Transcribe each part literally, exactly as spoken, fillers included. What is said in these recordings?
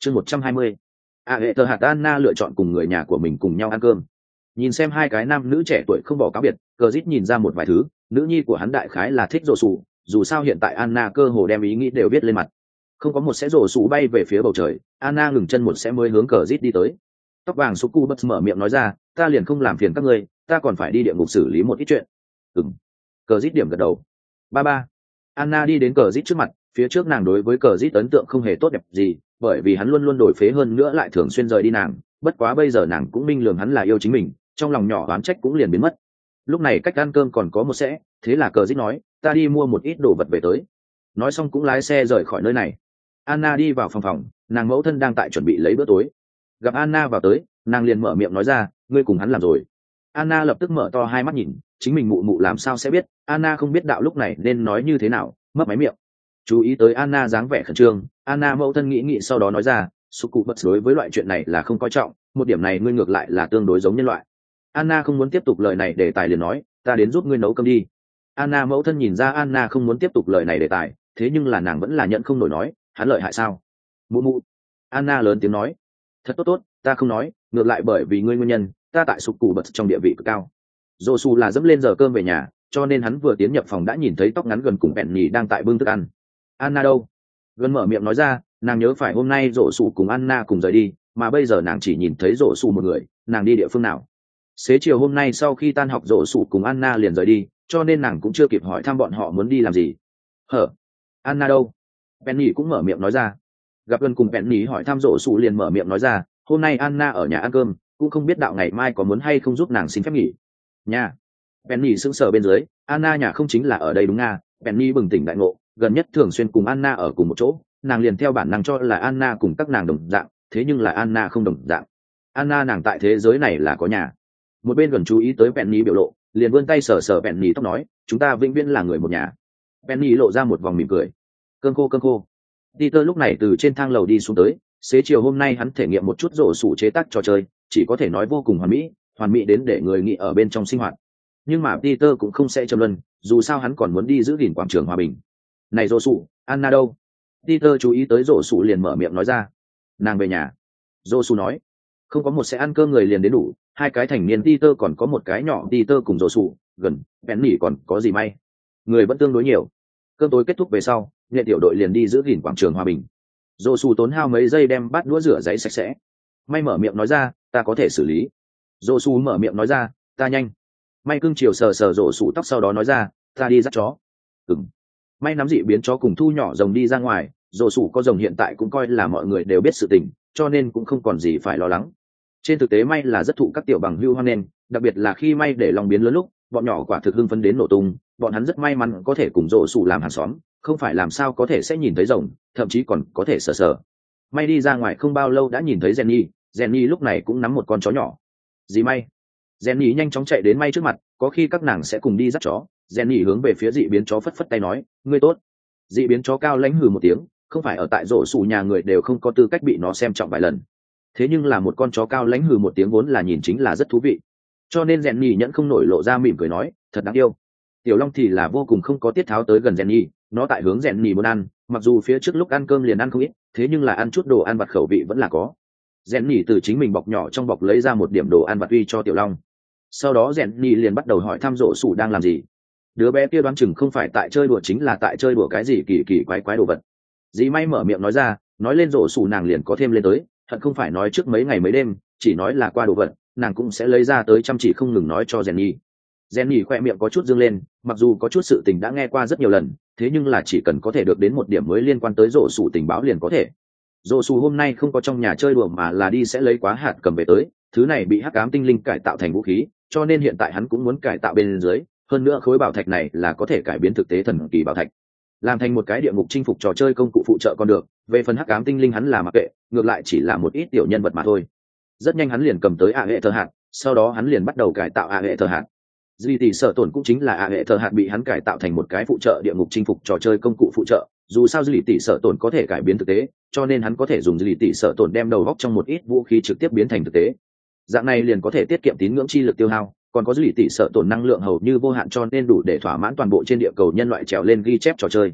chương một trăm hai mươi. A hệ tờ hạt Anna lựa chọn cùng người nhà của mình cùng nhau ăn cơm. Nhìn xem hai cái nam nữ trẻ tuổi không bỏ cáo biệt, cờ dít nhìn ra một vài thứ. Nữ nhi của hắn đại khái là thích rổ sủ, dù sao hiện tại Anna cơ hồ đem ý nghĩ đều viết lên mặt. Không có một sẽ rổ sủ bay về phía bầu trời, Anna ngừng chân một sẽ mới hướng cờ dít đi tới. Tóc vàng Suku bất mở miệng nói ra, ta liền không làm phiền các ngươi, ta còn phải đi địa ngục xử lý một ít chuyện. Ừm. Cờ dít điểm gật đầu. Ba ba. Anna đi đến cờ dít trước mặt, phía trước nàng đối với cờ dít ấn tượng không hề tốt đẹp gì, bởi vì hắn luôn luôn đổi phế hơn nữa lại thường xuyên rời đi nàng. Bất quá bây giờ nàng cũng minh lường hắn là yêu chính mình, trong lòng nhỏ oán trách cũng liền biến mất. Lúc này cách ăn cơm còn có một sẽ, thế là cờ dít nói, ta đi mua một ít đồ vật về tới. Nói xong cũng lái xe rời khỏi nơi này. Anna đi vào phòng phòng, nàng mẫu thân đang tại chuẩn bị lấy bữa tối. Gặp Anna vào tới, nàng liền mở miệng nói ra, ngươi cùng hắn làm rồi. Anna lập tức mở to hai mắt nhìn, chính mình mụ mụ làm sao sẽ biết. Anna không biết đạo lúc này nên nói như thế nào, mất máy miệng. Chú ý tới Anna dáng vẻ khẩn trương, Anna mẫu thân nghĩ nghĩ sau đó nói ra, Suku bất đối với loại chuyện này là không coi trọng, một điểm này ngươi ngược lại là tương đối giống nhân loại. Anna không muốn tiếp tục lời này để tài liền nói, ta đến giúp ngươi nấu cơm đi. Anna mẫu thân nhìn ra Anna không muốn tiếp tục lời này để tài, thế nhưng là nàng vẫn là nhận không nổi nói, hắn lợi hại sao? Mụ mụ. Anna lớn tiếng nói, thật tốt tốt, ta không nói, ngược lại bởi vì ngươi nguyên nhân, ta tại Suku bật trong địa vị cực cao. Josu là dẫm lên giờ cơm về nhà, cho nên hắn vừa tiến nhập phòng đã nhìn thấy tóc ngắn gần cùng Penny đang tại bưng thức ăn. Anna đâu? Gần mở miệng nói ra, nàng nhớ phải hôm nay Josu cùng Anna cùng rời đi, mà bây giờ nàng chỉ nhìn thấy Josu một người, nàng đi địa phương nào? Xế chiều hôm nay sau khi tan học Josu cùng Anna liền rời đi, cho nên nàng cũng chưa kịp hỏi thăm bọn họ muốn đi làm gì. Hở? Anna đâu? Penny cũng mở miệng nói ra. Gặp Gần cùng Penny hỏi thăm Josu liền mở miệng nói ra, hôm nay Anna ở nhà ăn cơm, cũng không biết đạo ngày mai có muốn hay không giúp nàng xin phép nghỉ. Nhà. Penny sững sờ bên dưới, Anna nhà không chính là ở đây đúng nga? Penny bừng tỉnh đại ngộ, gần nhất thường xuyên cùng Anna ở cùng một chỗ, nàng liền theo bản năng cho là Anna cùng các nàng đồng dạng, thế nhưng là Anna không đồng dạng. Anna nàng tại thế giới này là có nhà. Một bên Gần chú ý tới Penny biểu lộ, liền vươn tay sờ sờ Penny tóc nói, chúng ta vĩnh viễn là người một nhà. Penny lộ ra một vòng mỉm cười. Cơn khô cơn khô. Peter lúc này từ trên thang lầu đi xuống tới, xế chiều hôm nay hắn thể nghiệm một chút rổ sủ chế tác trò chơi, chỉ có thể nói vô cùng hoàn mỹ, hoàn mỹ đến để người nghĩ ở bên trong sinh hoạt. Nhưng mà Peter cũng không sẽ trầm luân, dù sao hắn còn muốn đi giữ gìn quảng trường hòa bình. Này rổ sủ, Anna đâu? Peter chú ý tới rổ sủ liền mở miệng nói ra. Nàng về nhà. Rổ sủ nói. Không có một sẽ ăn cơm người liền đến đủ, hai cái thành niên Peter còn có một cái nhỏ Peter cùng rổ sủ, Gần, Penny còn có gì may. Người vẫn tương đối nhiều. Cơm tối kết thúc về sau, nghệ tiểu đội liền đi giữ gìn quảng trường hòa bình. Rổ sủ tốn hao mấy giây đem bát đũa rửa giấy sạch sẽ. May mở miệng nói ra, ta có thể xử lý. Rổ sủ mở miệng nói ra, ta nhanh. May cưng chiều sờ sờ rổ sủ tóc sau đó nói ra, ta đi dắt chó. Ừm. May nắm dị biến chó cùng thu nhỏ rồng đi ra ngoài, rổ sủ có rồng hiện tại cũng coi là mọi người đều biết sự tình, cho nên cũng không còn gì phải lo lắng. Trên thực tế May là rất thụ các tiểu bằng hưu hoan nghênh, đặc biệt là khi May để lòng biến lớn lúc, bọn nhỏ quả thực hưng phấn đến nổ tung, bọn hắn rất may mắn có thể cùng rổ sủ làm hàng xóm, không phải làm sao có thể sẽ nhìn thấy rồng, thậm chí còn có thể sờ sờ. May đi ra ngoài không bao lâu đã nhìn thấy Jenny, Jenny lúc này cũng nắm một con chó nhỏ. Dì May. Jenny nhanh chóng chạy đến May trước mặt, có khi các nàng sẽ cùng đi dắt chó. Jenny hướng về phía dị biến chó phất phất tay nói, ngươi tốt. Dị biến chó cao lãnh hừ một tiếng, không phải ở tại rổ sủ nhà người đều không có tư cách bị nó xem trọng vài lần. Thế nhưng là một con chó cao lãnh hừ một tiếng vốn là nhìn chính là rất thú vị. Cho nên Jenny nhẫn không nổi lộ ra mỉm cười nói, thật đáng yêu. Tiểu Long thì là vô cùng không có tiết tháo tới gần Jenny, nó tại hướng Jenny muốn ăn, mặc dù phía trước lúc ăn cơm liền ăn không ít, thế nhưng là ăn chút đồ ăn vặt khẩu vị vẫn là có. Jenny từ chính mình bọc nhỏ trong bọc lấy ra một điểm đồ ăn vặt uy cho Tiểu Long. Sau đó Jenny liền bắt đầu hỏi thăm rổ sủ đang làm gì. Đứa bé kia đoán chừng không phải tại chơi đùa chính là tại chơi đùa cái gì kỳ kỳ quái quái đồ vật. Dì May mở miệng nói ra, nói lên rổ sủ nàng liền có thêm lên tới, thật không phải nói trước mấy ngày mấy đêm, chỉ nói là qua đồ vật, nàng cũng sẽ lấy ra tới chăm chỉ không ngừng nói cho Jenny. Jenny khỏe miệng có chút dương lên, mặc dù có chút sự tình đã nghe qua rất nhiều lần, thế nhưng là chỉ cần có thể được đến một điểm mới liên quan tới rổ sủ tình báo liền có thể. Rổ sủ hôm nay không có trong nhà chơi đùa mà là đi sẽ lấy quá hạt cầm về tới, thứ này bị hắc ám tinh linh cải tạo thành vũ khí, cho nên hiện tại hắn cũng muốn cải tạo bên dưới, hơn nữa khối bảo thạch này là có thể cải biến thực tế thần kỳ bảo thạch, làm thành một cái địa ngục chinh phục trò chơi công cụ phụ trợ còn được. Về phần hắc ám tinh linh hắn là mặc kệ, ngược lại chỉ là một ít tiểu nhân vật mà thôi. Rất nhanh hắn liền cầm tới ạ hệ thờ hạt, sau đó hắn liền bắt đầu cải tạo ạ hệ thờ hạt. Duy tỷ sở tổn cũng chính là ạ hệ thờ hạt bị hắn cải tạo thành một cái phụ trợ địa ngục chinh phục trò chơi công cụ phụ trợ. Dù sao duy tỷ sở tổn có thể cải biến thực tế, cho nên hắn có thể dùng duy tỷ sở tổn đem đầu góc trong một ít vũ khí trực tiếp biến thành thực tế. Dạng này liền có thể tiết kiệm tín ngưỡng chi lực tiêu hao, còn có duy tỷ sở tổn năng lượng hầu như vô hạn, cho nên đủ để thỏa mãn toàn bộ trên địa cầu nhân loại trèo lên ghi chép trò chơi.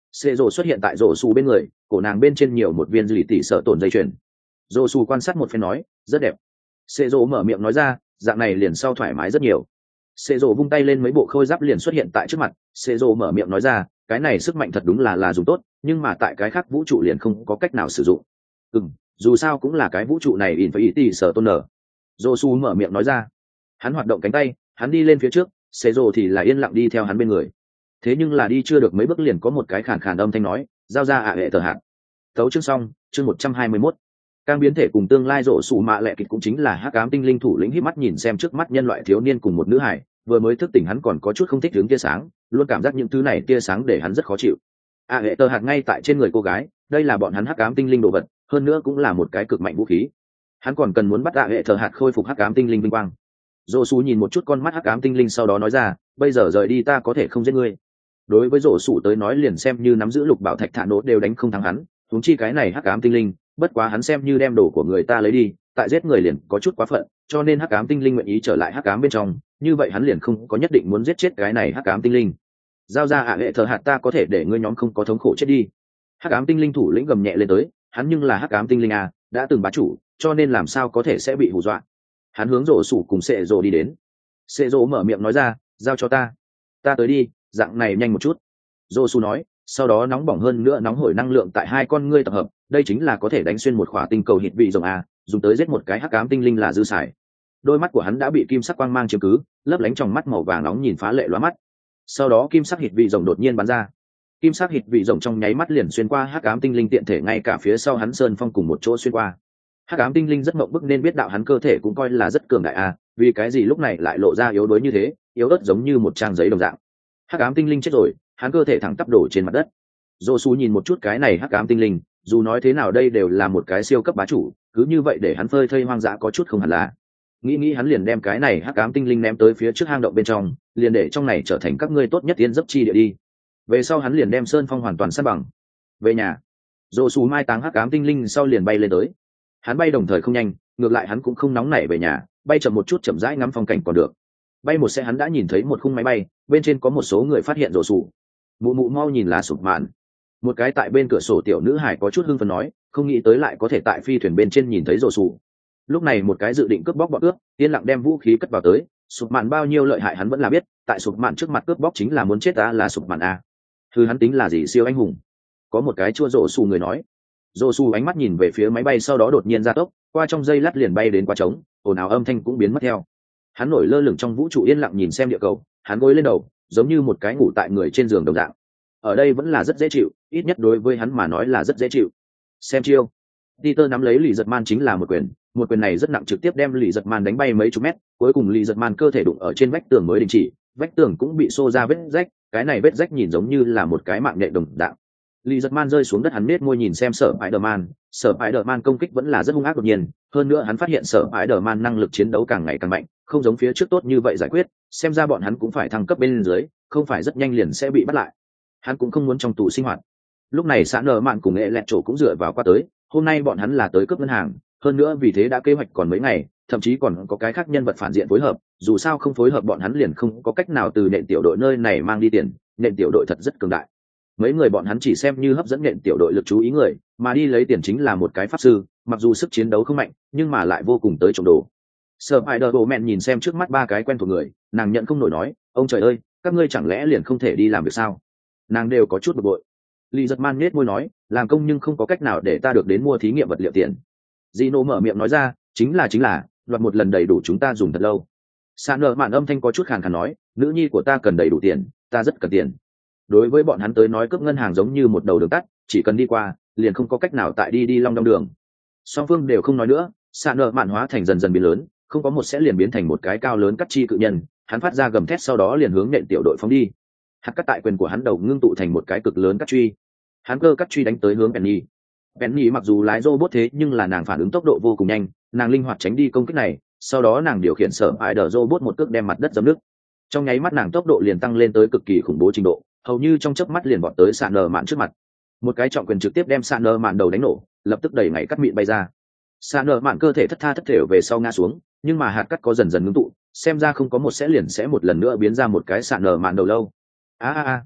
xê rồ xuất hiện tại rổ xù bên người, cổ nàng bên trên nhiều một viên lì tỉ sợ tổn dây chuyền. Rổ xù quan sát một phen nói, rất đẹp. Xê rồ mở miệng nói ra, dạng này liền sau thoải mái rất nhiều. Xê rồ vung tay lên, mấy bộ khôi giáp liền xuất hiện tại trước mặt. Xê rồ mở miệng nói ra, cái này sức mạnh thật đúng là là dùng tốt, nhưng mà tại cái khác vũ trụ liền không có cách nào sử dụng. Ừm, dù sao cũng là cái vũ trụ này in phải ý tỉ sợ tôn nở. Rổ xù mở miệng nói ra. Hắn hoạt động cánh tay, hắn đi lên phía trước, Xê rồ thì là yên lặng đi theo hắn bên người. Thế nhưng là đi chưa được mấy bước liền có một cái khàn khàn âm thanh nói, giao ra ạ hệ thờ hạt. Tấu chương xong, chương một trăm hai mươi mốt. Càng biến thể cùng tương lai rộ sủ mạ lệ kịch cũng chính là hắc ám tinh linh thủ lĩnh híp mắt nhìn xem trước mắt nhân loại thiếu niên cùng một nữ hải, vừa mới thức tỉnh hắn còn có chút không thích hướng tia sáng, luôn cảm giác những thứ này tia sáng để hắn rất khó chịu. ạ hệ tờ hạt ngay tại trên người cô gái, đây là bọn hắn hắc ám tinh linh đồ vật, hơn nữa cũng là một cái cực mạnh vũ khí. Hắn còn cần muốn bắt ạ hệ tờ hạt khôi phục hắc ám tinh linh vinh quang. Rộ sủ nhìn một chút con mắt hắc ám tinh linh sau đó nói ra, bây giờ rời đi ta có thể không giết ngươi. Đối với rổ sủ tới nói liền xem như nắm giữ lục bảo thạch thả nốt đều đánh không thắng hắn, huống chi cái này hắc ám tinh linh, bất quá hắn xem như đem đồ của người ta lấy đi, tại giết người liền có chút quá phận, cho nên hắc ám tinh linh nguyện ý trở lại hắc ám bên trong, như vậy hắn liền không có nhất định muốn giết chết cái này hắc ám tinh linh. Giao ra ạ hệ thờ hạt ta có thể để ngươi nhóm không có thống khổ chết đi. Hắc ám tinh linh thủ lĩnh gầm nhẹ lên tới, hắn nhưng là hắc ám tinh linh à, đã từng bá chủ, cho nên làm sao có thể sẽ bị hù dọa. Hắn hướng rổ sủ cùng sệ rổ đi đến. Sệ rổ mở miệng nói ra, giao cho ta, ta tới đi, dạng này nhanh một chút. Dô su nói, sau đó nóng bỏng hơn nữa nóng hổi năng lượng tại hai con ngươi tập hợp, đây chính là có thể đánh xuyên một khỏa tinh cầu hít vị rồng a, dùng tới giết một cái hắc ám tinh linh là dư xài. Đôi mắt của hắn đã bị kim sắc quang mang chiếm cứ, lấp lánh trong mắt màu vàng nóng nhìn phá lệ lóa mắt. Sau đó kim sắc hít vị rồng đột nhiên bắn ra, kim sắc hít vị rồng trong nháy mắt liền xuyên qua hắc ám tinh linh tiện thể ngay cả phía sau hắn sơn phong cùng một chỗ xuyên qua. Hắc ám tinh linh rất mộng bức nên biết đạo hắn cơ thể cũng coi là rất cường đại a, vì cái gì lúc này lại lộ ra yếu đuối như thế, yếu ớt giống như một trang giấy đồng dạng. Hắc ám tinh linh chết rồi, hắn cơ thể thẳng tắp đổ trên mặt đất. Dô su nhìn một chút cái này hắc ám tinh linh, dù nói thế nào đây đều là một cái siêu cấp bá chủ, cứ như vậy để hắn phơi thây hoang dã có chút không hẳn là. Nghĩ nghĩ hắn liền đem cái này hắc ám tinh linh ném tới phía trước hang động bên trong, liền để trong này trở thành các ngươi tốt nhất tiên giấc chi địa đi. Về sau hắn liền đem sơn phong hoàn toàn san bằng. Về nhà, Dô su mai táng hắc ám tinh linh sau liền bay lên tới. Hắn bay đồng thời không nhanh, ngược lại hắn cũng không nóng nảy về nhà, bay chậm một chút chậm rãi ngắm phong cảnh còn được. Bay một xe hắn đã nhìn thấy một khung máy bay, bên trên có một số người phát hiện rổ sủ. Mụ mụ mau nhìn là sụp mạn. Một cái tại bên cửa sổ tiểu nữ hải có chút hưng phấn nói, không nghĩ tới lại có thể tại phi thuyền bên trên nhìn thấy rổ sủ. Lúc này một cái dự định cướp bóc bọn cướp, yên lặng đem vũ khí cất vào tới. Sụp mạn bao nhiêu lợi hại hắn vẫn là biết, tại sụp mạn trước mặt cướp bóc chính là muốn chết ta là sụp mạn a. Thứ hắn tính là gì siêu anh hùng? Có một cái chua rổ sủ người nói. Rổ sủ ánh mắt nhìn về phía máy bay sau đó đột nhiên ra tốc, qua trong giây lát liền bay đến qua trống, ồn ào âm thanh cũng biến mất theo. Hắn nổi lơ lửng trong vũ trụ yên lặng nhìn xem địa cầu, hắn gối lên đầu giống như một cái ngủ tại người trên giường đồng dạng. Ở đây vẫn là rất dễ chịu, ít nhất đối với hắn mà nói là rất dễ chịu. Xem chiêu. Peter nắm lấy Lì Giật Man chính là một quyền, một quyền này rất nặng trực tiếp đem Lì Giật Man đánh bay mấy chục mét, cuối cùng Lì Giật Man cơ thể đụng ở trên vách tường mới đình chỉ, vách tường cũng bị xô ra vết rách, cái này vết rách nhìn giống như là một cái mạng nhện đồng dạng. Lì Giật Man rơi xuống đất hắn nết môi nhìn xem Sở Spider-Man, Sở Spider-Man công kích vẫn là rất hung ác đột nhiên, hơn nữa hắn phát hiện Sở Spider-Man năng lực chiến đấu càng ngày càng mạnh, không giống phía trước tốt như vậy giải quyết, xem ra bọn hắn cũng phải thăng cấp bên dưới, không phải rất nhanh liền sẽ bị bắt lại. Hắn cũng không muốn trong tù sinh hoạt. Lúc này xã nở mạn cùng nghệ lẹt chỗ cũng dựa vào qua tới, hôm nay bọn hắn là tới cướp ngân hàng, hơn nữa vì thế đã kế hoạch còn mấy ngày, thậm chí còn có cái khác nhân vật phản diện phối hợp, dù sao không phối hợp bọn hắn liền không có cách nào từ nện tiểu đội nơi này mang đi tiền, nện tiểu đội thật rất cường đại. Mấy người bọn hắn chỉ xem như hấp dẫn nện tiểu đội lực chú ý người, mà đi lấy tiền chính là một cái pháp sư, mặc dù sức chiến đấu không mạnh, nhưng mà lại vô cùng tới trộm đồ. Spider-Man nhìn xem trước mắt ba cái quen thuộc người, nàng nhận không nổi nói, ông trời ơi, các ngươi chẳng lẽ liền không thể đi làm việc sao? Nàng đều có chút bực bội. Lý Giật Man nhếch môi nói, làm công nhưng không có cách nào để ta được đến mua thí nghiệm vật liệu tiền. Gino mở miệng nói ra, chính là chính là, đoạt một lần đầy đủ chúng ta dùng thật lâu. Sạn nợ mạn âm thanh có chút khàn khàn nói, nữ nhi của ta cần đầy đủ tiền, ta rất cần tiền. Đối với bọn hắn tới nói cướp ngân hàng giống như một đầu đường tắt, chỉ cần đi qua, liền không có cách nào tại đi đi long đong đường. Song phương đều không nói nữa, sạn nợ mạn hóa thành dần dần biến lớn, không có một sẽ liền biến thành một cái cao lớn cắt chi cự nhân, hắn phát ra gầm thét sau đó liền hướng nện tiểu đội phóng đi. Hạt cắt tại quyền của hắn đầu ngưng tụ thành một cái cực lớn cắt truy, hắn cơ cắt truy đánh tới hướng Penny. Penny mặc dù lái robot thế nhưng là nàng phản ứng tốc độ vô cùng nhanh, nàng linh hoạt tránh đi công kích này, sau đó nàng điều khiển sở ải đờ robot một cước đem mặt đất giẫm nước. Trong nháy mắt nàng tốc độ liền tăng lên tới cực kỳ khủng bố trình độ, hầu như trong chớp mắt liền vọt tới sạn nờ mạn trước mặt. Một cái trọng quyền trực tiếp đem sạn nờ mạn đầu đánh nổ, lập tức đẩy ngày cắt mịn bay ra. Sạn nờ mạn cơ thể thất tha thất thểu về sau ngã xuống, nhưng mà hạt cắt có dần dần ngưng tụ, xem ra không có một sẽ liền sẽ một lần nữa biến ra một cái sạn nờ mạn đầu lâu. A a a.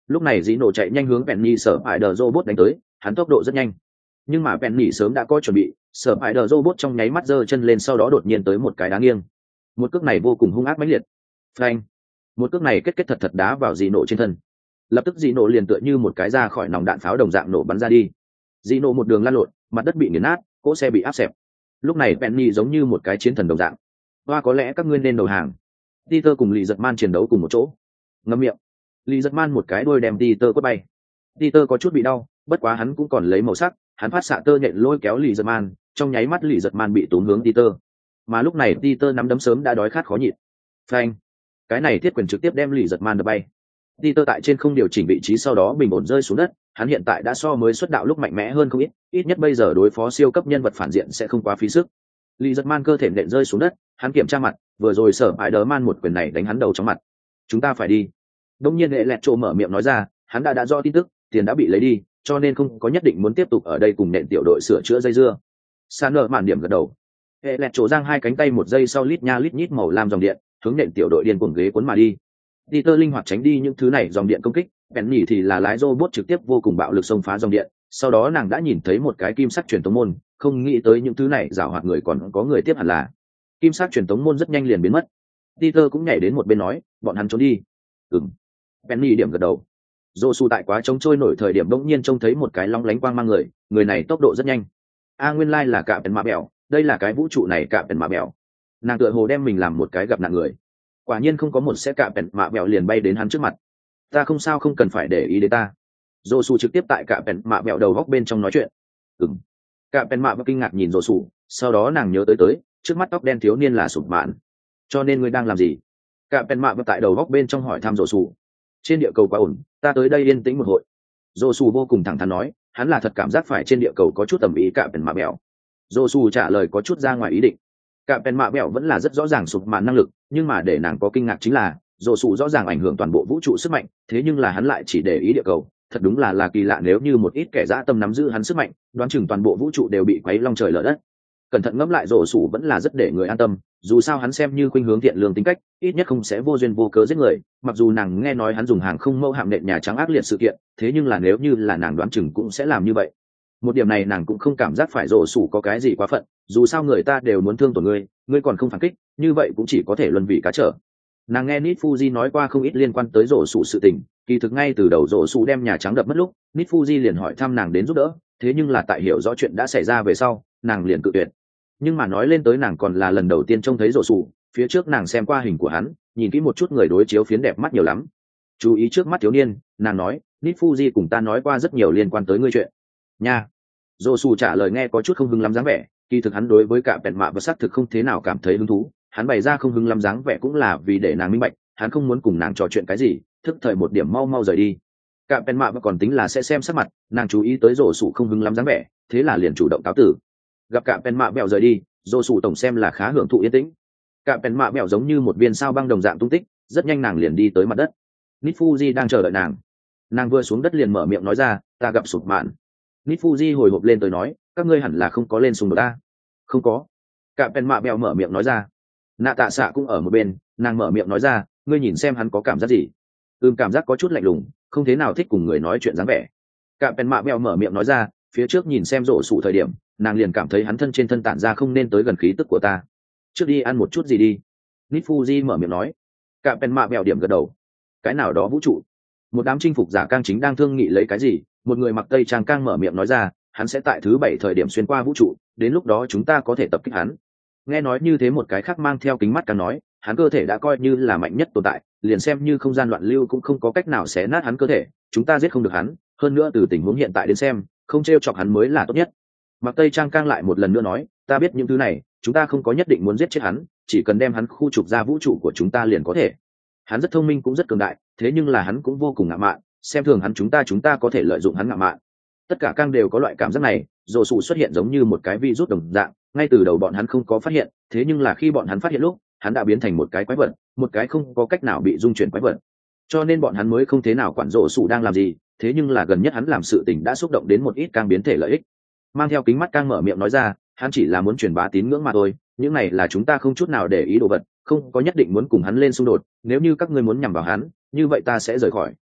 Lúc này dĩ nổ chạy nhanh hướng Penny sở phải đờ robot đánh tới, hắn tốc độ rất nhanh, nhưng mà Penny sớm đã có chuẩn bị, sở phải đờ robot trong nháy mắt giơ chân lên, sau đó đột nhiên tới một cái đá nghiêng. Một cước này vô cùng hung ác mãnh liệt. Phanh! Một cước này kết kết thật thật đá vào dĩ nổ trên thân. Lập tức dĩ nổ liền tựa như một cái ra khỏi nòng đạn pháo đồng dạng nổ bắn ra đi. Dĩ nổ một đường lăn lộn, mặt đất bị nghiền nát, cỗ xe bị áp xẹp. Lúc này Penny giống như một cái chiến thần đồng dạng. Hoa có lẽ các ngươi nên đầu hàng. Peter cùng Lý Giật Man chiến đấu cùng một chỗ. Ngậm miệng. Lý Giật Man một cái đuôi đem Peter quất bay. Peter có chút bị đau, bất quá hắn cũng còn lấy màu sắc, hắn phát xạ tơ nhện lôi kéo Lý Giật Man, trong nháy mắt Lý Giật Man bị tốn hướng Peter. Mà lúc này Peter nắm đấm sớm đã đói khát khó nhịn. Phanh! Cái này thiết quyền trực tiếp đem Lý Giật Man đập bay. Peter tại trên không điều chỉnh vị trí, sau đó bình ổn rơi xuống đất, hắn hiện tại đã so mới xuất đạo lúc mạnh mẽ hơn không ít, ít nhất bây giờ đối phó siêu cấp nhân vật phản diện sẽ không quá phí sức. Lý Giật Man cơ thể nện rơi xuống đất, hắn kiểm tra mặt, vừa rồi sở bại đỡ man một quyền này đánh hắn đầu trong mặt. Chúng ta phải đi. Đông nhiên Lệ Lẹt Trộ mở miệng nói ra, hắn đã đã rõ tin tức, tiền đã bị lấy đi, cho nên không có nhất định muốn tiếp tục ở đây cùng nện tiểu đội sửa chữa dây dưa. Sa nợ màn điểm gật đầu. Lệ Lẹt Trộ giang hai cánh tay một giây sau lít nha lít nhít màu lam dòng điện, hướng nện tiểu đội điên cuồng ghế cuốn mà đi. Peter linh hoạt tránh đi những thứ này dòng điện công kích, Penny thì là lái robot trực tiếp vô cùng bạo lực xông phá dòng điện, sau đó nàng đã nhìn thấy một cái kim sắc truyền tống môn, không nghĩ tới những thứ này giảo hoạt người còn có người tiếp hẳn là. Kim sắc truyền tống môn rất nhanh liền biến mất. Peter cũng nhảy đến một bên nói, bọn hắn trốn đi. Ừm. Penny điểm gật đầu. Josu tại quá trống trôi nổi thời điểm bỗng nhiên trông thấy một cái long lánh quang mang người, người này tốc độ rất nhanh. A nguyên lai là Cạm Pèn Mạ Bèo, đây là cái vũ trụ này Cạm Pèn Mạ Bèo. Nàng tựa hồ đem mình làm một cái gặp nạn người. Quả nhiên không có một sẽ Cạm Pèn Mạ Bèo liền bay đến hắn trước mặt. Ta không sao, không cần phải để ý đến ta. Josu trực tiếp tại Cạm Pèn Mạ Bèo đầu góc bên trong nói chuyện. Ừm. Cạm Pèn Mạ Bèo kinh ngạc nhìn Josu, sau đó nàng nhớ tới tới, trước mắt tóc đen thiếu niên là Sụp Mạn. Cho nên ngươi đang làm gì? Cạm Pèn Mạ Bèo tại đầu góc bên trong hỏi thăm Josu. Trên địa cầu quá ổn, ta tới đây yên tĩnh một hồi. Josu vô cùng thẳng thắn nói, hắn là thật cảm giác phải trên địa cầu có chút tầm ý Cạm Pèn Mạ Bèo. Josu trả lời có chút ra ngoài ý định. Cạm Pèn Mạ Bèo vẫn là rất rõ ràng Sụp Mạn năng lực, nhưng mà để nàng có kinh ngạc chính là, Josu rõ ràng ảnh hưởng toàn bộ vũ trụ sức mạnh, thế nhưng là hắn lại chỉ để ý địa cầu. Thật đúng là là kỳ lạ, nếu như một ít kẻ dã tâm nắm giữ hắn sức mạnh, đoán chừng toàn bộ vũ trụ đều bị quấy long trời lở đất. Cẩn thận ngẫm lại, Josu vẫn là rất để người an tâm, dù sao hắn xem như khuynh hướng thiện lương tính cách, ít nhất không sẽ vô duyên vô cớ giết người. Mặc dù nàng nghe nói hắn dùng hàng không mẫu hạm nện Nhà Trắng ác liệt sự kiện, thế nhưng là nếu như là nàng đoán chừng cũng sẽ làm như vậy. Một điểm này nàng cũng không cảm giác phải Josu có cái gì quá phận, dù sao người ta đều muốn thương tổn ngươi, ngươi còn không phản kích, như vậy cũng chỉ có thể luân vị cá trở. Nàng nghe Nit Fuji nói qua không ít liên quan tới Josu sự tình, kỳ thực ngay từ đầu Josu đem Nhà Trắng đập mất lúc, Nit Fuji liền hỏi thăm nàng đến giúp đỡ, thế nhưng là tại hiểu rõ chuyện đã xảy ra về sau, nàng liền cự tuyệt. Nhưng mà nói lên tới, nàng còn là lần đầu tiên trông thấy Josu, phía trước nàng xem qua hình của hắn, nhìn kỹ một chút người đối chiếu phiến đẹp mắt nhiều lắm. Chú ý trước mắt thiếu niên, nàng nói, Nit Fuji cùng ta nói qua rất nhiều liên quan tới ngươi chuyện. Nha. Josu trả lời nghe có chút không hứng lắm dáng vẻ, kỳ thực hắn đối với Cạm Pèn Mạ và xác thực không thế nào cảm thấy hứng thú, hắn bày ra không hứng lắm dáng vẻ cũng là vì để nàng minh bạch, hắn không muốn cùng nàng trò chuyện cái gì, thức thời một điểm mau mau rời đi. Cạm Pèn Mạ và còn tính là sẽ xem sắc mặt, nàng chú ý tới Josu không hứng lắm dáng vẻ, thế là liền chủ động cáo tử. Gặp Cạm Pèn Mạ Bèo rời đi, Josu tổng xem là khá hưởng thụ yên tĩnh. Cạm Pèn Mạ Bèo giống như một viên sao băng đồng dạng tung tích, rất nhanh nàng liền đi tới mặt đất. Nit Fuji đang chờ đợi nàng. Nàng vừa xuống đất liền mở miệng nói ra, ta gặp Sụp Mạn. Nit Fuji hồi hộp lên tới nói, các ngươi hẳn là không có lên xung đột ta. Không có. Cạm Pèn Mạ Bèo mở miệng nói ra. Nạ Tạ Xạ cũng ở một bên, nàng mở miệng nói ra, ngươi nhìn xem hắn có cảm giác gì? Ừm, cảm giác có chút lạnh lùng, không thế nào thích cùng người nói chuyện dáng vẻ. Cạm Pèn Mạ Bèo mở miệng nói ra, phía trước nhìn xem rổ sụ thời điểm, nàng liền cảm thấy hắn thân trên thân tản ra không nên tới gần khí tức của ta. Trước đi ăn một chút gì đi. Nit Fuji mở miệng nói. Cạm Pèn Mạ Bèo điểm gật đầu. Cái nào đó vũ trụ, một đám chinh phục giả cang chính đang thương nghị lấy cái gì, một người mặc tây trang cang mở miệng nói ra, hắn sẽ tại thứ bảy thời điểm xuyên qua vũ trụ, đến lúc đó chúng ta có thể tập kích hắn. Nghe nói như thế, một cái khác mang theo kính mắt càng nói, hắn cơ thể đã coi như là mạnh nhất tồn tại, liền xem như không gian loạn lưu cũng không có cách nào xé nát hắn cơ thể, chúng ta giết không được hắn, hơn nữa từ tình huống hiện tại đến xem, không trêu chọc hắn mới là tốt nhất. Mặc tây trang cang lại một lần nữa nói, ta biết những thứ này, chúng ta không có nhất định muốn giết chết hắn, chỉ cần đem hắn khu trục ra vũ trụ của chúng ta liền có thể. Hắn rất thông minh cũng rất cường đại, thế nhưng là hắn cũng vô cùng ngạo mạn, xem thường hắn chúng ta chúng ta có thể lợi dụng hắn ngạo mạn. Tất cả cang đều có loại cảm giác này, rồ sụ xuất hiện giống như một cái virus đồng dạng, ngay từ đầu bọn hắn không có phát hiện, thế nhưng là khi bọn hắn phát hiện lúc, hắn đã biến thành một cái quái vật, một cái không có cách nào bị dung chuyển quái vật. Cho nên bọn hắn mới không thế nào quản rồ sụ đang làm gì, thế nhưng là gần nhất hắn làm sự tình đã xúc động đến một ít cang biến thể lợi ích. Mang theo kính mắt cang mở miệng nói ra, hắn chỉ là muốn truyền bá tín ngưỡng mà thôi, những này là chúng ta không chút nào để ý đồ vật, không có nhất định muốn cùng hắn lên xung đột, nếu như các ngươi muốn nhằm vào hắn, như vậy ta sẽ rời khỏi.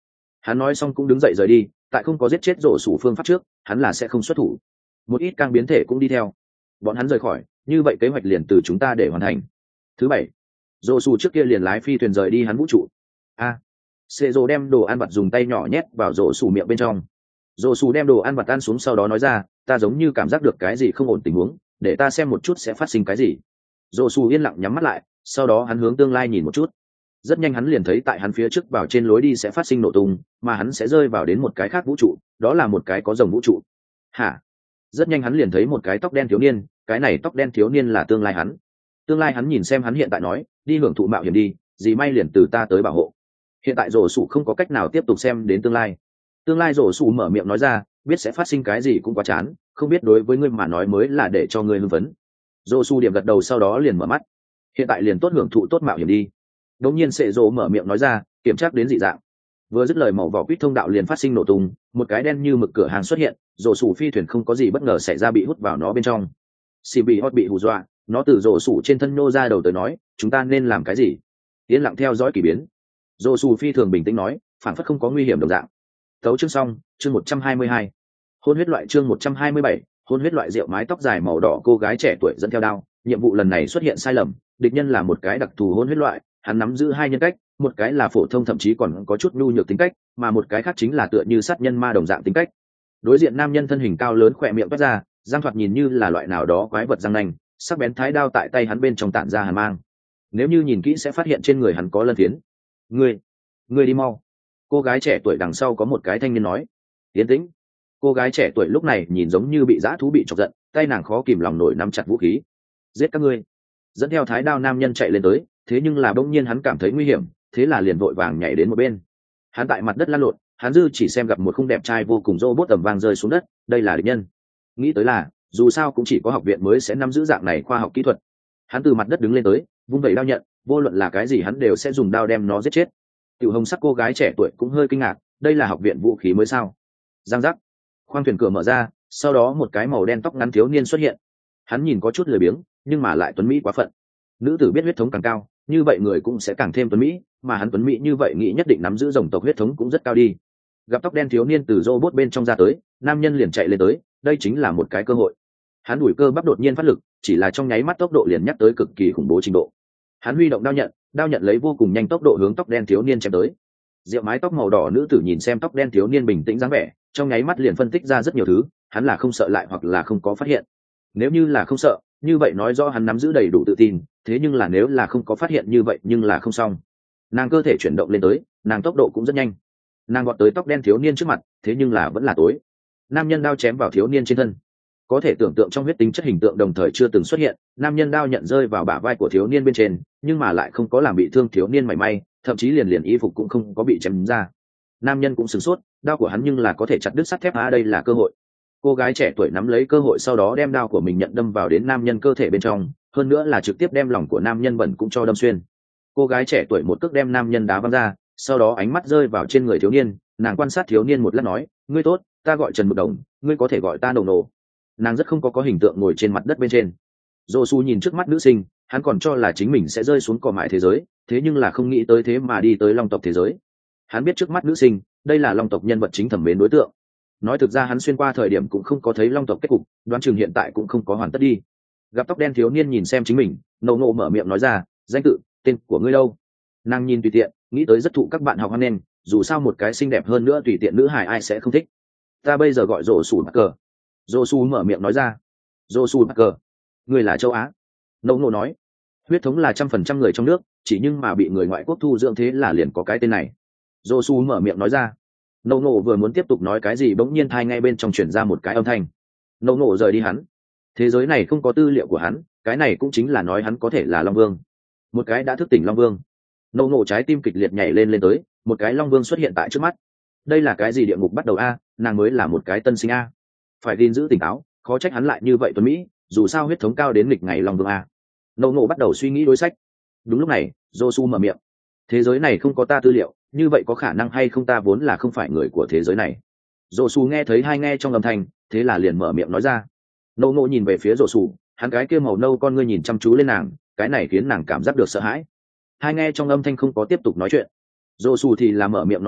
Hắn nói xong cũng đứng dậy rời đi, tại không có giết chết rổ sủ phương pháp trước hắn là sẽ không xuất thủ. Một ít càng biến thể cũng đi theo bọn hắn rời khỏi, như vậy kế hoạch liền từ chúng ta để hoàn thành. Thứ bảy, rổ sủ trước kia liền lái phi thuyền rời đi hắn vũ trụ. A, Sệ rổ đem đồ ăn vặt dùng tay nhỏ nhét vào rổ sủ miệng bên trong. Rổ sủ đem đồ ăn vặt ăn xuống sau đó nói ra, ta giống như cảm giác được cái gì không ổn tình huống, để ta xem một chút sẽ phát sinh cái gì. Rổ sủ yên lặng nhắm mắt lại, sau đó hắn hướng tương lai nhìn một chút. Rất nhanh hắn liền thấy tại hắn phía trước vào trên lối đi sẽ phát sinh nổ tung, mà hắn sẽ rơi vào đến một cái khác vũ trụ, đó là một cái có rồng vũ trụ. Hả? Rất nhanh hắn liền thấy một cái tóc đen thiếu niên, cái này tóc đen thiếu niên là tương lai hắn. Tương lai hắn nhìn xem hắn hiện tại nói, đi hưởng thụ mạo hiểm đi, gì may liền từ ta tới bảo hộ. Hiện tại rổ sủ không có cách nào tiếp tục xem đến tương lai. Tương lai rổ sủ mở miệng nói ra, biết sẽ phát sinh cái gì cũng quá chán, không biết đối với ngươi mà nói mới là để cho ngươi hưng phấn. Rổ sủ điểm gật đầu sau đó liền mở mắt. Hiện tại liền tốt hưởng thụ tốt mạo hiểm đi. Đột nhiên Sệ rồ mở miệng nói ra, kiểm tra đến dị dạng. Vừa dứt lời màu vỏ quýt thông đạo liền phát sinh nổ tung, một cái đen như mực cửa hàng xuất hiện, rổ sủ phi thuyền không có gì bất ngờ xảy ra bị hút vào nó bên trong. Xì bị hot bị hù dọa, nó từ rổ sủ trên thân nô ra đầu tới nói, chúng ta nên làm cái gì? Yên lặng theo dõi kỳ biến. Rổ sủ phi thường bình tĩnh nói, phản phất không có nguy hiểm đồng dạng. Tấu chương xong, chương một trăm hai mươi hai. Hôn huyết loại chương một trăm hai mươi bảy, hôn huyết loại rượu mái tóc dài màu đỏ cô gái trẻ tuổi dẫn theo đao, nhiệm vụ lần này xuất hiện sai lầm, địch nhân là một cái đặc thù hôn huyết loại, hắn nắm giữ hai nhân cách, một cái là phổ thông thậm chí còn có chút nhu nhược tính cách, mà một cái khác chính là tựa như sát nhân ma đồng dạng tính cách. Đối diện nam nhân thân hình cao lớn khỏe miệng toát ra, răng thoạt nhìn như là loại nào đó quái vật răng nanh, sắc bén thái đao tại tay hắn bên trong tản ra hàn mang. Nếu như nhìn kỹ sẽ phát hiện trên người hắn có lân phiến. Ngươi, ngươi đi mau. Cô gái trẻ tuổi đằng sau có một cái thanh niên nói. Yên tĩnh. Cô gái trẻ tuổi lúc này nhìn giống như bị dã thú bị chọc giận, tay nàng khó kìm lòng nổi nắm chặt vũ khí. Giết các ngươi. Dẫn theo thái đao nam nhân chạy lên tới, thế nhưng là bỗng nhiên hắn cảm thấy nguy hiểm, thế là liền vội vàng nhảy đến một bên. Hắn tại mặt đất lăn lộn, hắn dư chỉ xem gặp một khung đẹp trai vô cùng robot tầm vang rơi xuống đất, đây là địch nhân. Nghĩ tới là, dù sao cũng chỉ có học viện mới sẽ nắm giữ dạng này khoa học kỹ thuật. Hắn từ mặt đất đứng lên tới, vung vẩy đao nhận, vô luận là cái gì hắn đều sẽ dùng đao đem nó giết chết. Tiểu hồng sắc cô gái trẻ tuổi cũng hơi kinh ngạc, đây là học viện vũ khí mới sao? Giang giác, khoang thuyền cửa mở ra, sau đó một cái màu đen tóc ngắn thiếu niên xuất hiện. Hắn nhìn có chút lười biếng, nhưng mà lại tuấn mỹ quá phận. Nữ tử biết huyết thống càng cao, như vậy người cũng sẽ càng thêm tuấn mỹ, mà hắn tuấn mỹ như vậy nghĩ nhất định nắm giữ dòng tộc huyết thống cũng rất cao đi. Gặp tóc đen thiếu niên từ robot bên trong ra tới, nam nhân liền chạy lên tới, đây chính là một cái cơ hội. Hắn đuổi cơ bắp đột nhiên phát lực, chỉ là trong nháy mắt tốc độ liền nhắc tới cực kỳ khủng bố trình độ. Hắn huy động đao nhận, đao nhận lấy vô cùng nhanh tốc độ hướng tóc đen thiếu niên chém tới. Rượu mái tóc màu đỏ nữ tử nhìn xem tóc đen thiếu niên bình tĩnh dáng vẻ, trong nháy mắt liền phân tích ra rất nhiều thứ, hắn là không sợ lại hoặc là không có phát hiện. Nếu như là không sợ, như vậy nói rõ hắn nắm giữ đầy đủ tự tin, thế nhưng là nếu là không có phát hiện như vậy nhưng là không xong. Nàng cơ thể chuyển động lên tới, nàng tốc độ cũng rất nhanh. Nàng vọt tới tóc đen thiếu niên trước mặt, thế nhưng là vẫn là tối. Nam nhân đao chém vào thiếu niên trên thân. Có thể tưởng tượng trong huyết tính chất hình tượng đồng thời chưa từng xuất hiện, nam nhân đao nhận rơi vào bả vai của thiếu niên bên trên, nhưng mà lại không có làm bị thương thiếu niên mảy may, thậm chí liền liền y phục cũng không có bị chém ra. Nam nhân cũng sửng sốt, đao của hắn nhưng là có thể chặt đứt sắt thép, à đây là cơ hội. Cô gái trẻ tuổi nắm lấy cơ hội sau đó đem đao của mình nhận đâm vào đến nam nhân cơ thể bên trong, hơn nữa là trực tiếp đem lòng của nam nhân bẩn cũng cho đâm xuyên. Cô gái trẻ tuổi một cước đem nam nhân đá văng ra, sau đó ánh mắt rơi vào trên người thiếu niên, nàng quan sát thiếu niên một lát nói, ngươi tốt, ta gọi Trần Mực Đồng, ngươi có thể gọi ta Nổ Nổ. Nàng rất không có có hình tượng ngồi trên mặt đất bên trên. Dô Su nhìn trước mắt nữ sinh, hắn còn cho là chính mình sẽ rơi xuống cỏ mại thế giới, thế nhưng là không nghĩ tới thế mà đi tới long tộc thế giới. Hắn biết trước mắt nữ sinh, đây là long tộc nhân vật chính thẩm mến đối tượng. Nói thực ra hắn xuyên qua thời điểm cũng không có thấy long tộc kết cục, đoán chừng hiện tại cũng không có hoàn tất đi. Gặp tóc đen thiếu niên nhìn xem chính mình, Nổ Nổ mở miệng nói ra, danh tự, tên của ngươi đâu? Nàng nhìn tùy tiện, nghĩ tới rất thụ các bạn học hoan nghênh, dù sao một cái xinh đẹp hơn nữa tùy tiện nữ hài ai sẽ không thích. Ta bây giờ gọi rổ sủ mắc cờ. Rổ sủ mở miệng nói ra. Rổ sủ mắc cờ, người là châu Á. Nổ Nổ nói, huyết thống là trăm phần trăm người trong nước, chỉ nhưng mà bị người ngoại quốc thu dưỡng thế là liền có cái tên này. Rổ sủ mở miệng nói ra. Nổ Nổ vừa muốn tiếp tục nói cái gì bỗng nhiên thai ngay bên trong chuyển ra một cái âm thanh. Nổ Nổ rời đi hắn. Thế giới này không có tư liệu của hắn, cái này cũng chính là nói hắn có thể là Long Vương. Một cái đã thức tỉnh Long Vương. Nổ Nổ trái tim kịch liệt nhảy lên lên tới, một cái Long Vương xuất hiện tại trước mắt. Đây là cái gì địa ngục bắt đầu a, nàng mới là một cái tân sinh a. Phải gìn giữ tỉnh táo, khó trách hắn lại như vậy tuấn mỹ, dù sao huyết thống cao đến nghịch ngày Long Vương a. Nổ Nổ bắt đầu suy nghĩ đối sách. Đúng lúc này, Josu mở miệng. Thế giới này không có ta tư liệu, như vậy có khả năng hay không ta vốn là không phải người của thế giới này. Josu nghe thấy hai nghe trong âm thanh, thế là liền mở miệng nói ra. Nổ Nổ nhìn về phía Josu, hắn cái kia màu nâu con ngươi nhìn chăm chú lên nàng, cái này khiến nàng cảm giác được sợ hãi. Hai nghe trong âm thanh không có tiếp tục nói chuyện. Josu thì là mở miệng nói ra,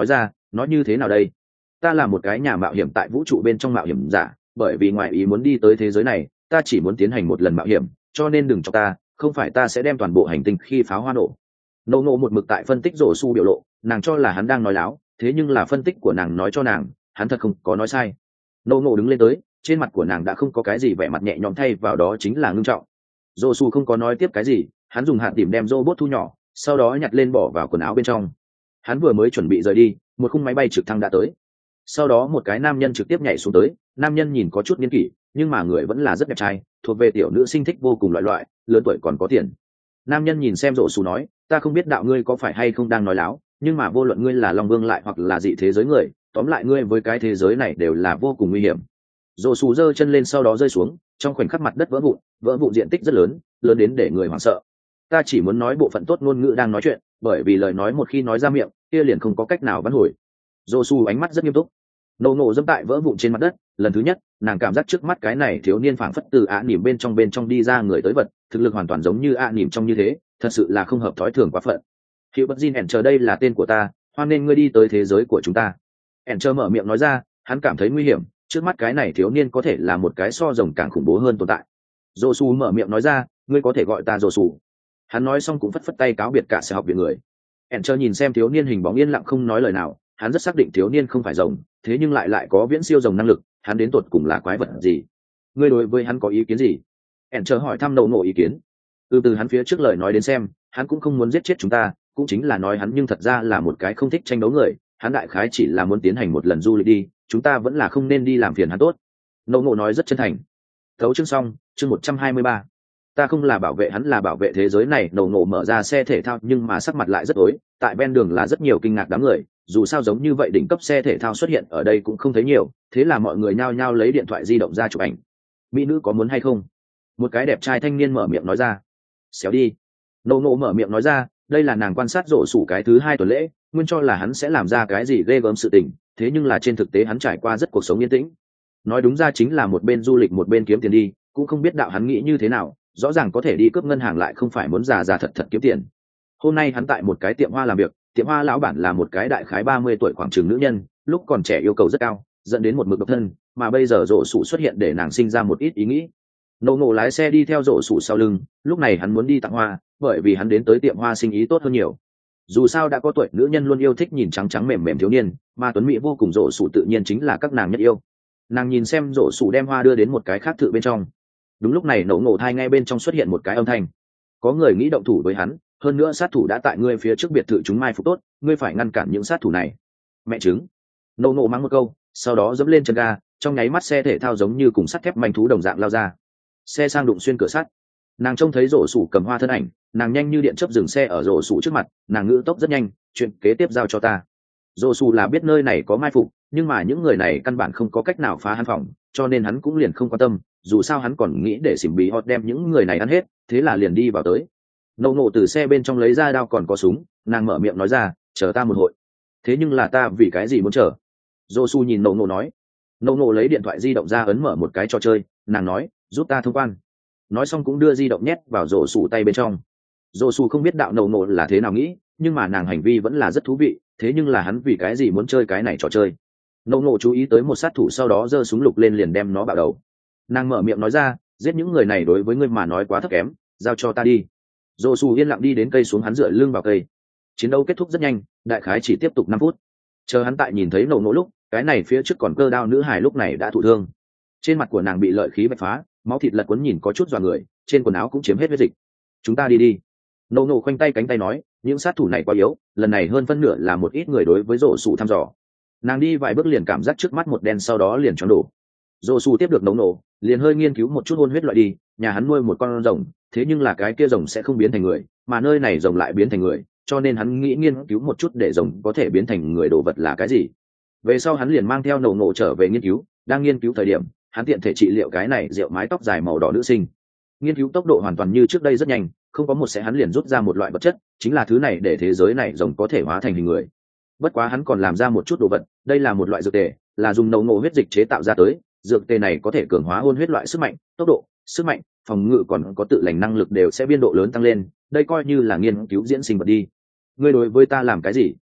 nói như thế nào đây? Ta là một cái nhà mạo hiểm tại vũ trụ bên trong mạo hiểm giả, bởi vì ngoại ý muốn đi tới thế giới này, ta chỉ muốn tiến hành một lần mạo hiểm, cho nên đừng cho ta, không phải ta sẽ đem toàn bộ hành tinh khi pháo hoa nổ. Nô Ngộ một mực tại phân tích rổ su biểu lộ, nàng cho là hắn đang nói láo, thế nhưng là phân tích của nàng nói cho nàng, hắn thật không có nói sai. Nô Ngộ đứng lên tới, trên mặt của nàng đã không có cái gì vẻ mặt nhẹ nhõm, thay vào đó chính là ngưng trọng. Rổ su không có nói tiếp cái gì, hắn dùng hạt tìm đem robot thu nhỏ, sau đó nhặt lên bỏ vào quần áo bên trong. Hắn vừa mới chuẩn bị rời đi, một khung máy bay trực thăng đã tới. Sau đó một cái nam nhân trực tiếp nhảy xuống tới, nam nhân nhìn có chút niên kỷ, nhưng mà người vẫn là rất đẹp trai, thuộc về tiểu nữ sinh thích vô cùng loại loại, lớn tuổi còn có tiền. Nam nhân nhìn xem rổ xù nói, ta không biết đạo ngươi có phải hay không đang nói láo, nhưng mà vô luận ngươi là long vương lại hoặc là dị thế giới người, tóm lại ngươi với cái thế giới này đều là vô cùng nguy hiểm. Rổ xù giơ chân lên sau đó rơi xuống, trong khoảnh khắc mặt đất vỡ vụn, vỡ vụn diện tích rất lớn, lớn đến để người hoảng sợ. Ta chỉ muốn nói bộ phận tốt ngôn ngữ đang nói chuyện, bởi vì lời nói một khi nói ra miệng, kia liền không có cách nào vãn hồi. Rổ xù ánh mắt rất nghiêm túc. Nô Ngộ dẫm tại vỡ vụn trên mặt đất, lần thứ nhất, nàng cảm giác trước mắt cái này thiếu niên phảng phất từ ạ nỉm bên trong bên trong đi ra người tới vật, thực lực hoàn toàn giống như ạ nỉm trong như thế, thật sự là không hợp thói thường quá phận. Hiệu Bất Jin Enter đây là tên của ta, hoan nên ngươi đi tới thế giới của chúng ta. Enter mở miệng nói ra, hắn cảm thấy nguy hiểm, trước mắt cái này thiếu niên có thể là một cái so rồng càng khủng bố hơn tồn tại. Josu mở miệng nói ra, ngươi có thể gọi ta Josu. Hắn nói xong cũng phất phất tay cáo biệt cả sở học viện người. Enter nhìn xem thiếu niên hình bóng yên lặng không nói lời nào, hắn rất xác định thiếu niên không phải rồng, thế nhưng lại lại có viễn siêu rồng năng lực, hắn đến tột cùng là quái vật gì? Ngươi đối với hắn có ý kiến gì? Enter hỏi thăm Nô Ngộ ý kiến. Từ từ hắn phía trước lời nói đến xem, hắn cũng không muốn giết chết chúng ta, cũng chính là nói hắn nhưng thật ra là một cái không thích tranh đấu người, hắn đại khái chỉ là muốn tiến hành một lần du lịch đi, chúng ta vẫn là không nên đi làm phiền hắn tốt. Nô Ngộ nói rất chân thành. Thấu chương xong, chương một trăm hai mươi ba. Ta không là bảo vệ hắn, là bảo vệ thế giới này. Nô Ngộ mở ra xe thể thao nhưng mà sắc mặt lại rất tối, tại ven đường là rất nhiều kinh ngạc đám người, dù sao giống như vậy đỉnh cấp xe thể thao xuất hiện ở đây cũng không thấy nhiều, thế là mọi người nhao nhao lấy điện thoại di động ra chụp ảnh. Mỹ nữ có muốn hay không? Một cái đẹp trai thanh niên mở miệng nói ra. Xéo đi. Nô Ngộ mở miệng nói ra, đây là nàng quan sát rổ sủ cái thứ hai tuần lễ, nguyên cho là hắn sẽ làm ra cái gì ghê gớm sự tình, thế nhưng là trên thực tế hắn trải qua rất cuộc sống yên tĩnh. Nói đúng ra chính là một bên du lịch một bên kiếm tiền đi, cũng không biết đạo hắn nghĩ như thế nào, rõ ràng có thể đi cướp ngân hàng lại không phải muốn già già thật thật kiếm tiền. Hôm nay hắn tại một cái tiệm hoa làm việc, tiệm hoa lão bản là một cái đại khái ba mươi tuổi khoảng chừng nữ nhân, lúc còn trẻ yêu cầu rất cao, dẫn đến một mực độc thân, mà bây giờ rổ sủ xuất hiện để nàng sinh ra một ít ý nghĩ. Nô Ngộ lái xe đi theo rổ sủ sau lưng, lúc này hắn muốn đi tặng hoa, bởi vì hắn đến tới tiệm hoa sinh ý tốt hơn nhiều. Dù sao đã có tuổi nữ nhân luôn yêu thích nhìn trắng trắng mềm mềm thiếu niên, mà tuấn mỹ vô cùng rổ sủ tự nhiên chính là các nàng nhất yêu. Nàng nhìn xem rổ sủ đem hoa đưa đến một cái khác thự bên trong. Đúng lúc này Nô Ngộ thai ngay bên trong xuất hiện một cái âm thanh. Có người nghĩ động thủ với hắn, hơn nữa sát thủ đã tại ngươi phía trước biệt thự chúng mai phục tốt, ngươi phải ngăn cản những sát thủ này. Mẹ chứng. Nô Ngộ mắng một câu, sau đó dẫm lên chân ga, trong nháy mắt xe thể thao giống như cùng sắt thép manh thú đồng dạng lao ra. Xe sang đụng xuyên cửa sắt. Nàng trông thấy rổ sủ cầm hoa thân ảnh, nàng nhanh như điện chớp dừng xe ở rổ sủ trước mặt, nàng ngữ tốc rất nhanh, chuyện kế tiếp giao cho ta. Rổ sủ là biết nơi này có mai phục, nhưng mà những người này căn bản không có cách nào phá hắn phòng, cho nên hắn cũng liền không quan tâm, dù sao hắn còn nghĩ để xỉm bí hot đem những người này ăn hết, thế là liền đi vào tới. Nô Ngộ từ xe bên trong lấy ra đao còn có súng, nàng mở miệng nói ra, chờ ta một hồi. Thế nhưng là ta vì cái gì muốn chờ? Josu nhìn Nô Ngộ nói. Nô Ngộ lấy điện thoại di động ra ấn mở một cái trò chơi, nàng nói, giúp ta thông quan. Nói xong cũng đưa di động nhét vào Josu tay bên trong. Josu không biết đạo Nô Ngộ là thế nào nghĩ, nhưng mà nàng hành vi vẫn là rất thú vị, thế nhưng là hắn vì cái gì muốn chơi cái này trò chơi? Nô Ngộ chú ý tới một sát thủ sau đó giơ súng lục lên liền đem nó bạo đầu. Nàng mở miệng nói ra, giết những người này đối với ngươi mà nói quá thấp kém, giao cho ta đi. Josu yên lặng đi đến cây xuống hắn dựa lưng vào cây. Chiến đấu kết thúc rất nhanh, đại khái chỉ tiếp tục năm phút. Chờ hắn tại nhìn thấy Nô Ngộ lúc, cái này phía trước còn cơ đao nữ hài lúc này đã thụ thương. Trên mặt của nàng bị lợi khí bạch phá, máu thịt lật cuốn nhìn có chút dọa người, trên quần áo cũng chiếm hết huyết dịch. Chúng ta đi đi. Nô Ngộ khoanh tay cánh tay nói, những sát thủ này quá yếu, lần này hơn phân nửa là một ít người đối với Josu thăm dò. Nàng đi vài bước liền cảm giác trước mắt một đen sau đó liền choáng đổ. Josu tiếp được Nô Ngộ, liền hơi nghiên cứu một chút hôn huyết loại đi, nhà hắn nuôi một con rồng, thế nhưng là cái kia rồng sẽ không biến thành người, mà nơi này rồng lại biến thành người, cho nên hắn nghĩ nghiên cứu một chút để rồng có thể biến thành người đồ vật là cái gì. Về sau hắn liền mang theo Nô Ngộ trở về nghiên cứu, đang nghiên cứu thời điểm, hắn tiện thể trị liệu cái này rượu mái tóc dài màu đỏ nữ sinh. Nghiên cứu tốc độ hoàn toàn như trước đây rất nhanh, không có một sẽ hắn liền rút ra một loại vật chất, chính là thứ này để thế giới này rồng có thể hóa thành hình người. Bất quá hắn còn làm ra một chút đồ vật, đây là một loại dược tề, là dùng Nô Ngộ huyết dịch chế tạo ra tới, dược tề này có thể cường hóa hôn huyết loại sức mạnh, tốc độ, sức mạnh, phòng ngự còn có tự lành năng lực đều sẽ biên độ lớn tăng lên, đây coi như là nghiên cứu diễn sinh vật đi. Ngươi đối với ta làm cái gì?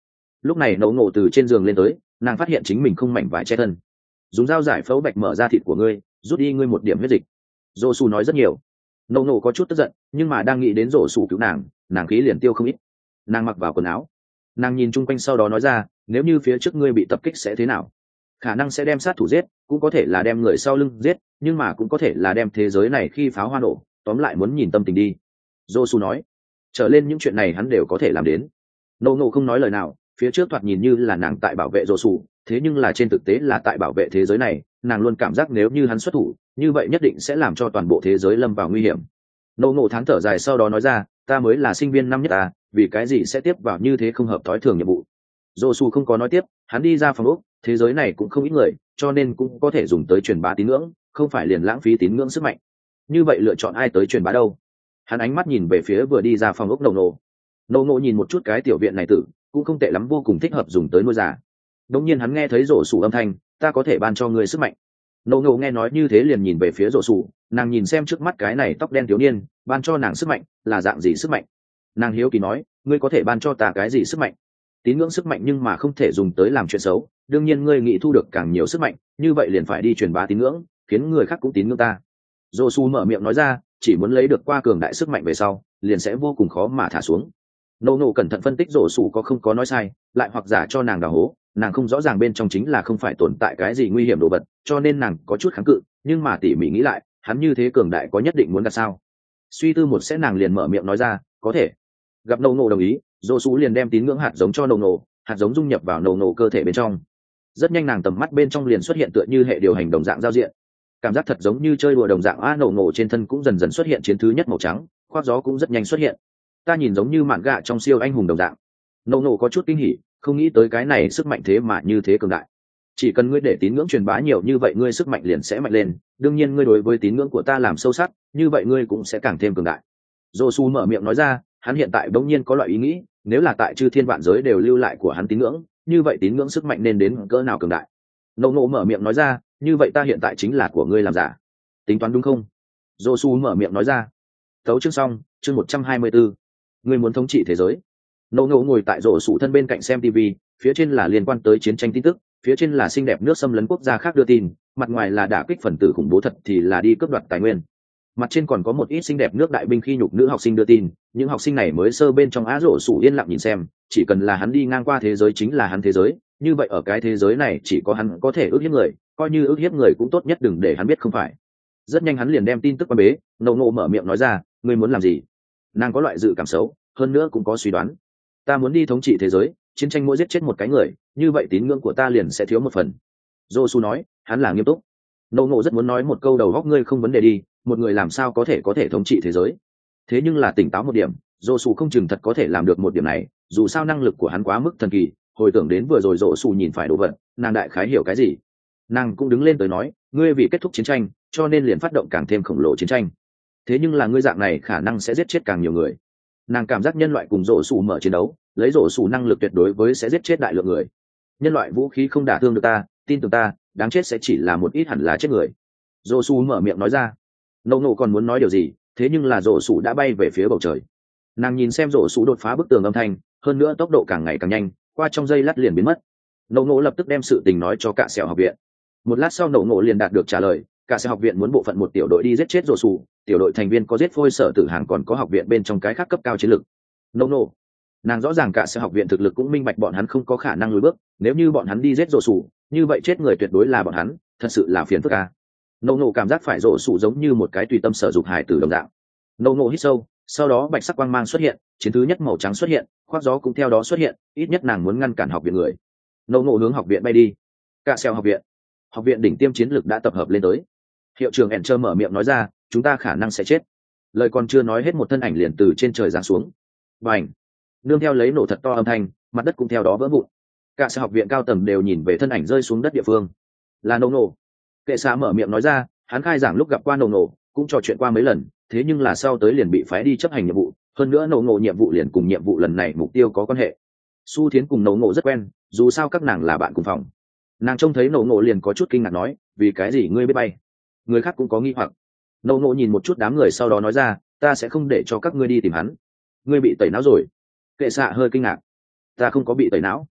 Lúc này nổ ngộ từ trên giường lên tới, nàng phát hiện chính mình không mảnh vải che thân. Dùng dao giải phẫu bạch mở ra thịt của ngươi, rút đi ngươi một điểm huyết dịch. Dô su nói rất nhiều. Nổ ngộ có chút tức giận, nhưng mà đang nghĩ đến rổ su cứu nàng, nàng khí liền tiêu không ít. Nàng mặc vào quần áo, nàng nhìn chung quanh sau đó nói ra, nếu như phía trước ngươi bị tập kích sẽ thế nào? Khả năng sẽ đem sát thủ giết, cũng có thể là đem người sau lưng giết, nhưng mà cũng có thể là đem thế giới này khi pháo hoa nổ. Tóm lại muốn nhìn tâm tình đi. Dô su nói, trở lên những chuyện này hắn đều có thể làm đến. Nổ ngộ không nói lời nào, phía trước thoạt nhìn như là nàng tại bảo vệ Dô su, thế nhưng là trên thực tế là tại bảo vệ thế giới này. Nàng luôn cảm giác nếu như hắn xuất thủ, như vậy nhất định sẽ làm cho toàn bộ thế giới lâm vào nguy hiểm. Nổ ngộ thán thở dài sau đó nói ra, ta mới là sinh viên năm nhất à, vì cái gì sẽ tiếp vào như thế không hợp thói thường nhiệm vụ. Dô su không có nói tiếp, hắn đi ra phòng ốc, thế giới này cũng không ít người, cho nên cũng có thể dùng tới truyền bá tín ngưỡng, không phải liền lãng phí tín ngưỡng sức mạnh. Như vậy lựa chọn ai tới truyền bá đâu? Hắn ánh mắt nhìn về phía vừa đi ra phòng ốc Nổ ngộ. Nổ ngộ nhìn một chút cái tiểu viện này tử, cũng không tệ lắm, vô cùng thích hợp dùng tới nuôi già. Đống nhiên hắn nghe thấy rổ sủ âm thanh, ta có thể ban cho ngươi sức mạnh. Nổ ngộ nghe nói như thế liền nhìn về phía rổ sủ, nàng nhìn xem trước mắt cái này tóc đen thiếu niên, ban cho nàng sức mạnh là dạng gì sức mạnh? Nàng hiếu kỳ nói, ngươi có thể ban cho ta cái gì sức mạnh? Tín ngưỡng sức mạnh nhưng mà không thể dùng tới làm chuyện xấu, đương nhiên ngươi nghĩ thu được càng nhiều sức mạnh, như vậy liền phải đi truyền bá tín ngưỡng, khiến người khác cũng tín ngưỡng ta. Rổ sủ mở miệng nói ra, chỉ muốn lấy được qua cường đại sức mạnh về sau, liền sẽ vô cùng khó mà thả xuống. Nô nô cẩn thận phân tích rổ sủ có không có nói sai, lại hoặc giả cho nàng đào hố, nàng không rõ ràng bên trong chính là không phải tồn tại cái gì nguy hiểm đồ vật, cho nên nàng có chút kháng cự, nhưng mà tỉ mỉ nghĩ lại, hắn như thế cường đại có nhất định muốn đặt sao? Suy tư một sẽ nàng liền mở miệng nói ra, có thể. Gặp nô nô đồng ý, rổ sủ liền đem tín ngưỡng hạt giống cho nô nô, hạt giống dung nhập vào nô nô cơ thể bên trong. Rất nhanh nàng tầm mắt bên trong liền xuất hiện tựa như hệ điều hành đồng dạng giao diện, cảm giác thật giống như chơi đùa đồng dạng. A nổ nổ trên thân cũng dần dần xuất hiện chiến thứ nhất màu trắng, khoác gió cũng rất nhanh xuất hiện. Ta nhìn giống như mạn gạ trong siêu anh hùng đồng dạng. Nổ nổ có chút kinh hỉ, không nghĩ tới cái này sức mạnh thế mà như thế cường đại. Chỉ cần ngươi để tín ngưỡng truyền bá nhiều như vậy, ngươi sức mạnh liền sẽ mạnh lên, đương nhiên ngươi đối với tín ngưỡng của ta làm sâu sắc, như vậy ngươi cũng sẽ càng thêm cường đại. Josu mở miệng nói ra, hắn hiện tại bỗng nhiên có loại ý nghĩ, nếu là tại chư thiên vạn giới đều lưu lại của hắn tín ngưỡng, như vậy tín ngưỡng sức mạnh nên đến cỡ nào cường đại. Nổ nổ mở miệng nói ra, như vậy ta hiện tại chính là của ngươi làm giả, tính toán đúng không? Josu mở miệng nói ra. Tấu chương xong, chương một trăm hai mươi bốn. Ngươi muốn thống trị thế giới. Nổ nổ ngồi tại rổ sủ thân bên cạnh xem tivi, phía trên là liên quan tới chiến tranh tin tức, phía trên là xinh đẹp nước xâm lấn quốc gia khác đưa tin, mặt ngoài là đả kích phần tử khủng bố thật thì là đi cướp đoạt tài nguyên. Mặt trên còn có một ít xinh đẹp nước đại binh khi nhục nữ học sinh đưa tin, những học sinh này mới sơ bên trong á rổ sủ yên lặng nhìn xem, chỉ cần là hắn đi ngang qua thế giới chính là hắn thế giới, như vậy ở cái thế giới này chỉ có hắn có thể ước hiếp người, coi như ước hiếp người cũng tốt nhất đừng để hắn biết không phải. Rất nhanh hắn liền đem tin tức qua bế, nổ nổ mở miệng nói ra, ngươi muốn làm gì? Nàng có loại dự cảm xấu, hơn nữa cũng có suy đoán. Ta muốn đi thống trị thế giới, chiến tranh mỗi giết chết một cái người, như vậy tín ngưỡng của ta liền sẽ thiếu một phần. Josu nói, hắn là nghiêm túc. Nổ nổ rất muốn nói một câu đầu góc ngươi không vấn đề đi, một người làm sao có thể có thể thống trị thế giới. Thế nhưng là tỉnh táo một điểm, Josu không chừng thật có thể làm được một điểm này, dù sao năng lực của hắn quá mức thần kỳ. Hồi tưởng đến vừa rồi Josu nhìn phải đồ vật, nàng đại khái hiểu cái gì. Nàng cũng đứng lên tới nói, ngươi vì kết thúc chiến tranh, cho nên liền phát động càng thêm khổng lồ chiến tranh. Thế nhưng là ngươi dạng này khả năng sẽ giết chết càng nhiều người. Nàng cảm giác nhân loại cùng rổ sủ mở chiến đấu, lấy rổ sủ năng lực tuyệt đối với sẽ giết chết đại lượng người. Nhân loại vũ khí không đả thương được ta, tin tưởng ta, đáng chết sẽ chỉ là một ít hẳn là chết người. Rổ sủ mở miệng nói ra. Nô nô còn muốn nói điều gì, thế nhưng là rổ sủ đã bay về phía bầu trời. Nàng nhìn xem rổ sủ đột phá bức tường âm thanh, hơn nữa tốc độ càng ngày càng nhanh, qua trong giây lát liền biến mất. Nô nô lập tức đem sự tình nói cho cả sẹo học viện. Một lát sau nô nô liền đạt được trả lời, cả sẹo học viện muốn bộ phận một tiểu đội đi giết chết rổ sủ, tiểu đội thành viên có giết phôi sở tử hàng, còn có học viện bên trong cái khác cấp cao chiến lực. Nô nô, nàng rõ ràng cả sẹo học viện thực lực cũng minh bạch bọn hắn không có khả năng lùi bước, nếu như bọn hắn đi giết rổ sủ, như vậy chết người tuyệt đối là bọn hắn, thật sự là phiền phức a. Nô nô cảm giác phải rổ sủ giống như một cái tùy tâm sở dục hài tử đồng dạng. Nô nô hít sâu, sau đó bạch sắc quang mang xuất hiện, chiến thứ nhất màu trắng xuất hiện, khoác gió cũng theo đó xuất hiện, ít nhất nàng muốn ngăn cản học viện người. Nô nô hướng học viện bay đi. Cả sẹo học viện, học viện đỉnh tiêm chiến lực đã tập hợp lên tới. Hiệu trưởng Enter mở miệng nói ra, chúng ta khả năng sẽ chết. Lời còn chưa nói hết một thân ảnh liền từ trên trời giáng xuống. Bành! Nương theo lấy nổ thật to âm thanh, mặt đất cũng theo đó vỡ vụn. Cả sở học viện cao tầng đều nhìn về thân ảnh rơi xuống đất địa phương. Là nổ nổ. Kệ xạ mở miệng nói ra, hắn khai giảng lúc gặp qua nổ nổ, cũng trò chuyện qua mấy lần, thế nhưng là sau tới liền bị phái đi chấp hành nhiệm vụ, hơn nữa nổ nổ nhiệm vụ liền cùng nhiệm vụ lần này mục tiêu có quan hệ. Su Thiến cùng nổ nổ rất quen, dù sao các nàng là bạn cùng phòng. Nàng trông thấy nổ nổ liền có chút kinh ngạc nói, vì cái gì ngươi biết bay? Người khác cũng có nghi hoặc. Nổ nổ nhìn một chút đám người sau đó nói ra, ta sẽ không để cho các ngươi đi tìm hắn. Ngươi bị tẩy não rồi. Kệ xạ hơi kinh ngạc. Ta không có bị tẩy não.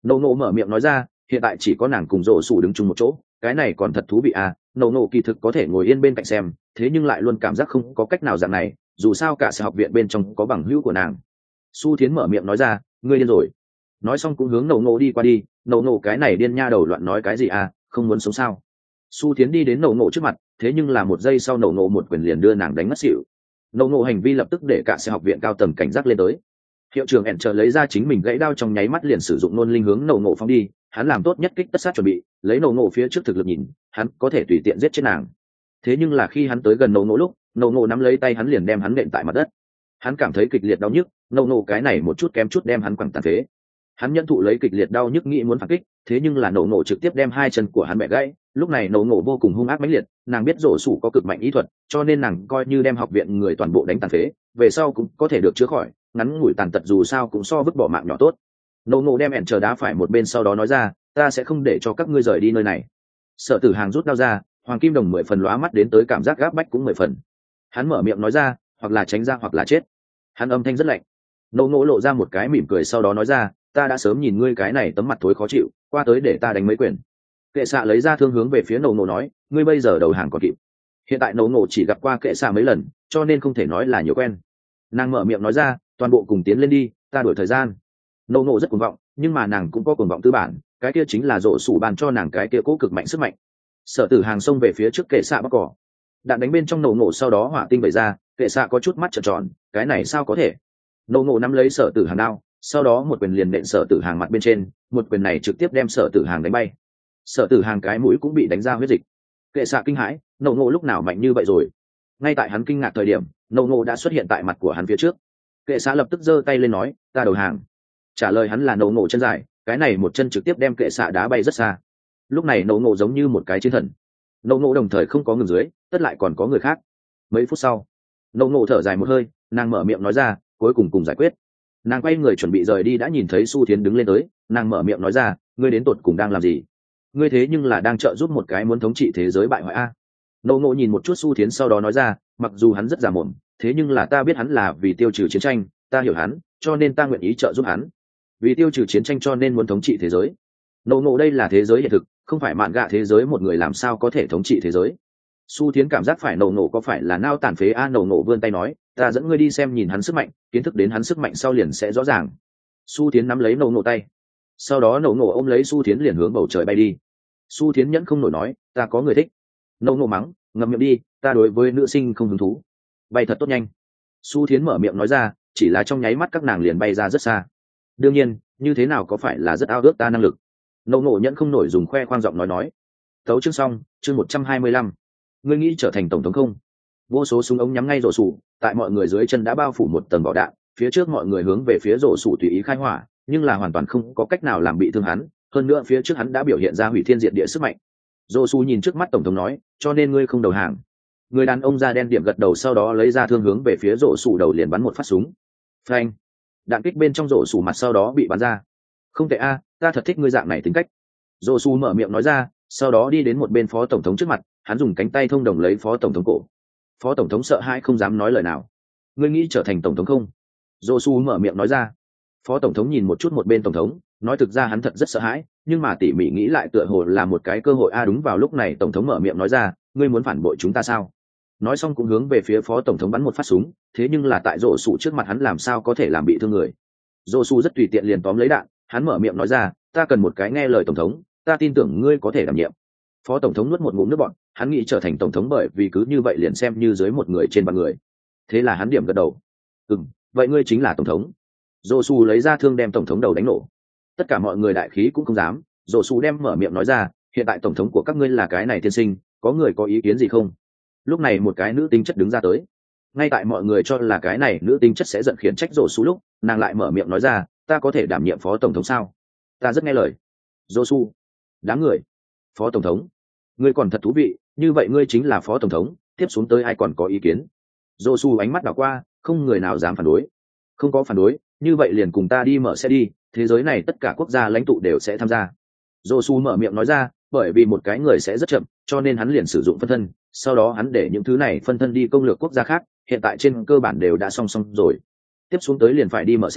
nổ nổ mở miệng nói ra, hiện tại chỉ có nàng cùng rổ sủ đứng chung một chỗ, cái này còn thật thú vị à. Nổ nổ kỳ thực có thể ngồi yên bên cạnh xem, thế nhưng lại luôn cảm giác không có cách nào dạng này, dù sao cả sở học viện bên trong có bằng hữu của nàng. Su Thiến mở miệng nói ra, ngươi điên rồi. Nói xong cũng hướng nổ nổ đi qua đi. Nổ nổ cái này điên nha đầu loạn nói cái gì à, không muốn sống sao? Su Thiến đi đến nổ nổ trước mặt, thế nhưng là một giây sau nổ nổ một quyền liền đưa nàng đánh ngất xỉu. Nổ nổ hành vi lập tức để cả sở học viện cao tầng cảnh giác lên tới. Hiệu trưởng ẻn chờ lấy ra chính mình gãy đao trong nháy mắt liền sử dụng nôn linh hướng nổ nổ phóng đi, hắn làm tốt nhất kích tất sát chuẩn bị, lấy nổ nổ phía trước thực lực nhìn, hắn có thể tùy tiện giết chết nàng. Thế nhưng là khi hắn tới gần nổ nổ lúc, nổ nổ nắm lấy tay hắn liền đem hắn nện tại mặt đất. Hắn cảm thấy kịch liệt đau nhức, nổ nổ cái này một chút kém chút đem hắn quẳng tàn phế. Hắn nhận thụ lấy kịch liệt đau nhức nghĩ muốn phản kích, thế nhưng là nổ nổ trực tiếp đem hai chân của hắn bẻ gãy. Lúc này nổ nổ vô cùng hung ác mãnh liệt, nàng biết rổ sủ có cực mạnh ý thuật, cho nên nàng coi như đem học viện người toàn bộ đánh tàn phế, về sau cũng có thể được chữa khỏi, ngắn ngủi tàn tật dù sao cũng so vứt bỏ mạng nhỏ tốt. Nổ nổ đem ẻn chờ đá phải một bên, sau đó nói ra, ta sẽ không để cho các ngươi rời đi nơi này. Sở Tử Hàng rút đao ra, hoàng kim đồng mười phần lóa mắt đến tới cảm giác gáp bách cũng mười phần. Hắn mở miệng nói ra, hoặc là tránh ra hoặc là chết. Hắn âm thanh rất lạnh. Nổ nổ lộ ra một cái mỉm cười, sau đó nói ra, ta đã sớm nhìn ngươi cái này tấm mặt thối khó chịu, qua tới để ta đánh mấy quyền. Kệ xạ lấy ra thương hướng về phía nổ nổ nói, ngươi bây giờ đầu hàng còn kịp. Hiện tại nổ nổ chỉ gặp qua kệ xạ mấy lần, cho nên không thể nói là nhiều quen. Nàng mở miệng nói ra, toàn bộ cùng tiến lên đi, ta đuổi thời gian. Nổ nổ rất cuồng vọng, nhưng mà nàng cũng có cuồng vọng tư bản, cái kia chính là rổ sủ bàn cho nàng cái kia cố cực mạnh sức mạnh. Sở Tử Hàng xông về phía trước kệ xạ bóc cỏ, đạn đánh bên trong nổ nổ, sau đó hỏa tinh vẩy ra, kệ xạ có chút mắt trợn tròn, cái này sao có thể? Nổ nổ nắm lấy Sở Tử Hàng đao, sau đó một quyền liền nện Sở Tử Hàng mặt bên trên, một quyền này trực tiếp đem Sở Tử Hàng đánh bay. Sở Tử Hàng cái mũi cũng bị đánh ra huyết dịch. Kệ xạ kinh hãi, nổ nổ lúc nào mạnh như vậy rồi? Ngay tại hắn kinh ngạc thời điểm, nổ nổ đã xuất hiện tại mặt của hắn phía trước. Kệ xạ lập tức giơ tay lên nói, ta đầu hàng. Trả lời hắn là nổ nổ chân dài, cái này một chân trực tiếp đem kệ xạ đá bay rất xa. Lúc này nổ nổ giống như một cái chiến thần. Nổ nổ đồng thời không có ngừng dưới, tất lại còn có người khác. Mấy phút sau, nổ nổ thở dài một hơi, nàng mở miệng nói ra, cuối cùng cùng giải quyết. Nàng quay người chuẩn bị rời đi đã nhìn thấy Su Thiến đứng lên tới, nàng mở miệng nói ra, ngươi đến tột cùng đang làm gì? Ngươi thế nhưng là đang trợ giúp một cái muốn thống trị thế giới bại hoại a. Nổ nổ nhìn một chút Su Thiến, sau đó nói ra, mặc dù hắn rất già mồm, thế nhưng là ta biết hắn là vì tiêu trừ chiến tranh, ta hiểu hắn, cho nên ta nguyện ý trợ giúp hắn. Vì tiêu trừ chiến tranh cho nên muốn thống trị thế giới. Nổ nổ đây là thế giới hiện thực, không phải mạn gạ thế giới, một người làm sao có thể thống trị thế giới? Su Thiến cảm giác phải nổ nổ có phải là nao tàn phế a? Nổ nổ vươn tay nói, ta dẫn ngươi đi xem nhìn hắn sức mạnh, kiến thức đến hắn sức mạnh sau liền sẽ rõ ràng. Su Thiến nắm lấy nổ nổ tay, sau đó nổ nổ ôm lấy Su Thiến liền hướng bầu trời bay đi. Su Thiến nhẫn không nổi nói, ta có người thích. Nổ nổ mắng, ngậm miệng đi, ta đối với nữ sinh không hứng thú. Bay thật tốt nhanh. Su Thiến mở miệng nói ra, chỉ là trong nháy mắt các nàng liền bay ra rất xa. Đương nhiên, như thế nào có phải là rất ao ước ta năng lực. Nổ nổ nhẫn không nổi dùng khoe khoang giọng nói nói. Tấu chương xong, chương một trăm hai mươi lăm. Ngươi nghĩ trở thành tổng thống không? Vô số súng ống nhắm ngay rổ sủ, tại mọi người dưới chân đã bao phủ một tầng vỏ đạn, phía trước mọi người hướng về phía rổ sủ tùy ý khai hỏa, nhưng là hoàn toàn không có cách nào làm bị thương hắn, hơn nữa phía trước hắn đã biểu hiện ra hủy thiên diệt địa sức mạnh. Rổ sủ nhìn trước mắt tổng thống nói, cho nên ngươi không đầu hàng. Người đàn ông da đen điểm gật đầu, sau đó lấy ra thương hướng về phía rổ sủ đầu liền bắn một phát súng. Phanh! Đạn kích bên trong rổ sủ mặt sau đó bị bắn ra. Không tệ a, ta thật thích ngươi dạng này tính cách. Rổ sủ mở miệng nói ra, sau đó đi đến một bên phó tổng thống trước mặt, hắn dùng cánh tay thông đồng lấy phó tổng thống cổ. Phó tổng thống sợ hãi không dám nói lời nào. Ngươi nghĩ trở thành tổng thống không? Rổ sủ mở miệng nói ra. Phó tổng thống nhìn một chút một bên tổng thống, nói thực ra hắn thật rất sợ hãi, nhưng mà tỉ mỉ nghĩ lại tựa hồ là một cái cơ hội a. Đúng vào lúc này tổng thống mở miệng nói ra, ngươi muốn phản bội chúng ta sao? Nói xong cũng hướng về phía phó tổng thống bắn một phát súng, thế nhưng là tại rổ sủ trước mặt hắn làm sao có thể làm bị thương người. Rổ sủ rất tùy tiện liền tóm lấy đạn, hắn mở miệng nói ra, ta cần một cái nghe lời tổng thống, ta tin tưởng ngươi có thể đảm nhiệm. Phó tổng thống nuốt một ngụm nước bọt, hắn nghĩ trở thành tổng thống bởi vì cứ như vậy liền xem như dưới một người trên ba người. Thế là hắn điểm gật đầu. Ừm, vậy ngươi chính là tổng thống. Rổ sủ lấy ra thương đem tổng thống đầu đánh nổ. Tất cả mọi người đại khí cũng không dám. Rổ sủ đem mở miệng nói ra, hiện tại tổng thống của các ngươi là cái này tiên sinh, có người có ý kiến gì không? Lúc này một cái nữ tính chất đứng ra tới. Ngay tại mọi người cho là cái này nữ tính chất sẽ giận khiển trách rổ sủ lúc, nàng lại mở miệng nói ra, ta có thể đảm nhiệm phó tổng thống sao? Ta rất nghe lời. Rổ sủ, đáng người. Phó tổng thống, ngươi còn thật thú vị, như vậy ngươi chính là phó tổng thống, tiếp xuống tới ai còn có ý kiến? Rổ sủ ánh mắt đảo qua, không người nào dám phản đối. Không có phản đối, như vậy liền cùng ta đi mở xe đi, thế giới này tất cả quốc gia lãnh tụ đều sẽ tham gia. Rổ sủ mở miệng nói ra, bởi vì một cái người sẽ rất chậm, cho nên hắn liền sử dụng phân thân, sau đó hắn để những thứ này phân thân đi công lược quốc gia khác, hiện tại trên cơ bản đều đã song song rồi. Tiếp xuống tới liền phải đi mở sẽ,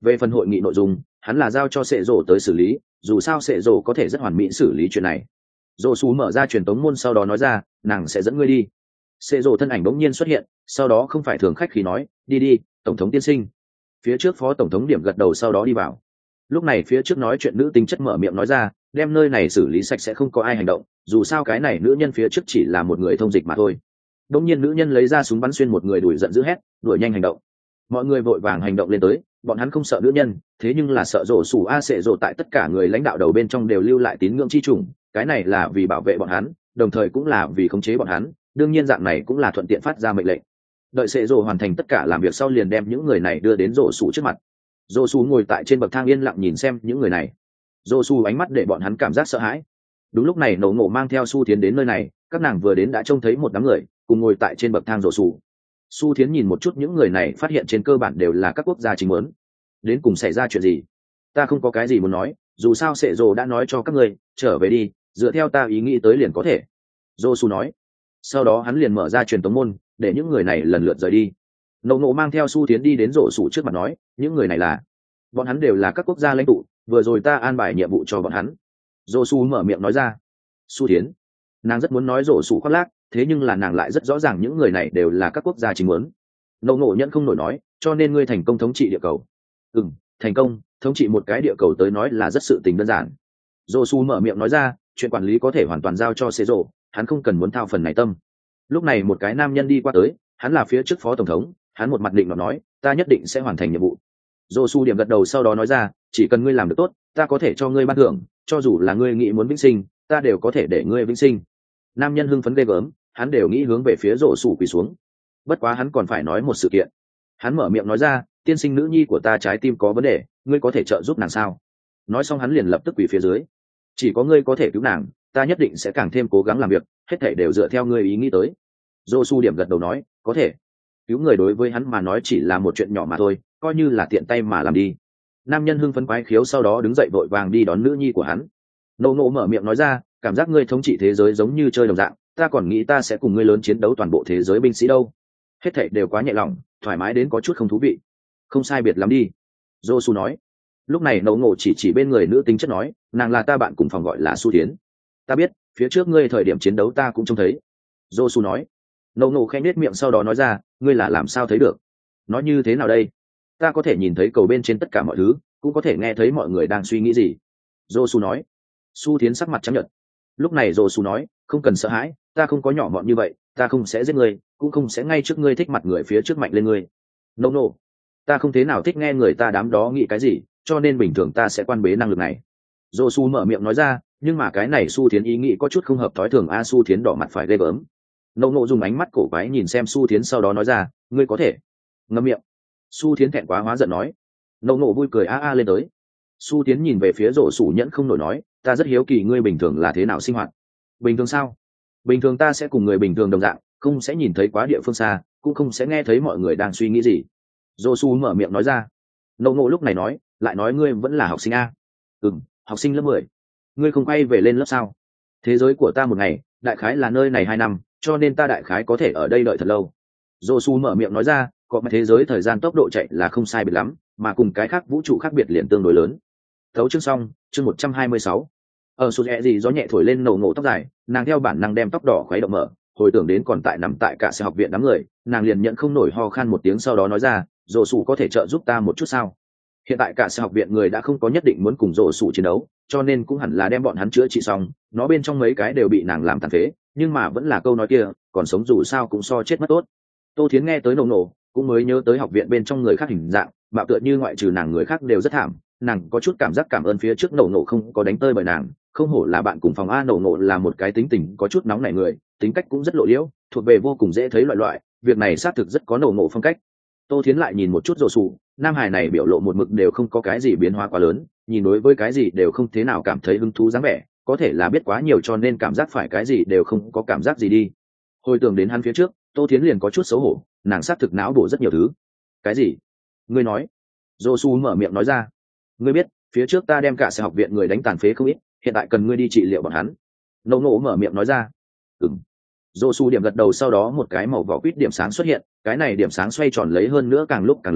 về phần hội nghị nội dung hắn là giao cho sệ rổ tới xử lý, dù sao sệ rổ có thể rất hoàn mỹ xử lý chuyện này. Rổ xù mở ra truyền tống môn sau đó nói ra, nàng sẽ dẫn ngươi đi. Sệ rổ thân ảnh bỗng nhiên xuất hiện, sau đó không phải thường khách khí nói, đi đi tổng thống tiên sinh. Phía trước phó tổng thống điểm gật đầu sau đó đi vào. Lúc này phía trước nói chuyện nữ tính chất mở miệng nói ra, đem nơi này xử lý sạch sẽ không có ai hành động, dù sao cái này nữ nhân phía trước chỉ là một người thông dịch mà thôi. Đống nhiên nữ nhân lấy ra súng bắn xuyên một người, đuổi giận dữ hét, đuổi nhanh hành động. Mọi người vội vàng hành động lên tới, bọn hắn không sợ nữ nhân, thế nhưng là sợ rổ sủ a sệ rổ tại tất cả người lãnh đạo đầu bên trong đều lưu lại tín ngưỡng chi trùng, cái này là vì bảo vệ bọn hắn, đồng thời cũng là vì khống chế bọn hắn, đương nhiên dạng này cũng là thuận tiện phát ra mệnh lệnh. Đợi sệ rổ hoàn thành tất cả làm việc sau liền đem những người này đưa đến rổ sủ trước mặt. Rổ sủ ngồi tại trên bậc thang yên lặng nhìn xem những người này. Rổ sủ ánh mắt để bọn hắn cảm giác sợ hãi. Đúng lúc này nổ ngộ mang theo Su Thiến đến nơi này, các nàng vừa đến đã trông thấy một đám người cùng ngồi tại trên bậc thang rổ sủ. Su Thiến nhìn một chút những người này, phát hiện trên cơ bản đều là các quốc gia chính muốn. Đến cùng xảy ra chuyện gì? Ta không có cái gì muốn nói, dù sao sệ rồ đã nói cho các người trở về đi, dựa theo ta ý nghĩ tới liền có thể. Rô Su nói. Sau đó hắn liền mở ra truyền tống môn, để những người này lần lượt rời đi. Nộ nộ mang theo Su Thiến đi đến rổ sủ trước mặt nói, những người này là, bọn hắn đều là các quốc gia lãnh tụ, vừa rồi ta an bài nhiệm vụ cho bọn hắn. Rô Su mở miệng nói ra. Su Thiến, nàng rất muốn nói rổ sủ khoác lác, thế nhưng là nàng lại rất rõ ràng những người này đều là các quốc gia chính muốn. Nộ nộ nhận không nổi nói, cho nên ngươi thành công thống trị địa cầu. Ừ, thành công, thống trị một cái địa cầu tới nói là rất sự tình đơn giản. Rô Su mở miệng nói ra, chuyện quản lý có thể hoàn toàn giao cho Sê Rô, hắn không cần muốn thao phần này tâm. Lúc này một cái nam nhân đi qua tới, hắn là phía trước phó tổng thống, hắn một mặt định nó nói, ta nhất định sẽ hoàn thành nhiệm vụ. Rô Su điểm gật đầu sau đó nói ra, chỉ cần ngươi làm được tốt, ta có thể cho ngươi ban thưởng, cho dù là ngươi nghĩ muốn vĩnh sinh, ta đều có thể để ngươi vĩnh sinh. Nam nhân hưng phấn ghê gớm, hắn đều nghĩ hướng về phía Rô Su quỳ xuống. Bất quá hắn còn phải nói một sự kiện. Hắn mở miệng nói ra, tiên sinh nữ nhi của ta trái tim có vấn đề, ngươi có thể trợ giúp nàng sao? Nói xong hắn liền lập tức quỳ phía dưới. Chỉ có ngươi có thể cứu nàng, ta nhất định sẽ càng thêm cố gắng làm việc, hết thảy đều dựa theo ngươi ý nghĩ tới. Dô Su điểm gật đầu nói, có thể. Cứu người đối với hắn mà nói chỉ là một chuyện nhỏ mà thôi, coi như là tiện tay mà làm đi. Nam nhân hưng phấn quái khiếu sau đó đứng dậy vội vàng đi đón nữ nhi của hắn. Nô Ngộ mở miệng nói ra, cảm giác ngươi thống trị thế giới giống như chơi đồng dạng, ta còn nghĩ ta sẽ cùng ngươi lớn chiến đấu toàn bộ thế giới binh sĩ đâu. Hết thảy đều quá nhẹ lòng, thoải mái đến có chút không thú vị. Không sai biệt lắm đi. Dô Su nói. Lúc này Nô Ngộ chỉ chỉ bên người nữ tính chất nói, nàng là ta bạn cùng phòng gọi là Su Thiến. Ta biết, phía trước ngươi thời điểm chiến đấu ta cũng trông thấy. Dô Su nói. Nô Ngộ khẽ nhếch miệng sau đó nói ra, ngươi là làm sao thấy được? Nói như thế nào đây? Ta có thể nhìn thấy cầu bên trên tất cả mọi thứ, cũng có thể nghe thấy mọi người đang suy nghĩ gì. Dô Su nói. Su Thiến sắc mặt trắng nhợt. Lúc này Dô Su nói, không cần sợ hãi, ta không có nhỏ mọn như vậy, ta không sẽ giết ngươi, cũng không sẽ ngay trước ngươi thích mặt người phía trước mạnh lên ngươi. Nô Nô, ta không thế nào thích nghe người ta đám đó nghĩ cái gì, cho nên bình thường ta sẽ quan bế năng lực này. Dô Su mở miệng nói ra, nhưng mà cái này Su Thiến ý nghĩ có chút không hợp thói thường a. Su Thiến đỏ mặt phải ghê gớm. Nô Nô dùng ánh mắt cổ quái nhìn xem Su Thiến sau đó nói ra, ngươi có thể ngậm miệng. Su Thiến thẹn quá hóa giận nói. Nô Nô vui cười a a lên tới. Su Thiến nhìn về phía Dỗ Sủ Nhẫn không nổi nói, ta rất hiếu kỳ ngươi bình thường là thế nào sinh hoạt. Bình thường sao? Bình thường ta sẽ cùng người bình thường đồng dạng, không sẽ nhìn thấy quá địa phương xa, cũng không sẽ nghe thấy mọi người đang suy nghĩ gì. Dô Su mở miệng nói ra. Nô Ngộ lúc này nói, lại nói ngươi vẫn là học sinh a. Ừm, học sinh lớp mười. Ngươi không quay về lên lớp sao? Thế giới của ta một ngày, đại khái là nơi này hai năm, cho nên ta đại khái có thể ở đây đợi thật lâu. Dô Su mở miệng nói ra, có mà thế giới thời gian tốc độ chạy là không sai biệt lắm, mà cùng cái khác vũ trụ khác biệt liền tương đối lớn. Thấu chương xong, chương một trăm hai mươi sáu. Ở sụt ẹ gì gió nhẹ thổi lên Nổ Ngộ tóc dài, nàng theo bản năng đem tóc đỏ khuấy động mở, hồi tưởng đến còn tại nằm tại cả xe học viện đám người, nàng liền nhận không nổi ho khan một tiếng sau đó nói ra, Dỗ Sủ có thể trợ giúp ta một chút sao? Hiện tại cả xe học viện người đã không có nhất định muốn cùng Dỗ Sủ chiến đấu, cho nên cũng hẳn là đem bọn hắn chữa trị xong, nó bên trong mấy cái đều bị nàng làm tàn phế, nhưng mà vẫn là câu nói kia, còn sống dù sao cũng so chết mất tốt. Tô Thiến nghe tới Nổ Nổ, cũng mới nhớ tới học viện bên trong người khác hình dạng, bạo tựa như ngoại trừ nàng người khác đều rất thảm, nàng có chút cảm giác cảm ơn phía trước Nổ Nổ không có đánh tơi bởi nàng, không hổ là bạn cùng phòng a. Nổ Nổ là một cái tính tình có chút nóng nảy người, tính cách cũng rất lộ liễu, thuộc về vô cùng dễ thấy loại loại, việc này xác thực rất có Nổ Nổ phong cách. Tô Thiến lại nhìn một chút Dỗ Sủ, nam hải này biểu lộ một mực đều không có cái gì biến hóa quá lớn, nhìn đối với cái gì đều không thế nào cảm thấy hứng thú dáng vẻ, có thể là biết quá nhiều cho nên cảm giác phải cái gì đều không có cảm giác gì đi. Hồi tưởng đến hắn phía trước, Tô Thiến liền có chút xấu hổ, nàng xác thực não bổ rất nhiều thứ. Cái gì? Ngươi nói? Dỗ Sủ mở miệng nói ra. Ngươi biết, phía trước ta đem cả xe học viện người đánh tàn phế không ít, hiện tại cần ngươi đi trị liệu bọn hắn. Nô Nô mở miệng nói ra. Ừm. Dô Su điểm gật đầu sau đó một cái màu vỏ quýt điểm sáng xuất hiện, cái này điểm sáng xoay tròn lấy hơn nữa càng lúc càng lớn,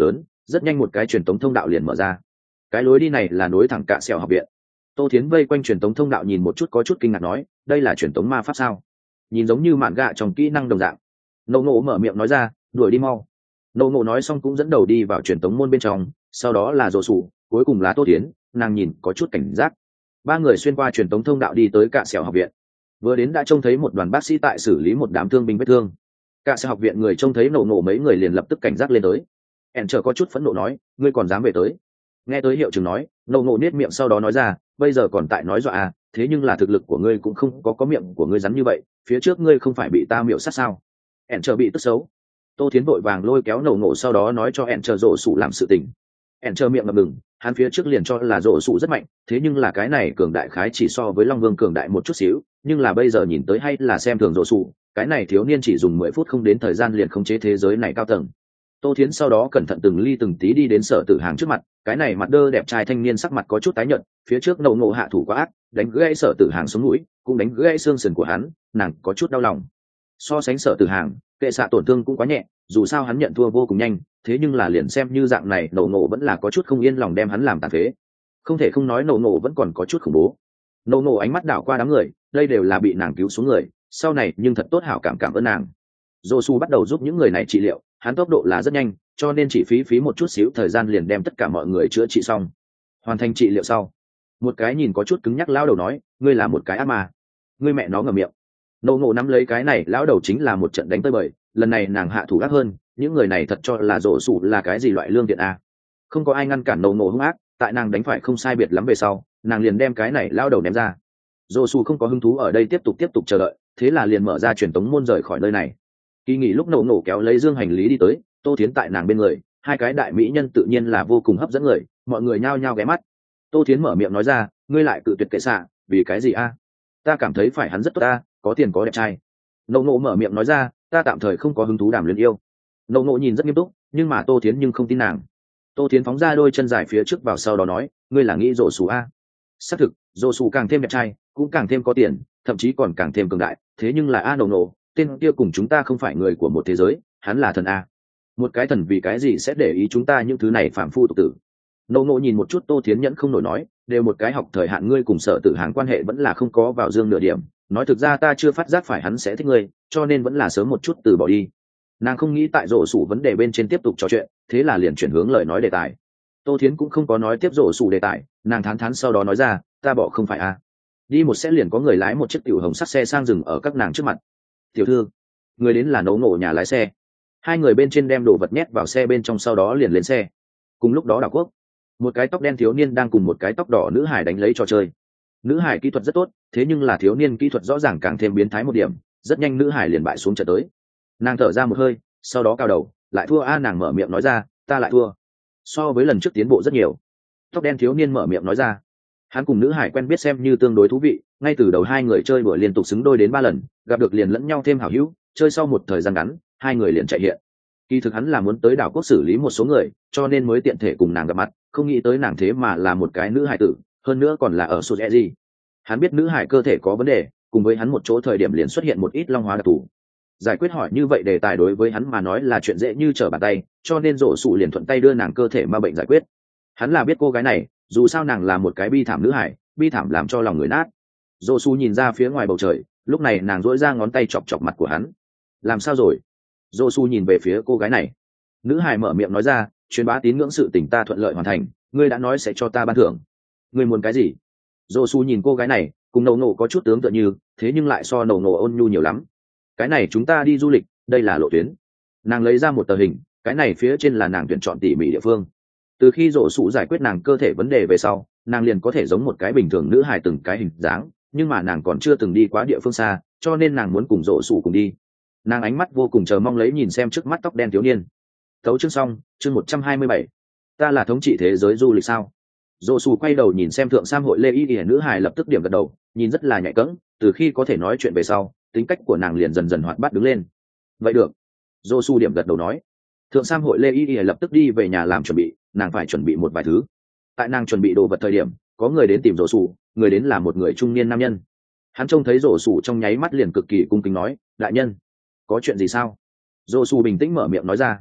rất nhanh một cái truyền tống thông đạo liền mở ra. Cái lối đi này là nối thẳng cạ sẹo học viện. Tô Thiến vây quanh truyền tống thông đạo nhìn một chút có chút kinh ngạc nói, đây là truyền tống ma pháp sao? Nhìn giống như mạn gạ trong kỹ năng đồng dạng. Nô Ngộ mở miệng nói ra, đuổi đi mau. Nô Ngộ nói xong cũng dẫn đầu đi vào truyền tống môn bên trong, sau đó là Dỗ Sủ, cuối cùng là Tô Thiến, nàng nhìn có chút cảnh giác. Ba người xuyên qua truyền tống thông đạo đi tới cạ sẹo học viện. Vừa đến đã trông thấy một đoàn bác sĩ tại xử lý một đám thương binh vết thương. Cạ sẹo học viện người trông thấy Nô Ngộ mấy người liền lập tức cảnh giác lên tới. ẻn chờ có chút phẫn nộ nói, ngươi còn dám về tới? Nghe tới hiệu trưởng nói, Nô Ngộ niết miệng sau đó nói ra, bây giờ còn tại nói dọa à, thế nhưng là thực lực của ngươi cũng không có có miệng của ngươi rắn như vậy, phía trước ngươi không phải bị ta miệu sát sao? ẻn chờ bị tức xấu. Tô Thiến vội vàng lôi kéo Nô Ngộ sau đó nói cho ẻn chờ Dỗ Sủ làm sự tình. ẻn chờ miệng ngập ngừng, hắn phía trước liền cho là Dỗ Sủ rất mạnh, thế nhưng là cái này cường đại khái chỉ so với Long Vương cường đại một chút xíu, nhưng là bây giờ nhìn tới hay là xem thường Dỗ Sủ, cái này thiếu niên chỉ dùng mười phút không đến thời gian liền khống chế thế giới này cao tầng. Tô Thiến sau đó cẩn thận từng ly từng tí đi đến Sở Tử Hàng trước mặt, cái này mặt đơ đẹp trai thanh niên sắc mặt có chút tái nhợt, phía trước Nô Ngộ hạ thủ quá ác, đánh gãy Sở Tử Hàng sống mũi, cũng đánh gãy xương sườn của hắn, nàng có chút đau lòng. So sánh Sở Tử Hàng, kệ xạ tổn thương cũng quá nhẹ, dù sao hắn nhận thua vô cùng nhanh, thế nhưng là liền xem như dạng này, Nô Ngộ vẫn là có chút không yên lòng đem hắn làm tàn phế. Không thể không nói Nô Ngộ vẫn còn có chút khủng bố. Nô Ngộ ánh mắt đảo qua đám người, đây đều là bị nàng cứu xuống người, sau này nhưng thật tốt hảo cảm cảm ơn nàng. Dỗ Su bắt đầu giúp những người này trị liệu, hắn tốc độ là rất nhanh, cho nên chỉ phí phí một chút xíu thời gian liền đem tất cả mọi người chữa trị xong. Hoàn thành trị liệu sau, một cái nhìn có chút cứng nhắc lão đầu nói, ngươi là một cái ác ma. Ngươi mẹ nó ngậm miệng. Nô Ngộ nắm lấy cái này lão đầu chính là một trận đánh tơi bời, lần này nàng hạ thủ ác hơn, những người này thật cho là Dỗ Su là cái gì loại lương thiện a. Không có ai ngăn cản Nô Ngộ hung ác, tại nàng đánh phải không sai biệt lắm về sau, nàng liền đem cái này lão đầu ném ra. Dỗ Su không có hứng thú ở đây tiếp tục tiếp tục chờ đợi, thế là liền mở ra truyền tống môn rời khỏi nơi này. Kỳ nghỉ lúc Nô Ngộ kéo lấy dương hành lý đi tới, Tô Thiến tại nàng bên người, hai cái đại mỹ nhân tự nhiên là vô cùng hấp dẫn người, mọi người nhao nhao ghé mắt. Tô Thiến mở miệng nói ra, ngươi lại cự tuyệt kệ xạ, vì cái gì a? Ta cảm thấy phải hắn rất tốt ta, có tiền có đẹp trai. Nô Ngộ mở miệng nói ra, ta tạm thời không có hứng thú đàm luyến yêu. Nô Ngộ nhìn rất nghiêm túc, nhưng mà Tô Thiến nhưng không tin nàng. Tô Thiến phóng ra đôi chân dài phía trước vào sau đó nói, ngươi là nghĩ Dỗ Sủ a? Xác thực, Dỗ Sủ càng thêm đẹp trai, cũng càng thêm có tiền, thậm chí còn càng thêm cường đại, thế nhưng là a Nô Ngộ, tên kia cùng chúng ta không phải người của một thế giới, hắn là thần a. Một cái thần vì cái gì sẽ để ý chúng ta những thứ này phàm phu tục tử? Nô Ngộ nhìn một chút Tô Thiến nhẫn không nổi nói, đều một cái học thời hạn, ngươi cùng Sở Tử Hàng quan hệ vẫn là không có vào dương nửa điểm, nói thực ra ta chưa phát giác phải hắn sẽ thích ngươi, cho nên vẫn là sớm một chút từ bỏ đi. Nàng không nghĩ tại Dỗ Sủ vấn đề bên trên tiếp tục trò chuyện, thế là liền chuyển hướng lời nói đề tài. Tô Thiến cũng không có nói tiếp Dỗ Sủ đề tài, nàng thán thán sau đó nói ra, ta bỏ không phải a. Đi một sẽ liền có người lái một chiếc tiểu hồng sắt xe sang dừng ở các nàng trước mặt. Tiểu thư, người đến là Nô Ngộ nhà lái xe. Hai người bên trên đem đồ vật nhét vào xe bên trong sau đó liền lên xe. Cùng lúc đó đảo quốc, một cái tóc đen thiếu niên đang cùng một cái tóc đỏ nữ hải đánh lấy trò chơi. Nữ hải kỹ thuật rất tốt, thế nhưng là thiếu niên kỹ thuật rõ ràng càng thêm biến thái một điểm, rất nhanh nữ hải liền bại xuống trận tới. Nàng thở ra một hơi, sau đó cao đầu, lại thua a. Nàng mở miệng nói ra, ta lại thua. So với lần trước tiến bộ rất nhiều. Tóc đen thiếu niên mở miệng nói ra, hắn cùng nữ hải quen biết xem như tương đối thú vị, ngay từ đầu hai người chơi đùa liên tục xứng đôi đến ba lần, gặp được liền lẫn nhau thêm hảo hữu, chơi sau một thời gian ngắn, hai người liền chạy hiện. Kỳ thực hắn là muốn tới đảo quốc xử lý một số người, cho nên mới tiện thể cùng nàng gặp mặt, không nghĩ tới nàng thế mà là một cái nữ hải tử, hơn nữa còn là ở sốt gì. Hắn biết nữ hải cơ thể có vấn đề, cùng với hắn một chỗ thời điểm liền xuất hiện một ít long hóa đặc thù. Giải quyết hỏi như vậy đề tài đối với hắn mà nói là chuyện dễ như trở bàn tay, cho nên Dỗ Sủ liền thuận tay đưa nàng cơ thể ma bệnh giải quyết. Hắn là biết cô gái này, dù sao nàng là một cái bi thảm nữ hải, bi thảm làm cho lòng người nát. Dỗ Sủ nhìn ra phía ngoài bầu trời, lúc này nàng duỗi ra ngón tay chọc chọc mặt của hắn. Làm sao rồi? Dỗ Su nhìn về phía cô gái này. Nữ hải mở miệng nói ra, truyền bá tín ngưỡng sự tình ta thuận lợi hoàn thành, ngươi đã nói sẽ cho ta ban thưởng. Ngươi muốn cái gì? Dỗ Su nhìn cô gái này, cùng Nầu Nổ có chút tướng tựa như, thế nhưng lại so Nầu Nổ ôn nhu nhiều lắm. Cái này chúng ta đi du lịch, đây là lộ tuyến. Nàng lấy ra một tờ hình, cái này phía trên là nàng tuyển chọn tỉ mỉ địa phương. Từ khi Dỗ Su giải quyết nàng cơ thể vấn đề về sau, nàng liền có thể giống một cái bình thường nữ hài từng cái hình dáng, nhưng mà nàng còn chưa từng đi quá địa phương xa, cho nên nàng muốn cùng Dỗ Su cùng đi. Nàng ánh mắt vô cùng chờ mong lấy nhìn xem trước mắt tóc đen thiếu niên. Thấu chương xong, chương một trăm hai mươi bảy. Ta là thống trị thế giới du lịch sao? Dỗ Su quay đầu nhìn xem thượng sam hội lê y y nữ hài lập tức điểm gật đầu, nhìn rất là nhạy cẫng, từ khi có thể nói chuyện về sau, tính cách của nàng liền dần dần hoạt bát đứng lên. Vậy được. Dỗ Su điểm gật đầu nói. Thượng sam hội lê y y lập tức đi về nhà làm chuẩn bị, nàng phải chuẩn bị một vài thứ. Tại nàng chuẩn bị đồ vật thời điểm, có người đến tìm Dỗ Su, người đến là một người trung niên nam nhân. Hắn trông thấy Dỗ Su trong nháy mắt liền cực kỳ cung kính nói, đại nhân, có chuyện gì sao? Dỗ Su bình tĩnh mở miệng nói ra.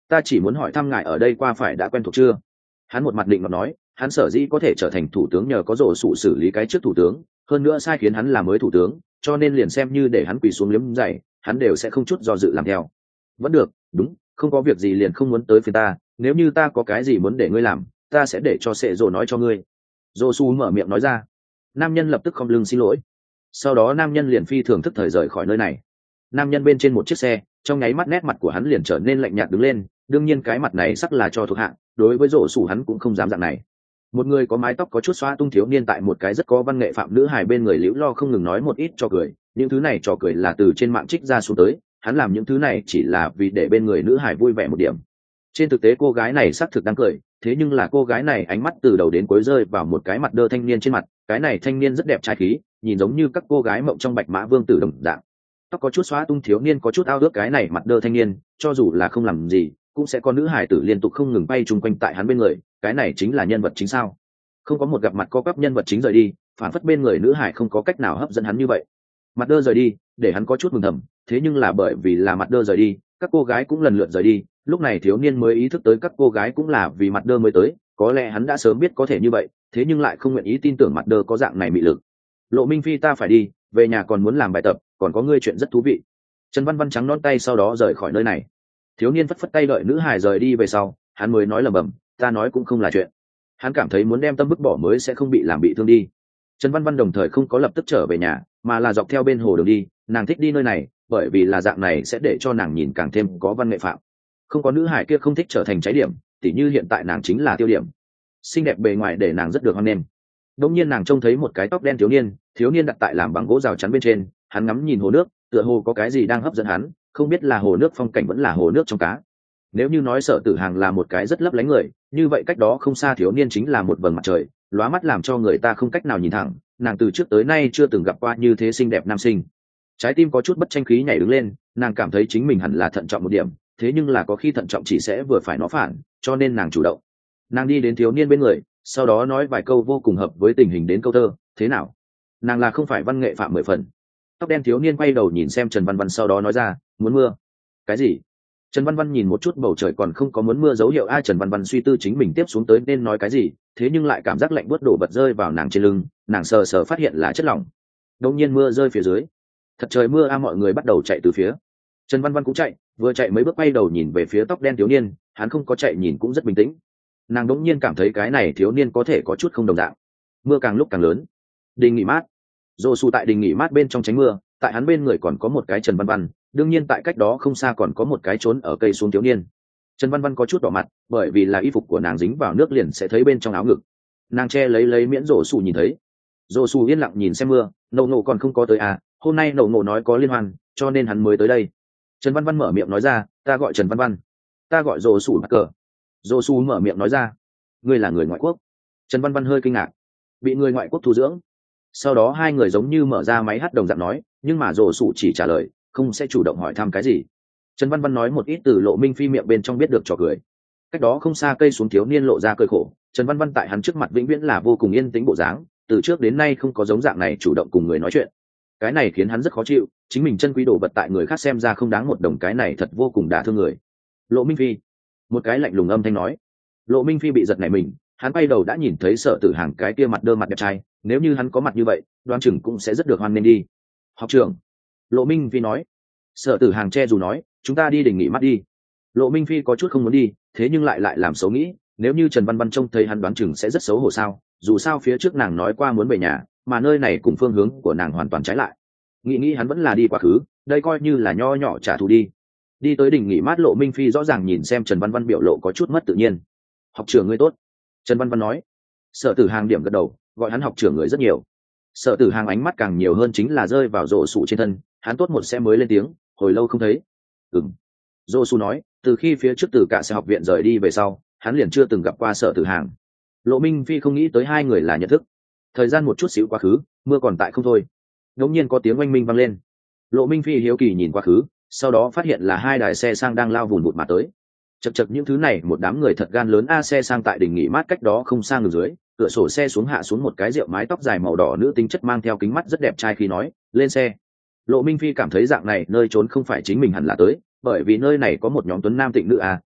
ta chỉ muốn hỏi thăm ngài ở đây qua phải đã quen thuộc chưa. Hắn một mặt định mà nói, hắn sở dĩ có thể trở thành thủ tướng nhờ có rổ sụ xử lý cái trước thủ tướng, hơn nữa sai khiến hắn là mới thủ tướng, cho nên liền xem như để hắn quỳ xuống liếm giày, hắn đều sẽ không chút do dự làm theo. Vẫn được, đúng, không có việc gì liền không muốn tới phiền ta, nếu như ta có cái gì muốn để ngươi làm, ta sẽ để cho sệ rồ nói cho ngươi. Rổ sụ mở miệng nói ra. Nam nhân lập tức khom lưng xin lỗi. Sau đó nam nhân liền phi thường thức thời rời khỏi nơi này. Nam nhân bên trên một chiếc xe, trong nháy mắt nét mặt của hắn liền trở nên lạnh nhạt đứng lên, đương nhiên cái mặt này sắc là cho thuộc hạ, đối với rổ sủ hắn cũng không dám dạng này. Một người có mái tóc có chút xóa tung thiếu niên tại một cái rất có văn nghệ phạm nữ hài bên người liễu lo không ngừng nói một ít cho cười, những thứ này trò cười là từ trên mạng trích ra xuống tới, hắn làm những thứ này chỉ là vì để bên người nữ hài vui vẻ một điểm. Trên thực tế cô gái này xác thực đang cười, thế nhưng là cô gái này ánh mắt từ đầu đến cuối rơi vào một cái mặt đơ thanh niên trên mặt, cái này thanh niên rất đẹp trai khí, nhìn giống như các cô gái mộng trong Bạch Mã Vương tử đồng dạng. Tóc có chút xóa tung thiếu niên có chút ao ước cái này mặt đơ thanh niên, cho dù là không làm gì cũng sẽ có nữ hài tử liên tục không ngừng bay chung quanh tại hắn bên người, cái này chính là nhân vật chính sao. Không có một gặp mặt co quắp nhân vật chính rời đi, phản phất bên người nữ hài không có cách nào hấp dẫn hắn như vậy. Mặt đơ rời đi để hắn có chút mừng thầm, thế nhưng là bởi vì là mặt đơ rời đi, các cô gái cũng lần lượt rời đi, lúc này thiếu niên mới ý thức tới các cô gái cũng là vì mặt đơ mới tới, có lẽ hắn đã sớm biết có thể như vậy, thế nhưng lại không nguyện ý tin tưởng mặt đơ có dạng này mị lực. Lộ Minh Phi, ta phải đi, về nhà còn muốn làm bài tập, còn có ngươi chuyện rất thú vị. Trần Văn Văn trắng nón tay sau đó rời khỏi nơi này. Thiếu niên phất phất tay đợi nữ hài rời đi về sau, hắn mới nói lẩm bẩm, ta nói cũng không là chuyện. Hắn cảm thấy muốn đem tâm bức bỏ mới sẽ không bị làm bị thương đi. Trần Văn Văn đồng thời không có lập tức trở về nhà, mà là dọc theo bên hồ đường đi, nàng thích đi nơi này, bởi vì là dạng này sẽ để cho nàng nhìn càng thêm có văn nghệ phạm. Không có nữ hải kia không thích trở thành trái điểm, tỉ như hiện tại nàng chính là tiêu điểm. Xinh đẹp bề ngoài để nàng rất được hoan nghênh. Đột nhiên nàng trông thấy một cái tóc đen thiếu niên, thiếu niên đặt tại làm bằng gỗ rào chắn bên trên, hắn ngắm nhìn hồ nước, tựa hồ có cái gì đang hấp dẫn hắn, không biết là hồ nước phong cảnh vẫn là hồ nước trong cá. Nếu như nói Sở Tử Hàng là một cái rất lấp lánh người, như vậy cách đó không xa thiếu niên chính là một vầng mặt trời, lóa mắt làm cho người ta không cách nào nhìn thẳng. Nàng từ trước tới nay chưa từng gặp qua như thế xinh đẹp nam sinh. Trái tim có chút bất tranh khí nhảy đứng lên, nàng cảm thấy chính mình hẳn là thận trọng một điểm, thế nhưng là có khi thận trọng chỉ sẽ vừa phải nó phản, cho nên nàng chủ động. Nàng đi đến thiếu niên bên người, sau đó nói vài câu vô cùng hợp với tình hình đến câu thơ, thế nào? Nàng là không phải văn nghệ phạm mười phần. Tóc đen thiếu niên quay đầu nhìn xem Trần Văn Văn sau đó nói ra, muốn mưa. Cái gì? Trần Văn Văn nhìn một chút bầu trời còn không có muốn mưa dấu hiệu, ai Trần Văn Văn suy tư chính mình tiếp xuống tới nên nói cái gì, thế nhưng lại cảm giác lạnh buốt đổ bật rơi vào nàng trên lưng, nàng sờ sờ phát hiện là chất lỏng. Đột nhiên mưa rơi phía dưới. Thật trời mưa a, mọi người bắt đầu chạy từ phía. Trần Văn Văn cũng chạy, vừa chạy mấy bước quay đầu nhìn về phía tóc đen thiếu niên, hắn không có chạy nhìn cũng rất bình tĩnh. Nàng đột nhiên cảm thấy cái này thiếu niên có thể có chút không đồng dạng. Mưa càng lúc càng lớn. Đình nghỉ mát. Dô Su tại đình nghỉ mát bên trong tránh mưa, tại hắn bên người còn có một cái Trần Văn Văn, đương nhiên tại cách đó không xa còn có một cái trốn ở cây xuống thiếu niên. Trần Văn Văn có chút đỏ mặt, bởi vì là y phục của nàng dính vào nước liền sẽ thấy bên trong áo ngực. Nàng che lấy lấy miễn Dô Su nhìn thấy. Dô Su yên lặng nhìn xem mưa, nậu nộ còn không có tới à, hôm nay nậu nộ nói có liên hoan, cho nên hắn mới tới đây. Trần Văn Văn mở miệng nói ra, ta gọi Trần Văn Văn. Ta gọi Dô Su mắc cờ. Dô Su mở miệng nói ra, ngươi là người ngoại quốc. Trần Văn Văn hơi kinh ngạc, bị người ngoại quốc thu dưỡng. Sau đó hai người giống như mở ra máy hát đồng dạng nói, nhưng mà Dô Su chỉ trả lời, không sẽ chủ động hỏi thăm cái gì. Trần Văn Văn nói một ít từ Lộ Minh Phi miệng bên trong biết được trò cười. Cách đó không xa cây xuống thiếu niên lộ ra cười khổ, Trần Văn Văn tại hắn trước mặt vĩnh viễn là vô cùng yên tĩnh bộ dáng, từ trước đến nay không có giống dạng này chủ động cùng người nói chuyện. Cái này khiến hắn rất khó chịu, chính mình chân quý đồ vật tại người khác xem ra không đáng một đồng, cái này thật vô cùng đả thương người. Lộ Minh Phi, một cái lạnh lùng âm thanh nói. Lộ Minh Phi bị giật nảy mình, hắn quay đầu đã nhìn thấy Sở Tử Hàng cái kia mặt đơ mặt đẹp trai, nếu như hắn có mặt như vậy, đoán chừng cũng sẽ rất được hoan nghênh đi. Học trưởng, Lộ Minh Phi nói. Sở Tử Hàng che dù nói, chúng ta đi đình nghỉ mát đi. Lộ Minh Phi có chút không muốn đi, thế nhưng lại lại làm xấu nghĩ, nếu như Trần Văn Văn trông thấy hắn đoán chừng sẽ rất xấu hổ sao, dù sao phía trước nàng nói qua muốn về nhà, mà nơi này cùng phương hướng của nàng hoàn toàn trái lại. Nghĩ nghĩ hắn vẫn là đi quá khứ, đây coi như là nho nhỏ trả thù đi. Đi tới đình nghỉ mát, Lộ Minh Phi rõ ràng nhìn xem Trần Văn Văn biểu lộ có chút mất tự nhiên. Học trưởng ngươi tốt. Trần Văn Văn nói. Sở Tử Hàng điểm gật đầu, gọi hắn học trưởng người rất nhiều. Sở Tử Hàng ánh mắt càng nhiều hơn chính là rơi vào Dô Su trên thân, hắn tốt một xe mới lên tiếng, hồi lâu không thấy. Ừm. Dô Su nói, từ khi phía trước từ cả xe học viện rời đi về sau, hắn liền chưa từng gặp qua Sở Tử Hàng. Lộ Minh Phi không nghĩ tới hai người là nhận thức. Thời gian một chút xíu quá khứ, mưa còn tại không thôi. Đột nhiên có tiếng oanh minh vang lên. Lộ Minh Phi hiếu kỳ nhìn quá khứ, sau đó phát hiện là hai đài xe sang đang lao vùn vụt mà tới. Chật chật những thứ này một đám người thật gan lớn a, xe sang tại đỉnh nghỉ mát cách đó không xa ngừng dưới, cửa sổ xe xuống hạ xuống một cái rượu mái tóc dài màu đỏ nữ tính chất mang theo kính mắt rất đẹp trai khi nói, lên xe. Lộ Minh Phi cảm thấy dạng này nơi trốn không phải chính mình hẳn là tới, bởi vì nơi này có một nhóm tuấn nam tịnh nữ a,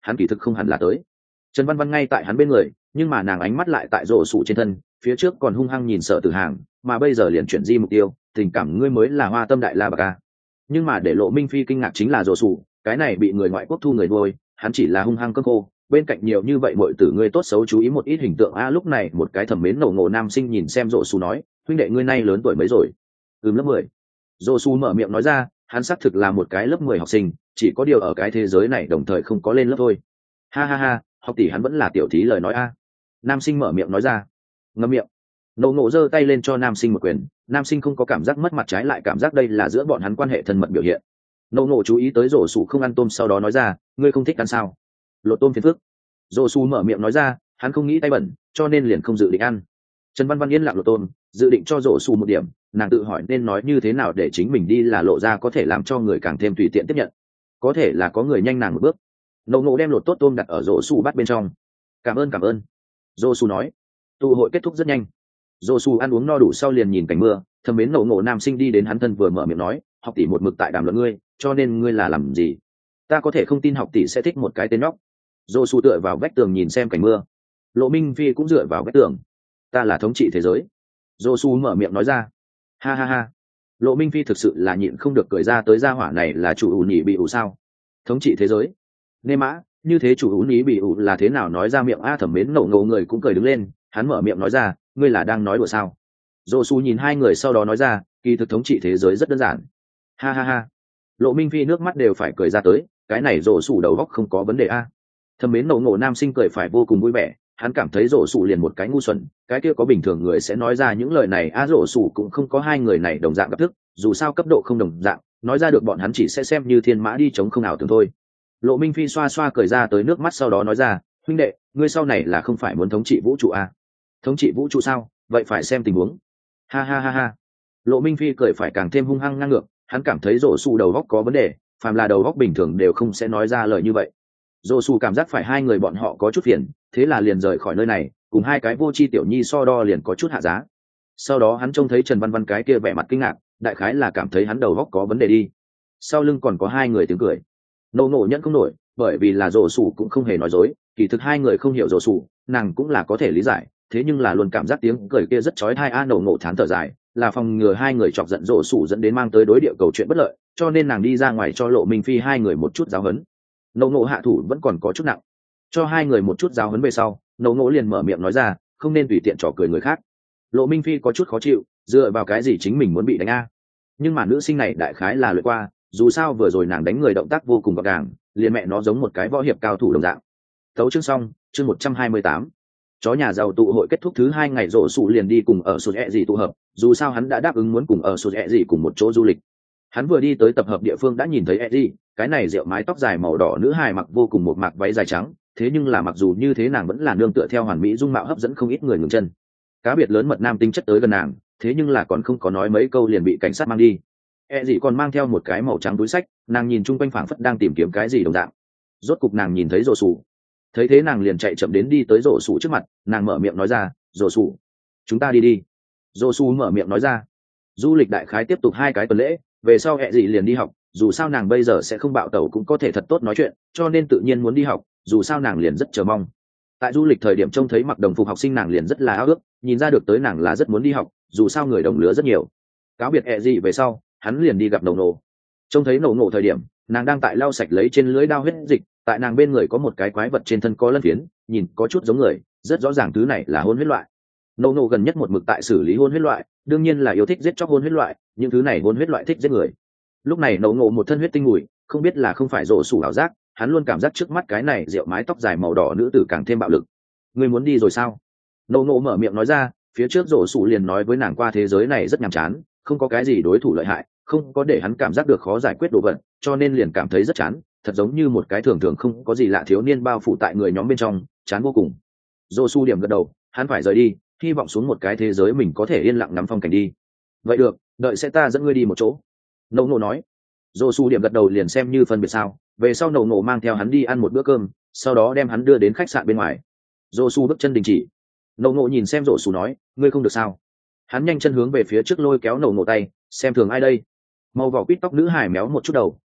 hắn kỳ thực không hẳn là tới. Trần Văn Văn ngay tại hắn bên người, nhưng mà nàng ánh mắt lại tại rổ sủ trên thân, phía trước còn hung hăng nhìn Sở Tử Hàng, mà bây giờ liền chuyển di mục tiêu, tình cảm ngươi mới là hoa tâm đại la bạc ca. Nhưng mà để Lộ Minh Phi kinh ngạc chính là rổ sủ, cái này bị người ngoại quốc thu người nuôi, hắn chỉ là hung hăng cơm khô, bên cạnh nhiều như vậy mọi tử ngươi tốt xấu chú ý một ít hình tượng a. Lúc này một cái thẩm mến nổ ngộ nam sinh nhìn xem rổ sủ nói, huynh đệ ngươi nay lớn tuổi mấy rồi? Ừm lớp mười. Rổ sủ mở miệng nói ra, hắn xác thực là một cái lớp mười học sinh, chỉ có điều ở cái thế giới này đồng thời không có lên lớp thôi. Ha ha ha, học tỷ hắn vẫn là tiểu thí lời nói a. Nam sinh mở miệng nói ra. Ngậm miệng. Nổ ngộ giơ tay lên cho nam sinh một quyền, nam sinh không có cảm giác mất mặt, trái lại cảm giác đây là giữa bọn hắn quan hệ thân mật biểu hiện. Nổ ngộ chú ý tới rổ sủ không ăn tôm, sau đó nói ra, ngươi không thích ăn sao? Lột tôm phiền phức. Rổ sủ mở miệng nói ra, hắn không nghĩ tay bẩn, cho nên liền không dự định ăn. Trần Văn Văn yên lặng lột tôm, dự định cho rổ sủ một điểm, nàng tự hỏi nên nói như thế nào để chính mình đi là lộ ra có thể làm cho người càng thêm tùy tiện tiếp nhận. Có thể là có người nhanh nàng một bước. Nổ ngộ đem lột tốt tôm đặt ở rổ sủ bát bên trong. Cảm ơn cảm ơn. Rổ sủ nói. Tụ hội kết thúc rất nhanh. Rổ sủ ăn uống no đủ sau liền nhìn cảnh mưa, thầm mến nổ ngộ nam sinh đi đến hắn thân vừa mở miệng nói, học tỷ một mực tại đàm luận ngươi, cho nên ngươi là làm gì? Ta có thể không tin học tỷ sẽ thích một cái tên nhóc. Rổ sủ tựa vào vách tường nhìn xem cảnh mưa. Lộ Minh Phi cũng dựa vào vách tường. Ta là thống trị thế giới. Rổ sủ mở miệng nói ra. Ha ha ha. Lộ Minh Phi thực sự là nhịn không được cười ra tới, gia hỏa này là chủ ủ nhỉ bị ủ sao? Thống trị thế giới? Nê mã, như thế chủ ủ nhỉ bị ủ là thế nào nói ra miệng a? Thẩm mến nổ ngộ người cũng cười đứng lên, hắn mở miệng nói ra, ngươi là đang nói đùa sao? Rổ sủ nhìn hai người sau đó nói ra, kỳ thực thống trị thế giới rất đơn giản. Ha ha ha. Lộ Minh Phi nước mắt đều phải cười ra tới, cái này rổ sủ đầu óc không có vấn đề a. Thẩm mến nổ ngộ nam sinh cười phải vô cùng vui vẻ, hắn cảm thấy rổ sủ liền một cái ngu xuẩn, cái kia có bình thường người sẽ nói ra những lời này a. Rổ sủ cũng không có hai người này đồng dạng gặp thức, dù sao cấp độ không đồng dạng, nói ra được bọn hắn chỉ sẽ xem như thiên mã đi chống không nào tưởng thôi. Lộ Minh Phi xoa xoa cười ra tới nước mắt, sau đó nói ra, huynh đệ, ngươi sau này là không phải muốn thống trị vũ trụ a? Thống trị vũ trụ sao? Vậy phải xem tình huống. Ha ha ha ha. Lộ Minh Phi cười phải càng thêm hung hăng ngang ngược, hắn cảm thấy rổ sủ đầu óc có vấn đề, phàm là đầu óc bình thường đều không sẽ nói ra lời như vậy. Rổ sủ cảm giác phải hai người bọn họ có chút phiền, thế là liền rời khỏi nơi này, cùng hai cái vô tri tiểu nhi so đo liền có chút hạ giá. Sau đó hắn trông thấy Trần Văn Văn cái kia vẻ mặt kinh ngạc, đại khái là cảm thấy hắn đầu óc có vấn đề đi. Sau lưng còn có hai người tiếng cười. Nô nổ nhận không nổi, bởi vì là rổ sủ cũng không hề nói dối, kỳ thực hai người không hiểu rổ sủ, nàng cũng là có thể lý giải, thế nhưng là luôn cảm giác tiếng cười kia rất chói tai a. Nổ nổ thán thở dài, là phòng ngừa hai người chọc giận rổ sủ dẫn đến mang tới đối địa cầu chuyện bất lợi, cho nên nàng đi ra ngoài cho Lộ Minh Phi hai người một chút giáo huấn. Nổ nổ hạ thủ vẫn còn có chút nặng, cho hai người một chút giáo huấn về sau, nổ nổ liền mở miệng nói ra, không nên tùy tiện trò cười người khác. Lộ Minh Phi có chút khó chịu, dựa vào cái gì chính mình muốn bị đánh a? Nhưng mà nữ sinh này đại khái là luyện qua, dù sao vừa rồi nàng đánh người động tác vô cùng gọn gàng, liền mẹ nó giống một cái võ hiệp cao thủ đồng dạng. Tấu chương xong, chương một trăm hai mươi tám. Chó nhà giàu tụ hội kết thúc thứ hai ngày, rổ sủ liền đi cùng ở sụt ẹ gì tụ hợp, dù sao hắn đã đáp ứng muốn cùng ở sụt ẹ gì cùng một chỗ du lịch. Hắn vừa đi tới tập hợp địa phương đã nhìn thấy ẹ gì, cái này rượu mái tóc dài màu đỏ nữ hài mặc vô cùng một mặc váy dài trắng, thế nhưng là mặc dù như thế nàng vẫn là nương tựa theo hoàn mỹ dung mạo hấp dẫn không ít người ngừng chân. Cá biệt lớn mật nam tinh chất tới gần nàng, thế nhưng là còn không có nói mấy câu liền bị cảnh sát mang đi. E gì còn mang theo một cái màu trắng túi sách, nàng nhìn chung quanh phảng phất đang tìm kiếm cái gì đồng dạng. Rốt cục nàng nhìn thấy rổ sủ, thấy thế nàng liền chạy chậm đến đi tới rổ sủ trước mặt, nàng mở miệng nói ra, rổ sủ, chúng ta đi đi. Rổ sủ mở miệng nói ra, du lịch đại khái tiếp tục hai cái tuần lễ, về sau E gì liền đi học, dù sao nàng bây giờ sẽ không bạo tẩu cũng có thể thật tốt nói chuyện, cho nên tự nhiên muốn đi học, dù sao nàng liền rất chờ mong. Tại du lịch thời điểm trông thấy mặc đồng phục học sinh nàng liền rất là ao ước, nhìn ra được tới nàng là rất muốn đi học, dù sao người đồng lứa rất nhiều. Cáo biệt E gì về sau, hắn liền đi gặp nổ nổ. Trông thấy nổ nổ thời điểm, nàng đang tại lau sạch lấy trên lưỡi đao huyết dịch, tại nàng bên người có một cái quái vật trên thân có lân phiến, nhìn có chút giống người, rất rõ ràng thứ này là hôn huyết loại. Nổ nổ gần nhất một mực tại xử lý hôn huyết loại, đương nhiên là yêu thích giết chóc hôn huyết loại, những thứ này hôn huyết loại thích giết người. Lúc này nổ nổ một thân huyết tinh mùi, không biết là không phải rổ sủ ảo giác, hắn luôn cảm giác trước mắt cái này rượu mái tóc dài màu đỏ nữ tử càng thêm bạo lực. Ngươi muốn đi rồi sao? Nổ nổ mở miệng nói ra, phía trước rổ sủ liền nói với nàng qua thế giới này rất nhàm chán, không có cái gì đối thủ lợi hại, không có để hắn cảm giác được khó giải quyết đồ vật, cho nên liền cảm thấy rất chán, thật giống như một cái thường thường không có gì lạ thiếu niên bao phủ tại người nhóm bên trong, chán vô cùng. Rổ sủ điểm gật đầu, hắn phải rời đi, hy vọng xuống một cái thế giới mình có thể yên lặng ngắm phong cảnh đi. Vậy được, đợi sẽ ta dẫn ngươi đi một chỗ. Nổ nổ nói. Rổ sủ điểm gật đầu liền xem như phân biệt sao, về sau nổ nổ mang theo hắn đi ăn một bữa cơm, sau đó đem hắn đưa đến khách sạn bên ngoài. Rổ sủ bước chân đình chỉ. Nổ nổ nhìn xem rổ sủ nói, ngươi không được sao? Hắn nhanh chân hướng về phía trước lôi kéo nổ nổ tay, xem thường ai đây? Màu vỏ quýt tóc nữ hài méo một chút đầu,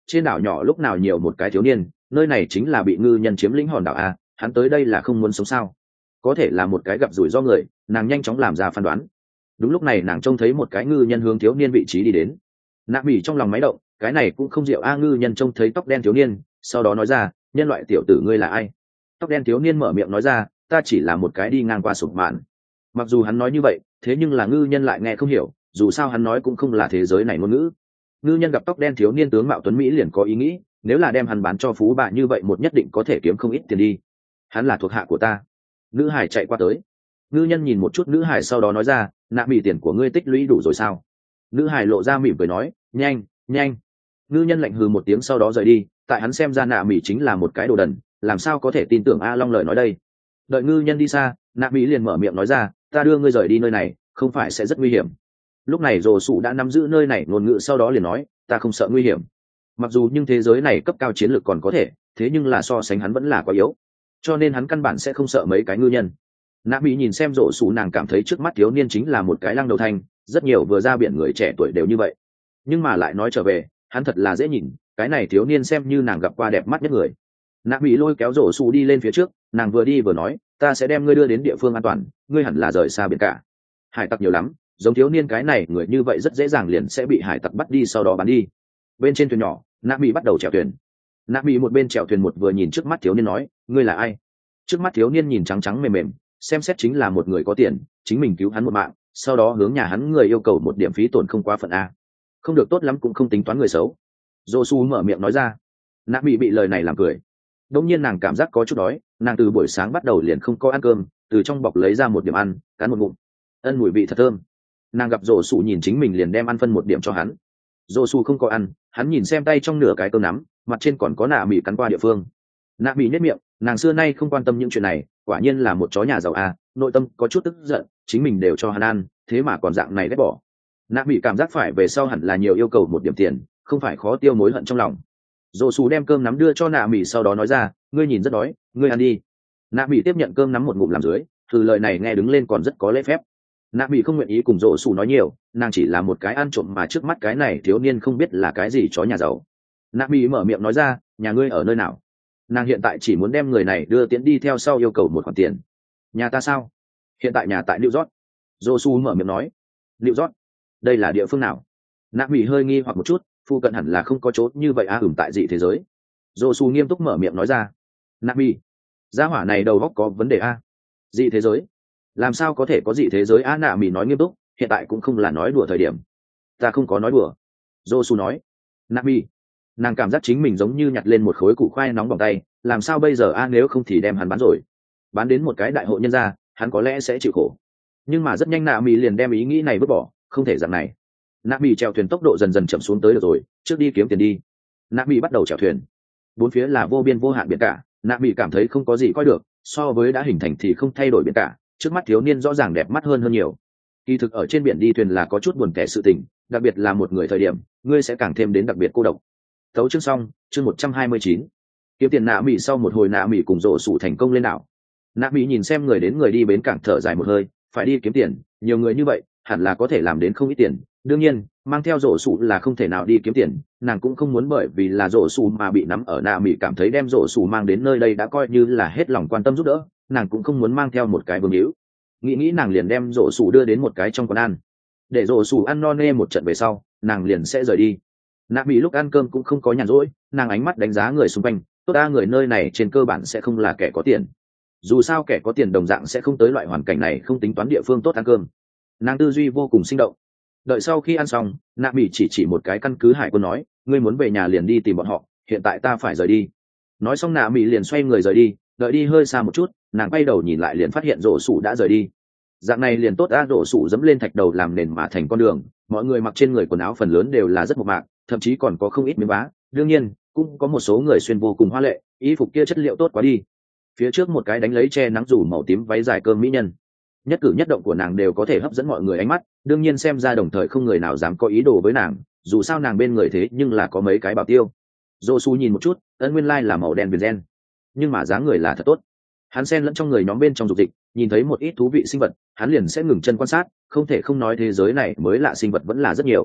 trên đảo nhỏ lúc nào nhiều một cái thiếu niên, nơi này chính là bị ngư nhân chiếm lĩnh hòn đảo a, hắn tới đây là không muốn sống sao? Có thể là một cái gặp rủi ro người, nàng nhanh chóng làm ra phán đoán. Đúng lúc này nàng trông thấy một cái ngư nhân hướng thiếu niên vị trí đi đến. Nạ Mỹ trong lòng máy động, cái này cũng không diệu a. Ngư nhân trông thấy tóc đen thiếu niên, sau đó nói ra, nhân loại tiểu tử ngươi là ai? Tóc đen thiếu niên mở miệng nói ra, ta chỉ là một cái đi ngang qua sụp mạn. Mặc dù hắn nói như vậy, thế nhưng là ngư nhân lại nghe không hiểu, dù sao hắn nói cũng không là thế giới này ngôn ngữ. Ngư nhân gặp tóc đen thiếu niên tướng mạo tuấn mỹ liền có ý nghĩ, nếu là đem hắn bán cho phú bà như vậy một nhất định có thể kiếm không ít tiền đi. Hắn là thuộc hạ của ta. Nữ hải chạy qua tới. Ngư nhân nhìn một chút nữ hải sau đó nói ra, Nạ Mỹ tiền của ngươi tích lũy đủ rồi sao? Nữ hải lộ ra mỉm cười nói, nhanh nhanh. Ngư nhân lạnh hừ một tiếng sau đó rời đi. Tại hắn xem ra Nạ Mỹ chính là một cái đồ đần, làm sao có thể tin tưởng A Long lời nói đây. Đợi ngư nhân đi xa, Nạ Mỹ liền mở miệng nói ra, ta đưa ngươi rời đi nơi này không phải sẽ rất nguy hiểm. Lúc này rồ sủ đã nắm giữ nơi này ngôn ngữ sau đó liền nói, ta không sợ nguy hiểm. Mặc dù nhưng thế giới này cấp cao chiến lược còn có thể, thế nhưng là so sánh hắn vẫn là quá yếu, cho nên hắn căn bản sẽ không sợ mấy cái ngư nhân. Nạ Mỹ nhìn xem rồ sủ, nàng cảm thấy trước mắt thiếu niên chính là một cái lăng đầu thanh, rất nhiều vừa ra biển người trẻ tuổi đều như vậy. Nhưng mà lại nói trở về, hắn thật là dễ nhìn, cái này thiếu niên xem như nàng gặp qua đẹp mắt nhất người. Nạ Mỹ lôi kéo rồ sủ đi lên phía trước, nàng vừa đi vừa nói, ta sẽ đem ngươi đưa đến địa phương an toàn, ngươi hẳn là rời xa biển cả. Hải tặc nhiều lắm, giống thiếu niên cái này người như vậy rất dễ dàng liền sẽ bị hải tặc bắt đi sau đó bán đi. Bên trên thuyền nhỏ, Nạ Mỹ bắt đầu chèo thuyền. Nạ Mỹ một bên chèo thuyền một vừa nhìn trước mắt thiếu niên nói, ngươi là ai? Trước mắt thiếu niên nhìn trắng trắng mềm mềm, xem xét chính là một người có tiền, chính mình cứu hắn một mạng, sau đó hướng nhà hắn người yêu cầu một điểm phí tổn không quá phận a. Không được tốt lắm cũng không tính toán người xấu. Josu mở miệng nói ra. Nạ Mỹ bị lời này làm cười. Đống nhiên nàng cảm giác có chút đói, nàng từ buổi sáng bắt đầu liền không có ăn cơm, từ trong bọc lấy ra một điểm ăn, cắn một ngụm. Ân, mùi vị thật thơm. Nàng gặp Josu nhìn chính mình liền đem ăn phân một điểm cho hắn. Josu không có ăn, hắn nhìn xem tay trong nửa cái cơm nắm, mặt trên còn có Nạ Mỹ cắn qua địa phương. Nạ Mỹ nhếch miệng, nàng xưa nay không quan tâm những chuyện này, quả nhiên là một chó nhà giàu a, nội tâm có chút tức giận, chính mình đều cho hắn ăn, thế mà còn dạng này ghét bỏ. Nạ Mỹ cảm giác phải về sau hẳn là nhiều yêu cầu một điểm tiền, không phải khó tiêu mối hận trong lòng. Josu đem cơm nắm đưa cho Nạ Mỹ sau đó nói ra, ngươi nhìn rất đói, ngươi ăn đi. Nạ Mỹ tiếp nhận cơm nắm một ngụm làm dưới, từ lời này nghe đứng lên còn rất có lễ phép. Nạ Mỹ không nguyện ý cùng Josu nói nhiều, nàng chỉ là một cái ăn trộm mà trước mắt cái này thiếu niên không biết là cái gì chó nhà giàu. Nạ Mỹ mở miệng nói ra, nhà ngươi ở nơi nào? Nàng hiện tại chỉ muốn đem người này đưa tiễn đi theo sau yêu cầu một khoản tiền. Nhà ta sao? Hiện tại nhà tại New York. Josu mở miệng nói. New York? Đây là địa phương nào? Nạ Mỹ hơi nghi hoặc một chút, phụ cận hẳn là không có chỗ như vậy a, ửng tại dị thế giới. Josu nghiêm túc mở miệng nói ra. Nạ Mỹ, gia hỏa này đầu óc có vấn đề a. Dị thế giới? Làm sao có thể có dị thế giới a? Nạ Mỹ nói nghiêm túc, hiện tại cũng không là nói đùa thời điểm. Ta không có nói đùa. Josu nói. Nạ Mỹ, nàng cảm giác chính mình giống như nhặt lên một khối củ khoai nóng bằng tay, làm sao bây giờ a, nếu không thì đem hắn bán rồi, bán đến một cái đại hội nhân gia, hắn có lẽ sẽ chịu khổ. Nhưng mà rất nhanh Nạ Mỹ liền đem ý nghĩ này vứt bỏ, không thể dạng này. Nạ Mỹ chèo thuyền tốc độ dần dần chậm xuống tới được rồi, trước đi kiếm tiền đi. Nạ Mỹ bắt đầu chèo thuyền, bốn phía là vô biên vô hạn biển cả, Nạ Mỹ cảm thấy không có gì coi được, so với đã hình thành thì không thay đổi biển cả, trước mắt thiếu niên rõ ràng đẹp mắt hơn hơn nhiều. Kỳ thực ở trên biển đi thuyền là có chút buồn tẻ sự tình, đặc biệt là một người thời điểm, ngươi sẽ càng thêm đến đặc biệt cô độc. Tấu chương xong, chương một trăm hai mươi chín. Kiếm tiền. Nạ Mỹ sau một hồi Nạ Mỹ cùng rổ sủ thành công lên đảo. Nạ Mỹ nhìn xem người đến người đi bến cảng thở dài một hơi, phải đi kiếm tiền, nhiều người như vậy, hẳn là có thể làm đến không ít tiền. Đương nhiên, mang theo rổ sủ là không thể nào đi kiếm tiền, nàng cũng không muốn bởi vì là rổ sủ mà bị nắm ở. Nạ Mỹ cảm thấy đem rổ sủ mang đến nơi đây đã coi như là hết lòng quan tâm giúp đỡ, nàng cũng không muốn mang theo một cái vương hữu. Nghĩ nghĩ nàng liền đem rổ sủ đưa đến một cái trong quán ăn, để rổ sủ ăn no nê một trận về sau, nàng liền sẽ rời đi. Nạ Mỹ lúc ăn cơm cũng không có nhàn rỗi, nàng ánh mắt đánh giá người xung quanh, tốt đa người nơi này trên cơ bản sẽ không là kẻ có tiền. Dù sao kẻ có tiền đồng dạng sẽ không tới loại hoàn cảnh này không tính toán địa phương tốt ăn cơm. Nàng tư duy vô cùng sinh động. Đợi sau khi ăn xong, Nạ Mỹ chỉ chỉ một cái căn cứ hải quân nói, ngươi muốn về nhà liền đi tìm bọn họ, hiện tại ta phải rời đi. Nói xong Nạ Mỹ liền xoay người rời đi, đợi đi hơi xa một chút, nàng quay đầu nhìn lại liền phát hiện rổ sủ đã rời đi. Dạng này liền tốt đã, rổ sủ dẫm lên thạch đầu làm nền mà thành con đường, mọi người mặc trên người quần áo phần lớn đều là rất mộc mạc, thậm chí còn có không ít miếng vá, đương nhiên cũng có một số người xuyên vô cùng hoa lệ, y phục kia chất liệu tốt quá đi. Phía trước một cái đánh lấy che nắng rủ màu tím váy dài cơm mỹ nhân, nhất cử nhất động của nàng đều có thể hấp dẫn mọi người ánh mắt, đương nhiên xem ra đồng thời không người nào dám có ý đồ với nàng, dù sao nàng bên người thế nhưng là có mấy cái bảo tiêu. Josu nhìn một chút, ấn nguyên lai là màu đen viền gen, nhưng mà dáng người là thật tốt. Hắn xen lẫn trong người nhóm bên trong dục dịch, nhìn thấy một ít thú vị sinh vật, hắn liền sẽ ngừng chân quan sát, không thể không nói thế giới này mới lạ sinh vật vẫn là rất nhiều.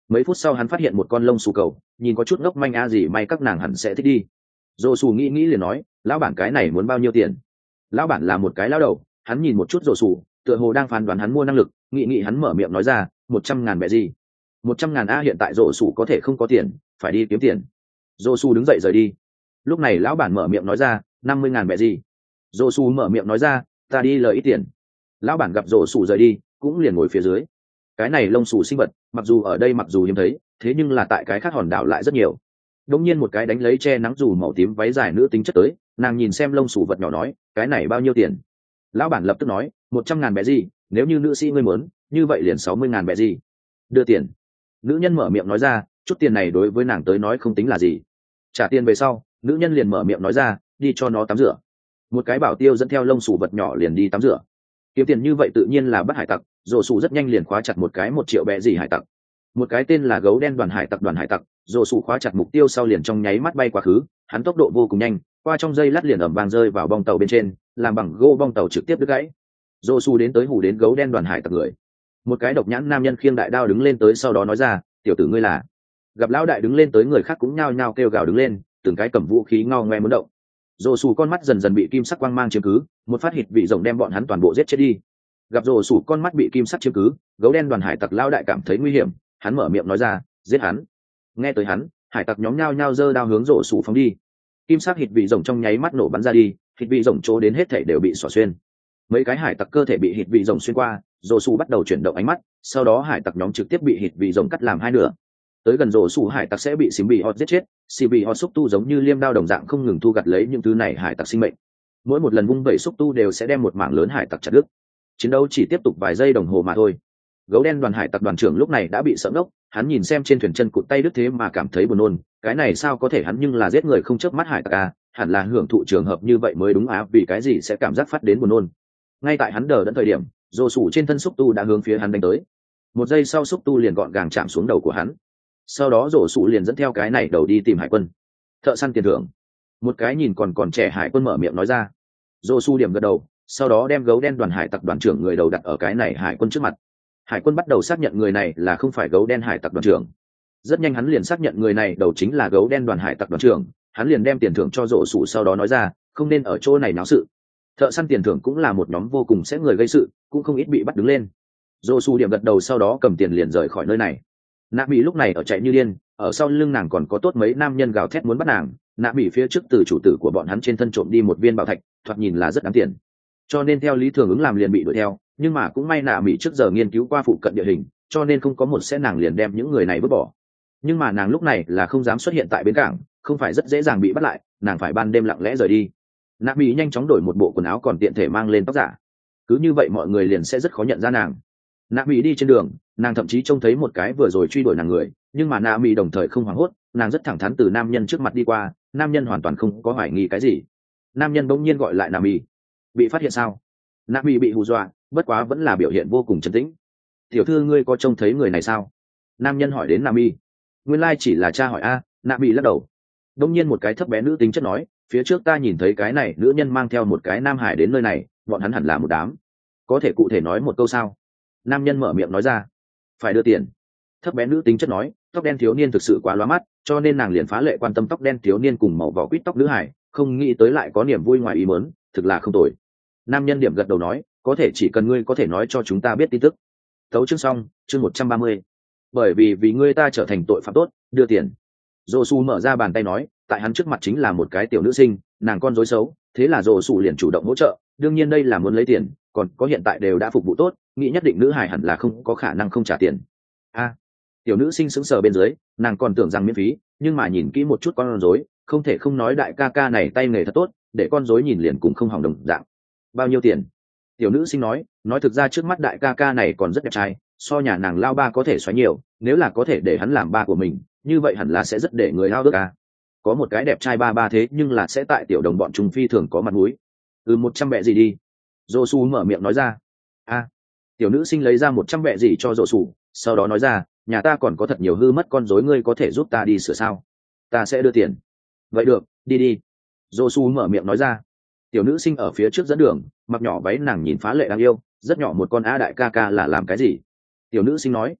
Mấy phút sau hắn phát hiện một con lông xù cầu, nhìn có chút ngốc manh a gì may các nàng hẳn sẽ thích đi. Rồ xù nghĩ nghĩ liền nói, lão bản cái này muốn bao nhiêu tiền? Lão bản là một cái lão đầu, hắn nhìn một chút rồ xù, tựa hồ đang phán đoán hắn mua năng lực, nghĩ nghĩ hắn mở miệng nói ra, một trăm ngàn bẹ gì? Một trăm ngàn a, hiện tại rồ xù có thể không có tiền, phải đi kiếm tiền. Rồ xù đứng dậy rời đi. Lúc này lão bản mở miệng nói ra, năm mươi ngàn bẹ gì? Rồ xù mở miệng nói ra, ta đi lời ít tiền. Lão bản gặp rồ xù rời đi, cũng liền ngồi phía dưới. Cái này lông xù sinh vật, mặc dù ở đây mặc dù hiếm thấy, thế nhưng là tại cái khác hòn đảo lại rất nhiều. Đống nhiên một cái đánh lấy che nắng dù màu tím váy dài nữ tính chất tới, nàng nhìn xem lông xù vật nhỏ nói, cái này bao nhiêu tiền? Lão bản lập tức nói, một trăm ngàn bẹ gì, nếu như nữ sĩ ngươi muốn, như vậy liền sáu mươi ngàn bẹ gì. Đưa tiền. Nữ nhân mở miệng nói ra, chút tiền này đối với nàng tới nói không tính là gì. Trả tiền về sau, nữ nhân liền mở miệng nói ra, đi cho nó tắm rửa. Một cái bảo tiêu dẫn theo lông xù vật nhỏ liền đi tắm rửa. Kiếm tiền như vậy tự nhiên là bắt hải tặc, rồ xù rất nhanh liền khóa chặt một cái một triệu bẹ gì hải tặc. Một cái tên là gấu đen đoàn hải tặc đoàn hải tặc, rồ xù khóa chặt mục tiêu sau liền trong nháy mắt bay quá khứ, hắn tốc độ vô cùng nhanh, qua trong giây lát liền ầm vang rơi vào bong tàu bên trên, làm bằng gỗ bong tàu trực tiếp đứt gãy. Rồ xù đến tới hù đến gấu đen đoàn hải tặc người. Một cái độc nhãn nam nhân khiêng đại đao đứng lên tới sau đó nói ra, tiểu tử ngươi là? Gặp lão đại đứng lên tới, người khác cũng nhao nhao kêu gào đứng lên, từng cái cầm vũ khí ngao ngoe muốn động. Rồ xù con mắt dần dần bị kim sắc quang mang chiếm cứ, một phát hít vị rồng đem bọn hắn toàn bộ giết chết đi. Gặp rồ xù con mắt bị kim sắc chiếm cứ, gấu đen đoàn hải tặc lão đại cảm thấy nguy hiểm, hắn mở miệng nói ra, giết hắn. Nghe tới hắn, hải tặc nhóm nhao nhao giơ đao hướng rồ xù phóng đi. Kim sắc hít vị rồng trong nháy mắt nổ bắn ra đi, hít vị rồng chỗ đến hết thảy đều bị xỏ xuyên. Mấy cái hải tặc cơ thể bị hít vị rồng xuyên qua, rồ xù bắt đầu chuyển động ánh mắt, sau đó hải tặc nhóm trực tiếp bị hít vị rồng cắt làm hai nửa. Tới gần rồ xù hải tặc sẽ bị xím bị hot giết chết, xì bị hot xúc tu giống như liêm đao đồng dạng không ngừng thu gặt lấy những thứ này hải tặc sinh mệnh. Mỗi một lần vung vẩy xúc tu đều sẽ đem một mảng lớn hải tặc chặt đứt. Chiến đấu chỉ tiếp tục vài giây đồng hồ mà thôi. Gấu đen đoàn hải tặc đoàn trưởng lúc này đã bị sợ ngốc, hắn nhìn xem trên thuyền chân cụt tay đứt thế mà cảm thấy buồn nôn, cái này sao có thể, hắn nhưng là giết người không chớp mắt hải tặc à, hẳn là hưởng thụ trường hợp như vậy mới đúng á, vì cái gì sẽ cảm giác phát đến buồn nôn. Ngay tại hắn đờ đẫn thời điểm, rồ sủ trên thân xúc tu đã hướng phía hắn đánh tới. Một giây sau xúc tu liền gọn gàng chạm xuống đầu của hắn. Sau đó rồ sủ liền dẫn theo cái này đầu đi tìm hải quân. Thợ săn tiền thưởng. Một cái nhìn còn còn trẻ hải quân mở miệng nói ra. Rồ sủ điểm gật đầu, sau đó đem gấu đen đoàn hải tặc đoàn trưởng người đầu đặt ở cái này hải quân trước mặt. Hải quân bắt đầu xác nhận người này là không phải gấu đen hải tặc đoàn trưởng. Rất nhanh hắn liền xác nhận người này đầu chính là gấu đen đoàn hải tặc đoàn trưởng, hắn liền đem tiền thưởng cho rồ sủ, sau đó nói ra, không nên ở chỗ này náo sự. Thợ săn tiền thưởng cũng là một nhóm vô cùng sẽ người gây sự, cũng không ít bị bắt đứng lên. Rồ sủ điểm gật đầu, sau đó cầm tiền liền rời khỏi nơi này. Nạ Mỹ lúc này ở chạy như điên, ở sau lưng nàng còn có tốt mấy nam nhân gào thét muốn bắt nàng. Nạ Mỹ phía trước từ chủ tử của bọn hắn trên thân trộm đi một viên bảo thạch, thoạt nhìn là rất đáng tiền, cho nên theo lý thường ứng làm liền bị đuổi theo, nhưng mà cũng may Nạ Mỹ trước giờ nghiên cứu qua phụ cận địa hình, cho nên không có một sẽ nàng liền đem những người này vứt bỏ. Nhưng mà nàng lúc này là không dám xuất hiện tại bến cảng, không phải rất dễ dàng bị bắt lại, nàng phải ban đêm lặng lẽ rời đi. Nạ Mỹ nhanh chóng đổi một bộ quần áo còn tiện thể mang lên tóc giả, cứ như vậy mọi người liền sẽ rất khó nhận ra nàng. Nạ Mỹ đi trên đường, nàng thậm chí trông thấy một cái vừa rồi truy đuổi nàng người, nhưng mà Nạ Mỹ đồng thời không hoảng hốt, nàng rất thẳng thắn từ nam nhân trước mặt đi qua, nam nhân hoàn toàn không có hoài nghi cái gì. Nam nhân bỗng nhiên gọi lại Nạ Mỹ. Bị phát hiện sao? Nạ Mỹ bị hù dọa, bất quá vẫn là biểu hiện vô cùng trấn tĩnh. Tiểu thư ngươi có trông thấy người này sao? Nam nhân hỏi đến Nạ Mỹ. Nguyên lai chỉ là cha hỏi a. Nạ Mỹ lắc đầu. Đông nhiên một cái thấp bé nữ tính chất nói, phía trước ta nhìn thấy cái này nữ nhân mang theo một cái nam hải đến nơi này, bọn hắn hẳn là một đám. Có thể cụ thể nói một câu sao? Nam nhân mở miệng nói ra. Phải đưa tiền. Thấp bé nữ tính chất nói, tóc đen thiếu niên thực sự quá lóa mắt, cho nên nàng liền phá lệ quan tâm tóc đen thiếu niên cùng màu vỏ quýt tóc nữ hải, không nghĩ tới lại có niềm vui ngoài ý muốn, thực là không tồi. Nam nhân điểm gật đầu nói, có thể chỉ cần ngươi có thể nói cho chúng ta biết tin tức. Tấu chương xong, chương một trăm ba mươi. Bởi vì vì ngươi ta trở thành tội phạm tốt, đưa tiền. Dô su mở ra bàn tay nói, tại hắn trước mặt chính là một cái tiểu nữ sinh, nàng con rối xấu, thế là Dô su liền chủ động hỗ trợ, đương nhiên đây là muốn lấy tiền, còn có hiện tại đều đã phục vụ tốt, nghĩ nhất định nữ hài hẳn là không có khả năng không trả tiền. A, tiểu nữ sinh sững sờ bên dưới, nàng còn tưởng rằng miễn phí, nhưng mà nhìn kỹ một chút con rối, không thể không nói đại ca ca này tay nghề thật tốt, để con rối nhìn liền cũng không hỏng đồng dạng. Bao nhiêu tiền? Tiểu nữ sinh nói, nói thực ra trước mắt đại ca ca này còn rất đẹp trai, so nhà nàng lao ba có thể xoáy nhiều, nếu là có thể để hắn làm ba của mình, như vậy hẳn là sẽ rất để người lao ước à. Có một cái đẹp trai ba ba thế nhưng là sẽ tại tiểu đồng bọn trung phi thường có mặt mũi. Ừ, một trăm bẹ gì đi. Dô su mở miệng nói ra. A, à, tiểu nữ sinh lấy ra một trăm bẹ gì cho Dô su, sau đó nói ra, nhà ta còn có thật nhiều hư mất con rối, ngươi có thể giúp ta đi sửa sao? Ta sẽ đưa tiền. Vậy được, đi đi. Dô su mở miệng nói ra. Tiểu nữ sinh ở phía trước dẫn đường, mặc nhỏ váy, nàng nhìn phá lệ đáng yêu, rất nhỏ một con a. Đại ca ca là làm cái gì? Tiểu nữ sinh nói.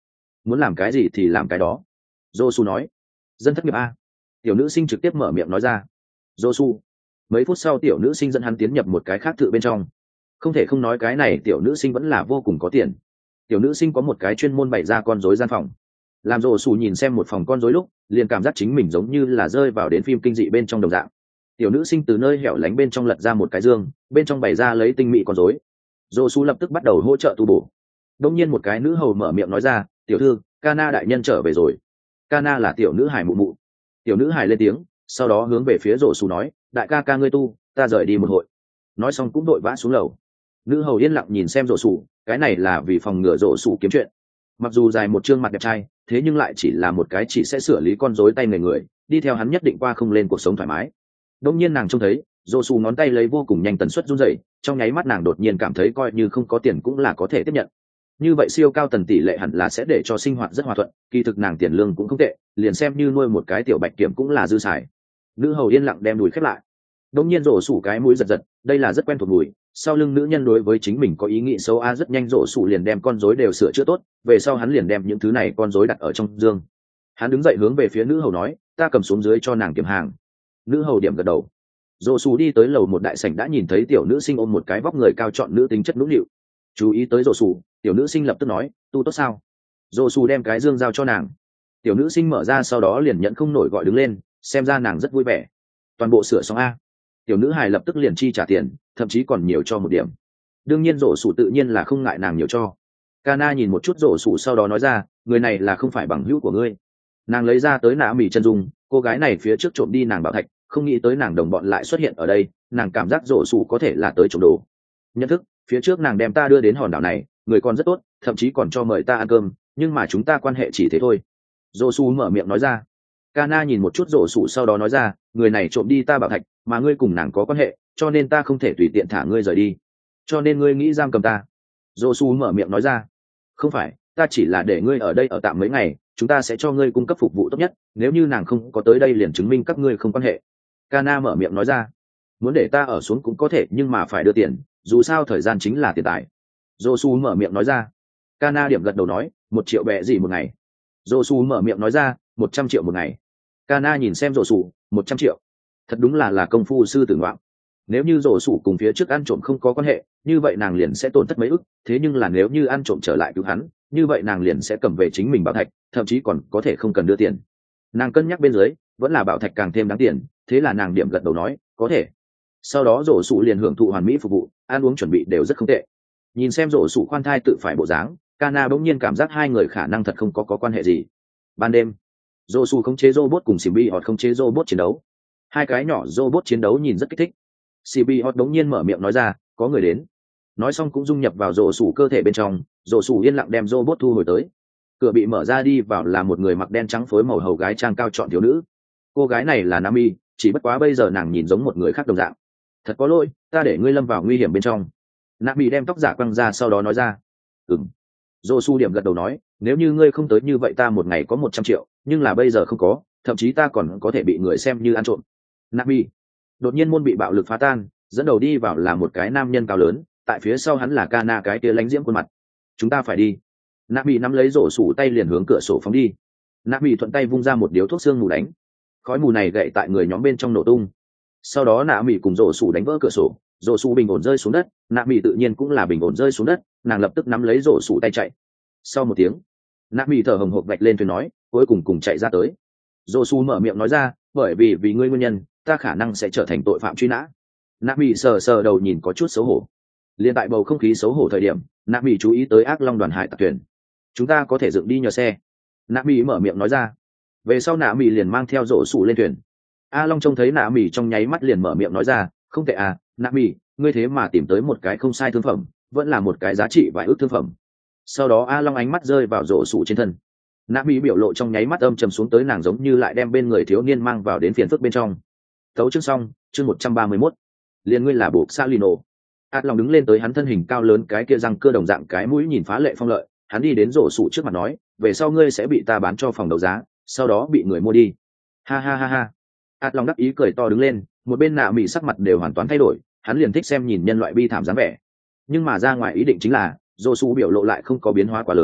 muốn làm cái gì thì làm cái đó. Josu nói. Dân thất nghiệp a. Tiểu nữ sinh trực tiếp mở miệng nói ra. Josu. Mấy phút sau tiểu nữ sinh dẫn hắn tiến nhập một cái khác thự bên trong. Không thể không nói cái này tiểu nữ sinh vẫn là vô cùng có tiền. Tiểu nữ sinh có một cái chuyên môn bày ra con rối gian phòng. Làm Josu nhìn xem một phòng con rối lúc, liền cảm giác chính mình giống như là rơi vào đến phim kinh dị bên trong đồng dạng. Tiểu nữ sinh từ nơi hẻo lánh bên trong lật ra một cái dương, bên trong bày ra lấy tinh mỹ con rối. Josu lập tức bắt đầu hỗ trợ tu bổ. Đông nhiên một cái nữ hầu mở miệng nói ra, tiểu thư, Kana đại nhân trở về rồi. Kana là tiểu nữ hải mụ mụ. Tiểu nữ hải lên tiếng, sau đó hướng về phía Josu nói, đại ca ca ngươi tu, ta rời đi một hội. Nói xong cũng đội vã xuống lầu. Nữ hầu yên lặng nhìn xem Josu, cái này là vì phòng ngừa Josu kiếm chuyện. Mặc dù dài một trương mặt đẹp trai, thế nhưng lại chỉ là một cái chỉ sẽ xử lý con rối tay người người, đi theo hắn nhất định qua không lên cuộc sống thoải mái. Đông nhiên nàng trông thấy, Josu ngón tay lấy vô cùng nhanh tần suất run rẩy, trong nháy mắt nàng đột nhiên cảm thấy coi như không có tiền cũng là có thể tiếp nhận. Như vậy siêu cao tần tỷ lệ hẳn là sẽ để cho sinh hoạt rất hòa thuận, kỳ thực nàng tiền lương cũng không tệ, liền xem như nuôi một cái tiểu bạch kiểm cũng là dư xài. Nữ hầu yên lặng đem đùi khép lại. Đông nhiên rổ sủ cái mũi giật giật, đây là rất quen thuộc mùi. Sau lưng nữ nhân đối với chính mình có ý nghĩ xấu a, rất nhanh rổ sủ liền đem con rối đều sửa chữa tốt, về sau hắn liền đem những thứ này con rối đặt ở trong dương. Hắn đứng dậy hướng về phía nữ hầu nói, ta cầm xuống dưới cho nàng kiểm hàng. Nữ hầu điểm gật đầu. Rổ sủ đi tới lầu một đại sảnh đã nhìn thấy tiểu nữ sinh ôm một cái vóc người cao trọn nữ tính chất nũng nịu. Chú ý tới rổ sủ, tiểu nữ sinh lập tức nói, tu tốt sao? Rổ sủ đem cái dương giao cho nàng. Tiểu nữ sinh mở ra sau đó liền nhận không nổi gọi đứng lên, xem ra nàng rất vui vẻ. Toàn bộ sửa xong a. Tiểu nữ hài lập tức liền chi trả tiền, thậm chí còn nhiều cho một điểm. Đương nhiên rổ sủ tự nhiên là không ngại nàng nhiều cho. Kana nhìn một chút rổ sủ sau đó nói ra, người này là không phải bằng hữu của ngươi. Nàng lấy ra tới nã mì chân dung, cô gái này phía trước trộm đi nàng bảo thạch, không nghĩ tới nàng đồng bọn lại xuất hiện ở đây, nàng cảm giác rổ sủ có thể là tới trộm đồ. Nhận thức, phía trước nàng đem ta đưa đến hòn đảo này, người con rất tốt, thậm chí còn cho mời ta ăn cơm, nhưng mà chúng ta quan hệ chỉ thế thôi. Rổ sủ mở miệng nói ra. Kana nhìn một chút rổ sủ sau đó nói ra, người này trộm đi ta bảo thạch, mà ngươi cùng nàng có quan hệ, cho nên ta không thể tùy tiện thả ngươi rời đi. Cho nên ngươi nghĩ giam cầm ta. Rổ sủ mở miệng nói ra. Không phải, ta chỉ là để ngươi ở đây ở tạm mấy ngày, chúng ta sẽ cho ngươi cung cấp phục vụ tốt nhất, nếu như nàng không có tới đây liền chứng minh các ngươi không quan hệ. Kana mở miệng nói ra. Muốn để ta ở xuống cũng có thể, nhưng mà phải đưa tiền, dù sao thời gian chính là tiền tài. Rổ sủ mở miệng nói ra. Kana điểm gật đầu nói, một triệu bẹ gì một ngày. Rổ sủ mở miệng nói ra, một trăm triệu một ngày. Kana nhìn xem rổ sủ, một trăm triệu. Thật đúng là là công phu sư tử ngoạm. Nếu như rổ sủ cùng phía trước ăn trộm không có quan hệ, như vậy nàng liền sẽ tổn thất mấy ức, thế nhưng là nếu như ăn trộm trở lại cứu hắn, như vậy nàng liền sẽ cầm về chính mình bảo thạch, thậm chí còn có thể không cần đưa tiền. Nàng cân nhắc bên dưới, vẫn là bảo thạch càng thêm đáng tiền, thế là nàng điểm gật đầu nói, có thể. Sau đó rổ sủ liền hưởng thụ hoàn mỹ phục vụ, ăn uống chuẩn bị đều rất không tệ. Nhìn xem rổ sủ khoan thai tự phải bộ dáng, Kana bỗng nhiên cảm giác hai người khả năng thật không có có quan hệ gì. Ban đêm, Josu khống chế robot cùng Symbiote khống chế robot chiến đấu. Hai cái nhỏ robot chiến đấu nhìn rất kích thích. Symbiote đống nhiên mở miệng nói ra, có người đến. Nói xong cũng dung nhập vào Josu cơ thể bên trong, Josu yên lặng đem robot thu hồi tới. Cửa bị mở ra, đi vào là một người mặc đen trắng phối màu hầu gái trang cao trọn thiếu nữ. Cô gái này là Nami, chỉ bất quá bây giờ nàng nhìn giống một người khác đồng dạng. Thật có lỗi, ta để ngươi lâm vào nguy hiểm bên trong. Nami đem tóc giả quăng ra sau đó nói ra. Ừm. Josu điểm gật đầu nói, nếu như ngươi không tới như vậy ta một ngày có một trăm triệu, nhưng là bây giờ không có, thậm chí ta còn có thể bị người xem như ăn trộm. Nami. Đột nhiên môn bị bạo lực phá tan, dẫn đầu đi vào là một cái nam nhân cao lớn, tại phía sau hắn là Kana cái kia lánh diễm khuôn mặt. Chúng ta phải đi. Nami nắm lấy rổ sủ tay liền hướng cửa sổ phóng đi. Nami thuận tay vung ra một điếu thuốc xương mù đánh. Khói mù này gậy tại người nhóm bên trong nổ tung. Sau đó Nami cùng rổ sủ đánh vỡ cửa sổ, rổ sủ bình ổn rơi xuống đất, Nami tự nhiên cũng là bình ổn rơi xuống đất, nàng lập tức nắm lấy rổ sủ tay chạy. Sau một tiếng, Nami thở hồng hộc vạch lên thuyền nói, cuối cùng cùng chạy ra tới. Josu mở miệng nói ra, bởi vì vì ngươi nguyên nhân, ta khả năng sẽ trở thành tội phạm truy nã. Nami sờ sờ đầu nhìn có chút xấu hổ. Liên tại bầu không khí xấu hổ thời điểm, Nami chú ý tới ác long đoàn hải tặc thuyền. Chúng ta có thể dựng đi nhờ xe. Nami mở miệng nói ra. Về sau Nami liền mang theo Josu lên thuyền. A Long trông thấy Nami trong nháy mắt liền mở miệng nói ra, không tệ à, Nami, ngươi thế mà tìm tới một cái không sai thương phẩm, vẫn là một cái giá trị vài ước thương phẩm. Sau đó A Long ánh mắt rơi vào rổ sủ trên thân. Nami biểu lộ trong nháy mắt âm trầm xuống tới, nàng giống như lại đem bên người thiếu niên mang vào đến phiền phức bên trong. Tấu chương xong, chương một trăm ba mươi mốt. Liên ngươi là buộc Salino. A Long đứng lên tới, hắn thân hình cao lớn, cái kia răng cơ đồng dạng, cái mũi nhìn phá lệ phong lợi, hắn đi đến rổ sủ trước mặt nói, về sau ngươi sẽ bị ta bán cho phòng đấu giá, sau đó bị người mua đi. Ha ha ha ha. A Long đắc ý cười to đứng lên, một bên Nami sắc mặt đều hoàn toàn thay đổi, hắn liền thích xem nhìn nhân loại bi thảm dáng vẻ. Nhưng mà ra ngoài ý định chính là Josu biểu lộ lại không có biến hóa quá lớn,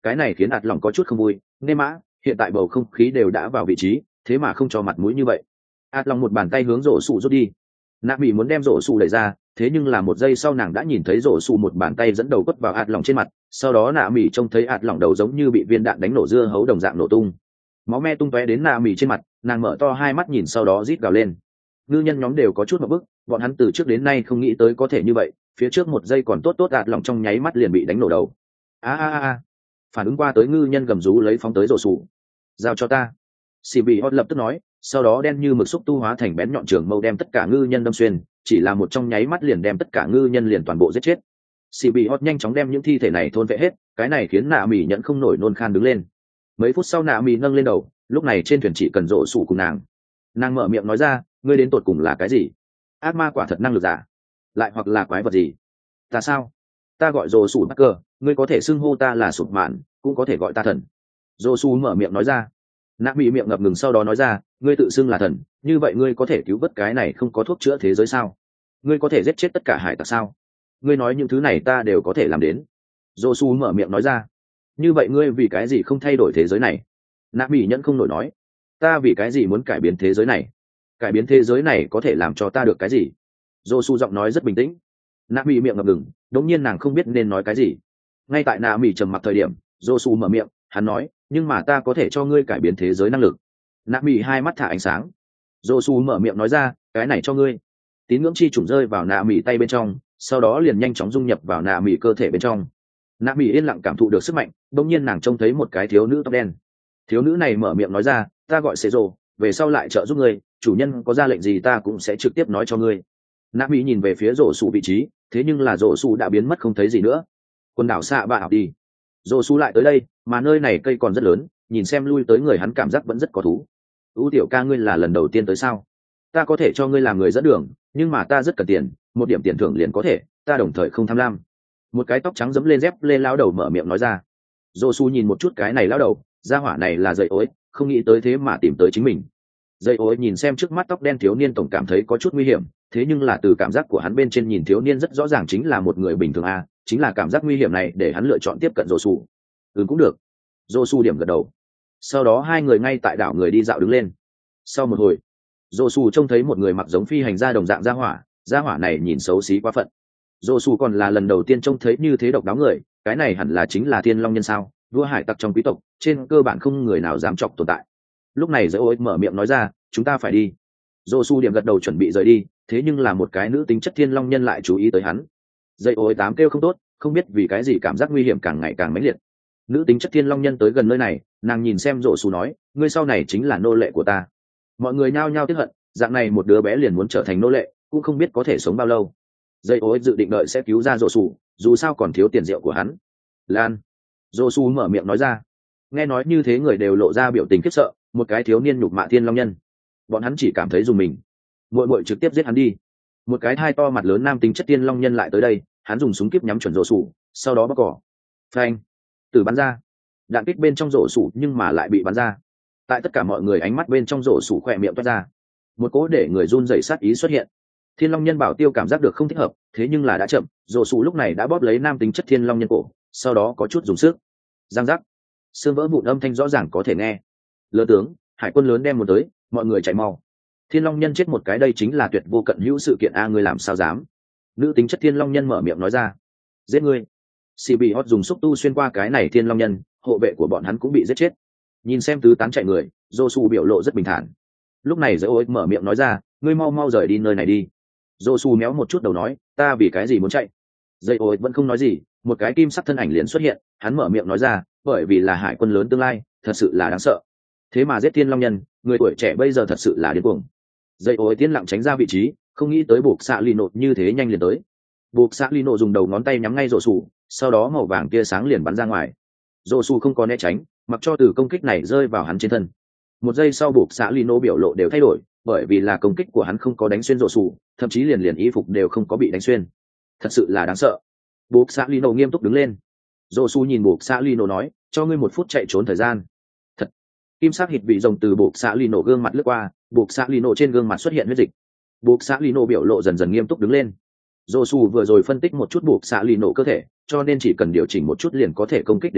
cái này khiến ạt lòng có chút không vui. Nên mã hiện tại bầu không khí đều đã vào vị trí, thế mà không cho mặt mũi như vậy. ạt lòng một bàn tay hướng rổ sụ rút đi. Nạ Mỹ muốn đem rổ sụ đẩy ra, thế nhưng là một giây sau nàng đã nhìn thấy rổ sụ một bàn tay dẫn đầu quất vào ạt lòng trên mặt, sau đó Nạ Mỹ trông thấy ạt lòng đầu giống như bị viên đạn đánh nổ dưa hấu đồng dạng nổ tung, máu me tung tóe đến Nạ Mỹ trên mặt. Nàng mở to hai mắt nhìn, sau đó rít gào lên. Ngư nhân nhóm đều có chút một bức, bọn hắn từ trước đến nay không nghĩ tới có thể như vậy, phía trước một giây còn tốt tốt ạt lòng trong nháy mắt liền bị đánh nổ đầu. A a a, phản ứng qua tới ngư nhân gầm rú lấy phóng tới rổ sụ. Giao cho ta, xì bị hot lập tức nói, sau đó đen như mực xúc tu hóa thành bén nhọn trường mâu đem tất cả ngư nhân đâm xuyên, chỉ là một trong nháy mắt liền đem tất cả ngư nhân liền toàn bộ giết chết. xì bị hot nhanh chóng đem những thi thể này thôn vệ hết, cái này khiến Nạ Mỹ nhận không nổi nôn khan đứng lên. Mấy phút sau Nạ Mỹ nâng lên đầu, lúc này trên thuyền chỉ cần rổ sụ cùng nàng. Nàng mở miệng nói ra, ngươi đến tột cùng là cái gì? Ác ma quả thật năng lực giả, lại hoặc là quái vật gì? Ta sao? Ta gọi rổ sụ Parker, ngươi có thể xưng hô ta là sụp mạn, cũng có thể gọi ta thần. Rổ sụ mở miệng nói ra. Nạ Mỹ miệng ngập ngừng sau đó nói ra, ngươi tự xưng là thần, như vậy ngươi có thể cứu vớt cái này không có thuốc chữa thế giới sao? Ngươi có thể giết chết tất cả hải tặc sao? Ngươi nói những thứ này ta đều có thể làm đến. Dô su mở miệng nói ra. Như vậy ngươi vì cái gì không thay đổi thế giới này? Nạ Mỹ nhẫn không nổi nói. Ta vì cái gì muốn cải biến thế giới này? Cải biến thế giới này có thể làm cho ta được cái gì? Dô su giọng nói rất bình tĩnh. Nạ Mỹ miệng ngập ngừng, đống nhiên nàng không biết nên nói cái gì. Ngay tại Nạ Mỹ trầm mặc thời điểm, Dô su mở miệng, hắn nói, nhưng mà ta có thể cho ngươi cải biến thế giới năng lực. Nạ Mỹ hai mắt thả ánh sáng. Dô su mở miệng nói ra, cái này cho ngươi. Tín ngưỡng chi trùng rơi vào Nạ Mỹ tay bên trong, sau đó liền nhanh chóng dung nhập vào Nạ Mỹ cơ thể bên trong. Nạ Mỹ yên lặng cảm thụ được sức mạnh, đột nhiên nàng trông thấy một cái thiếu nữ tóc đen. Thiếu nữ này mở miệng nói ra, ta gọi Sê Rô, về sau lại trợ giúp ngươi, chủ nhân có ra lệnh gì ta cũng sẽ trực tiếp nói cho ngươi. Nạ Mỹ nhìn về phía rổ sụ vị trí, thế nhưng là rổ sụ đã biến mất không thấy gì nữa. Quần đảo xạ bạ học đi. Rổ sụ lại tới đây, mà nơi này cây còn rất lớn, nhìn xem lui tới người hắn cảm giác vẫn rất có thú. U tiểu ca, ngươi là lần đầu tiên tới sao? Ta có thể cho ngươi làm người dẫn đường, nhưng mà ta rất cần tiền, một điểm tiền thưởng liền có thể, ta đồng thời không tham lam. Một cái tóc trắng dẫm lên dép lên lão đầu mở miệng nói ra. Dô su nhìn một chút cái này lão đầu, gia hỏa này là dậy ối, không nghĩ tới thế mà tìm tới chính mình. Dậy ối nhìn xem trước mắt tóc đen thiếu niên tổng cảm thấy có chút nguy hiểm, thế nhưng là từ cảm giác của hắn bên trên nhìn thiếu niên rất rõ ràng chính là một người bình thường a, chính là cảm giác nguy hiểm này để hắn lựa chọn tiếp cận Dô su. Ừ cũng được. Dô su điểm gật đầu. Sau đó hai người ngay tại đảo người đi dạo đứng lên. Sau một hồi, Dô su trông thấy một người mặc giống phi hành gia đồng dạng gia hỏa, gia hỏa này nhìn xấu xí quá phận. Dô su còn là lần đầu tiên trông thấy như thế độc đáo người, cái này hẳn là chính là Thiên Long nhân sao? Vua hải tặc trong quý tộc, trên cơ bản không người nào dám chọc tồn tại. Lúc này Dỗ Ối mở miệng nói ra, chúng ta phải đi. Dô su điểm gật đầu chuẩn bị rời đi, thế nhưng là một cái nữ tính chất Thiên Long nhân lại chú ý tới hắn. Dây Ối tám kêu không tốt, không biết vì cái gì cảm giác nguy hiểm càng ngày càng mãnh liệt. Nữ tính chất Thiên Long nhân tới gần nơi này, nàng nhìn xem Dô su nói, ngươi sau này chính là nô lệ của ta. Mọi người nhao nhao tiếc hận, dạng này một đứa bé liền muốn trở thành nô lệ, cũng không biết có thể sống bao lâu. Dây ối dự định đợi sẽ cứu ra Dô su, dù sao còn thiếu tiền rượu của hắn. Lan. Dô su mở miệng nói ra. Nghe nói như thế người đều lộ ra biểu tình khiếp sợ, một cái thiếu niên nhục mạ Thiên Long nhân. Bọn hắn chỉ cảm thấy dùng mình. Muội muội trực tiếp giết hắn đi. Một cái thai to mặt lớn nam tính chất Thiên Long nhân lại tới đây, hắn dùng súng kíp nhắm chuẩn Dô su, sau đó bóc cỏ. Phanh. Từ bắn ra. Đạn kích bên trong Dô su nhưng mà lại bị bắn ra. Tại tất cả mọi người ánh mắt bên trong Dô su khỏe miệng toát ra. Một cỗ để người run rẩy sát ý xuất hiện. Thiên Long nhân bảo tiêu cảm giác được không thích hợp, thế nhưng là đã chậm, Dô su lúc này đã bóp lấy nam tính chất Thiên Long nhân cổ, sau đó có chút dùng sức. Giang giác. Xương vỡ vụn âm thanh rõ ràng có thể nghe. Lơ tướng, hải quân lớn đem một tới, mọi người chạy mau. Thiên Long nhân chết một cái, đây chính là tuyệt vô cận hữu sự kiện a, ngươi làm sao dám? Nữ tính chất Thiên Long nhân mở miệng nói ra. Giết ngươi. Xì bị hót dùng xúc tu xuyên qua cái này Thiên Long nhân, hộ vệ của bọn hắn cũng bị giết chết. Nhìn xem tứ tán chạy người, Dô su biểu lộ rất bình thản. Lúc này Dỗ Ối mở miệng nói ra, ngươi mau mau rời đi nơi này đi. Dô su méo một chút đầu nói, ta vì cái gì muốn chạy? Dây Ối vẫn không nói gì, một cái kim sắc thân ảnh liền xuất hiện, hắn mở miệng nói ra, bởi vì là hải quân lớn tương lai, thật sự là đáng sợ. Thế mà giết Thiên Long nhân, người tuổi trẻ bây giờ thật sự là điên cuồng. Dây Ối tiên lặng tránh ra vị trí, không nghĩ tới buộc xạ lì nột như thế nhanh liền tới. Buộc xạ lì nột dùng đầu ngón tay nhắm ngay Dô su, sau đó màu vàng tia sáng liền bắn ra ngoài. Dô su không có né tránh, mặc cho từ công kích này rơi vào hắn trên thân. Một giây sau buộc xạ lì nột biểu lộ đều thay đổi, bởi vì là công kích của hắn không có đánh xuyên Dô su, thậm chí liền liền y phục đều không có bị đánh xuyên. Thật sự là đáng sợ. Buộc xạ lì nột nghiêm túc đứng lên. Dô su nhìn buộc xạ lì nột nói, cho ngươi một phút chạy trốn thời gian. Thật. Kim sắc hít vị rồng từ buộc xạ lì nột gương mặt lướt qua, buộc xạ lì nột trên gương mặt xuất hiện huyết dịch. Buộc xạ lì nột biểu lộ dần dần nghiêm túc đứng lên. Dô su vừa rồi phân tích một chút buộc xạ lì nột cơ thể, cho nên chỉ cần điều chỉnh một chút liền có thể công kích đến hắn,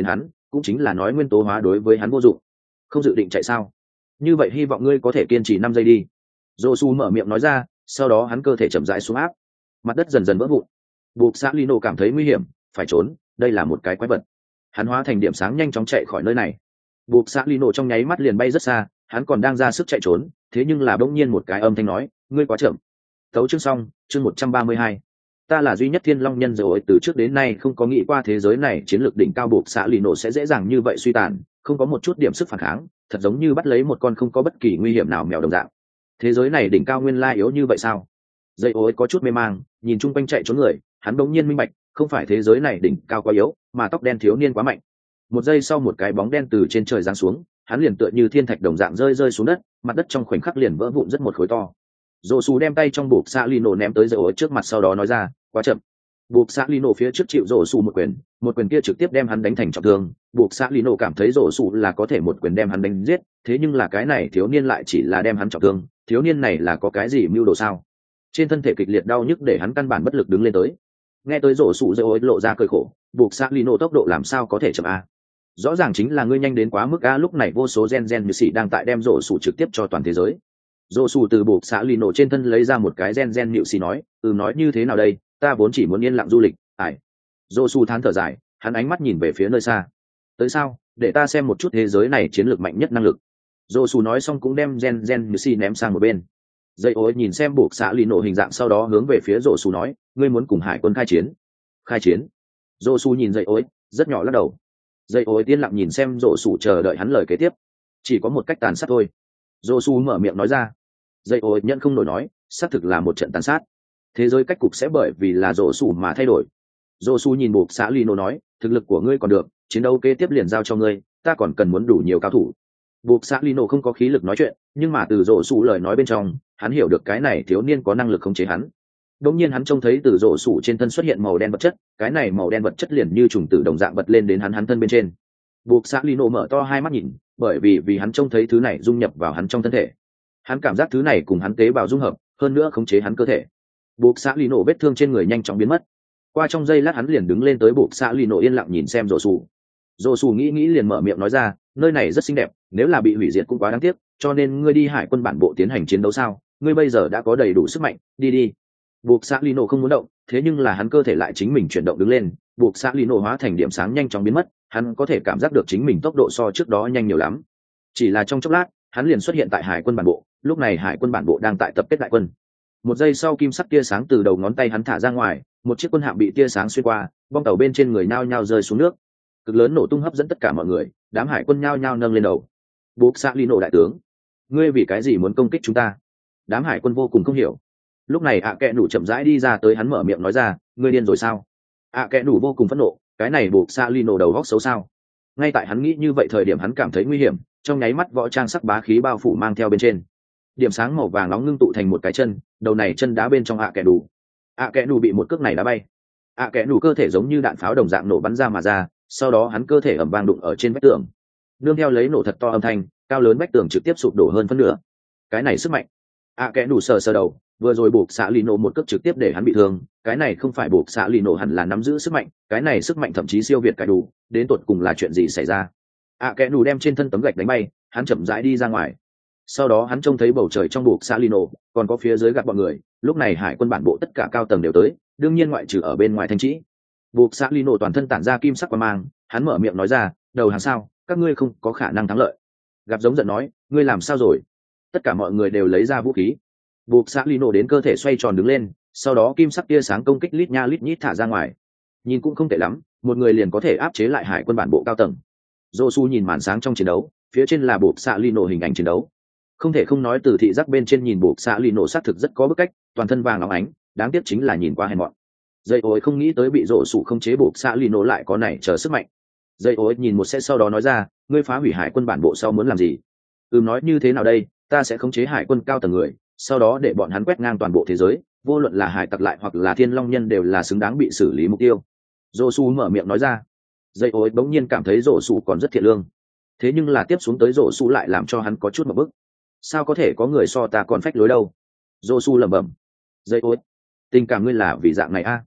cũng chính là nói nguyên tố hóa đối với hắn vô dụng. Không dự định chạy sao? Như vậy hy vọng ngươi có thể kiên trì năm giây đi. Dô su mở miệng nói ra, sau đó hắn cơ thể chậm rãi xuống áp, mặt đất dần dần vỡ vụn. Buộc xã Lino cảm thấy nguy hiểm, phải trốn, đây là một cái quái vật. Hắn hóa thành điểm sáng nhanh chóng chạy khỏi nơi này. Buộc xã Lino trong nháy mắt liền bay rất xa, hắn còn đang ra sức chạy trốn, thế nhưng là bỗng nhiên một cái âm thanh nói, ngươi quá chậm. Tấu chương xong, chương một trăm ba mươi hai. Ta là duy nhất thiên long nhân rồi, từ trước đến nay không có nghĩ qua thế giới này chiến lược đỉnh cao buộc xã Lino sẽ dễ dàng như vậy suy tàn, không có một chút điểm sức phản kháng, thật giống như bắt lấy một con không có bất kỳ nguy hiểm nào mèo đồng dạng. Thế giới này đỉnh cao nguyên lai yếu như vậy sao? Dây ối có chút mê mang, nhìn chung quanh chạy trốn người, hắn đống nhiên minh bạch, không phải thế giới này đỉnh cao quá yếu, mà tóc đen thiếu niên quá mạnh. Một giây sau một cái bóng đen từ trên trời giáng xuống, hắn liền tựa như thiên thạch đồng dạng rơi rơi xuống đất, mặt đất trong khoảnh khắc liền vỡ vụn rất một khối to. Dỗ Sú đem tay trong buộc xạ Lino ném tới dây ối trước mặt, sau đó nói ra, quá chậm. Buộc xạ Lino phía trước chịu Dỗ Sú một quyền, một quyền kia trực tiếp đem hắn đánh thành trọng thương. Buộc xạ Lino cảm thấy Dỗ Sú là có thể một quyền đem hắn đánh giết, thế nhưng là cái này thiếu niên lại chỉ là đem hắn trọng thương. Thiếu niên này là có cái gì mưu đồ sao? Trên thân thể kịch liệt đau nhức để hắn căn bản bất lực đứng lên tới. Nghe tới Dỗ Sú dây ối lộ ra cười khổ, buộc xạ Lino tốc độ làm sao có thể chậm a? Rõ ràng chính là ngươi nhanh đến quá mức a. Lúc này vô số gen gen như xì đang tại đem Dỗ Sú trực tiếp cho toàn thế giới. Dỗ Sú từ buộc xạ Lino trên thân lấy ra một cái gen gen nhịu xì nói, ừ nói như thế nào đây, ta vốn chỉ muốn yên lặng du lịch. Ải. Dỗ Sú thán thở dài, hắn ánh mắt nhìn về phía nơi xa. Tới sao, để ta xem một chút thế giới này chiến lược mạnh nhất năng lực. Dỗ Sú nói xong cũng đem gen gen như xì ném sang một bên. Dây ối nhìn xem buộc xạ Lino hình dạng, sau đó hướng về phía Dỗ Sú nói, ngươi muốn cùng hải quân khai chiến? Khai chiến? Dỗ Sú nhìn dây ối, rất nhỏ lắc đầu. Dây ối tiên lặng nhìn xem Dỗ Sú, chờ đợi hắn lời kế tiếp. Chỉ có một cách tàn sát thôi. Dỗ Sú mở miệng nói ra. Dây ối nhận không nổi nói, xác thực là một trận tàn sát. Thế giới cách cục sẽ bởi vì là Dỗ Sú mà thay đổi. Dỗ Sú nhìn buộc xạ Lino nói, thực lực của ngươi còn được, chiến đấu kế tiếp liền giao cho ngươi, ta còn cần muốn đủ nhiều cao thủ. Buộc xạ Lino không có khí lực nói chuyện, nhưng mà từ Dỗ Sú lời nói bên trong, hắn hiểu được cái này thiếu niên có năng lực khống chế hắn. Đột nhiên hắn trông thấy từ Dỗ Sú trên thân xuất hiện màu đen vật chất, cái này màu đen vật chất liền như trùng tử đồng dạng bật lên đến hắn hắn thân bên trên. Buộc xạ Lino mở to hai mắt nhìn, bởi vì vì hắn trông thấy thứ này dung nhập vào hắn trong thân thể. Hắn cảm giác thứ này cùng hắn tế bào dung hợp, hơn nữa khống chế hắn cơ thể. Buộc xạ Lino vết thương trên người nhanh chóng biến mất. Qua trong giây lát hắn liền đứng lên tới buộc xạ Lino, yên lặng nhìn xem Dỗ Sú. Dỗ Sú nghĩ nghĩ liền mở miệng nói ra, nơi này rất xinh đẹp, nếu là bị hủy diệt cũng quá đáng tiếc, cho nên ngươi đi hải quân bản bộ tiến hành chiến đấu sao? Ngươi bây giờ đã có đầy đủ sức mạnh, đi đi. Buộc xạ Lino không muốn động, thế nhưng là hắn cơ thể lại chính mình chuyển động đứng lên. Buộc xạ Lino hóa thành điểm sáng nhanh chóng biến mất, hắn có thể cảm giác được chính mình tốc độ so trước đó nhanh nhiều lắm. Chỉ là trong chốc lát, hắn liền xuất hiện tại hải quân bản bộ. Lúc này hải quân bản bộ đang tại tập kết đại quân. Một giây sau, kim sắc tia sáng từ đầu ngón tay hắn thả ra ngoài, một chiếc quân hạm bị tia sáng xuyên qua, bong tàu bên trên người nhao nhao rơi xuống nước. Cực lớn nổ tung hấp dẫn tất cả mọi người, đám hải quân nhao nhao nâng lên đầu. Buộc xạ Lino đại tướng, ngươi vì cái gì muốn công kích chúng ta? Đám hải quân vô cùng không hiểu. Lúc này ạ kẹ nủ chậm rãi đi ra tới, hắn mở miệng nói ra, ngươi điên rồi sao? ạ kẹ nủ vô cùng phẫn nộ, cái này buộc xạ Lino đầu góc xấu sao? Ngay tại hắn nghĩ như vậy thời điểm, hắn cảm thấy nguy hiểm, trong nháy mắt võ trang sắc bá khí bao phủ mang theo bên trên. Điểm sáng màu vàng nóng ngưng tụ thành một cái chân, đầu này chân đá bên trong ạ kẹ nủ. ạ kẹ nủ bị một cước này đá bay. ạ kẹ nủ cơ thể giống như đạn pháo đồng dạng nổ bắn ra mà ra, sau đó hắn cơ thể ầm vang đụng ở trên vách tường. Nương theo lấy nổ thật to âm thanh, cao lớn vách tường trực tiếp sụp đổ hơn phân nửa. Cái này sức mạnh. ạ kẹ nủ sờ sờ đầu, vừa rồi buộc xạ Lino một cước trực tiếp để hắn bị thương, cái này không phải buộc xạ Lino hẳn là nắm giữ sức mạnh, cái này sức mạnh thậm chí siêu việt cả đủ, đến tột cùng là chuyện gì xảy ra? ạ kẹ nủ đem trên thân tấm gạch đánh bay, hắn chậm rãi đi ra ngoài. Sau đó hắn trông thấy bầu trời trong buộc xạ Lino, còn có phía dưới gặp bọn người. Lúc này hải quân bản bộ tất cả cao tầng đều tới, đương nhiên ngoại trừ ở bên ngoài thanh trĩ. Buộc xạ Lino toàn thân tản ra kim sắc quang mang, hắn mở miệng nói ra, đầu hàng sao, các ngươi không có khả năng thắng lợi. Gặp giống giận nói, ngươi làm sao rồi? Tất cả mọi người đều lấy ra vũ khí. Buộc xạ Lino đến cơ thể xoay tròn đứng lên, sau đó kim sắc tia sáng công kích lít nha lít nhít thả ra ngoài. Nhìn cũng không tệ lắm, một người liền có thể áp chế lại hải quân bản bộ cao tầng. Dỗ Sú nhìn màn sáng trong chiến đấu, phía trên là buộc xạ Lino hình ảnh chiến đấu. Không thể không nói, từ thị giác bên trên nhìn buộc xạ Lino xác thực rất có bức cách, toàn thân vàng óng ánh, đáng tiếc chính là nhìn qua hèn mọn. Dây ối không nghĩ tới bị Dỗ Sú không chế buộc xạ Lino lại có này chờ sức mạnh. Dây ối nhìn một sẽ sau đó nói ra, ngươi phá hủy hải quân bản bộ sau muốn làm gì? Ừm nói như thế nào đây, ta sẽ khống chế hải quân cao tầng người, sau đó để bọn hắn quét ngang toàn bộ thế giới, vô luận là hải tặc lại hoặc là thiên long nhân đều là xứng đáng bị xử lý mục tiêu. Dỗ Sú mở miệng nói ra. Dây ối bỗng nhiên cảm thấy Dỗ Sú còn rất thiện lương, thế nhưng là tiếp xuống tới Dỗ Sú lại làm cho hắn có chút một bức. Sao có thể có người so ta còn phách lối đâu? Dỗ Sú lẩm bẩm. Dây ối, tình cảm ngươi là vì dạng này a? À?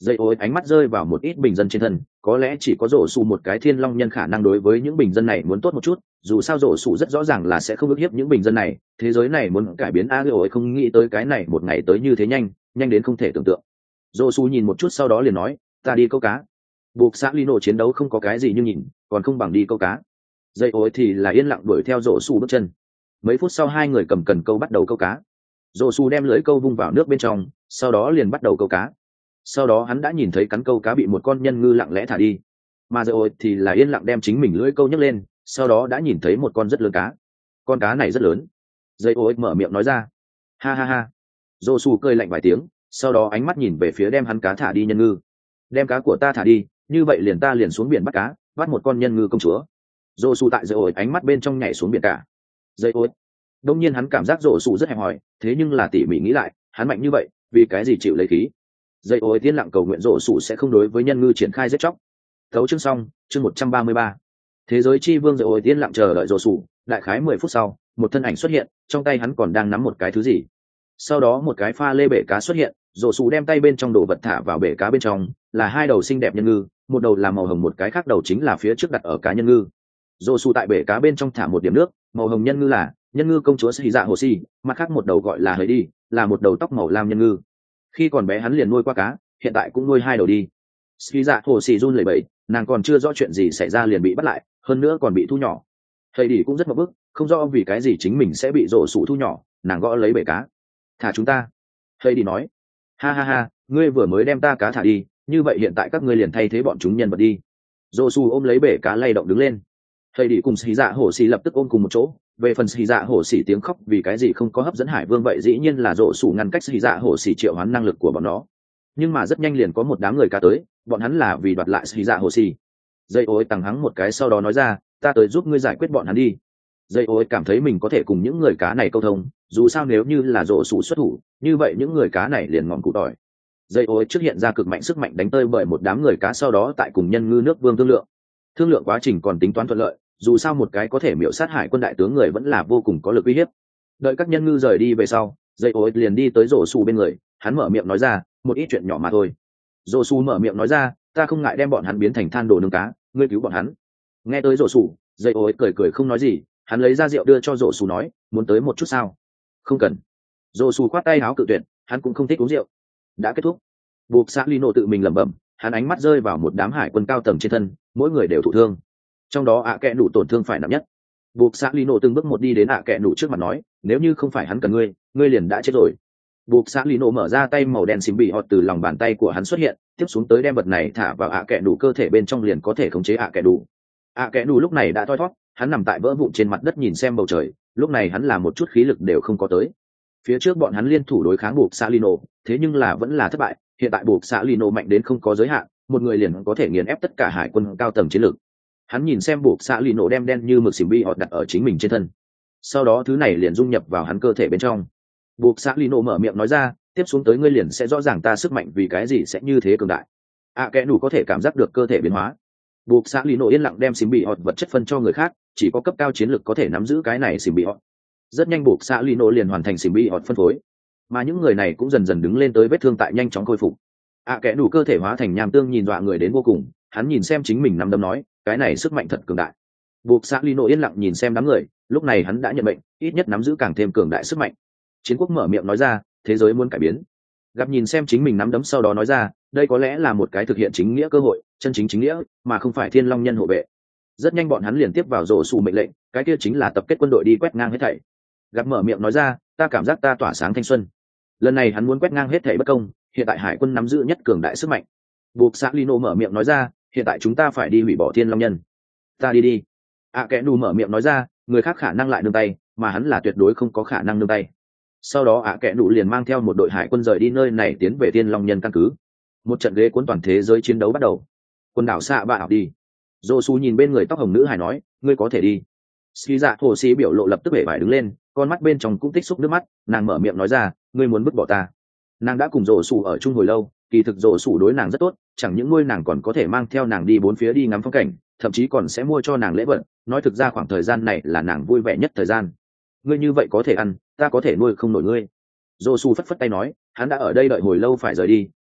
Dây ối ánh mắt rơi vào một ít bình dân trên thân, có lẽ chỉ có rổ xù một cái thiên long nhân khả năng đối với những bình dân này muốn tốt một chút, dù sao rổ xù rất rõ ràng là sẽ không ức hiếp những bình dân này, thế giới này muốn cải biến a ối không nghĩ tới cái này một ngày tới như thế nhanh, nhanh đến không thể tưởng tượng. Rổ xù nhìn một chút sau đó liền nói, ta đi câu cá. Buộc xã Lino chiến đấu không có cái gì nhưng nhìn, còn không bằng đi câu cá. Dây ối thì là yên lặng đuổi theo rổ xù bước chân. Mấy phút sau hai người cầm cần câu bắt đầu câu cá. Rổ xù đem lưới câu vung vào nước bên trong, sau đó liền bắt đầu câu cá. Sau đó hắn đã nhìn thấy cắn câu cá bị một con nhân ngư lặng lẽ thả đi, mà rồi thì là yên lặng đem chính mình lưỡi câu nhấc lên, sau đó đã nhìn thấy một con rất lớn cá. Con cá này rất lớn. Dây ối mở miệng nói ra. Ha ha ha. Dô su cười lạnh vài tiếng, sau đó ánh mắt nhìn về phía đem hắn cá thả đi nhân ngư. Đem cá của ta thả đi, như vậy liền ta liền xuống biển bắt cá, bắt một con nhân ngư công chúa. Dô su tại dây ối ánh mắt bên trong nhảy xuống biển cả. Dây ối. Đông nhiên hắn cảm giác Dô su rất hẹp hòi, thế nhưng là tỉ mỉ nghĩ lại, hắn mạnh như vậy, vì cái gì chịu lấy khí? Dây ối tiên lặng cầu nguyện rộ sủ sẽ không đối với nhân ngư triển khai giết chóc. Thấu chương xong, chương một trăm ba mươi ba. Thế giới chi vương dây ối tiên lặng chờ đợi rộ sủ, đại khái mười phút sau, một thân ảnh xuất hiện, trong tay hắn còn đang nắm một cái thứ gì. Sau đó một cái pha lê bể cá xuất hiện, rộ sủ đem tay bên trong đồ vật thả vào bể cá bên trong, là hai đầu xinh đẹp nhân ngư, một đầu là màu hồng, một cái khác đầu chính là phía trước đặt ở cá nhân ngư. Rộ sủ tại bể cá bên trong thả một điểm nước, màu hồng nhân ngư là nhân ngư công chúa Sĩ Dạ Hồ Xì, mặt khác một đầu gọi là Hơi đi, là một đầu tóc màu lam nhân ngư. Khi còn bé hắn liền nuôi qua cá, hiện tại cũng nuôi hai đầu đi. Ski Dạ Hồ Xì run lẩy bẩy, nàng còn chưa rõ chuyện gì xảy ra liền bị bắt lại, hơn nữa còn bị thu nhỏ. Thầy đi cũng rất mập bức, không rõ vì cái gì chính mình sẽ bị rổ sủ thu nhỏ, nàng gõ lấy bể cá. Thả chúng ta. Thầy đi nói. Ha ha ha, ngươi vừa mới đem ta cá thả đi, như vậy hiện tại các ngươi liền thay thế bọn chúng nhân vật đi. Rổ sủ ôm lấy bể cá lay động đứng lên. Thầy đi cùng Ski Dạ Hồ Xì lập tức ôm cùng một chỗ. Về phần Ski Dạ Hồ Xì tiếng khóc vì cái gì không có hấp dẫn Hải Vương vậy dĩ nhiên là rổ sủ ngăn cách Ski Dạ Hồ Xì triệu hoán năng lực của bọn nó. Nhưng mà rất nhanh liền có một đám người cá tới, bọn hắn là vì đoạt lại Ski Dạ Hồ Xì. Dây ối tăng hắng một cái sau đó nói ra, ta tới giúp ngươi giải quyết bọn hắn đi. Dây ối cảm thấy mình có thể cùng những người cá này câu thông, dù sao nếu như là rổ sủ xuất thủ, như vậy những người cá này liền ngọn cụ tỏi. Dây ối trước hiện ra cực mạnh sức mạnh đánh tơi bởi một đám người cá, sau đó tại cùng nhân ngư nước vương thương lượng. Thương lượng quá trình còn tính toán thuận lợi, dù sao một cái có thể miểu sát hải quân đại tướng người vẫn là vô cùng có lực uy hiếp. Đợi các nhân ngư rời đi về sau, dây ối liền đi tới rổ sủ bên người, hắn mở miệng nói ra, một ít chuyện nhỏ mà thôi. Rổ sủ mở miệng nói ra, ta không ngại đem bọn hắn biến thành than đồ nướng cá, ngươi cứu bọn hắn. Nghe tới rổ sủ, dây ối cười cười không nói gì, hắn lấy ra rượu đưa cho rổ sủ nói, muốn tới một chút sao? Không cần. Rổ sủ khoát tay áo cự tuyệt, hắn cũng không thích uống rượu. Đã kết thúc. Buộc xã Lino tự mình lẩm bẩm, hắn ánh mắt rơi vào một đám hải quân cao tầng trên thân, mỗi người đều thụ thương, trong đó ạ kẹ nụ tổn thương phải nặng nhất. Buộc xã Lino từng bước một đi đến ạ kẹ nụ trước mặt nói, nếu như không phải hắn cần ngươi, ngươi liền đã chết rồi. Buộc xã Lino mở ra tay màu đen xìm bị họt từ lòng bàn tay của hắn xuất hiện, tiếp xuống tới đem vật này thả vào ạ kẹ nụ cơ thể bên trong liền có thể khống chế ạ kẹ nụ. ạ kẹ nụ lúc này đã thoi thoát, hắn nằm tại vỡ vụn trên mặt đất nhìn xem bầu trời, lúc này hắn là một chút khí lực đều không có tới. Phía trước bọn hắn liên thủ đối kháng buộc xã Lino, thế nhưng là vẫn là thất bại, hiện tại buộc xã Lino mạnh đến không có giới hạn, một người liền có thể nghiền ép tất cả hải quân cao tầng chiến lược. Hắn nhìn xem buộc xã Lino đem đen như mực xìm bi họt đặt ở chính mình trên thân, sau đó thứ này liền dung nhập vào hắn cơ thể bên trong. Buộc xã Lino mở miệng nói ra, tiếp xuống tới ngươi liền sẽ rõ ràng ta sức mạnh vì cái gì sẽ như thế cường đại. ạ kẽ nủ có thể cảm giác được cơ thể biến hóa. Buộc xã Lino yên lặng đem xìm bi họt vật chất phân cho người khác, chỉ có cấp cao chiến lược có thể nắm giữ cái này xìm bi họt. Rất nhanh buộc xã Lino liền hoàn thành xìm bi họt phân phối, mà những người này cũng dần dần đứng lên tới vết thương tại nhanh chóng khôi phục. ạ kẽ nủ cơ thể hóa thành nham tương nhìn dọa người đến vô cùng, hắn nhìn xem chính mình nắm đấm nói, cái này sức mạnh thật cường đại. Buộc xã Lino yên lặng nhìn xem đám người, lúc này hắn đã nhận bệnh, ít nhất nắm giữ càng thêm cường đại sức mạnh. Chiến quốc mở miệng nói ra, thế giới muốn cải biến. Gặp nhìn xem chính mình nắm đấm sau đó nói ra, đây có lẽ là một cái thực hiện chính nghĩa cơ hội, chân chính chính nghĩa, mà không phải thiên long nhân hộ vệ. Rất nhanh bọn hắn liền tiếp vào rổ sủ mệnh lệnh, cái kia chính là tập kết quân đội đi quét ngang hết thảy. Gặp mở miệng nói ra, ta cảm giác ta tỏa sáng thanh xuân. Lần này hắn muốn quét ngang hết thảy bất công, hiện tại hải quân nắm giữ nhất cường đại sức mạnh. Buộc xã Lino mở miệng nói ra, hiện tại chúng ta phải đi hủy bỏ thiên long nhân. Ta đi đi. ạ kẽ nủ mở miệng nói ra, người khác khả năng lại nương tay, mà hắn là tuyệt đối không có khả năng nương tay. Sau đó ạ kẽ nủ liền mang theo một đội hải quân rời đi nơi này tiến về thiên long nhân căn cứ. Một trận ghế cuốn toàn thế giới chiến đấu bắt đầu. Quần đảo xạ bạ học đi. Dô su nhìn bên người tóc hồng nữ hải nói, ngươi có thể đi. Ski Dạ Hồ Xì biểu lộ lập tức bể vải đứng lên, con mắt bên trong cũng tích xúc nước mắt, nàng mở miệng nói ra, ngươi muốn vứt bỏ ta. Nàng đã cùng rổ sủ ở chung hồi lâu, kỳ thực rổ sủ đối nàng rất tốt, chẳng những nuôi nàng còn có thể mang theo nàng đi bốn phía đi ngắm phong cảnh, thậm chí còn sẽ mua cho nàng lễ vật, nói thực ra khoảng thời gian này là nàng vui vẻ nhất thời gian. Ngươi như vậy có thể ăn, ta có thể nuôi không nổi ngươi. Rổ sủ phất phất tay nói, hắn đã ở đây đợi hồi lâu phải rời đi,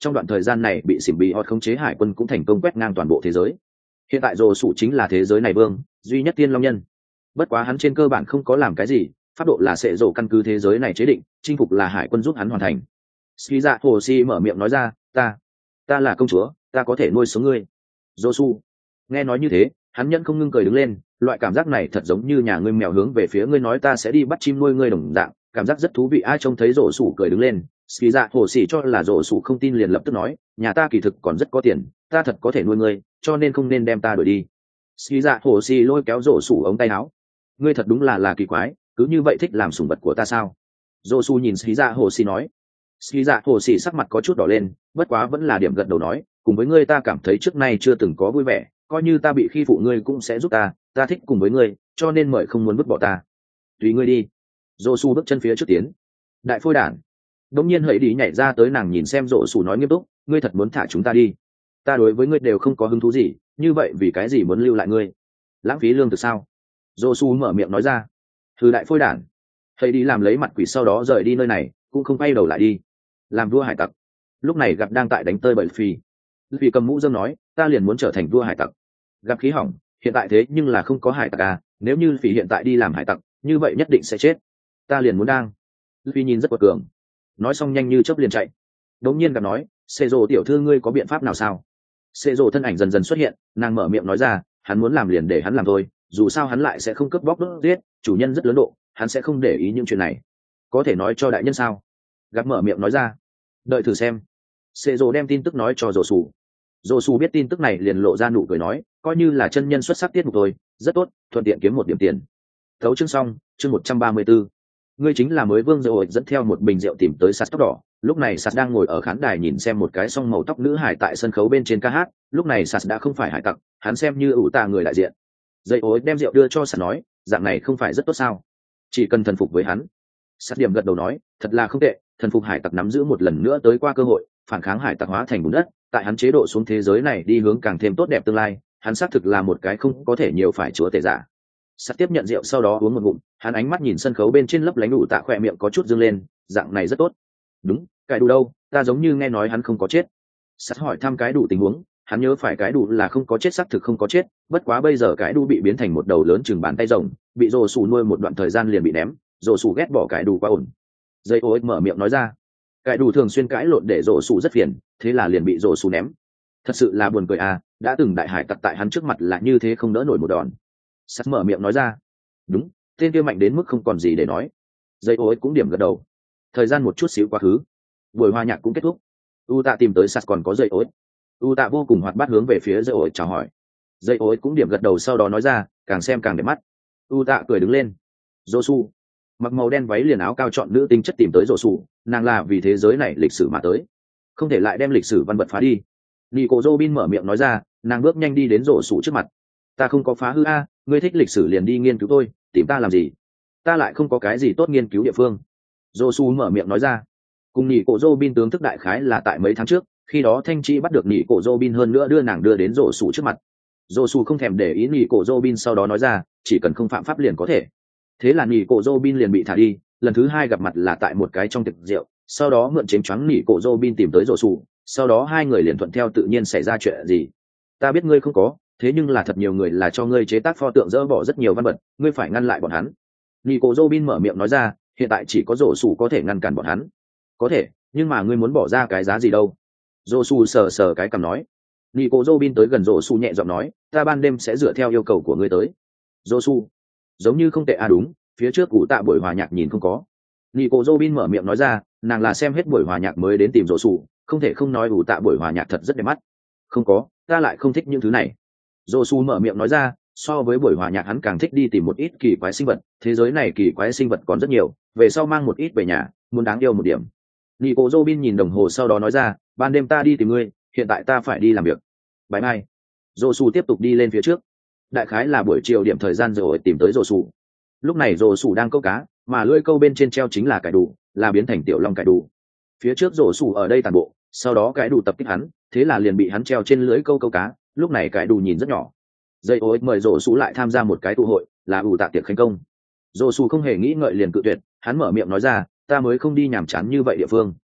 trong đoạn thời gian này bị xỉm bị họ khống chế hải quân cũng thành công quét ngang toàn bộ thế giới. Hiện tại rồ sủ chính là thế giới này vương duy nhất tiên long nhân. Bất quá hắn trên cơ bản không có làm cái gì, pháp độ là sẽ rồ căn cứ thế giới này chế định, chinh phục là hải quân giúp hắn hoàn thành. Ski dạ hồ si mở miệng nói ra, ta ta là công chúa, ta có thể nuôi sống ngươi. Rồ su nghe nói như thế, hắn nhẫn không ngưng cười đứng lên, loại cảm giác này thật giống như nhà ngươi mèo hướng về phía ngươi nói ta sẽ đi bắt chim nuôi ngươi đồng dạng, cảm giác rất thú vị. Ai trông thấy rồ sủ cười đứng lên, Ski dạ hồ si cho là rồ sủ không tin liền lập tức nói, nhà ta kỳ thực còn rất có tiền, ta thật có thể nuôi ngươi, cho nên không nên đem ta đuổi đi. Ski dạ hồ si lôi kéo rồ sủ ống tay áo, ngươi thật đúng là là kỳ quái, cứ như vậy thích làm sủng vật của ta sao? Rồ su nhìn Ski dạ hồ si nói. Ski dạ hồ si sắc mặt có chút đỏ lên, bất quá vẫn là điểm gật đầu nói, cùng với ngươi ta cảm thấy trước nay chưa từng có vui vẻ, coi như ta bị khi phụ ngươi cũng sẽ giúp ta, ta thích cùng với ngươi, cho nên mời không muốn vứt bỏ ta. Tùy ngươi đi. Rồ su bước chân phía trước tiến. Đại phôi đản. Đống nhiên hãy đi nhảy ra tới, nàng nhìn xem Rồ su nói nghiêm túc, ngươi thật muốn thả chúng ta đi? Ta đối với ngươi đều không có hứng thú gì, như vậy vì cái gì muốn lưu lại ngươi? Lãng phí lương thực sao? Rồ su mở miệng nói ra. Thư đại phôi đản. Hãy đi làm lấy mặt quỷ sau đó rời đi nơi này, cũng không quay đầu lại đi. Làm vua hải tặc. Lúc này gặp đang tại đánh tơi bởi phi. Vì cầm mũ dâm nói, ta liền muốn trở thành vua hải tặc. Gặp khí hỏng, hiện tại thế nhưng là không có hải tặc à, nếu như phỉ hiện tại đi làm hải tặc, như vậy nhất định sẽ chết. Ta liền muốn đang. Vì nhìn rất quật cường. Nói xong nhanh như chớp liền chạy. Đống nhiên gặp nói, xê rồ tiểu thư ngươi có biện pháp nào sao? Xê rồ thân ảnh dần dần xuất hiện, nàng mở miệng nói ra, hắn muốn làm liền để hắn làm thôi, dù sao hắn lại sẽ không cướp bóc đốt giết, chủ nhân rất lớn độ, hắn sẽ không để ý những chuyện này. Có thể nói cho đại nhân sao? Gặp mở miệng nói ra. Đợi thử xem. Xê rồ đem tin tức nói cho rồ sủ. Rồ sủ biết tin tức này liền lộ ra nụ cười nói, coi như là chân nhân xuất sắc tiết mục thôi, rất tốt, thuận tiện kiếm một điểm tiền. Thấu chương xong, chương một trăm ba mươi 134. Ngươi chính là mới vương rượu dẫn theo một bình rượu tìm tới sạt tóc đỏ. Lúc này sạt đang ngồi ở khán đài nhìn xem một cái song màu tóc nữ hải tại sân khấu bên trên ca hát. Lúc này sạt đã không phải hải tặc, hắn xem như ủ tà người đại diện. Dây ối đem rượu đưa cho sạt nói, dạng này không phải rất tốt sao? Chỉ cần thần phục với hắn. Sạt điểm gật đầu nói, thật là không tệ, thần phục hải tặc nắm giữ một lần nữa tới qua cơ hội, phản kháng hải tặc hóa thành bùn đất, tại hắn chế độ xuống thế giới này đi hướng càng thêm tốt đẹp tương lai, hắn xác thực là một cái không có thể nhiều phải chúa tể giả. Sắt tiếp nhận rượu sau đó uống một ngụm, hắn ánh mắt nhìn sân khấu bên trên lấp lánh đủ tạ khỏe miệng có chút dương lên, dạng này rất tốt. Đúng, cái đủ đâu, ta giống như nghe nói hắn không có chết. Sắt hỏi thăm cái đủ tình huống, hắn nhớ phải cái đủ là không có chết, xác thực không có chết, bất quá bây giờ cái đủ bị biến thành một đầu lớn chừng bàn tay rồng, bị rồ sủ nuôi một đoạn thời gian liền bị ném, rồ sủ ghét bỏ cái đủ quá ổn. Dây ối mở miệng nói ra, cái đủ thường xuyên cãi lộn để rồ sủ rất phiền, thế là liền bị rồ sủ ném. Thật sự là buồn cười à, đã từng đại hải tặc tại hắn trước mặt là như thế không đỡ nổi một đòn. Sắt mở miệng nói ra, đúng, tên kia mạnh đến mức không còn gì để nói. Dây ối cũng điểm gật đầu. Thời gian một chút xíu quá khứ, buổi hòa nhạc cũng kết thúc. U tạ tìm tới sắt còn có dây ối. U tạ vô cùng hoạt bát hướng về phía dây ối chào hỏi. Dây ối cũng điểm gật đầu sau đó nói ra, càng xem càng đẹp mắt. U tạ cười đứng lên. Josu mặc màu đen váy liền áo cao chọn nữ tinh chất tìm tới Josu, nàng là vì thế giới này lịch sử mà tới, không thể lại đem lịch sử văn vật phá đi. Nico Robin mở miệng nói ra, nàng bước nhanh đi đến Josu trước mặt. Ta không có phá hư a, ngươi thích lịch sử liền đi nghiên cứu tôi, tìm ta làm gì? Ta lại không có cái gì tốt nghiên cứu địa phương. Josu mở miệng nói ra. Cùng nhị cổ Robin tướng thức đại khái là tại mấy tháng trước, khi đó Thanh Chi bắt được nhị cổ Robin hơn nữa đưa nàng đưa đến Josu trước mặt. Josu không thèm để ý nhị cổ Robin sau đó nói ra, chỉ cần không phạm pháp liền có thể. Thế là nhị cổ Robin liền bị thả đi, lần thứ hai gặp mặt là tại một cái trong tiệc rượu, sau đó mượn chém choáng nhị cổ Robin tìm tới Josu, sau đó hai người liền thuận theo tự nhiên xảy ra chuyện gì. Ta biết ngươi không có, thế nhưng là thật nhiều người là cho ngươi chế tác pho tượng dỡ bỏ rất nhiều văn vật, ngươi phải ngăn lại bọn hắn. Nico Robin mở miệng nói ra, hiện tại chỉ có rổ sủ có thể ngăn cản bọn hắn. Có thể, nhưng mà ngươi muốn bỏ ra cái giá gì đâu? Rổ sủ sờ sờ cái cằm nói. Nico Robin tới gần rổ sủ nhẹ giọng nói, ta ban đêm sẽ dựa theo yêu cầu của ngươi tới. Rổ sủ, giống như không tệ à, đúng, phía trước cụ tạ buổi hòa nhạc nhìn không có. Nico Robin mở miệng nói ra, nàng là xem hết buổi hòa nhạc mới đến tìm rổ sủ, không thể không nói cụ tạ buổi hòa nhạc thật rất đẹp mắt. Không có, ta lại không thích những thứ này. Josu mở miệng nói ra, so với buổi hòa nhạc hắn càng thích đi tìm một ít kỳ quái sinh vật, thế giới này kỳ quái sinh vật còn rất nhiều, về sau mang một ít về nhà, muốn đáng yêu một điểm. Nico Robin nhìn đồng hồ sau đó nói ra, ban đêm ta đi tìm ngươi, hiện tại ta phải đi làm việc. Bye bye. Josu tiếp tục đi lên phía trước. Đại khái là buổi chiều điểm thời gian rồi tìm tới Josu. Lúc này Josu đang câu cá, mà lưỡi câu bên trên treo chính là cải đủ, là biến thành tiểu long cải đủ. Phía trước Josu ở đây tàn bộ, sau đó cải đủ tập kích hắn, thế là liền bị hắn treo trên lưỡi câu câu cá. Lúc này cái đủ nhìn rất nhỏ. Dây ối mời rổ xù lại tham gia một cái tụ hội, là ủ tạ tiệc khánh công. Rổ xù không hề nghĩ ngợi liền cự tuyệt, hắn mở miệng nói ra, ta mới không đi nhàm chán như vậy địa phương.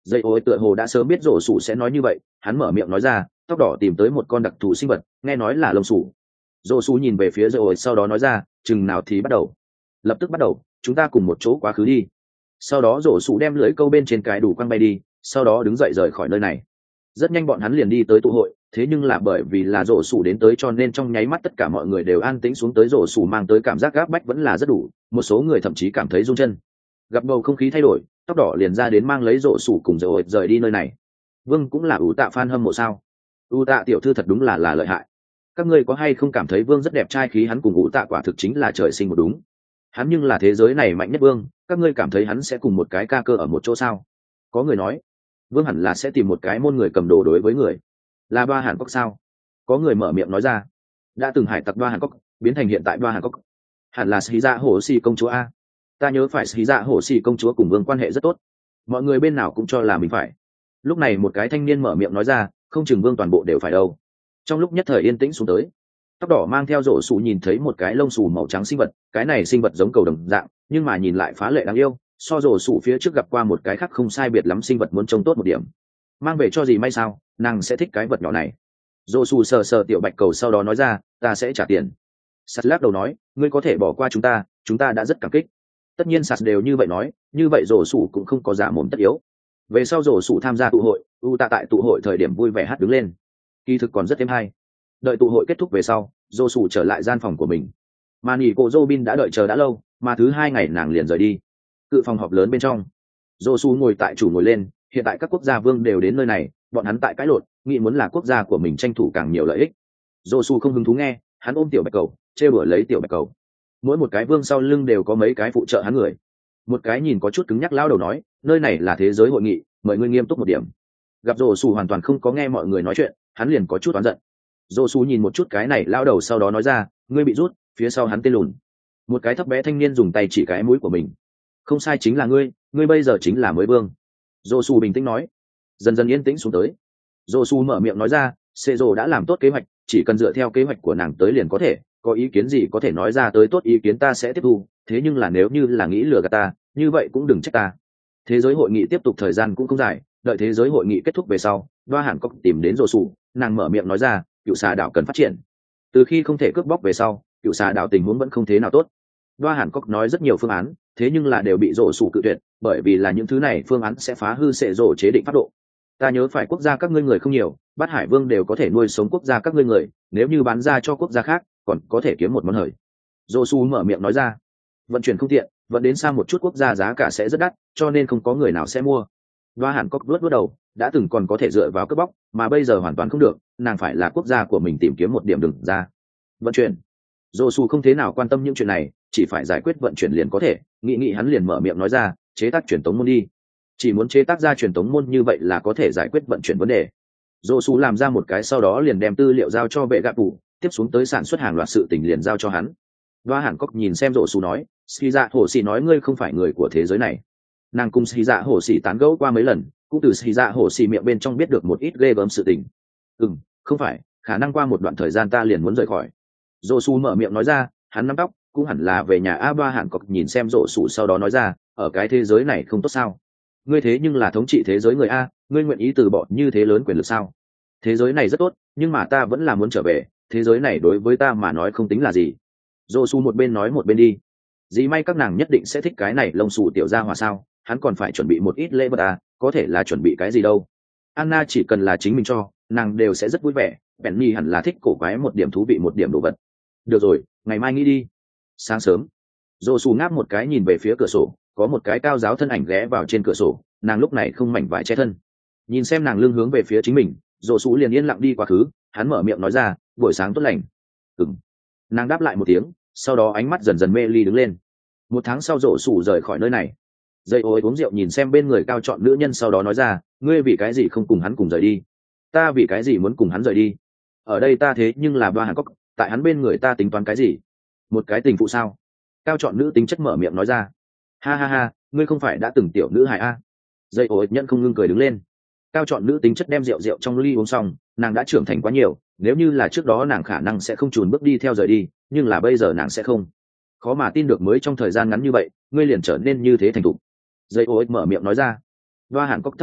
Dây ôi tựa hồ đã sớm biết rổ sủ sẽ nói như vậy, hắn mở miệng nói ra, tóc đỏ tìm tới một con đặc thù sinh vật, nghe nói là lông sủ. Rổ sủ nhìn về phía dây ôi sau đó nói ra, chừng nào thì bắt đầu. Lập tức bắt đầu, chúng ta cùng một chỗ quá khứ đi. Sau đó rổ sủ đem lưỡi câu bên trên cái đủ quăng bay đi, sau đó đứng dậy rời khỏi nơi này. Rất nhanh bọn hắn liền đi tới tụ hội, thế nhưng là bởi vì là rổ sủ đến tới cho nên trong nháy mắt tất cả mọi người đều an tĩnh xuống tới. Rổ sủ mang tới cảm giác gáp bách vẫn là rất đủ, một số người thậm chí cảm thấy run chân. Gặp bầu không khí thay đổi, tóc đỏ liền ra đến mang lấy rổ sủ cùng rổ rời đi nơi này. Vương cũng là ủ tạ fan hâm mộ sao? ủ tạ tiểu thư thật đúng là là lợi hại. Các ngươi có hay không cảm thấy Vương rất đẹp trai? Khí hắn cùng ủ tạ quả thực chính là trời sinh một đúng. Hắn nhưng là thế giới này mạnh nhất Vương, các ngươi cảm thấy hắn sẽ cùng một cái ca cơ ở một chỗ sao? Có người nói Vương hẳn là sẽ tìm một cái môn người cầm đồ đối với người. Là Ba Hàn Cốc sao? Có người mở miệng nói ra. Đã từng hải tặc Ba Hàn Cốc biến thành hiện tại Ba Hàn Cốc, hẳn là Sĩ Dạ Hổ Xì công chúa a. Ta nhớ phải Sĩ Dạ Hổ Xì công chúa cùng Vương quan hệ rất tốt, mọi người bên nào cũng cho là mình phải. Lúc này một cái thanh niên mở miệng nói ra, không chừng Vương toàn bộ đều phải đâu. Trong lúc nhất thời yên tĩnh xuống tới, tóc đỏ mang theo rổ sủ nhìn thấy một cái lông xù màu trắng sinh vật, cái này sinh vật giống cầu đồng dạng, nhưng mà nhìn lại phá lệ đáng yêu, so rổ sủ phía trước gặp qua một cái khác không sai biệt lắm sinh vật muốn trông tốt một điểm. Mang về cho gì may sao, nàng sẽ thích cái vật nhỏ này. Rổ sủ sờ sờ tiểu bạch cầu sau đó nói ra, ta sẽ trả tiền. Sạt lắc đầu nói, ngươi có thể bỏ qua chúng ta, chúng ta đã rất cảm kích. Tất nhiên Sạt đều như vậy nói, như vậy rổ sủ cũng không có giả mồm tất yếu. Về sau rổ sủ tham gia tụ hội, u tạ tại tụ hội thời điểm vui vẻ hát đứng lên, kỳ thực còn rất êm hay. Đợi tụ hội kết thúc về sau, rổ sủ trở lại gian phòng của mình, mà nghỉ cô Robin đã đợi chờ đã lâu, mà thứ hai ngày nàng liền rời đi. Cự phòng họp lớn bên trong, rổ sủ ngồi tại chủ ngồi lên, hiện tại các quốc gia vương đều đến nơi này, bọn hắn tại cãi lộn, nghĩ muốn là quốc gia của mình tranh thủ càng nhiều lợi ích. Rổ sủ không hứng thú nghe, hắn ôm tiểu bạch cầu, trêu đùa lấy tiểu bạch cầu. Mỗi một cái vương sau lưng đều có mấy cái phụ trợ hắn người. Một cái nhìn có chút cứng nhắc lao đầu nói, nơi này là thế giới hội nghị, mời ngươi nghiêm túc một điểm. Gặp rổ sủ hoàn toàn không có nghe mọi người nói chuyện, hắn liền có chút oán giận. Rổ sủ nhìn một chút cái này lao đầu sau đó nói ra, ngươi bị rút. Phía sau hắn tên lùn, một cái thấp bé thanh niên dùng tay chỉ cái mũi của mình. Không sai, chính là ngươi, ngươi bây giờ chính là mới vương. Rổ sủ bình tĩnh nói. Dần dần yên tĩnh xuống tới, Rổ sủ mở miệng nói ra, Sệ Rồ đã làm tốt kế hoạch, chỉ cần dựa theo kế hoạch của nàng tới liền có thể, có ý kiến gì có thể nói ra tới, tốt ý kiến ta sẽ tiếp thu, thế nhưng là nếu như là nghĩ lừa gạt ta, như vậy cũng đừng trách ta. Thế giới hội nghị tiếp tục thời gian cũng không dài, đợi thế giới hội nghị kết thúc về sau, Đoa Hàn Cốc tìm đến Rổ sủ, nàng mở miệng nói ra, cựu xà đảo cần phát triển. Từ khi không thể cướp bóc về sau, cựu xà đảo tình huống vẫn không thế nào tốt. Đoa Hàn Cốc nói rất nhiều phương án, thế nhưng là đều bị Rổ sủ cự tuyệt, bởi vì là những thứ này phương án sẽ phá hư Sệ Rồ chế định pháp độ. Ta nhớ phải quốc gia các ngươi người không nhiều, Bát Hải Vương đều có thể nuôi sống quốc gia các ngươi người, nếu như bán ra cho quốc gia khác, còn có thể kiếm một món hời. Rổ sủ mở miệng nói ra, vận chuyển không tiện, vận đến xa một chút quốc gia giá cả sẽ rất đắt, cho nên không có người nào sẽ mua. Đoa Hàn Cốc luốt luốt đầu, đã từng còn có thể dựa vào cướp bóc, mà bây giờ hoàn toàn không được, nàng phải là quốc gia của mình tìm kiếm một điểm đừng ra. Vận chuyển. Rổ sủ không thế nào quan tâm những chuyện này, chỉ phải giải quyết vận chuyển liền có thể, nghĩ nghĩ hắn liền mở miệng nói ra, chế tác truyền tống môn đi. Chỉ muốn chế tác ra truyền tống môn như vậy là có thể giải quyết vận chuyển vấn đề. Rổ sủ làm ra một cái sau đó liền đem tư liệu giao cho bệ gạ phủ, tiếp xuống tới sản xuất hàng loạt sự tình liền giao cho hắn. Đoa Hàn Cốc nhìn xem Rổ sủ nói, Sĩ Dạ Hổ Xỉ nói ngươi không phải người của thế giới này. Nàng cùng Sĩ Dạ Hổ Xỉ tán gẫu qua mấy lần, cũng từ Sĩ Dạ Hổ Xỉ miệng bên trong biết được một ít ghê gớm sự tình. Ừm, không phải, khả năng qua một đoạn thời gian ta liền muốn rời khỏi. Rổ sủ mở miệng nói ra, hắn nắm tóc, cũng hẳn là về nhà. A. Đoa Hàn Cốc nhìn xem Rổ sủ sau đó nói ra, ở cái thế giới này không tốt sao? Ngươi thế nhưng là thống trị thế giới người a, ngươi nguyện ý từ bỏ như thế lớn quyền lực sao? Thế giới này rất tốt, nhưng mà ta vẫn là muốn trở về, thế giới này đối với ta mà nói không tính là gì. Rổ sủ một bên nói một bên đi. Dĩ may các nàng nhất định sẽ thích cái này lông xù tiểu gia hỏa sao, hắn còn phải chuẩn bị một ít lễ vật à, có thể là chuẩn bị cái gì đâu. Anna chỉ cần là chính mình cho, nàng đều sẽ rất vui vẻ, Penny hẳn là thích cổ quái một điểm thú vị một điểm đồ vật. Được rồi, ngày mai nghĩ đi. Sáng sớm, Rổ sủ ngáp một cái nhìn về phía cửa sổ, có một cái cao giáo thân ảnh ghé vào trên cửa sổ, nàng lúc này không mảnh vải che thân. Nhìn xem nàng lưng hướng về phía chính mình, Rổ sủ liền yên lặng đi quá khứ, hắn mở miệng nói ra, buổi sáng tốt lành. Ừm. Nàng đáp lại một tiếng, sau đó ánh mắt dần dần mê ly đứng lên. Một tháng sau Rổ sủ rời khỏi nơi này. Dây ôi uống rượu nhìn xem bên người cao chọn nữ nhân sau đó nói ra, ngươi vì cái gì không cùng hắn cùng rời đi? Ta vì cái gì muốn cùng hắn rời đi? Ở đây ta thế nhưng là Ba Hàn Cốc, tại hắn bên người ta tính toán cái gì? Một cái tình phụ sao? Cao chọn nữ tính chất mở miệng nói ra. Ha ha ha, ngươi không phải đã từng tiểu nữ hài a? Dây ôi nhận không ngưng cười đứng lên. Cao chọn nữ tính chất đem rượu rượu trong ly uống xong, nàng đã trưởng thành quá nhiều, nếu như là trước đó nàng khả năng sẽ không chùn bước đi theo rời đi, nhưng là bây giờ nàng sẽ không. Khó mà tin được mới trong thời gian ngắn như vậy, ngươi liền trở nên như thế thành thục. Dây ôi mở miệng nói ra. Đoa Hàn Cốc thấp đầu,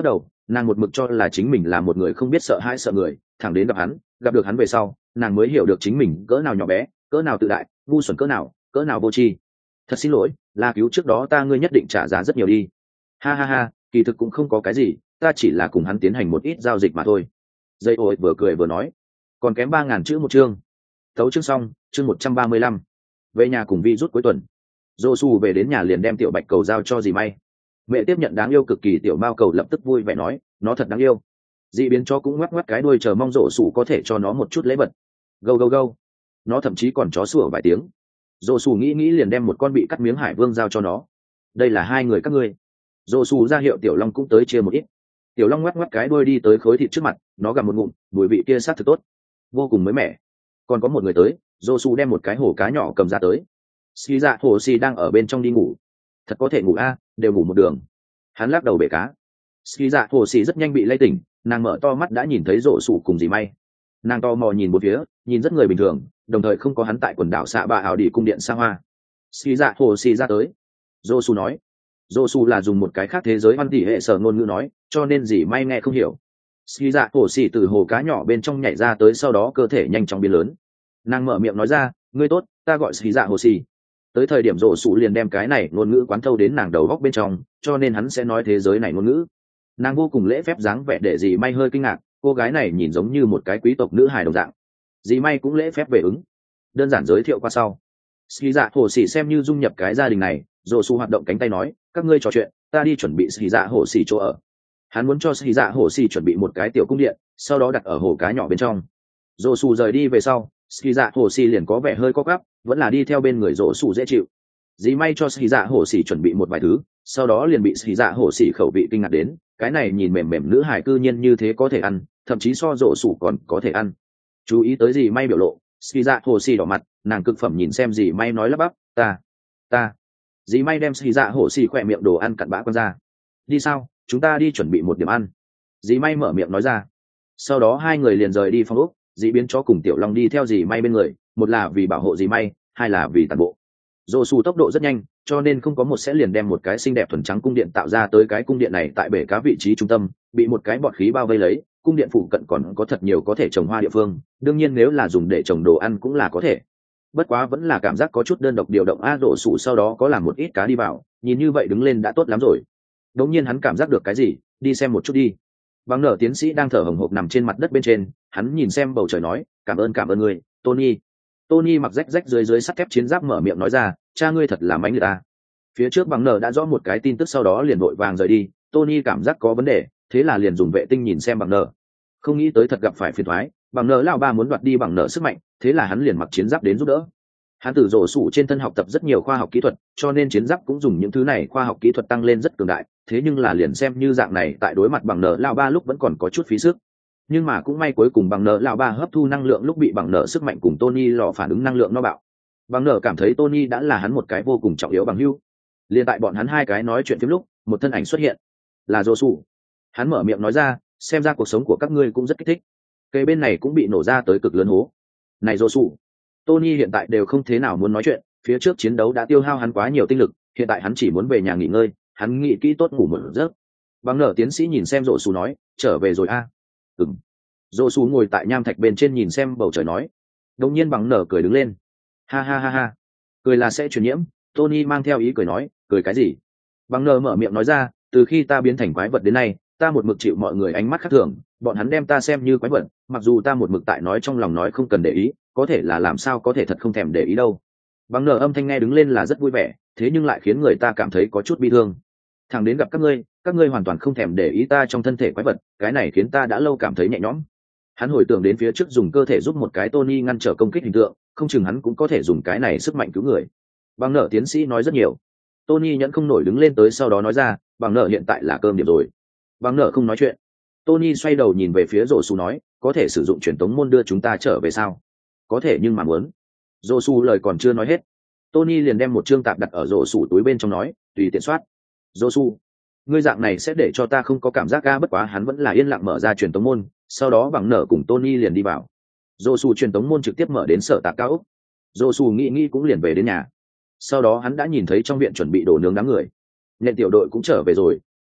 nàng một mực cho là chính mình là một người không biết sợ hãi sợ người, thẳng đến gặp hắn, gặp được hắn về sau nàng mới hiểu được chính mình cỡ nào nhỏ bé, cỡ nào tự đại, ngu xuẩn cỡ nào, cỡ nào vô tri. Thật xin lỗi, là cứu trước đó ta ngươi nhất định trả giá rất nhiều đi. Ha ha ha, kỳ thực cũng không có cái gì, ta chỉ là cùng hắn tiến hành một ít giao dịch mà thôi. Dây ổi vừa cười vừa nói, còn kém ba ngàn chữ một chương. Tấu chương xong, chương một trăm ba mươi lăm. Về nhà cùng Vi rút cuối tuần. Dô su về đến nhà liền đem tiểu bạch cầu giao cho dì May. Mẹ tiếp nhận đáng yêu cực kỳ tiểu mao cầu, lập tức vui vẻ nói, nó thật đáng yêu. Dì biến cho cũng ngoắc ngoắc cái đuôi, chờ mong Dô su có thể cho nó một chút lễ vật. Gâu gâu gâu. Nó thậm chí còn chó sủa vài tiếng. Dô su nghĩ nghĩ liền đem một con bị cắt miếng hải vương giao cho nó. Đây là hai người các ngươi. Dô su ra hiệu tiểu long cũng tới chia một ít. Tiểu long ngoắc ngoắc cái đuôi đi tới khối thịt trước mặt, nó gặm một ngụm, mùi vị kia sát thực tốt, vô cùng mới mẻ. Còn có một người tới, Dô su đem một cái hổ cá nhỏ cầm ra tới. Xì dạ hồ xì đang ở bên trong đi ngủ. Thật có thể ngủ a, đều ngủ một đường. Hắn lắc đầu bể cá. Xì dạ hồ xì rất nhanh bị lay tỉnh, nàng mở to mắt đã nhìn thấy Dô su cùng dì May. Nàng to mò nhìn một phía, nhìn rất người bình thường, đồng thời không có hắn tại quần đảo xạ bạ ảo đi cung điện xa hoa. Xì dạ hồ xì ra tới. Dô su nói. Dô su là dùng một cái khác thế giới văn tỷ hệ sở ngôn ngữ nói, cho nên dì May nghe không hiểu. Xì dạ hồ xì từ hồ cá nhỏ bên trong nhảy ra tới, sau đó cơ thể nhanh chóng biến lớn. Nàng mở miệng nói ra, ngươi tốt, ta gọi xì dạ hồ xì. Tới thời điểm Dô su liền đem cái này ngôn ngữ quán thâu đến nàng đầu góc bên trong, cho nên hắn sẽ nói thế giới này ngôn ngữ. Nàng vô cùng lễ phép dáng vẻ để dì May hơi kinh ngạc, cô gái này nhìn giống như một cái quý tộc nữ hài đồng dạng. Dì May cũng lễ phép về ứng, đơn giản giới thiệu qua sau. Xì dạ hồ xì xem như dung nhập cái gia đình này. Dô su hoạt động cánh tay nói, các ngươi trò chuyện, ta đi chuẩn bị xì dạ hồ xì chỗ ở. Hắn muốn cho xì dạ hồ xì chuẩn bị một cái tiểu cung điện, sau đó đặt ở hồ cá nhỏ bên trong. Dô su rời đi về sau, xì dạ hồ xì liền có vẻ hơi co quắp, vẫn là đi theo bên người Dô su dễ chịu. Dì May cho xì dạ hồ xì chuẩn bị một vài thứ, sau đó liền bị xì dạ hồ xì khẩu vị kinh ngạc đến, cái này nhìn mềm mềm nữ hài cư nhiên như thế có thể ăn, thậm chí so Dô su còn có thể ăn. Chú ý tới dì May biểu lộ, xì dạ hồ xì đỏ mặt, nàng cực phẩm nhìn xem dì May nói lắp bắp, ta ta dì May đem xì dạ hổ xì khỏe miệng đồ ăn cặn bã quăng ra. Đi sao, chúng ta đi chuẩn bị một điểm ăn. Dì May mở miệng nói ra. Sau đó hai người liền rời đi phòng ốc. Dì biến chó cùng tiểu long đi theo dì May bên người, một là vì bảo hộ dì May, hai là vì tàn bộ. Dô su tốc độ rất nhanh, cho nên không có một sẽ liền đem một cái xinh đẹp thuần trắng cung điện tạo ra tới. Cái cung điện này tại bể cá vị trí trung tâm, bị một cái bọt khí bao vây lấy. Cung điện phụ cận còn có thật nhiều có thể trồng hoa địa phương, đương nhiên nếu là dùng để trồng đồ ăn cũng là có thể. Bất quá vẫn là cảm giác có chút đơn độc, điều động a Dô su sau đó có làm một ít cá đi vào, nhìn như vậy đứng lên đã tốt lắm rồi. Đống nhiên hắn cảm giác được cái gì, đi xem một chút đi. Bằng nở tiến sĩ đang thở hổn hộc nằm trên mặt đất bên trên, hắn nhìn xem bầu trời nói, cảm ơn cảm ơn ngươi, Tony. Tony mặc rách rách dưới dưới sắt thép chiến giáp mở miệng nói ra, cha ngươi thật là mánh người ta. Phía trước bằng nở đã rõ một cái tin tức, sau đó liền vội vàng rời đi. Tony cảm giác có vấn đề, thế là liền dùng vệ tinh nhìn xem bằng nở. Không nghĩ tới thật gặp phải phiền toái, bằng nở lão ba muốn đoạt đi bằng nở sức mạnh, thế là hắn liền mặc chiến giáp đến giúp đỡ. Hắn từ rổ sủ trên thân học tập rất nhiều khoa học kỹ thuật, cho nên chiến giáp cũng dùng những thứ này khoa học kỹ thuật tăng lên rất cường đại. Thế nhưng là liền xem như dạng này, tại đối mặt bằng nở lão ba lúc vẫn còn có chút phí sức. Nhưng mà cũng may cuối cùng bằng nở lão ba hấp thu năng lượng lúc bị bằng nở sức mạnh cùng Tony lò phản ứng năng lượng nó bạo. Bằng nở cảm thấy Tony đã là hắn một cái vô cùng trọng yếu bằng hữu. Liên tại bọn hắn hai cái nói chuyện phím lúc, một thân ảnh xuất hiện, là rổ sủ. Hắn mở miệng nói ra, xem ra cuộc sống của các ngươi cũng rất kích thích. Cây bên này cũng bị nổ ra tới cực lớn hố. Này rổ sủ, Tony hiện tại đều không thế nào muốn nói chuyện, phía trước chiến đấu đã tiêu hao hắn quá nhiều tinh lực, hiện tại hắn chỉ muốn về nhà nghỉ ngơi, hắn nghĩ kỹ tốt ngủ một giấc. Bằng nở tiến sĩ nhìn xem rổ sủ nói, trở về rồi a. À? Ừm. Rổ sủ ngồi tại nham thạch bên trên nhìn xem bầu trời nói. Đột nhiên bằng nở cười đứng lên. Ha ha ha ha. Cười là sẽ truyền nhiễm, Tony mang theo ý cười nói, cười cái gì? Bằng nở mở miệng nói ra, từ khi ta biến thành quái vật đến nay, ta một mực chịu mọi người ánh mắt khác thường, bọn hắn đem ta xem như quái vật, mặc dù ta một mực tại nói trong lòng nói không cần để ý, có thể là làm sao có thể thật không thèm để ý đâu. Bằng nở âm thanh nghe đứng lên là rất vui vẻ, thế nhưng lại khiến người ta cảm thấy có chút bi thương. Thẳng đến gặp các ngươi, các ngươi hoàn toàn không thèm để ý ta trong thân thể quái vật, cái này khiến ta đã lâu cảm thấy nhẹ nhõm. Hắn hồi tưởng đến phía trước dùng cơ thể giúp một cái Tony ngăn trở công kích hình tượng, không chừng hắn cũng có thể dùng cái này sức mạnh cứu người. Bằng nở tiến sĩ nói rất nhiều. Tony nhẫn không nổi đứng lên tới, sau đó nói ra, bằng nở hiện tại là cơm điểm rồi. Bằng nở không nói chuyện. Tony xoay đầu nhìn về phía rổ su nói, có thể sử dụng truyền tống môn đưa chúng ta trở về sao? Có thể nhưng mà muốn. Rổ su lời còn chưa nói hết, Tony liền đem một chương tạp đặt ở rổ su túi bên trong nói, tùy tiện soát. Rổ su, ngươi dạng này sẽ để cho ta không có cảm giác ga, bất quá hắn vẫn là yên lặng mở ra truyền tống môn, sau đó bằng nở cùng Tony liền đi vào. Rổ su truyền tống môn trực tiếp mở đến sở tạc cao ốc. Rổ su nghĩ nghĩ cũng liền về đến nhà. Sau đó hắn đã nhìn thấy trong viện chuẩn bị đồ nướng đám người. Nhện tiểu đội cũng trở về rồi.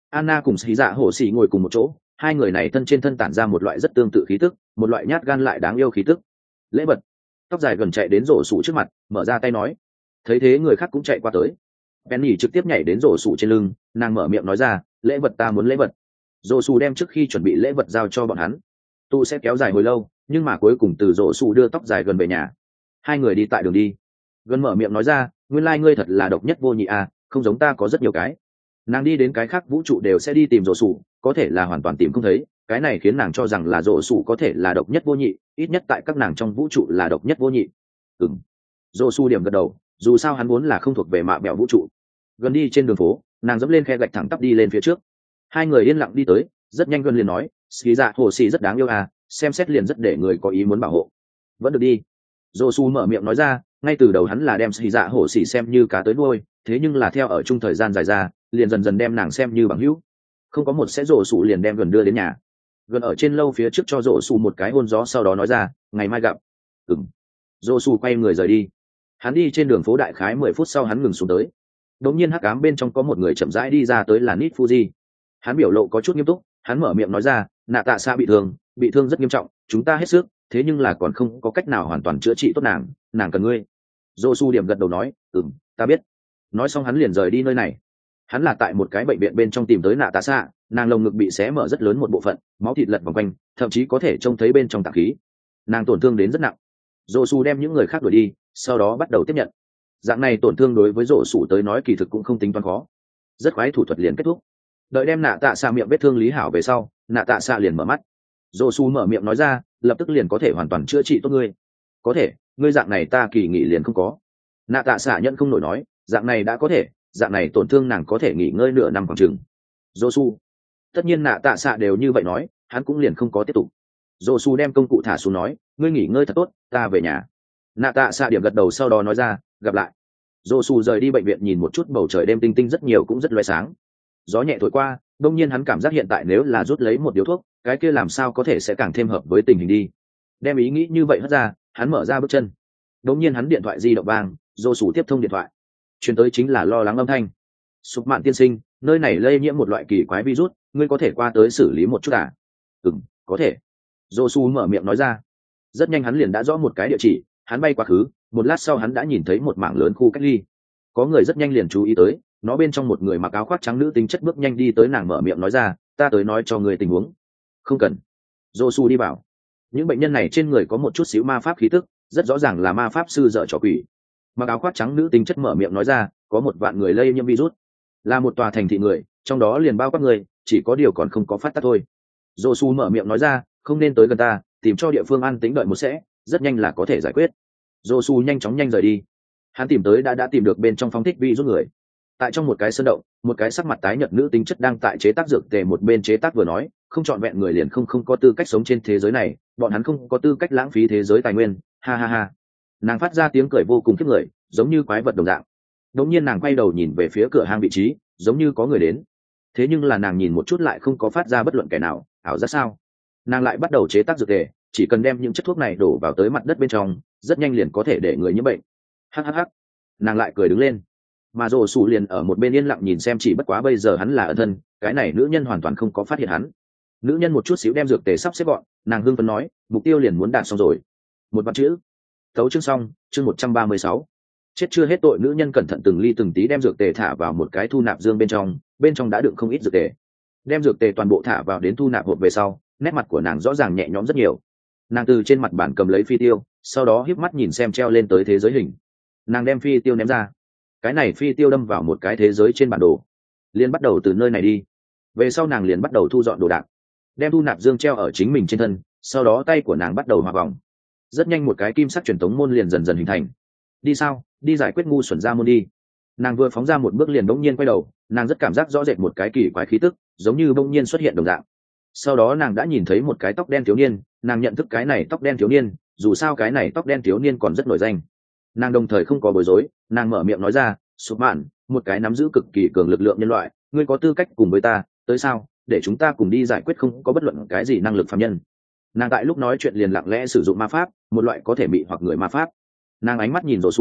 Anna cùng Sĩ Dạ Hổ Sĩ ngồi cùng một chỗ, hai người này thân trên thân tản ra một loại rất tương tự khí tức, một loại nhát gan lại đáng yêu khí tức. Lễ vật. Tóc dài gần chạy đến rổ sủ trước mặt, mở ra tay nói. Thấy thế người khác cũng chạy qua tới. Penny trực tiếp nhảy đến rổ sủ trên lưng, nàng mở miệng nói ra, lễ vật ta muốn lễ vật. Rổ sủ đem trước khi chuẩn bị lễ vật giao cho bọn hắn. Tu sẽ kéo dài hồi lâu, nhưng mà cuối cùng từ rổ sủ đưa tóc dài gần về nhà. Hai người đi tại đường đi. Gần mở miệng nói ra, nguyên lai ngươi thật là độc nhất vô nhị à, không giống ta có rất nhiều cái. Nàng đi đến cái khác vũ trụ đều sẽ đi tìm rổ sủ, có thể là hoàn toàn tìm không thấy, cái này khiến nàng cho rằng là rổ sủ có thể là độc nhất vô nhị, ít nhất tại các nàng trong vũ trụ là độc nhất vô nhị. Ừm. Rổ sủ điểm gật đầu, dù sao hắn vốn là không thuộc về mạ bẹo vũ trụ. Gần đi trên đường phố, nàng dẫm lên khe gạch thẳng tắp đi lên phía trước. Hai người yên lặng đi tới, rất nhanh gần liền nói, Ski Dạ Hồ Sĩ rất đáng yêu à, xem xét liền rất để người có ý muốn bảo hộ. Vẫn được đi. Rổ sủ mở miệng nói ra, ngay từ đầu hắn là đem Ski Dạ Hồ Sĩ xem như cá tới nuôi, thế nhưng là theo ở chung thời gian dài ra, liền dần dần đem nàng xem như bằng hữu. Không có một sẽ rổ sủ liền đem gần đưa đến nhà. Gần ở trên lâu phía trước cho rổ sủ một cái hôn gió, sau đó nói ra, ngày mai gặp. Ừm. Rổ sủ quay người rời đi. Hắn đi trên đường phố đại khái mười phút sau hắn ngừng xuống tới. Đống nhiên hắc ám bên trong có một người chậm rãi đi ra tới là Nit Fuji. Hắn biểu lộ có chút nghiêm túc, hắn mở miệng nói ra, nạ tạ xạ bị thương, bị thương rất nghiêm trọng, chúng ta hết sức, thế nhưng là còn không có cách nào hoàn toàn chữa trị tốt nàng, nàng cần ngươi. Rổ sủ điểm gật đầu nói, ừm, ta biết. Nói xong hắn liền rời đi nơi này. Hắn là tại một cái bệnh viện bên trong tìm tới nạ tạ xạ, nàng lồng ngực bị xé mở rất lớn một bộ phận, máu thịt lật vòng quanh, thậm chí có thể trông thấy bên trong tạng khí. Nàng tổn thương đến rất nặng. Rổ sủ đem những người khác đuổi đi, sau đó bắt đầu tiếp nhận. Dạng này tổn thương đối với rổ sủ tới nói kỳ thực cũng không tính toán khó, rất khoái thủ thuật liền kết thúc. Đợi đem nạ tạ xạ miệng vết thương lý hảo về sau, nạ tạ xạ liền mở mắt. Rổ sủ mở miệng nói ra, lập tức liền có thể hoàn toàn chữa trị tốt ngươi. Có thể, ngươi dạng này ta kỳ nghỉ liền không có. Nạ tạ xạ nhận không nổi nói, dạng này đã có thể, dạng này tổn thương nàng có thể nghỉ ngơi nửa năm khoảng chừng. Rổ sủ. Tất nhiên nạ tạ xạ đều như vậy nói, hắn cũng liền không có tiếp tục. Rổ sủ đem công cụ thả xuống nói, ngươi nghỉ ngơi thật tốt, ta về nhà. Nạ tạ xạ điểm gật đầu, sau đó nói ra, gặp lại. Rổ sủ rời đi bệnh viện, nhìn một chút bầu trời đêm tinh tinh rất nhiều cũng rất loé sáng. Gió nhẹ thổi qua, đông nhiên hắn cảm giác hiện tại nếu là rút lấy một điếu thuốc, cái kia làm sao có thể sẽ càng thêm hợp với tình hình đi. Đem ý nghĩ như vậy hất ra, hắn mở ra bước chân. Đông nhiên hắn điện thoại di động vang, Rổ sủ tiếp thông điện thoại. Truyền tới chính là lo lắng âm thanh. Sụp Mạn tiên sinh, nơi này lây nhiễm một loại kỳ quái virus, ngươi có thể qua tới xử lý một chút à? Ừm, có thể. Rổ sủ mở miệng nói ra. Rất nhanh hắn liền đã rõ một cái địa chỉ, hắn bay quá khứ, một lát sau hắn đã nhìn thấy một mảng lớn khu cách ly. Có người rất nhanh liền chú ý tới, nó bên trong một người mặc áo khoác trắng nữ tính chất bước nhanh đi tới, nàng mở miệng nói ra, ta tới nói cho người tình huống. Không cần. Rổ sủ đi bảo. Những bệnh nhân này trên người có một chút xíu ma pháp khí tức, rất rõ ràng là ma pháp sư dở trò quỷ. Mặc áo khoác trắng nữ tính chất mở miệng nói ra, có một vạn người lây nhiễm virus, là một tòa thành thị người, trong đó liền bao các người, chỉ có điều còn không có phát tác thôi. Rổ sủ mở miệng nói ra, không nên tới gần ta, tìm cho địa phương an tĩnh đợi một sẽ, rất nhanh là có thể giải quyết. Rổ sủ nhanh chóng nhanh rời đi. Hắn tìm tới đã đã tìm được bên trong phóng thích virus người. Tại trong một cái sơn động, một cái sắc mặt tái nhợt nữ tính chất đang tại chế tác dược tề, một bên chế tác vừa nói, không chọn vẹn người liền không không có tư cách sống trên thế giới này, bọn hắn không có tư cách lãng phí thế giới tài nguyên, ha ha ha. Nàng phát ra tiếng cười vô cùng khiếp người, giống như quái vật đồng dạng. Đống nhiên nàng quay đầu nhìn về phía cửa hang vị trí, giống như có người đến. Thế nhưng là nàng nhìn một chút lại không có phát ra bất luận kẻ nào, ảo giác sao? Nàng lại bắt đầu chế tác dược tề, chỉ cần đem những chất thuốc này đổ vào tới mặt đất bên trong, rất nhanh liền có thể để người nhiễm bệnh. Hắc hắc hắc. Nàng lại cười đứng lên. Mà Rổ sủ liền ở một bên yên lặng nhìn xem, chỉ bất quá bây giờ hắn là ẩn thân, cái này nữ nhân hoàn toàn không có phát hiện hắn. Nữ nhân một chút xíu đem dược tề sắp xếp gọn, nàng hưng phấn nói, mục tiêu liền muốn đạt xong rồi. Một vạn chữ. Tấu chương xong, chương một trăm ba mươi sáu. Chết chưa hết tội. Nữ nhân cẩn thận từng ly từng tí đem dược tề thả vào một cái thu nạp dương bên trong, bên trong đã đựng không ít dược tề. Đem dược tề toàn bộ thả vào đến thu nạp hộp về sau, nét mặt của nàng rõ ràng nhẹ nhõm rất nhiều. Nàng từ trên mặt bàn cầm lấy phi tiêu, sau đó híp mắt nhìn xem treo lên tới thế giới hình. Nàng đem phi tiêu ném ra. Cái này phi tiêu đâm vào một cái thế giới trên bản đồ, liền bắt đầu từ nơi này đi. Về sau nàng liền bắt đầu thu dọn đồ đạc, đem thu nạp dương treo ở chính mình trên thân, sau đó tay của nàng bắt đầu hòa vòng. Rất nhanh một cái kim sắc truyền tống môn liền dần dần hình thành. Đi sao? Đi giải quyết ngu xuẩn ra môn đi. Nàng vừa phóng ra một bước liền bỗng nhiên quay đầu, nàng rất cảm giác rõ rệt một cái kỳ quái khí tức, giống như bỗng nhiên xuất hiện đồng dạng. Sau đó nàng đã nhìn thấy một cái tóc đen thiếu niên, nàng nhận thức cái này tóc đen thiếu niên, dù sao cái này tóc đen thiếu niên còn rất nổi danh. Nàng đồng thời không có bối rối, nàng mở miệng nói ra, Sụp Mạn, một cái nắm giữ cực kỳ cường lực lượng nhân loại, ngươi có tư cách cùng với ta, tới sao, để chúng ta cùng đi giải quyết không có bất luận cái gì năng lực phàm nhân. Nàng tại lúc nói chuyện liền lặng lẽ sử dụng ma pháp, một loại có thể mị hoặc người ma pháp. Nàng ánh mắt nhìn Rổ sủ,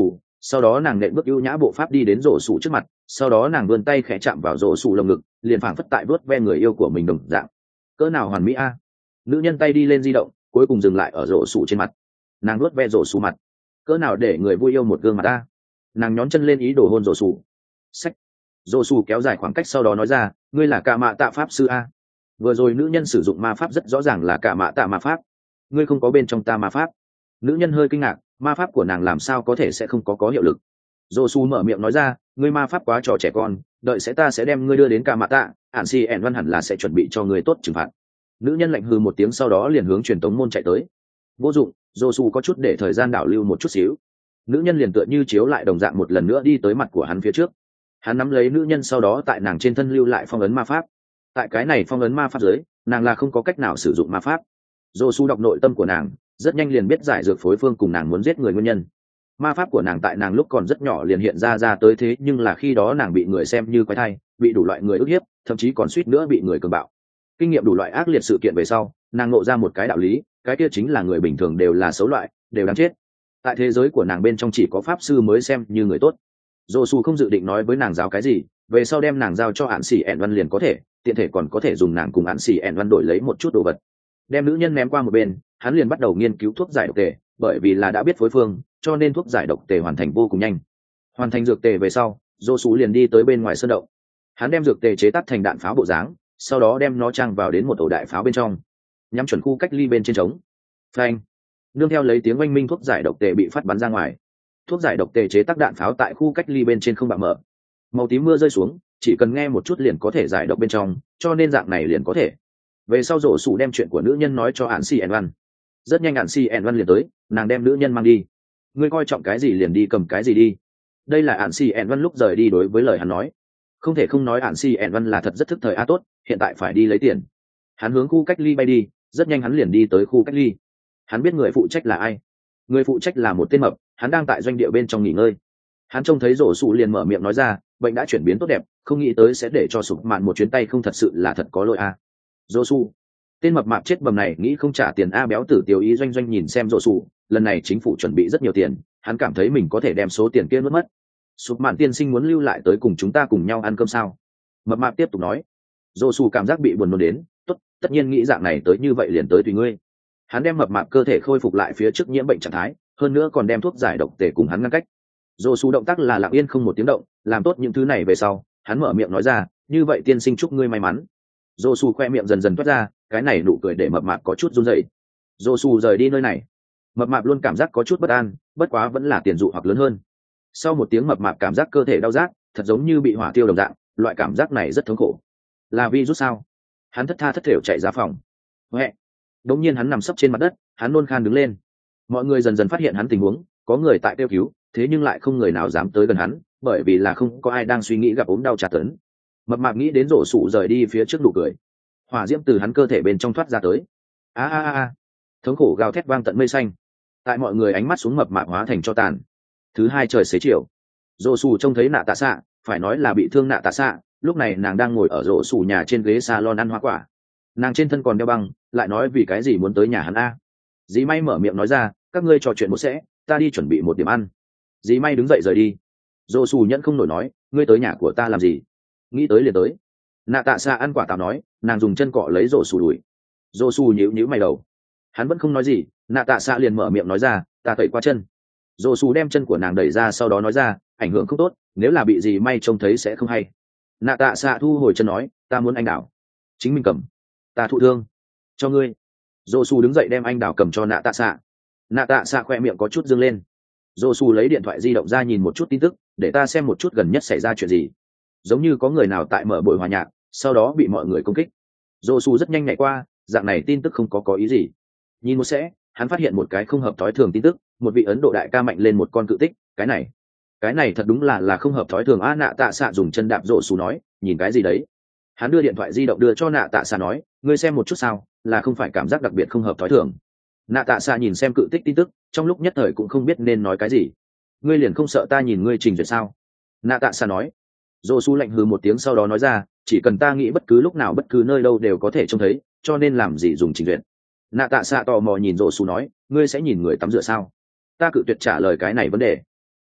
sau đó nàng nện bước ưu nhã bộ pháp đi đến rổ sủ trước mặt, sau đó nàng vươn tay khẽ chạm vào rổ sủ lồng ngực, liền phảng phất tại vớt ve người yêu của mình đồng dạng. Cỡ nào hoàn mỹ a. Nữ nhân tay đi lên di động, cuối cùng dừng lại ở rổ sủ trên mặt. Nàng vớt ve rổ sủ mặt, cỡ nào để người vui yêu một gương mặt ta. Nàng nhón chân lên ý đồ hôn rổ sủ. Sách. Rổ sủ kéo dài khoảng cách sau đó nói ra, ngươi là cả mạ tạ pháp sư a. Vừa rồi nữ nhân sử dụng ma pháp rất rõ ràng là cả mạ tạ ma pháp. Ngươi không có bên trong ta ma pháp. Nữ nhân hơi kinh ngạc, ma pháp của nàng làm sao có thể sẽ không có có hiệu lực. Dô su mở miệng nói ra, ngươi ma pháp quá trò trẻ con, đợi sẽ ta sẽ đem ngươi đưa đến cả mạ tạ, ản si ẻn văn hẳn là sẽ chuẩn bị cho ngươi tốt trừng phạt. Nữ nhân lạnh hừ một tiếng sau đó liền hướng truyền tống môn chạy tới. Vô dụng, Dô su có chút để thời gian đảo lưu một chút xíu. Nữ nhân liền tựa như chiếu lại đồng dạng một lần nữa đi tới mặt của hắn phía trước. Hắn nắm lấy nữ nhân sau đó tại nàng trên thân lưu lại phong ấn ma pháp. Tại cái này phong ấn ma pháp dưới, nàng là không có cách nào sử dụng ma pháp. Dô su đọc nội tâm của nàng, rất nhanh liền biết giải dược phối phương cùng nàng muốn giết người nguyên nhân. Ma pháp của nàng tại nàng lúc còn rất nhỏ liền hiện ra ra tới, thế nhưng là khi đó nàng bị người xem như quái thai, bị đủ loại người ức hiếp, thậm chí còn suýt nữa bị người cường bạo. Kinh nghiệm đủ loại ác liệt sự kiện về sau, nàng ngộ ra một cái đạo lý, cái kia chính là người bình thường đều là xấu loại, đều đáng chết. Tại thế giới của nàng bên trong chỉ có pháp sư mới xem như người tốt. Dô su không dự định nói với nàng giáo cái gì, về sau đem nàng giao cho hạn xỉ ẹn văn liền có thể, tiện thể còn có thể dùng nàng cùng hạn xỉ ẹn văn đổi lấy một chút đồ vật. Đem nữ nhân ném qua một bên, hắn liền bắt đầu nghiên cứu thuốc giải độc tề, bởi vì là đã biết phối phương, cho nên thuốc giải độc tề hoàn thành vô cùng nhanh. Hoàn thành dược tề về sau, Dô su liền đi tới bên ngoài sơn động. Hắn đem dược tề chế tác thành đạn pháo bộ dáng, sau đó đem nó trang vào đến một ổ đại pháo bên trong, nhắm chuẩn khu cách ly bên trên trống. Phanh! Nương theo lấy tiếng oanh minh, thuốc giải độc tề bị phát bắn ra ngoài. Thuốc giải độc tề chế tác đạn pháo tại khu cách ly bên trên không bạo mở. Màu tím mưa rơi xuống, chỉ cần nghe một chút liền có thể giải độc bên trong, cho nên dạng này liền có thể. Về sau rổ sủ đem chuyện của nữ nhân nói cho Ản Si ẻn văn. Rất nhanh Ản Si ẻn văn liền tới, nàng đem nữ nhân mang đi. Ngươi coi trọng cái gì liền đi cầm cái gì đi. Đây là Ản Si ẻn văn lúc rời đi đối với lời hắn nói. Không thể không nói Ản Si ẻn văn là thật rất thức thời a tốt, hiện tại phải đi lấy tiền. Hắn hướng khu cách ly bay đi, rất nhanh hắn liền đi tới khu cách ly. Hắn biết người phụ trách là ai. Người phụ trách là một tên mập, hắn đang tại doanh địa bên trong nghỉ ngơi. Hắn trông thấy rổ sủ liền mở miệng nói ra, bệnh đã chuyển biến tốt đẹp, không nghĩ tới sẽ để cho sụp mạn một chuyến tay không, thật sự là thật có lỗi a. Rổ sủ, tên mập mạp chết bầm này nghĩ không trả tiền a. Béo tử tiểu ý doanh doanh nhìn xem rổ sủ, lần này chính phủ chuẩn bị rất nhiều tiền, hắn cảm thấy mình có thể đem số tiền kia nuốt mất. Sụp mạn tiên sinh muốn lưu lại tới cùng chúng ta cùng nhau ăn cơm sao? Mập mạp tiếp tục nói. Rổ sủ cảm giác bị buồn nôn đến, tốt, tất nhiên nghĩ dạng này tới như vậy liền tới tùy ngươi. Hắn đem mập mạp cơ thể khôi phục lại phía trước nhiễm bệnh trạng thái, hơn nữa còn đem thuốc giải độc tề cùng hắn ngăn cách. Dô su động tác là lặng yên không một tiếng động, làm tốt những thứ này về sau, hắn mở miệng nói ra, như vậy tiên sinh chúc ngươi may mắn. Dô su khoe miệng dần dần toát ra, cái này nụ cười để mập mạp có chút run rẩy. Dô su rời đi nơi này, mập mạp luôn cảm giác có chút bất an, bất quá vẫn là tiền dụ hoặc lớn hơn. Sau một tiếng mập mạp cảm giác cơ thể đau rát, thật giống như bị hỏa tiêu đồng dạng, loại cảm giác này rất thống khổ. Là virus sao? Hắn thất tha thất thểu chạy ra phòng. Huệ. Đống nhiên hắn nằm sấp trên mặt đất, hắn nôn khan đứng lên. Mọi người dần dần phát hiện hắn tình huống, có người tại kêu cứu, thế nhưng lại không người nào dám tới gần hắn, bởi vì là không có ai đang suy nghĩ gặp ốm đau tra tấn. Mập mạp nghĩ đến rổ sụ rời đi phía trước nụ cười, hỏa diễm từ hắn cơ thể bên trong thoát ra tới. A a a, thống khổ gào thét vang tận mây xanh. Tại mọi người ánh mắt xuống, mập mạp hóa thành cho tàn. Thứ hai trời xế chiều, rổ sụ trông thấy nạ tạ xạ, phải nói là bị thương nạ tạ xạ, lúc này nàng đang ngồi ở rổ sụ nhà trên ghế salon ăn hoa quả. Nàng trên thân còn đeo băng, lại nói vì cái gì muốn tới nhà hắn a. Dì may mở miệng nói ra, các ngươi trò chuyện một sẽ, ta đi chuẩn bị một điểm ăn. Dì may đứng dậy rời đi. Dô xù nhẫn không nổi nói, ngươi tới nhà của ta làm gì? Nghĩ tới liền tới. Nạ tạ xạ ăn quả táo nói, nàng dùng chân cọ lấy rổ xù đuổi. Dô xù nhíu nhíu mày đầu. Hắn vẫn không nói gì, nạ tạ xạ liền mở miệng nói ra, ta tẩy qua chân. Dô xù đem chân của nàng đẩy ra, sau đó nói ra, ảnh hưởng không tốt, nếu là bị dì may trông thấy sẽ không hay. Nạ tạ xạ thu hồi chân nói, ta muốn anh đảo. Chính mình cầm. Ta thụ thương. Cho ngươi. Dô su đứng dậy đem anh đào cầm cho nạ tạ xạ. Nạ tạ xạ khoe miệng có chút dương lên. Dô su lấy điện thoại di động ra nhìn một chút tin tức, để ta xem một chút gần nhất xảy ra chuyện gì. Giống như có người nào tại mở buổi hòa nhạc, sau đó bị mọi người công kích. Dô su rất nhanh nhảy qua, dạng này tin tức không có có ý gì. Nhìn một sẽ, hắn phát hiện một cái không hợp thói thường tin tức, một vị Ấn Độ đại ca mạnh lên một con cự tích. Cái này, cái này thật đúng là là không hợp thói thường. A, nạ tạ xạ dùng chân đạp Dô su nói, nhìn cái gì đấy? Hắn đưa điện thoại di động đưa cho nạ tạ xạ nói, ngươi xem một chút sao, là không phải cảm giác đặc biệt không hợp thói thường. Nạ tạ xạ nhìn xem cự tích tin tức, trong lúc nhất thời cũng không biết nên nói cái gì. Ngươi liền không sợ ta nhìn ngươi trình duyệt sao? Nạ tạ xạ nói. Dô su lạnh hừ một tiếng sau đó nói ra, chỉ cần ta nghĩ bất cứ lúc nào bất cứ nơi đâu đều có thể trông thấy, cho nên làm gì dùng trình duyệt. Nạ tạ xạ tò mò nhìn Dô su nói, ngươi sẽ nhìn người tắm rửa sao? Ta cự tuyệt trả lời cái này vấn đề.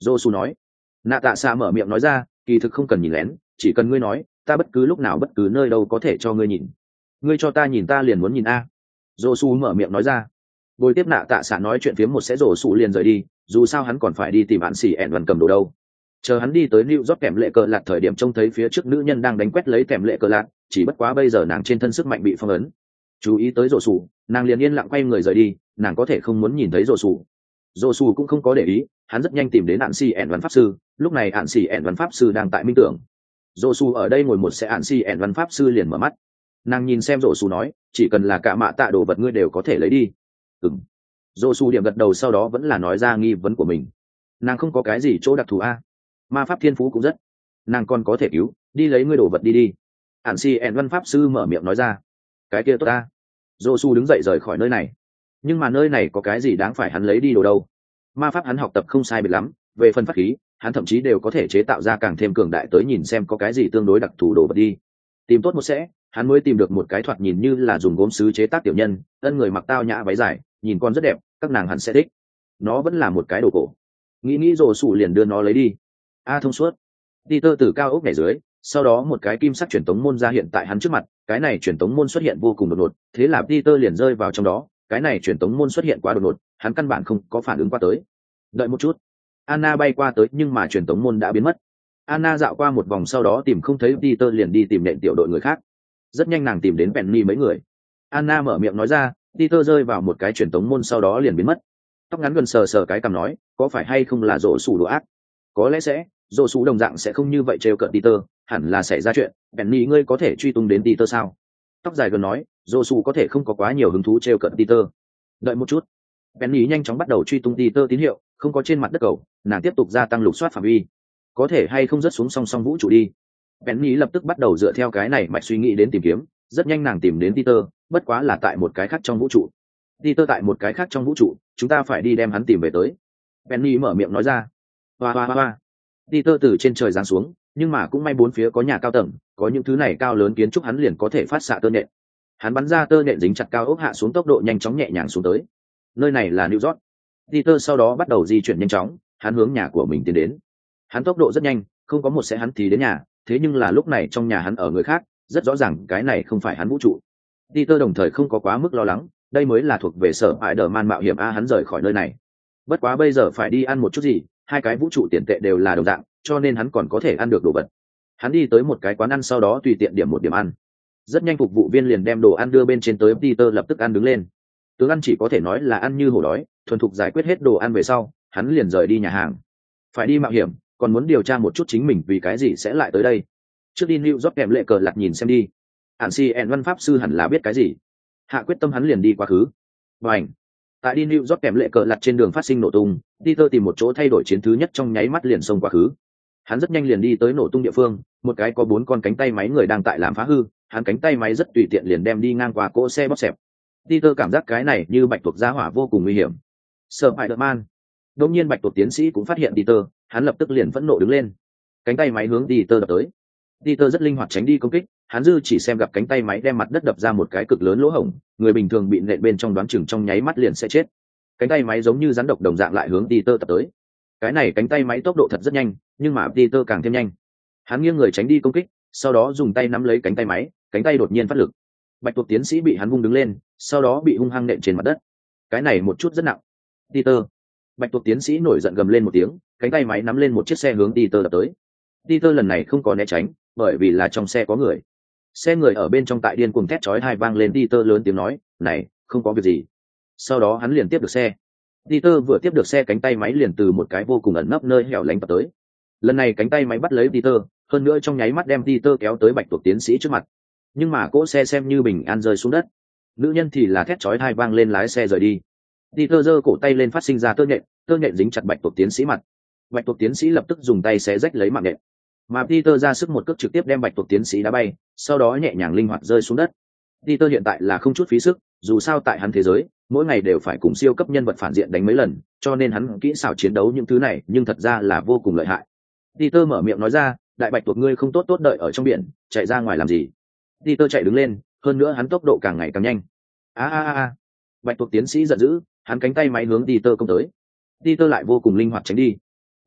dô su nói. Nạ tạ xạ mở miệng nói ra, kỳ thực không cần nhìn lén, chỉ cần ngươi nói, ta bất cứ lúc nào bất cứ nơi đâu có thể cho ngươi nhìn. Ngươi cho ta nhìn ta liền muốn nhìn a. Dô su mở miệng nói ra. Bồi tiếp nạ tạ xạ nói chuyện phiếm một sẽ rổ su liền rời đi, dù sao hắn còn phải đi tìm bạn xì ẹn văn cầm đồ đâu. Chờ hắn đi tới New York kèm lệ cờ lạc thời điểm trông thấy phía trước nữ nhân đang đánh quét lấy kèm lệ cờ lạc, chỉ bất quá bây giờ nàng trên thân sức mạnh bị phong ấn. Chú ý tới rổ su, nàng liền yên lặng quay người rời đi, nàng có thể không muốn nhìn thấy rổ su. Rổ su cũng không có để ý, hắn rất nhanh tìm đến ạn xì ẹn văn pháp sư, lúc này ạn xì ẹn văn pháp sư đang tại minh tưởng. Rổ su ở đây ngồi một sẽ ạn xì ẹn văn pháp sư liền mở mắt. Nàng nhìn xem rổ su nói, chỉ cần là cả mạ tạ đồ vật ngươi đều có thể lấy đi. Ừm. Rổ su điểm gật đầu, sau đó vẫn là nói ra nghi vấn của mình. Nàng không có cái gì chỗ đặc thù a, ma pháp thiên phú cũng rất, nàng còn có thể cứu, đi lấy ngươi đồ vật đi đi. Ản si ẹn văn pháp sư mở miệng nói ra. Cái kia tốt ta. Dô su đứng dậy rời khỏi nơi này, nhưng mà nơi này có cái gì đáng phải hắn lấy đi đồ đâu. Ma pháp hắn học tập không sai biệt lắm, về phần pháp khí hắn thậm chí đều có thể chế tạo ra càng thêm cường đại, tới nhìn xem có cái gì tương đối đặc thù đồ vật đi. Tìm tốt một sẽ, hắn mới tìm được một cái thoạt nhìn như là dùng gốm sứ chế tác tiểu nhân, ân người mặc tao nhã váy dài, nhìn con rất đẹp, các nàng hẳn sẽ thích. Nó vẫn là một cái đồ cổ. Nghĩ nghĩ Dô su liền đưa nó lấy đi. A thông suốt. Peter từ cao ốc nhảy dưới, sau đó một cái kim sắc truyền tống môn ra hiện tại hắn trước mặt, cái này truyền tống môn xuất hiện vô cùng đột ngột, thế là Peter liền rơi vào trong đó, cái này truyền tống môn xuất hiện quá đột ngột, hắn căn bản không có phản ứng qua tới. Đợi một chút. Anna bay qua tới nhưng mà truyền tống môn đã biến mất. Anna dạo qua một vòng sau đó tìm không thấy Peter liền đi tìm nện tiểu đội người khác. Rất nhanh nàng tìm đến Penny mấy người. Anna mở miệng nói ra, Peter rơi vào một cái truyền tống môn sau đó liền biến mất. Tóc ngắn gần sờ sờ cái cằm nói, có phải hay không là rổ sủ đồ ác? Có lẽ sẽ, dô sú đồng dạng sẽ không như vậy trêu cợt Peter, hẳn là xảy ra chuyện. Penny ngươi có thể truy tung đến Peter sao? Tóc dài gần nói, dô sú có thể không có quá nhiều hứng thú trêu cợt Peter. Đợi một chút. Penny nhanh chóng bắt đầu truy tung Peter tín hiệu, không có trên mặt đất cầu, nàng tiếp tục gia tăng lục soát phạm vi. Có thể hay không rớt xuống song song vũ trụ đi. Penny lập tức bắt đầu dựa theo cái này mạch suy nghĩ đến tìm kiếm, rất nhanh nàng tìm đến Peter, bất quá là tại một cái khác trong vũ trụ. Peter tại một cái khác trong vũ trụ, chúng ta phải đi đem hắn tìm về tới. Penny mở miệng nói ra. Hoa hoa hoa hoa. Peter từ trên trời giáng xuống, nhưng mà cũng may bốn phía có nhà cao tầng, có những thứ này cao lớn kiến trúc hắn liền có thể phát xạ tơ nện. Hắn bắn ra tơ nện dính chặt cao ốc hạ xuống, tốc độ nhanh chóng nhẹ nhàng xuống tới. Nơi này là New York. Peter sau đó bắt đầu di chuyển nhanh chóng, hắn hướng nhà của mình tiến đến. Hắn tốc độ rất nhanh, không có một sẽ hắn thì đến nhà, thế nhưng là lúc này trong nhà hắn ở người khác, rất rõ ràng cái này không phải hắn vũ trụ. Peter đồng thời không có quá mức lo lắng, đây mới là thuộc về sở hại đờ man mạo hiểm a, hắn rời khỏi nơi này. Bất quá bây giờ phải đi ăn một chút gì, hai cái vũ trụ tiền tệ đều là đồng dạng, cho nên hắn còn có thể ăn được đồ vật. Hắn đi tới một cái quán ăn sau đó tùy tiện điểm một điểm ăn. Rất nhanh phục vụ viên liền đem đồ ăn đưa bên trên tới, Peter lập tức ăn đứng lên. Tướng ăn chỉ có thể nói là ăn như hổ đói, thuần thục giải quyết hết đồ ăn về sau, hắn liền rời đi nhà hàng. Phải đi mạo hiểm, còn muốn điều tra một chút chính mình vì cái gì sẽ lại tới đây. Trước đi New York kèm lệ cờ lặt nhìn xem đi. Ản si ẹn văn pháp sư hẳn là biết cái gì. Hạ quyết tâm hắn liền đi quá khứ. Bành. Tại đi New York kèm lệ cờ lặt trên đường phát sinh nổ tung, Peter tìm một chỗ thay đổi chiến thứ nhất trong nháy mắt liền xông quá khứ. Hắn rất nhanh liền đi tới nổ tung địa phương, một cái có bốn con cánh tay máy người đang tại làm phá hư, hắn cánh tay máy rất tùy tiện liền đem đi ngang qua cỗ xe bóp xẹp. Peter cảm giác cái này như bạch tuộc giá hỏa vô cùng nguy hiểm. Spider-Man. Đột nhiên bạch tuộc tiến sĩ cũng phát hiện Peter, hắn lập tức liền phẫn nộ đứng lên. Cánh tay máy hướng Peter đập tới. Peter rất linh hoạt tránh đi công kích, hắn dư chỉ xem gặp cánh tay máy đem mặt đất đập ra một cái cực lớn lỗ hổng, người bình thường bị nện bên trong đoán chừng trong nháy mắt liền sẽ chết. Cánh tay máy giống như rắn độc đồng dạng lại hướng Peter tập tới. Cái này cánh tay máy tốc độ thật rất nhanh, nhưng mà Peter càng thêm nhanh. Hắn nghiêng người tránh đi công kích, sau đó dùng tay nắm lấy cánh tay máy, cánh tay đột nhiên phát lực. Bạch tuộc tiến sĩ bị hắn vung đứng lên, sau đó bị hung hăng nện trên mặt đất. Cái này một chút rất nặng. Peter. Bạch tuộc tiến sĩ nổi giận gầm lên một tiếng, cánh tay máy nắm lên một chiếc xe hướng Peter đập tới. Peter lần này không có né tránh, bởi vì là trong xe có người. Xe người ở bên trong tại điên cuồng thét chói tai vang lên, Peter lớn tiếng nói, "Này, không có việc gì." Sau đó hắn liền tiếp được xe. Peter vừa tiếp được xe, cánh tay máy liền từ một cái vô cùng ẩn nấp nơi hẻo lánh tập tới. Lần này cánh tay máy bắt lấy Peter, hơn nữa trong nháy mắt đem Peter kéo tới bạch tuộc tiến sĩ trước mặt. Nhưng mà cỗ xe xem như bình an rơi xuống đất. Nữ nhân thì là thét chói tai vang lên, lái xe rời đi. Peter giơ cổ tay lên phát sinh ra tơ nhện, tơ nhện dính chặt bạch tuộc tiến sĩ mặt. Bạch tuộc tiến sĩ lập tức dùng tay xé rách lấy mạng nhện. Mà Peter ra sức một cước trực tiếp đem bạch tuộc tiến sĩ đá bay, sau đó nhẹ nhàng linh hoạt rơi xuống đất. Peter hiện tại là không chút phí sức, dù sao tại hắn thế giới, mỗi ngày đều phải cùng siêu cấp nhân vật phản diện đánh mấy lần, cho nên hắn kỹ xảo chiến đấu những thứ này, nhưng thật ra là vô cùng lợi hại. Peter mở miệng nói ra, đại bạch tuộc ngươi không tốt tốt đợi ở trong biển, chạy ra ngoài làm gì? Peter chạy đứng lên, hơn nữa hắn tốc độ càng ngày càng nhanh. A a a! Bạch tuộc tiến sĩ giận dữ, hắn cánh tay máy hướng Peter công tới. Peter lại vô cùng linh hoạt tránh đi.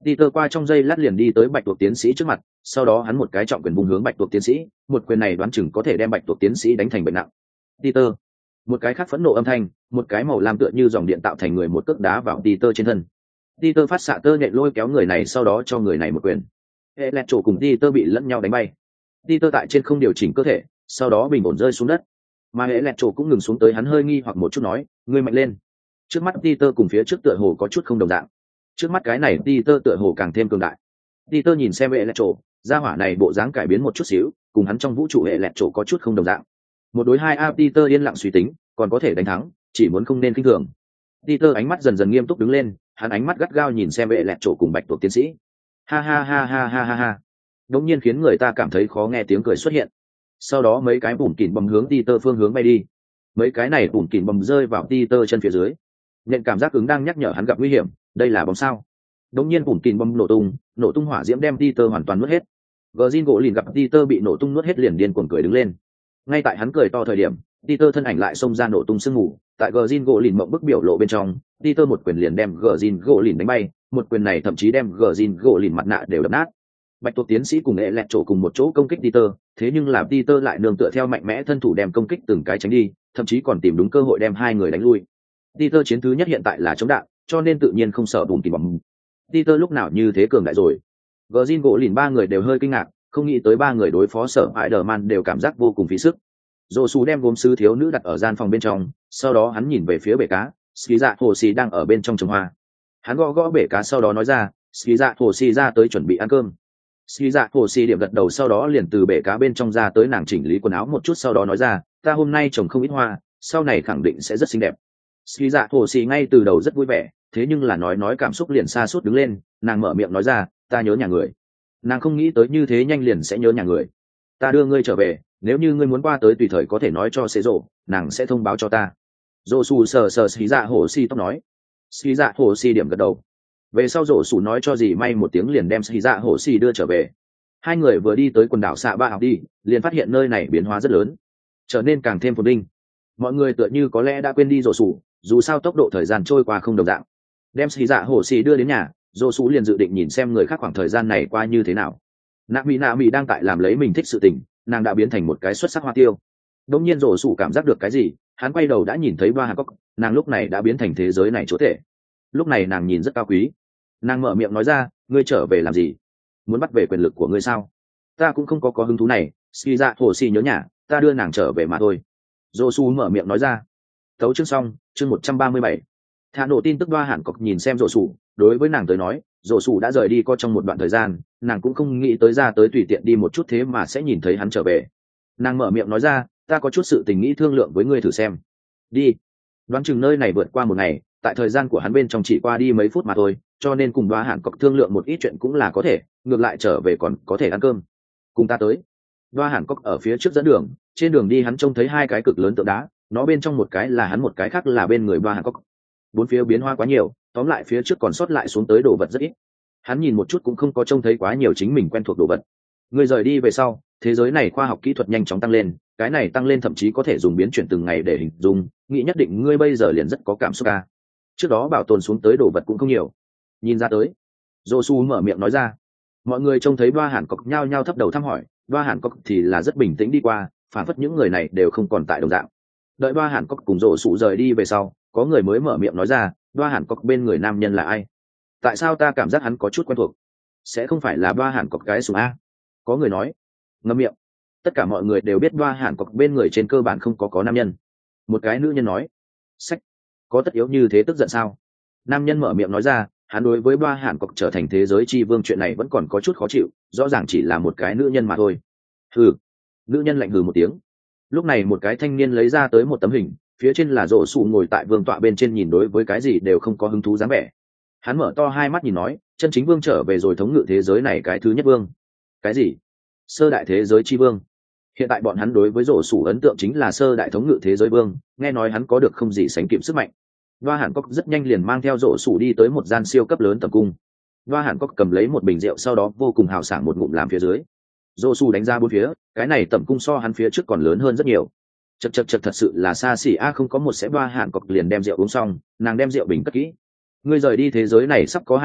Peter qua trong giây lát liền đi tới bạch tuộc tiến sĩ trước mặt, sau đó hắn một cái trọng quyền vung hướng bạch tuộc tiến sĩ, một quyền này đoán chừng có thể đem bạch tuộc tiến sĩ đánh thành bệnh nặng. Peter, một cái khác phẫn nộ âm thanh, một cái màu lam tựa như dòng điện tạo thành người một cước đá vào Peter trên thân. Peter phát xạ tơ nhện lôi kéo người này, sau đó cho người này một quyền. Electro cùng Peter bị lẫn nhau đánh bay. Peter tại trên không điều chỉnh cơ thể, sau đó bình ổn rơi xuống đất. Mà Electro cũng ngừng xuống tới, hắn hơi nghi hoặc một chút nói, ngươi mạnh lên. Trước mắt Peter cùng phía trước tựa hồ có chút không đồng dạng. Trước mắt cái này Peter tựa hồ càng thêm cường đại. Peter nhìn xem Electro, gia hỏa này bộ dáng cải biến một chút xíu, cùng hắn trong vũ trụ Electro có chút không đồng dạng. Một đối hai a Peter yên lặng suy tính, còn có thể đánh thắng, chỉ muốn không nên khinh thường. Peter ánh mắt dần dần nghiêm túc đứng lên, hắn ánh mắt gắt gao nhìn xem Electro cùng bạch tuộc tiến sĩ. Ha ha ha ha ha ha ha. Đống nhiên khiến người ta cảm thấy khó nghe tiếng cười xuất hiện. Sau đó mấy cái bùn kỉn bầm hướng Peter phương hướng bay đi. Mấy cái này bùn kỉn bầm rơi vào Peter chân phía dưới. Nhận cảm giác ứng đang nhắc nhở hắn gặp nguy hiểm, đây là bom sao. Đống nhiên bùn kỉn bầm nổ tung, nổ tung hỏa diễm đem Peter hoàn toàn nuốt hết. Gjin gỗ lìn gặp Peter bị nổ tung nuốt hết liền điên cuồng cười đứng lên. Ngay tại hắn cười to thời điểm, Peter thân ảnh lại xông ra nổ tung sương mù, tại Gjin gỗ lìn mộng bức biểu lộ bên trong, Peter một quyền liền đem Gjin gỗ lìn đánh bay, một quyền này thậm chí đem Gjin gỗ lìn mặt nạ đều đập nát. Bạch tuộc tiến sĩ cùng nghệ lẹt chỗ cùng một chỗ công kích Peter, thế nhưng là Peter lại nương tựa theo mạnh mẽ thân thủ đem công kích từng cái tránh đi, thậm chí còn tìm đúng cơ hội đem hai người đánh lui. Peter chiến thứ nhất hiện tại là chống đạn, cho nên tự nhiên không sợ bùn kìm bom. Peter lúc nào như thế cường đại rồi. Gjin gỗ lìn ba người đều hơi kinh ngạc, không nghĩ tới ba người đối phó sở Spider-Man đều cảm giác vô cùng phí sức. Josu đem gốm sứ thiếu nữ đặt ở gian phòng bên trong, sau đó hắn nhìn về phía bể cá, Ski Dạ Hồ Xì đang ở bên trong trồng hoa. Hắn gõ gõ bể cá sau đó nói ra, Ski Dạ Hồ Xì ra tới chuẩn bị ăn cơm. Ski Dạ Hồ Xì điểm gật đầu, sau đó liền từ bể cá bên trong ra tới, nàng chỉnh lý quần áo một chút sau đó nói ra, ta hôm nay trồng không ít hoa, sau này khẳng định sẽ rất xinh đẹp. Ski Dạ Hồ Xì ngay từ đầu rất vui vẻ, thế nhưng là nói nói cảm xúc liền xa suốt đứng lên, nàng mở miệng nói ra, ta nhớ nhà người. Nàng không nghĩ tới như thế nhanh liền sẽ nhớ nhà người. Ta đưa ngươi trở về, nếu như ngươi muốn qua tới tùy thời có thể nói cho xế rộ, nàng sẽ thông báo cho ta. Rổ xù sờ sờ xí dạ hổ xì tóc nói. Xí dạ hổ xì điểm gật đầu. Về sau rổ xù nói cho gì may một tiếng liền đem xí dạ hổ xì đưa trở về. Hai người vừa đi tới quần đảo xạ ba học đi, liền phát hiện nơi này biến hóa rất lớn, trở nên càng thêm phồn vinh. Mọi người tựa như có lẽ đã quên đi rổ xù, dù sao tốc độ thời gian trôi qua không đồng dạng. Đem xí dạ hổ xì đưa đến nhà, rổ xù liền dự định nhìn xem người khác khoảng thời gian này qua như thế nào. Nạ mỹ nạ mỹ đang tại làm lấy mình thích sự tình, nàng đã biến thành một cái xuất sắc hoa tiêu. Đống nhiên rổ sủ cảm giác được cái gì, hắn quay đầu đã nhìn thấy Ba Hàn Cốc, nàng lúc này đã biến thành thế giới này chúa tể. Lúc này nàng nhìn rất cao quý, nàng mở miệng nói ra, ngươi trở về làm gì? Muốn bắt về quyền lực của ngươi sao? Ta cũng không có có hứng thú này, Ski Dạ Hồ Xì nhớ nhà, ta đưa nàng trở về mà thôi. Rổ sủ mở miệng nói ra. Tấu chương xong, chương một trăm ba mươi bảy. Thả nổ tin tức. Ba Hàn Cốc nhìn xem rổ sủ, đối với nàng tới nói, rổ sủ đã rời đi có trong một đoạn thời gian, nàng cũng không nghĩ tới ra tới tùy tiện đi một chút thế mà sẽ nhìn thấy hắn trở về. Nàng mở miệng nói ra, ta có chút sự tình nghĩ thương lượng với ngươi thử xem. Đi. Đoán chừng nơi này vượt qua một ngày, tại thời gian của hắn bên trong chỉ qua đi mấy phút mà thôi, cho nên cùng Đoá Hàn Cốc thương lượng một ít chuyện cũng là có thể, ngược lại trở về còn có thể ăn cơm. Cùng ta tới. Đoá Hàn Cốc ở phía trước dẫn đường, trên đường đi hắn trông thấy hai cái cực lớn tượng đá, nó bên trong một cái là hắn, một cái khác là bên người Đoá Hàn Cốc. Bốn phía biến hóa quá nhiều, tóm lại phía trước còn sót lại xuống tới đồ vật rất ít. Hắn nhìn một chút cũng không có trông thấy quá nhiều chính mình quen thuộc đồ vật. Người rời đi về sau, thế giới này khoa học kỹ thuật nhanh chóng tăng lên, cái này tăng lên thậm chí có thể dùng biến chuyển từng ngày để hình dung, nghĩ nhất định ngươi bây giờ liền rất có cảm xúc ca. Trước đó bảo tồn xuống tới đồ vật cũng không nhiều. Nhìn ra tới. Josu mở miệng nói ra. Mọi người trông thấy Đoá Hàn Cốc nhao nhao thấp đầu thăm hỏi, Đoá Hàn Cốc thì là rất bình tĩnh đi qua, phản phất những người này đều không còn tại đồng dạng. Đợi Đoá Hàn Cốc cùng Josu rời đi về sau, có người mới mở miệng nói ra, Đoá Hàn Cốc bên người nam nhân là ai? Tại sao ta cảm giác hắn có chút quen thuộc? Sẽ không phải là Đoá Hàn Cốc cái súng a? Có người nói. Ngậm miệng. Tất cả mọi người đều biết Đoá Hàn Cốc bên người trên cơ bản không có có nam nhân. Một cái nữ nhân nói. Sách. Có tất yếu như thế tức giận sao? Nam nhân mở miệng nói ra, hắn đối với Đoá Hàn Cốc trở thành thế giới chi vương chuyện này vẫn còn có chút khó chịu, rõ ràng chỉ là một cái nữ nhân mà thôi. Hừ. Nữ nhân lạnh hừ một tiếng. Lúc này một cái thanh niên lấy ra tới một tấm hình, phía trên là rổ sụ ngồi tại vương tọa bên trên, nhìn đối với cái gì đều không có hứng thú dáng vẻ. Hắn mở to hai mắt nhìn nói, chân chính vương trở về rồi, thống ngự thế giới này cái thứ nhất vương. Cái gì? Sơ đại thế giới chi vương. Hiện tại bọn hắn đối với rổ sủ ấn tượng chính là sơ đại thống ngự thế giới vương, nghe nói hắn có được không gì sánh kịp sức mạnh. Đoá Hàn Cốc rất nhanh liền mang theo rổ sủ đi tới một gian siêu cấp lớn tầm cung. Đoá Hàn Cốc cầm lấy một bình rượu, sau đó vô cùng hào sảng một ngụm làm phía dưới. Rổ sủ đánh ra bốn phía, cái này tầm cung so hắn phía trước còn lớn hơn rất nhiều. Chật chật chật, thật sự là xa xỉ a. Không có một sẽ Đoá Hàn Cốc liền đem rượu uống xong, nàng đem rượu bình cất kỹ. Ngươi rời đi thế giới này sắp có hai năm,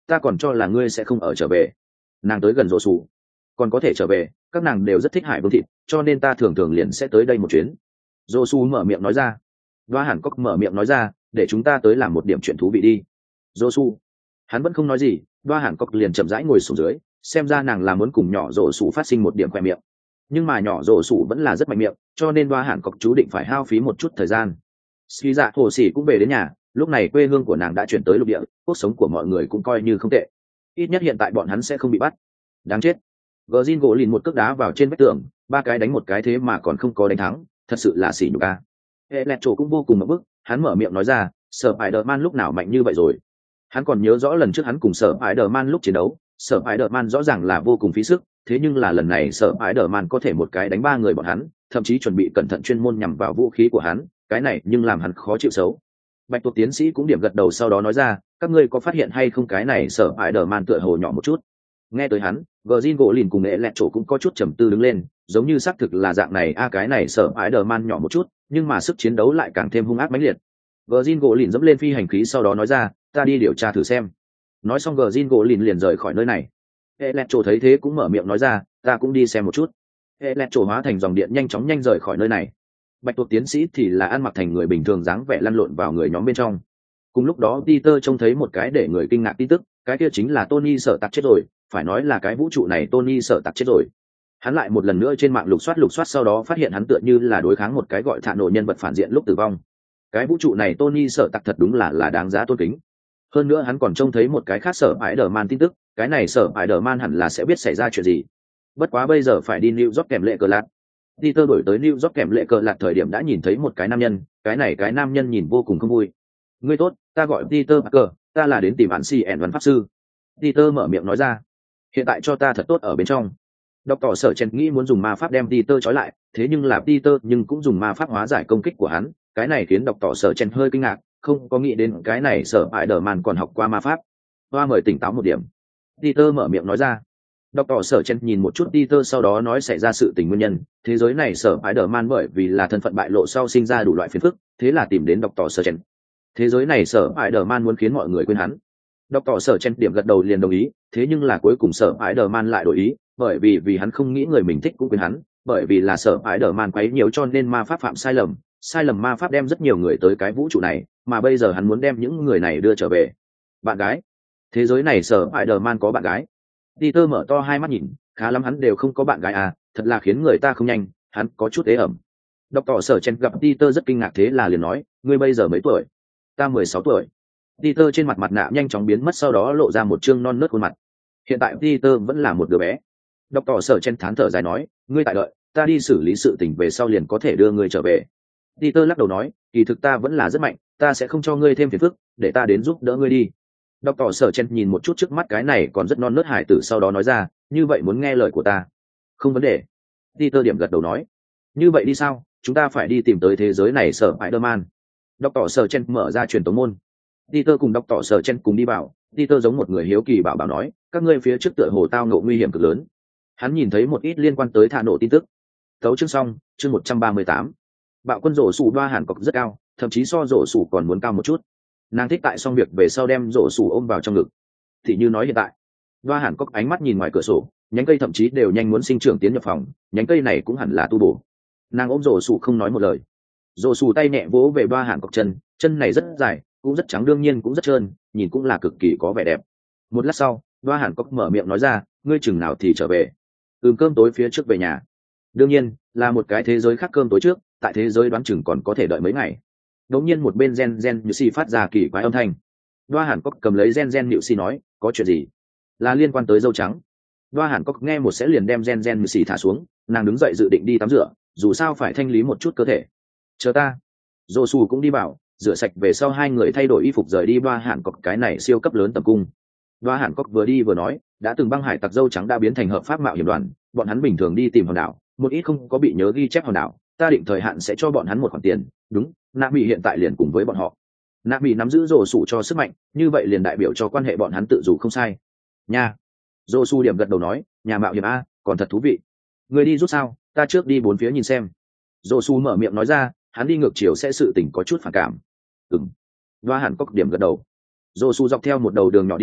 ta còn cho là ngươi sẽ không ở trở về. Nàng tới gần rổ sủ, còn có thể trở về, các nàng đều rất thích hải vương thịt, cho nên ta thường thường liền sẽ tới đây một chuyến. Rổ sủ mở miệng nói ra. Đoa Hàn Cốc mở miệng nói ra, để chúng ta tới làm một điểm chuyện thú vị đi. Rổ sủ, hắn vẫn không nói gì, Đoa Hàn Cốc liền chậm rãi ngồi xuống dưới, xem ra nàng là muốn cùng nhỏ rổ sủ phát sinh một điểm khoe miệng, nhưng mà nhỏ rổ sủ vẫn là rất mạnh miệng, cho nên Đoa Hàn Cốc chú định phải hao phí một chút thời gian. Ski Dạ Hồ Sĩ cũng về đến nhà, lúc này quê hương của nàng đã chuyển tới lục địa, cuộc sống của mọi người cũng coi như không tệ, ít nhất hiện tại bọn hắn sẽ không bị bắt. Đáng chết! Gjin gỗ lìn một cước đá vào trên vách tường, ba cái đánh một cái thế mà còn không có đánh thắng, thật sự là xỉ nhục a. Electro cũng vô cùng ngập bức, hắn mở miệng nói ra, Spider-Man lúc nào mạnh như vậy rồi? Hắn còn nhớ rõ lần trước hắn cùng Spider-Man lúc chiến đấu, Spider-Man rõ ràng là vô cùng phí sức, thế nhưng là lần này Spider-Man có thể một cái đánh ba người bọn hắn, thậm chí chuẩn bị cẩn thận chuyên môn nhằm vào vũ khí của hắn, cái này nhưng làm hắn khó chịu xấu. Bạch tuộc tiến sĩ cũng điểm gật đầu, sau đó nói ra, các ngươi có phát hiện hay không cái này Spider-Man tựa hồ nhỏ một chút. Nghe tới hắn, Gjin gỗ lìn cùng nghệ lẹt chỗ cũng có chút trầm tư đứng lên, giống như xác thực là dạng này a, cái này Spider-Man nhỏ một chút, nhưng mà sức chiến đấu lại càng thêm hung ác mãnh liệt. Gjin gỗ lìn dẫm lên phi hành khí, sau đó nói ra, ta đi điều tra thử xem. Nói xong Gjin gỗ lìn liền rời khỏi nơi này. Electro thấy thế cũng mở miệng nói ra, ta cũng đi xem một chút. Electro hóa thành dòng điện nhanh chóng nhanh rời khỏi nơi này. Bạch tuộc tiến sĩ thì là ăn mặc thành người bình thường dáng vẻ lăn lộn vào người nhóm bên trong. Cùng lúc đó Peter trông thấy một cái để người kinh ngạc tin tức, cái kia chính là Tony Sở Tạc chết rồi, phải nói là cái vũ trụ này Tony Sở Tạc chết rồi. Hắn lại một lần nữa trên mạng lục soát lục soát, sau đó phát hiện hắn tựa như là đối kháng một cái gọi thạ nổ nhân vật phản diện lúc tử vong. Cái vũ trụ này Tony Sở Tạc thật đúng là là đáng giá tôn kính. Hơn nữa hắn còn trông thấy một cái khác Sở Spider-Man tin tức, cái này Sở Spider-Man hẳn là sẽ biết xảy ra chuyện gì. Bất quá bây giờ phải đi New York kèm lệ cờ lạc. Peter đổi tới New York kèm lệ cờ lạc thời điểm đã nhìn thấy một cái nam nhân, cái này cái nam nhân nhìn vô cùng không vui. Ngươi tốt, ta gọi Peter Parker, ta là đến tìm án xì ẻn văn pháp sư. Peter mở miệng nói ra, hiện tại cho ta thật tốt ở bên trong. Doctor Sở Chen nghĩ muốn dùng ma pháp đem Peter trói lại, thế nhưng là Peter nhưng cũng dùng ma pháp hóa giải công kích của hắn, cái này khiến Doctor Sở Chen hơi kinh ngạc, không có nghĩ đến cái này Sở Spider-Man còn học qua ma pháp. Hoa mời tỉnh táo một điểm. Peter mở miệng nói ra. Doctor Sở Chen nhìn một chút Peter, sau đó nói xảy ra sự tình nguyên nhân, thế giới này Sở Spider-Man bởi vì là thân phận bại lộ sau sinh ra đủ loại phiền phức, thế là tìm đến Doctor Sở Chen. Thế giới này Sở Spider-Man muốn khiến mọi người quên hắn. Doctor Sở Chen điểm gật đầu liền đồng ý, thế nhưng là cuối cùng Sở Spider-Man lại đổi ý, bởi vì vì hắn không nghĩ người mình thích cũng quên hắn, bởi vì là Sở Spider-Man quấy nhiều cho nên ma pháp phạm sai lầm, sai lầm ma pháp đem rất nhiều người tới cái vũ trụ này, mà bây giờ hắn muốn đem những người này đưa trở về. Bạn gái? Thế giới này Sở Spider-Man có bạn gái? Peter mở to hai mắt nhìn, khá lắm hắn đều không có bạn gái à, thật là khiến người ta không nhanh, hắn có chút ế ẩm. Doctor Sở Chen gặp Peter rất kinh ngạc, thế là liền nói, ngươi bây giờ mấy tuổi? Ta mười sáu tuổi. Peter trên mặt mặt nạ nhanh chóng biến mất, sau đó lộ ra một trương non nớt khuôn mặt. Hiện tại Peter vẫn là một đứa bé. Doctor Sở Chen thán thở dài nói, ngươi tại đợi, ta đi xử lý sự tình về sau liền có thể đưa ngươi trở về. Peter lắc đầu nói, kỳ thực ta vẫn là rất mạnh, ta sẽ không cho ngươi thêm phiền phức, để ta đến giúp đỡ ngươi đi. Doctor Sở Chen nhìn một chút trước mắt cái này còn rất non nớt hải tử, sau đó nói ra, như vậy muốn nghe lời của ta? Không vấn đề. Peter điểm gật đầu nói, như vậy đi sao, chúng ta phải đi tìm tới thế giới này Sở Spider-Man. Doctor Sở Chen mở ra truyền tống môn. Peter cùng Doctor Sở Chen cùng đi vào. Peter giống một người hiếu kỳ bảo bảo nói, các ngươi phía trước tựa hồ tao ngộ nguy hiểm cực lớn. Hắn nhìn thấy một ít liên quan tới thả nổ tin tức. Tấu chương xong, chương một trăm ba mươi tám. Bạo quân rổ sủ Đoa Hàn Cốc rất cao, thậm chí so rổ sủ còn muốn cao một chút. Nàng thích tại xong việc về sau đem rổ sủ ôm vào trong ngực. Thì như nói hiện tại, Đoa Hàn Cốc ánh mắt nhìn ngoài cửa sổ, nhánh cây thậm chí đều nhanh muốn sinh trưởng tiến nhập phòng, nhánh cây này cũng hẳn là tu bổ. Nàng ôm rổ sủ không nói một lời. Rổ sủ tay nhẹ vỗ về Đoa Hàn Cốc chân, chân này rất dài, cũng rất trắng, đương nhiên cũng rất trơn, nhìn cũng là cực kỳ có vẻ đẹp. Một lát sau, Đoa Hàn Cốc mở miệng nói ra, ngươi chừng nào thì trở về? Ừm, cơm tối phía trước về nhà. Đương nhiên là một cái thế giới khác cơm tối trước, tại thế giới đoán chừng còn có thể đợi mấy ngày. Đột nhiên một bên gen gen nhự si phát ra kỳ quái âm thanh. Đoa Hàn Cốc cầm lấy gen gen nhự si nói, có chuyện gì? Là liên quan tới dâu trắng. Đoa Hàn Cốc nghe một sẽ liền đem gen gen nhự si thả xuống, nàng đứng dậy dự định đi tắm rửa, dù sao phải thanh lý một chút cơ thể. Chờ ta. Dô Su cũng đi vào, rửa sạch về sau hai người thay đổi y phục rời đi Đoa Hàn Cốc cái này siêu cấp lớn tầm cung. Đoa Hàn Cốc vừa đi vừa nói, đã từng băng hải tặc dâu trắng đã biến thành hợp pháp mạo hiểm đoàn, bọn hắn bình thường đi tìm hòn đảo, một ít không có bị nhớ ghi chép hòn đảo, ta định thời hạn sẽ cho bọn hắn một khoản tiền. Đúng, Nạ Mỹ hiện tại liền cùng với bọn họ. Nạ Mỹ nắm giữ rổ sủ cho sức mạnh, như vậy liền đại biểu cho quan hệ bọn hắn tự dù không sai. Nha. Rổ sủ điểm gật đầu nói, nhà mạo hiểm a, còn thật thú vị. Người đi rút sao? Ta trước đi bốn phía nhìn xem. Rổ sủ mở miệng nói ra, hắn đi ngược chiều sẽ sự tình có chút phản cảm. Ừm. Đoa Hàn Cốc điểm gật đầu. Rổ sủ dọc theo một đầu đường nhỏ đi,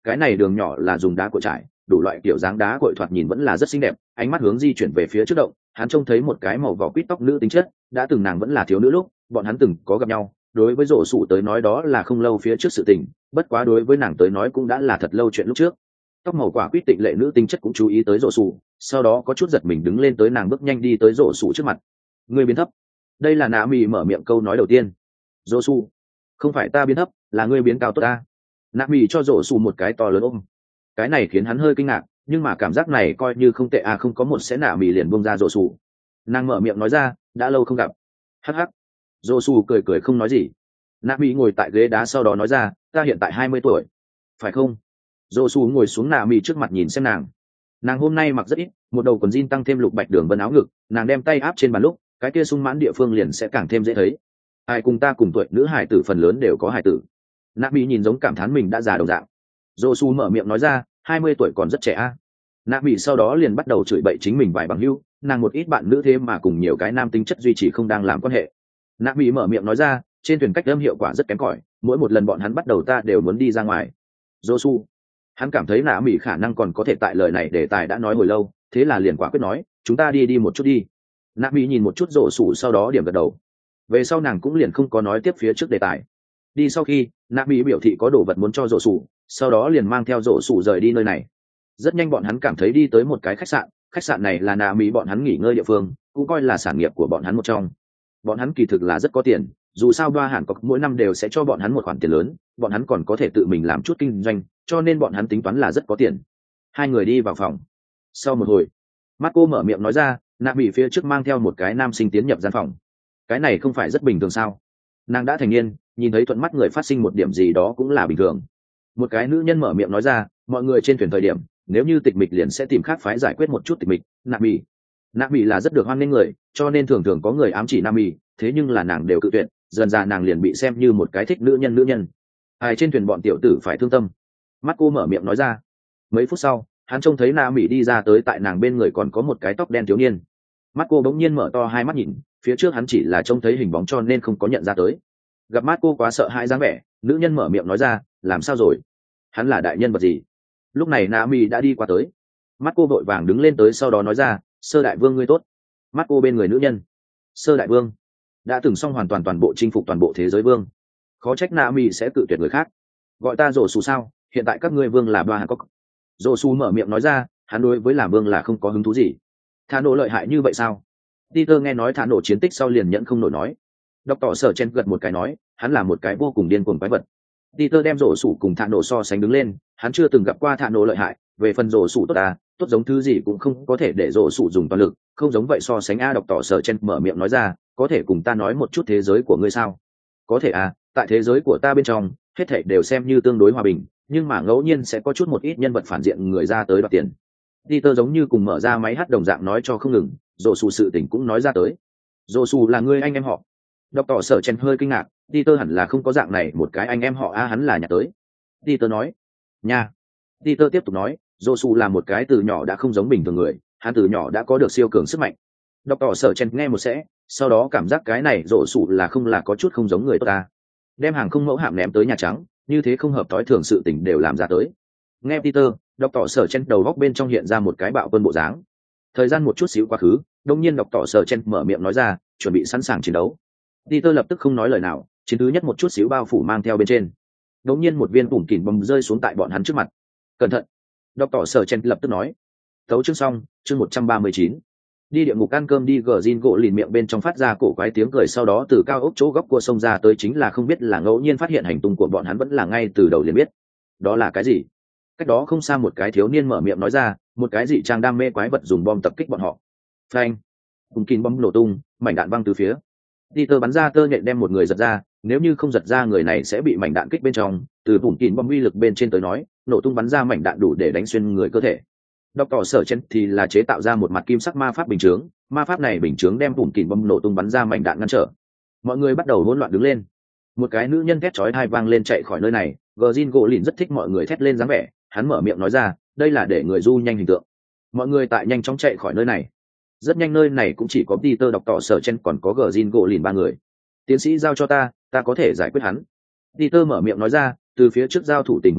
cái này đường nhỏ là dùng đá cội trải, đủ loại kiểu dáng đá cội thoạt nhìn vẫn là rất xinh đẹp. Ánh mắt hướng di chuyển về phía trước động, hắn trông thấy một cái màu vỏ quýt tóc nữ tính chất, đã từng nàng vẫn là thiếu nữ lúc bọn hắn từng có gặp nhau. Đối với rổ sủ tới nói đó là không lâu phía trước sự tình, bất quá đối với nàng tới nói cũng đã là thật lâu chuyện lúc trước. Tóc màu quả quýt tịnh lệ nữ tính chất cũng chú ý tới rổ sủ, sau đó có chút giật mình đứng lên tới nàng bước nhanh đi tới rổ sủ trước mặt. Người biến thấp. Đây là nạ mì mở miệng câu nói đầu tiên. Rổ sủ, không phải ta biến thấp, là ngươi biến cao tốt ta. Nạ mì cho rổ sủ một cái to lớn ôm. Cái này khiến hắn hơi kinh ngạc, nhưng mà cảm giác này coi như không tệ à, không có một sẽ nạ mì liền buông ra rổ sủ. Nàng mở miệng nói ra, đã lâu không gặp. Hắc hắc. Rổ sủ cười cười không nói gì. Nạ mì ngồi tại ghế đá sau đó nói ra, ta hiện tại hai mươi tuổi, phải không? Rổ sủ ngồi xuống nạ mì trước mặt nhìn xem nàng. Nàng hôm nay mặc rất ít, một đầu quần jean tăng thêm lục bạch đường vân áo ngực, nàng đem tay áp trên bàn lúc cái kia sung mãn địa phương liền sẽ càng thêm dễ thấy. Ai cùng ta cùng tuổi nữ hải tử phần lớn đều có hải tử. Nạ mì nhìn giống cảm thán mình đã già đồng dạng. Rổ sủ mở miệng nói ra, hai mươi tuổi còn rất trẻ a. Nạ mì sau đó liền bắt đầu chửi bậy chính mình vài bằng hữu, nàng một ít bạn nữ thế mà cùng nhiều cái nam tính chất duy trì không đang làm quan hệ. Nạ mì mở miệng nói ra, trên thuyền cách âm hiệu quả rất kém cỏi, mỗi một lần bọn hắn bắt đầu ta đều muốn đi ra ngoài. Rổ sủ, hắn cảm thấy nạ mì khả năng còn có thể tại lời này đề tài đã nói hồi lâu, thế là liền quả quyết nói, chúng ta đi đi một chút đi. Nạ mì nhìn một chút rổ sủ sau đó điểm gật đầu. Về sau nàng cũng liền không có nói tiếp phía trước đề tài. Đi sau khi nạ mì biểu thị có đồ vật muốn cho rổ sủ, sau đó liền mang theo rổ sủ rời đi nơi này. Rất nhanh bọn hắn cảm thấy đi tới một cái khách sạn, khách sạn này là nạ mì bọn hắn nghỉ ngơi địa phương, cũng coi là sản nghiệp của bọn hắn một trong. Bọn hắn kỳ thực là rất có tiền, dù sao Ba Hàn Cốc mỗi năm đều sẽ cho bọn hắn một khoản tiền lớn, bọn hắn còn có thể tự mình làm chút kinh doanh, cho nên bọn hắn tính toán là rất có tiền. Hai người đi vào phòng. Sau một hồi, Marco mở miệng nói ra, nạ mì phía trước mang theo một cái nam sinh tiến nhập gian phòng. Cái này không phải rất bình thường sao? Nàng đã thành niên, nhìn thấy thuận mắt người phát sinh một điểm gì đó cũng là bình thường. Một cái nữ nhân mở miệng nói ra, mọi người trên thuyền thời điểm nếu như tịch mịch liền sẽ tìm khác phái giải quyết một chút tịch mịch. Nạ mì nạ mì là rất được hoan nghênh người, cho nên thường thường có người ám chỉ nạ mì, thế nhưng là nàng đều cự tuyệt, dần dà nàng liền bị xem như một cái thích nữ nhân nữ nhân. Ai trên thuyền bọn tiểu tử phải thương tâm. Mắt cô mở miệng nói ra. Mấy phút sau hắn trông thấy nạ mì đi ra tới, tại nàng bên người còn có một cái tóc đen thiếu niên. Mắt cô bỗng nhiên mở to hai mắt nhìn, phía trước hắn chỉ là trông thấy hình bóng cho nên không có nhận ra tới. Gặp mắt cô quá sợ hãi dáng vẻ, nữ nhân mở miệng nói ra, làm sao rồi? Hắn là đại nhân vật gì? Lúc này nạ mì đã đi qua tới. Mắt cô vội vàng đứng lên tới sau đó nói ra, sơ đại vương ngươi tốt. Mắt cô bên người nữ nhân. Sơ đại vương đã từng xong hoàn toàn toàn bộ chinh phục toàn bộ thế giới vương, khó trách nạ mì sẽ tự tuyệt người khác. Gọi ta rổ xù sao? Hiện tại các ngươi vương là Ba Hàn Cốc. Rổ xù mở miệng nói ra, hắn đối với làm vương là không có hứng thú gì. Thả nổ lợi hại như vậy sao? Peter nghe nói thả nổ chiến tích sau liền nhẫn không nổi nói. Đọc tỏ sở chen gật một cái nói, hắn là một cái vô cùng điên cuồng quái vật. Peter đem rổ sủ cùng thả nổ so sánh đứng lên, hắn chưa từng gặp qua thả nổ lợi hại, về phần rổ sủ tốt à, tốt giống thứ gì cũng không có thể để rổ sủ dùng toàn lực, không giống vậy so sánh a. Đọc tỏ sở chen mở miệng nói ra, có thể cùng ta nói một chút thế giới của ngươi sao? Có thể à, tại thế giới của ta bên trong, hết thảy đều xem như tương đối hòa bình, nhưng mà ngẫu nhiên sẽ có chút một ít nhân vật phản diện người ra tới đoạt tiền. Peter giống như cùng mở ra máy hát đồng dạng nói cho không ngừng, rổ sủ sự tình cũng nói ra tới. Rổ sủ là người anh em họ. Đọc tỏ sở chen hơi kinh ngạc, Peter hẳn là không có dạng này một cái anh em họ a, hắn là nhắc tới. Peter nói, nha. Peter tiếp tục nói, rổ sủ là một cái từ nhỏ đã không giống bình thường người, hắn từ nhỏ đã có được siêu cường sức mạnh. Đọc tỏ sở chen nghe một sẽ, sau đó cảm giác cái này rổ sủ là không là có chút không giống người tốt ta. Đem hàng không mẫu hạm ném tới Nhà Trắng, như thế không hợp tối thường sự tình đều làm ra tới. Nghe Peter, đọc tỏ sở chen đầu góc bên trong hiện ra một cái bạo quân bộ dáng. Thời gian một chút xíu quá khứ, đông nhiên đọc tỏ sở chen mở miệng nói ra, chuẩn bị sẵn sàng chiến đấu. Peter lập tức không nói lời nào, chiến thứ nhất một chút xíu bao phủ mang theo bên trên. Đông nhiên một viên ủn kỉn bom rơi xuống tại bọn hắn trước mặt. Cẩn thận! Đọc tỏ sở chen lập tức nói. Tấu chương xong, chương một trăm ba mươi chín. Đi địa ngục ăn cơm đi. Gờ Jin gỗ lìn miệng bên trong phát ra cổ quái tiếng cười, sau đó từ cao ốc chỗ góc cua sông ra tới, chính là không biết là ngẫu nhiên phát hiện hành tung của bọn hắn vẫn là ngay từ đầu liền biết. Đó là cái gì? Cách đó không xa một cái thiếu niên mở miệng nói ra, một cái dị trang đam mê quái vật dùng bom tập kích bọn họ. Phanh! Cùng kín bom nổ tung, mảnh đạn văng từ phía. Peter bắn ra tơ nhện đem một người giật ra, nếu như không giật ra người này sẽ bị mảnh đạn kích bên trong, từ vùng kín bom uy lực bên trên tới nói, nổ tung bắn ra mảnh đạn đủ để đánh xuyên người cơ thể. Đọc tỏ sở chen thì là chế tạo ra một mặt kim sắc ma pháp bình chướng, ma pháp này bình chướng đem vùng kín bom nổ tung bắn ra mảnh đạn ngăn trở. Mọi người bắt đầu hỗn loạn đứng lên. Một cái nữ nhân thét chói tai vang lên chạy khỏi nơi này. Gjin gỗ lìn rất thích mọi người thét lên dáng vẻ, hắn mở miệng nói ra, đây là để người du nhanh hình tượng. Mọi người tại nhanh chóng chạy khỏi nơi này. Rất nhanh nơi này cũng chỉ có Peter, đọc tỏ sở chen còn có Gjin gỗ lìn ba người. Tiến sĩ giao cho ta, ta có thể giải quyết hắn. Peter mở miệng nói ra, từ phía trước giao thủ tình huống nhìn,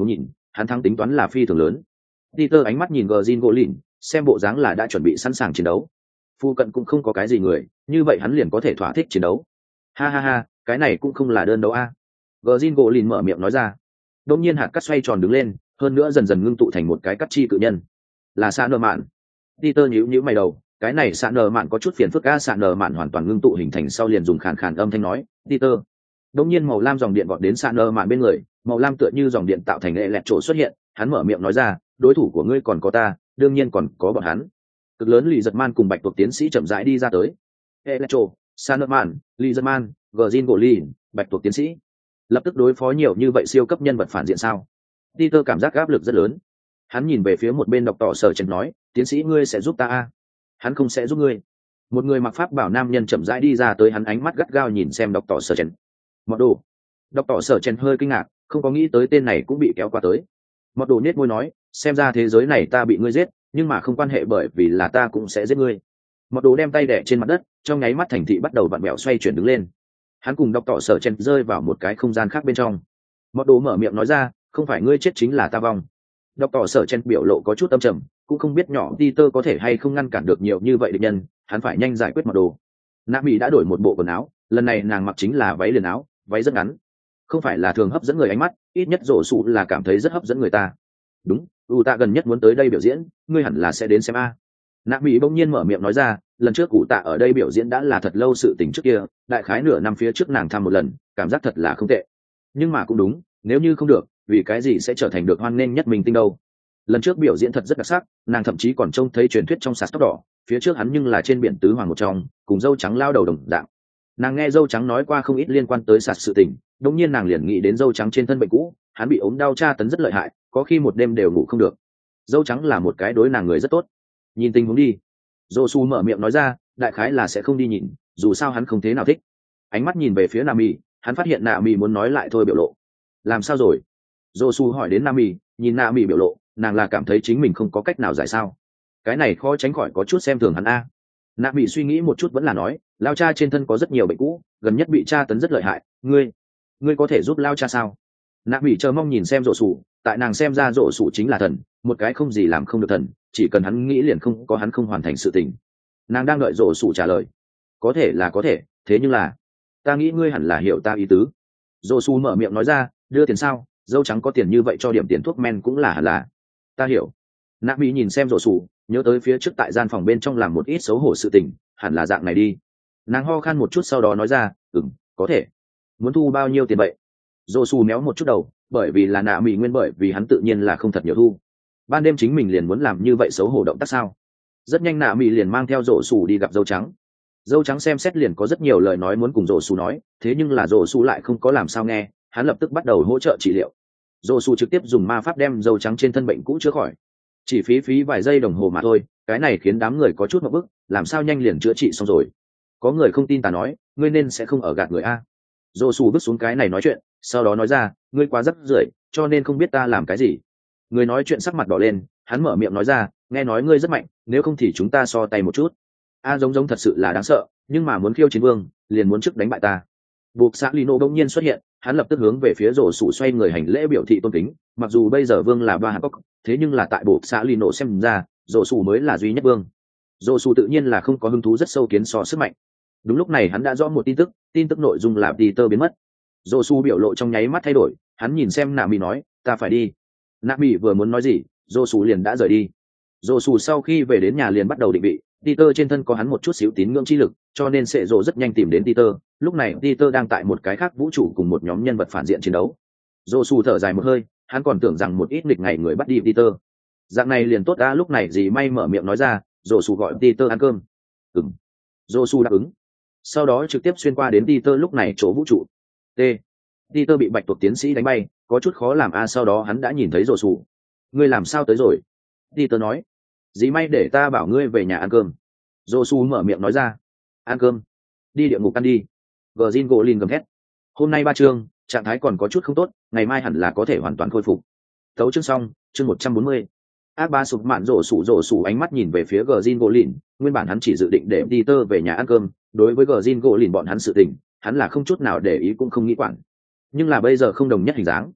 hắn thắng tính toán là phi thường lớn. Peter ánh mắt nhìn Gjin Golin, xem bộ dáng là đã chuẩn bị sẵn sàng chiến đấu. Phu cận cũng không có cái gì người, như vậy hắn liền có thể thỏa thích chiến đấu. Ha ha ha, cái này cũng không là đơn đấu a. Gjin Golin mở miệng nói ra. Đột nhiên hạt cát xoay tròn đứng lên, hơn nữa dần dần ngưng tụ thành một cái cát chi cự nhân. Là Sa Nơ Mạn. Peter nhíu nhíu mày đầu, cái này Sa Nơ Mạn có chút phiền phức a. Sa Nơ Mạn hoàn toàn ngưng tụ hình thành sau liền dùng khàn khàn âm thanh nói, Peter. Đột nhiên màu lam dòng điện vọt đến Sa Nơ Mạn bên người, màu lam tựa như dòng điện tạo thành lệ lẹt trổ xuất hiện, hắn mở miệng nói ra, đối thủ của ngươi còn có ta, đương nhiên còn có bọn hắn. Cực lớn lì giật man cùng bạch tuộc tiến sĩ chậm rãi đi ra tới. Electro, Sanerman, lì giật man, Gjin Golin, bạch tuộc tiến sĩ. Lập tức đối phó nhiều như vậy siêu cấp nhân vật phản diện sao? Peter cảm giác áp lực rất lớn. Hắn nhìn về phía một bên đọc tỏ sở chèn nói, tiến sĩ ngươi sẽ giúp ta a? Hắn không sẽ giúp ngươi. Một người mặc pháp bảo nam nhân chậm rãi đi ra tới, hắn ánh mắt gắt gao nhìn xem đọc tỏ sở chèn. Mọt đồ. Đọc tỏ sở chèn hơi kinh ngạc, không có nghĩ tới tên này cũng bị kéo qua tới. Mọt đồ nết môi nói, xem ra thế giới này ta bị ngươi giết, nhưng mà không quan hệ bởi vì là ta cũng sẽ giết ngươi. Mọt đồ đem tay đẻ trên mặt đất, trong nháy mắt thành thị bắt đầu vặn vẹo xoay chuyển đứng lên. Hắn cùng đọc tỏ sở chen rơi vào một cái không gian khác bên trong. Mọt đồ mở miệng nói ra, không phải ngươi chết chính là ta vong. Đọc tỏ sở chen biểu lộ có chút âm trầm, cũng không biết nhỏ Peter có thể hay không ngăn cản được nhiều như vậy địch nhân, hắn phải nhanh giải quyết mọt đồ. Nạ Mỹ đã đổi một bộ quần áo, lần này nàng mặc chính là váy liền áo, váy rất ngắn, không phải là thường hấp dẫn người ánh mắt, ít nhất rổ sụ là cảm thấy rất hấp dẫn người ta. Đúng, u tạ gần nhất muốn tới đây biểu diễn, ngươi hẳn là sẽ đến xem a. Nạ Mỹ bỗng nhiên mở miệng nói ra, lần trước cụ tạ ở đây biểu diễn đã là thật lâu sự tình trước kia, đại khái nửa năm phía trước nàng thăm một lần, cảm giác thật là không tệ. Nhưng mà cũng đúng, nếu như không được, vì cái gì sẽ trở thành được hoan nghênh nhất mình tinh đâu. Lần trước biểu diễn thật rất đặc sắc, nàng thậm chí còn trông thấy truyền thuyết trong sạt tóc đỏ, phía trước hắn nhưng là trên biển tứ hoàng một trong, cùng dâu trắng lao đầu đồng dạng. Nàng nghe dâu trắng nói qua không ít liên quan tới sạt sự tình, đột nhiên nàng liền nghĩ đến dâu trắng trên thân bệnh cũ, hắn bị ốm đau tra tấn rất lợi hại, có khi một đêm đều ngủ không được. Dâu trắng là một cái đối nàng người rất tốt. Nhìn tình huống đi. Josu mở miệng nói ra, đại khái là sẽ không đi nhìn, dù sao hắn không thế nào thích. Ánh mắt nhìn về phía Nami, hắn phát hiện Nami muốn nói lại thôi biểu lộ. Làm sao rồi? Josu hỏi đến Nami, nhìn Nami biểu lộ, nàng là cảm thấy chính mình không có cách nào giải sao? Cái này khó tránh khỏi có chút xem thường hắn a. Nami suy nghĩ một chút vẫn là nói, lao cha trên thân có rất nhiều bệnh cũ, gần nhất bị tra tấn rất lợi hại, ngươi, ngươi có thể giúp lao cha sao? Nami chờ mong nhìn xem Josu, tại nàng xem ra Josu chính là thần, một cái không gì làm không được thần, chỉ cần hắn nghĩ liền không có hắn không hoàn thành sự tình. Nàng đang đợi rổ sủ trả lời. Có thể là có thể, thế nhưng là ta nghĩ ngươi hẳn là hiểu ta ý tứ. Rổ sủ mở miệng nói ra, đưa tiền sao? Dâu trắng có tiền như vậy cho điểm tiền thuốc men cũng là hẳn là. Ta hiểu. Nạ Mỹ nhìn xem rổ sủ, nhớ tới phía trước tại gian phòng bên trong làm một ít xấu hổ sự tình, hẳn là dạng này đi. Nàng ho khan một chút sau đó nói ra, ừm, có thể. Muốn thu bao nhiêu tiền vậy? Rổ sủ méo một chút đầu, bởi vì là Nạ Mỹ nguyên bởi vì hắn tự nhiên là không thật nhiều thu. Ban đêm chính mình liền muốn làm như vậy xấu hổ động tác sao? Rất nhanh Nạ Mỹ liền mang theo rổ sủ đi gặp dâu trắng. Dâu trắng xem xét liền có rất nhiều lời nói muốn cùng rổ sủ nói, thế nhưng là rổ sủ lại không có làm sao nghe, hắn lập tức bắt đầu hỗ trợ trị liệu. Rổ sủ trực tiếp dùng ma pháp đem dâu trắng trên thân bệnh cũ chữa khỏi, chỉ phí phí vài giây đồng hồ mà thôi, cái này khiến đám người có chút ngộp bức, làm sao nhanh liền chữa trị xong rồi? Có người không tin ta nói, ngươi nên sẽ không ở gạt người a. Rổ sủ bước xuống cái này nói chuyện, sau đó nói ra, ngươi quá rắc rưởi, cho nên không biết ta làm cái gì. Người nói chuyện sắc mặt đỏ lên, hắn mở miệng nói ra, nghe nói ngươi rất mạnh, nếu không thì chúng ta so tay một chút. A giống giống thật sự là đáng sợ, nhưng mà muốn khiêu chiến vương, liền muốn trước đánh bại ta. Buộc xã Lino bỗng nhiên xuất hiện, hắn lập tức hướng về phía rổ sủ xoay người hành lễ biểu thị tôn kính, mặc dù bây giờ vương là ba hạng cốc, thế nhưng là tại buộc xã Lino xem ra, rổ sủ mới là duy nhất vương. Rổ sủ tự nhiên là không có hứng thú rất sâu kiến so sức mạnh. Đúng lúc này hắn đã rõ một tin tức, tin tức nội dung là Peter biến mất. Rổ sủ biểu lộ trong nháy mắt thay đổi, hắn nhìn xem Nạ Mỹ nói, ta phải đi. Nạ Mỹ vừa muốn nói gì, Dô Sù liền đã rời đi. Dô Sù sau khi về đến nhà liền bắt đầu định vị, Peter trên thân có hắn một chút xíu tín ngưỡng chi lực, cho nên sẽ Dô rất nhanh tìm đến Peter. Lúc này Peter đang tại một cái khác vũ trụ cùng một nhóm nhân vật phản diện chiến đấu. Dô Sù thở dài một hơi, hắn còn tưởng rằng một ít nghịch ngày người bắt đi Peter. Dạng này liền tốt đã, lúc này gì may mở miệng nói ra, Dô Sù gọi Peter ăn cơm. Ừm. Dô Sù đáp ứng. Sau đó trực tiếp xuyên qua đến Peter lúc này chỗ vũ trụ. T. Peter bị bạch tuộc tiến sĩ đánh bay, có chút khó làm a. Sau đó hắn đã nhìn thấy Dô Sù. Ngươi làm sao tới rồi? Peter nói. Dĩ may để ta bảo ngươi về nhà ăn cơm. Dô Su mở miệng nói ra. Ăn cơm? Đi địa ngục ăn đi. Gjin Golin gầm thét. Hôm nay ba chương, trạng thái còn có chút không tốt, ngày mai hẳn là có thể hoàn toàn khôi phục. Tấu chương xong, chương một trăm bốn mươi. Ác ba sụp mạn rổ sủ rổ sủ ánh mắt nhìn về phía Gjin Golin, nguyên bản hắn chỉ dự định để Peter về nhà ăn cơm, đối với Gjin Golin bọn hắn sự tình, hắn là không chút nào để ý cũng không nghĩ quản. Nhưng là bây giờ không đồng nhất hình dáng.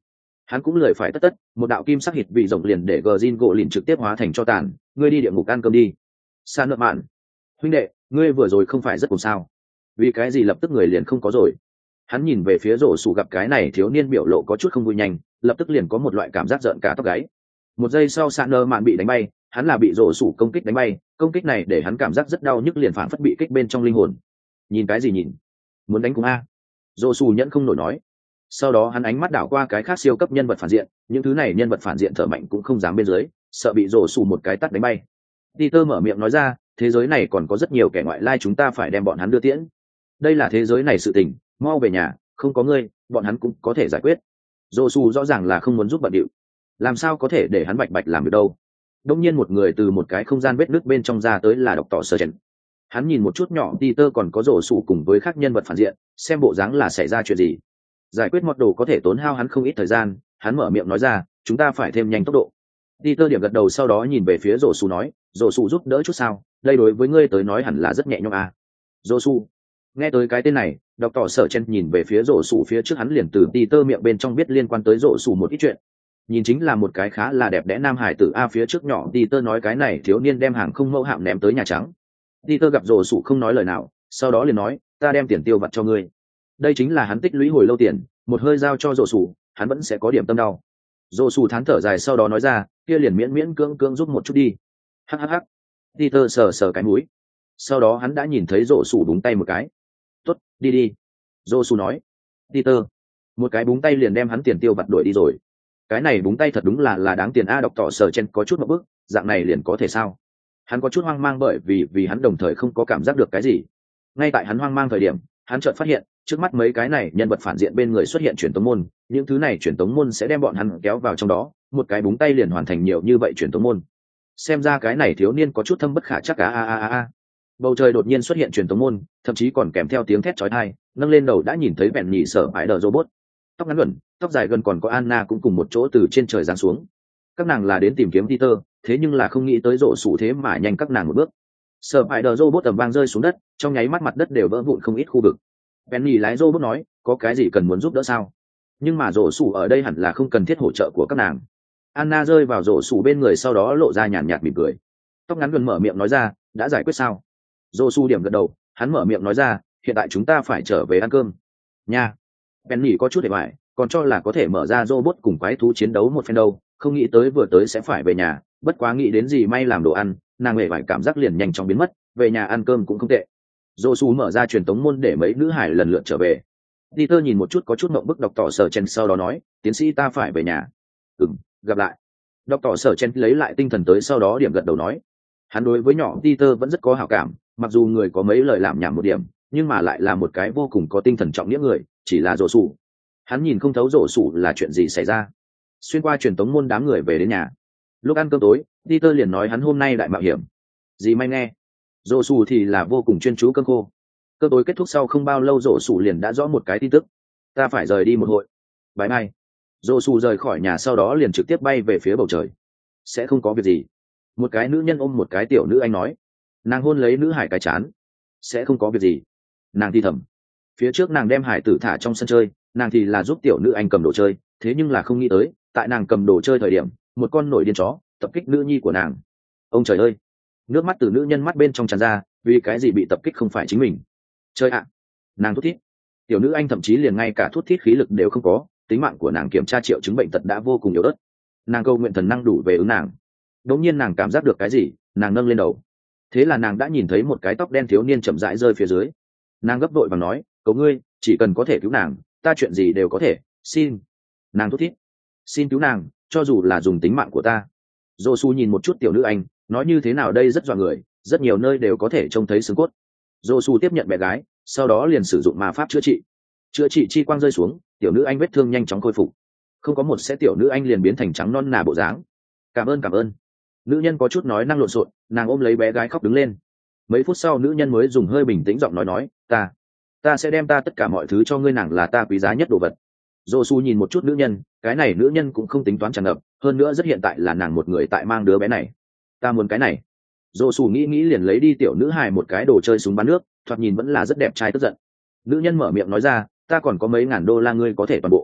Hắn cũng lười phải tất tất, một đạo kim sắc hít vị rồng liền để gờ zin gỗ lìn trực tiếp hóa thành cho tàn. Ngươi đi địa ngục ăn cơm đi. Sa nợ mạn, huynh đệ, ngươi vừa rồi không phải rất cùng sao? Vì cái gì lập tức người liền không có rồi? Hắn nhìn về phía rổ sủ, gặp cái này thiếu niên biểu lộ có chút không vui nhanh, lập tức liền có một loại cảm giác giận cả tóc gáy. Một giây sau Sa nợ mạn bị đánh bay, hắn là bị rổ sủ công kích đánh bay, công kích này để hắn cảm giác rất đau nhức, liền phản phất bị kích bên trong linh hồn. Nhìn cái gì nhìn? Muốn đánh cùng a? Rổ sủ nhẫn không nổi nói. Sau đó hắn ánh mắt đảo qua cái khác siêu cấp nhân vật phản diện, những thứ này nhân vật phản diện thở mạnh cũng không dám bên dưới, sợ bị rổ sủ một cái tát đánh bay. Peter mở miệng nói ra, thế giới này còn có rất nhiều kẻ ngoại lai, chúng ta phải đem bọn hắn đưa tiễn. Đây là thế giới này sự tình, mau về nhà, không có ngươi, bọn hắn cũng có thể giải quyết. Rổ sủ rõ ràng là không muốn giúp bận điệu, làm sao có thể để hắn bạch bạch làm được đâu. Đông nhiên một người từ một cái không gian vết nứt bên trong ra tới, là độc tỏ sơ chen. Hắn nhìn một chút nhỏ Peter còn có rổ sủ cùng với các nhân vật phản diện, xem bộ dáng là xảy ra chuyện gì. Giải quyết mọt đồ có thể tốn hao hắn không ít thời gian, hắn mở miệng nói ra, chúng ta phải thêm nhanh tốc độ. Peter điểm gật đầu, sau đó nhìn về phía rổ sủ nói, rổ sủ giúp đỡ chút sao, đây đối với ngươi tới nói hẳn là rất nhẹ nhõm à. Rổ sủ, nghe tới cái tên này, đọc tỏ sở chen nhìn về phía rổ sủ phía trước, hắn liền từ Peter miệng bên trong biết liên quan tới rổ sủ một ít chuyện. Nhìn chính là một cái khá là đẹp đẽ nam hải tử a. Phía trước nhỏ Peter nói cái này thiếu niên đem hàng không mẫu hạm ném tới Nhà Trắng. Peter gặp rổ sủ không nói lời nào, sau đó liền nói, ta đem tiền tiêu vặt cho ngươi. Đây chính là hắn tích lũy hồi lâu tiền, một hơi giao cho rổ sủ, hắn vẫn sẽ có điểm tâm đau. Rổ sủ thán thở dài, sau đó nói ra, kia liền miễn miễn cưỡng cưỡng giúp một chút đi. Hắc hắc hắc. Peter sờ sờ cái mũi. Sau đó hắn đã nhìn thấy rổ sủ búng tay một cái. Tốt, đi đi. Rổ sủ nói. Peter. Một cái búng tay liền đem hắn tiền tiêu vặt đổi đi rồi. Cái này búng tay thật đúng là là đáng tiền a. Đọc tỏ sở chen có chút một bước, dạng này liền có thể sao? Hắn có chút hoang mang, bởi vì vì hắn đồng thời không có cảm giác được cái gì. Ngay tại hắn hoang mang thời điểm, hắn chợt phát hiện trước mắt mấy cái này nhân vật phản diện bên người xuất hiện truyền tống môn, những thứ này truyền tống môn sẽ đem bọn hắn kéo vào trong đó, một cái búng tay liền hoàn thành nhiều như vậy truyền tống môn. Xem ra cái này thiếu niên có chút thâm bất khả chắc a a a a. Bầu trời đột nhiên xuất hiện truyền tống môn, thậm chí còn kèm theo tiếng thét chói tai, nâng lên đầu đã nhìn thấy bèn nhị sở ải đờ robot, tóc ngắn gần, tóc dài gần, còn có Anna cũng cùng một chỗ từ trên trời giáng xuống. Các nàng là đến tìm kiếm Peter, thế nhưng là không nghĩ tới rộ sủ thế mà nhanh các nàng một bước. Sở ải đờ robot tầm vang rơi xuống đất, trong nháy mắt mặt đất đều vỡ vụn không ít khu vực. Penny lái robot nói, có cái gì cần muốn giúp đỡ sao? Nhưng mà rổ sủ ở đây hẳn là không cần thiết hỗ trợ của các nàng. Anna rơi vào rổ sủ bên người, sau đó lộ ra nhàn nhạt mỉm cười. Tóc ngắn gần mở miệng nói ra, đã giải quyết sao? Rổ sủ điểm gật đầu, hắn mở miệng nói ra, hiện tại chúng ta phải trở về ăn cơm. Nha. Penny có chút để bại, còn cho là có thể mở ra robot cùng quái thú chiến đấu một phen đâu, không nghĩ tới vừa tới sẽ phải về nhà, bất quá nghĩ đến gì may làm đồ ăn, nàng hề vải cảm giác liền nhanh chóng biến mất, về nhà ăn cơm cũng không tệ. Dô su mở ra truyền tống môn để mấy nữ hải lần lượt trở về. Peter nhìn một chút có chút mộng bức đọc tỏ sở chen, sau đó nói, tiến sĩ ta phải về nhà. Ừm, gặp lại. Đọc tỏ sở chen lấy lại tinh thần tới, sau đó điểm gật đầu nói, hắn đối với nhỏ Peter vẫn rất có hảo cảm, mặc dù người có mấy lời làm nhảm một điểm, nhưng mà lại là một cái vô cùng có tinh thần trọng nghĩa người, chỉ là rổ sủ. Hắn nhìn không thấu rổ sủ là chuyện gì xảy ra. Xuyên qua truyền tống môn, đám người về đến nhà. Lúc ăn cơm tối, Peter liền nói hắn hôm nay đại mạo hiểm. Gì may nghe. Rổ sủ thì là vô cùng chuyên chú cơm khô. Cơm tối kết thúc sau không bao lâu, rổ sủ liền đã rõ một cái tin tức. Ta phải rời đi một hội. Bye bye. Rổ sủ rời khỏi nhà, sau đó liền trực tiếp bay về phía bầu trời. Sẽ không có việc gì. Một cái nữ nhân ôm một cái tiểu nữ anh nói. Nàng hôn lấy nữ hải cái chán. Sẽ không có việc gì. Nàng thì thầm. Phía trước nàng đem hải tử thả trong sân chơi, nàng thì là giúp tiểu nữ anh cầm đồ chơi, thế nhưng là không nghĩ tới, tại nàng cầm đồ chơi thời điểm, một con nổi điên chó tập kích nữ nhi của nàng. Ông trời ơi. Nước mắt từ nữ nhân mắt bên trong tràn ra, vì cái gì bị tập kích không phải chính mình. Chơi ạ. Nàng thút thít. Tiểu nữ anh thậm chí liền ngay cả thút thít khí lực đều không có, tính mạng của nàng kiểm tra triệu chứng bệnh tật đã vô cùng yếu ớt. Nàng cầu nguyện thần năng đủ về ứng nàng. Đột nhiên nàng cảm giác được cái gì, nàng nâng lên đầu. Thế là nàng đã nhìn thấy một cái tóc đen thiếu niên chậm rãi rơi phía dưới. Nàng gấp đội và nói, cầu ngươi, chỉ cần có thể cứu nàng, ta chuyện gì đều có thể, xin. Nàng thút thít. Xin cứu nàng, cho dù là dùng tính mạng của ta. Dô su nhìn một chút tiểu nữ anh, nói như thế nào đây rất dọa người, rất nhiều nơi đều có thể trông thấy xương cốt. Dô su tiếp nhận bé gái, sau đó liền sử dụng ma pháp chữa trị. Chữa trị chi quang rơi xuống, tiểu nữ anh vết thương nhanh chóng khôi phục. Không có một sẽ tiểu nữ anh liền biến thành trắng non nà bộ dáng. Cảm ơn cảm ơn. Nữ nhân có chút nói năng lộn xộn, nàng ôm lấy bé gái khóc đứng lên. Mấy phút sau nữ nhân mới dùng hơi bình tĩnh giọng nói nói, ta ta sẽ đem ta tất cả mọi thứ cho ngươi, nàng là ta quý giá nhất đồ vật. Dô su nhìn một chút nữ nhân, cái này nữ nhân cũng không tính toán tràn ngập, hơn nữa rất hiện tại là nàng một người tại mang đứa bé này. Ta muốn cái này. Dô su nghĩ nghĩ liền lấy đi tiểu nữ hài một cái đồ chơi súng bắn nước, thoạt nhìn vẫn là rất đẹp trai tức giận. Nữ nhân mở miệng nói ra, ta còn có mấy ngàn đô la, ngươi có thể toàn bộ.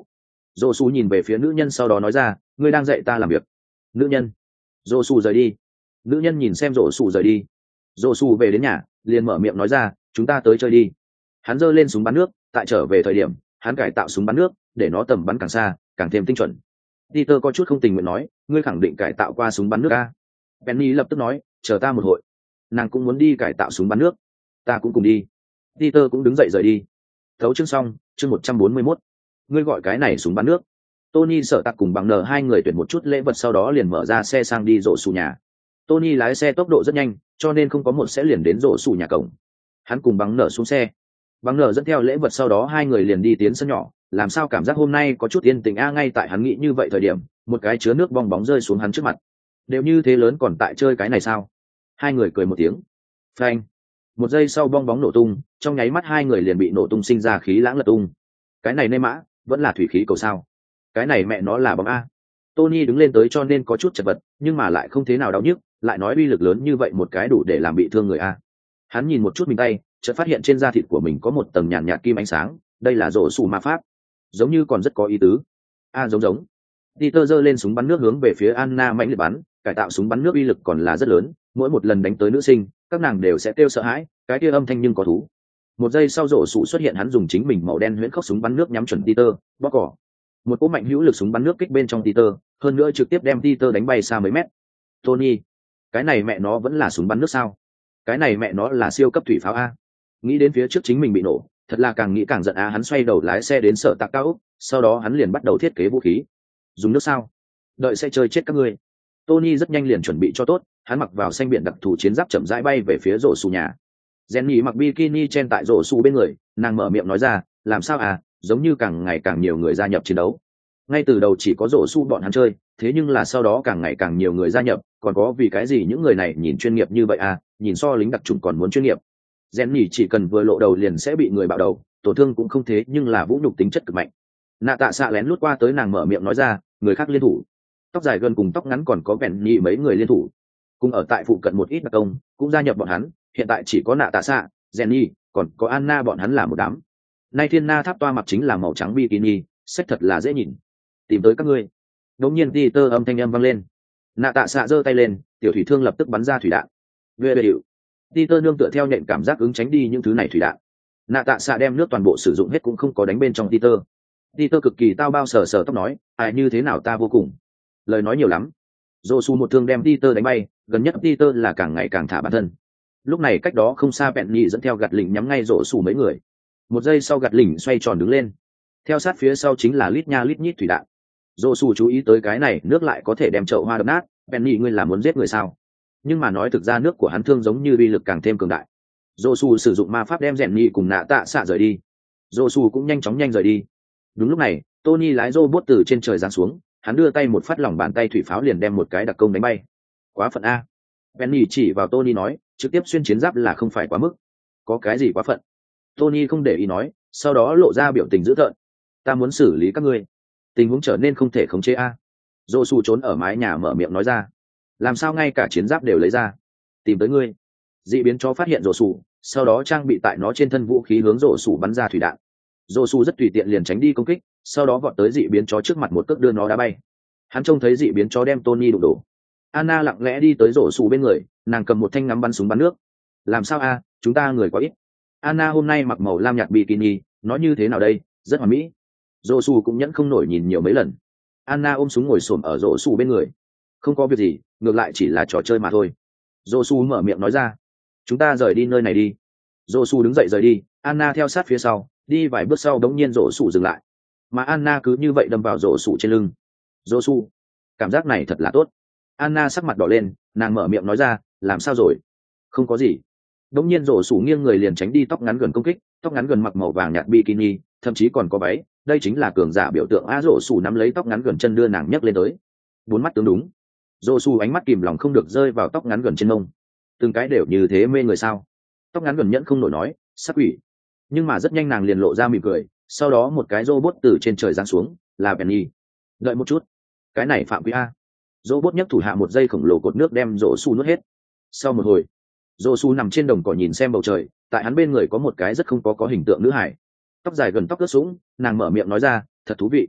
Dô su nhìn về phía nữ nhân sau đó nói ra, ngươi đang dạy ta làm việc. Nữ nhân. Dô su rời đi. Nữ nhân nhìn xem Dô su rời đi. Dô su về đến nhà liền mở miệng nói ra, chúng ta tới chơi đi. Hắn giơ lên súng bắn nước, tại trở về thời điểm hắn cải tạo súng bắn nước để nó tầm bắn càng xa càng thêm tinh chuẩn. Peter có chút không tình nguyện nói, ngươi khẳng định cải tạo qua súng bắn nước a? Penny lập tức nói, chờ ta một hồi. Nàng cũng muốn đi cải tạo súng bắn nước. Ta cũng cùng đi. Peter cũng đứng dậy rời đi. Thấu chương xong, chương một trăm bốn mươi mốt. Ngươi gọi cái này súng bắn nước. Tony sợ tặc cùng bằng nở hai người tuyển một chút lễ vật sau đó liền mở ra xe sang đi rổ xù nhà. Tony lái xe tốc độ rất nhanh, cho nên không có một sẽ liền đến rổ xù nhà cổng. Hắn cùng bằng nở xuống xe. Bằng nở dẫn theo lễ vật sau đó hai người liền đi tiến sân nhỏ. Làm sao cảm giác hôm nay có chút yên tĩnh a? Ngay tại hắn nghĩ như vậy thời điểm, một cái chứa nước bong bóng rơi xuống hắn trước mặt. Đều như thế lớn còn tại chơi cái này sao? Hai người cười một tiếng. Phanh. Một giây sau bong bóng nổ tung, trong nháy mắt hai người liền bị nổ tung sinh ra khí lãng lật tung. Cái này nê mã vẫn là thủy khí cầu sao? Cái này mẹ nó là bóng a. Tony đứng lên tới cho nên có chút chật vật, nhưng mà lại không thế nào đau nhức, lại nói uy lực lớn như vậy một cái đủ để làm bị thương người a. Hắn nhìn một chút mình tay, chợt phát hiện trên da thịt của mình có một tầng nhàn nhạt kim ánh sáng, đây là rổ sủ ma pháp, giống như còn rất có ý tứ. A giống giống. Peter giơ lên súng bắn nước hướng về phía Anna mạnh liệt bắn, cải tạo súng bắn nước uy lực còn là rất lớn, mỗi một lần đánh tới nữ sinh, các nàng đều sẽ kêu sợ hãi, cái kia âm thanh nhưng có thú. Một giây sau rổ sủ xuất hiện, hắn dùng chính mình màu đen huyễn khốc súng bắn nước nhắm chuẩn Peter, bóp cỏ. Một cú mạnh hữu lực súng bắn nước kích bên trong Peter, hơn nữa trực tiếp đem Peter đánh bay xa mấy mét. Tony, cái này mẹ nó vẫn là súng bắn nước sao? Cái này mẹ nó là siêu cấp thủy pháo a. Nghĩ đến phía trước chính mình bị nổ, thật là càng nghĩ càng giận a. Hắn xoay đầu lái xe đến sở tạc cao, sau đó hắn liền bắt đầu thiết kế vũ khí. Dùng nước sao? Đợi sẽ chơi chết các ngươi. Tony rất nhanh liền chuẩn bị cho tốt, hắn mặc vào xanh biển đặc thù chiến giáp chậm rãi bay về phía rổ xù nhà. Jenny mặc bikini chen tại rổ xù bên người, nàng mở miệng nói ra, làm sao à, giống như càng ngày càng nhiều người gia nhập chiến đấu. Ngay từ đầu chỉ có rổ xù bọn hắn chơi, thế nhưng là sau đó càng ngày càng nhiều người gia nhập, còn có vì cái gì những người này nhìn chuyên nghiệp như vậy à, nhìn so lính đặc trùng còn muốn chuyên nghiệp. Jenny chỉ cần vừa lộ đầu liền sẽ bị người bạo đầu, tổn thương cũng không thế nhưng là vũ nhục tính chất cực mạnh. Nạ tạ xạ lén lút qua tới, nàng mở miệng nói ra, người khác liên thủ. Tóc dài gần cùng tóc ngắn còn có bèn nhị mấy người liên thủ, cùng ở tại phụ cận một ít đặc công cũng gia nhập bọn hắn. Hiện tại chỉ có nạ tạ xạ, Jenny, còn có Anna bọn hắn là một đám. Nay thiên na tháp toa mặc chính là màu trắng bikini, sách thật là dễ nhìn. Tìm tới các ngươi. Đột nhiên Peter âm thanh âm vang lên. Nạ tạ xạ giơ tay lên, tiểu thủy thương lập tức bắn ra thủy đạn. Về về điệu. Peter nương tựa theo nhện cảm giác ứng tránh đi những thứ này thủy đạn. Nạ tạ xạ đem nước toàn bộ sử dụng hết cũng không có đánh bên trong Peter. Peter cực kỳ tao bao sờ sờ tóc nói, ai như thế nào ta vô cùng. Lời nói nhiều lắm. Josu một thương đem Peter đánh bay, gần nhất Peter là càng ngày càng thả bản thân. Lúc này cách đó không xa Penny dẫn theo gạt lỉnh nhắm ngay Josu mấy người. Một giây sau gạt lỉnh xoay tròn đứng lên. Theo sát phía sau chính là lít nha lít nhít thủy đạn. Josu chú ý tới cái này, nước lại có thể đem chậu hoa đập nát, Penny ngươi là muốn giết người sao? Nhưng mà nói thực ra nước của hắn thương giống như uy lực càng thêm cường đại. Josu sử dụng ma pháp đem Jenny cùng nạ tạ xạ rời đi. Josu cũng nhanh chóng nhanh rời đi. Đúng lúc này, Tony lái robot từ trên trời giáng xuống, hắn đưa tay một phát lòng bàn tay thủy pháo liền đem một cái đặc công đánh bay. Quá phận a. Penny chỉ vào Tony nói, trực tiếp xuyên chiến giáp là không phải quá mức. Có cái gì quá phận? Tony không để ý nói, sau đó lộ ra biểu tình dữ tợn. Ta muốn xử lý các ngươi. Tình huống trở nên không thể khống chế a. Josu trốn ở mái nhà mở miệng nói ra. Làm sao ngay cả chiến giáp đều lấy ra? Tìm tới ngươi. Dị biến chó phát hiện Josu, sau đó trang bị tại nó trên thân vũ khí hướng Josu bắn ra thủy đạn. Josu rất tùy tiện liền tránh đi công kích, sau đó vọt tới dị biến chó trước mặt một cước đưa nó đá bay. Hắn trông thấy dị biến chó đem Tony đụng đổ. Anna lặng lẽ đi tới Josu bên người, nàng cầm một thanh ngắm bắn súng bắn nước. Làm sao a, chúng ta người quá ít. Anna hôm nay mặc màu lam nhạt bikini, nói như thế nào đây, rất hoàn mỹ. Josu cũng nhẫn không nổi nhìn nhiều mấy lần. Anna ôm súng ngồi xổm ở Josu bên người. Không có việc gì, ngược lại chỉ là trò chơi mà thôi. Josu mở miệng nói ra. Chúng ta rời đi nơi này đi. Josu đứng dậy rời đi, Anna theo sát phía sau, đi vài bước sau đống nhiên Josu dừng lại. Mà Anna cứ như vậy đâm vào Josu trên lưng. Josu, cảm giác này thật là tốt. Anna sắc mặt đỏ lên, nàng mở miệng nói ra, làm sao rồi? Không có gì. Đống nhiên Josu nghiêng người liền tránh đi tóc ngắn gần công kích, tóc ngắn gần mặc màu vàng nhạt bikini, thậm chí còn có váy, đây chính là cường giả biểu tượng a. Josu nắm lấy tóc ngắn gần chân đưa nàng nhấc lên tới. Bốn mắt tướng đúng. Josu ánh mắt kìm lòng không được rơi vào tóc ngắn gần trên mông. Từng cái đều như thế mê người sao? Tóc ngắn gần nhẫn không nổi nói, sắc quỷ. Nhưng mà rất nhanh nàng liền lộ ra mỉm cười, sau đó một cái robot từ trên trời giáng xuống, là Penny. Đợi một chút, cái này phạm quy a. Robot nhấc thủ hạ một dây khổng lồ cột nước đem Josu nuốt hết. Sau một hồi, Josu nằm trên đồng cỏ nhìn xem bầu trời, tại hắn bên người có một cái rất không có có hình tượng nữ hải. Tóc dài gần tóc ướt sũng, nàng mở miệng nói ra, thật thú vị.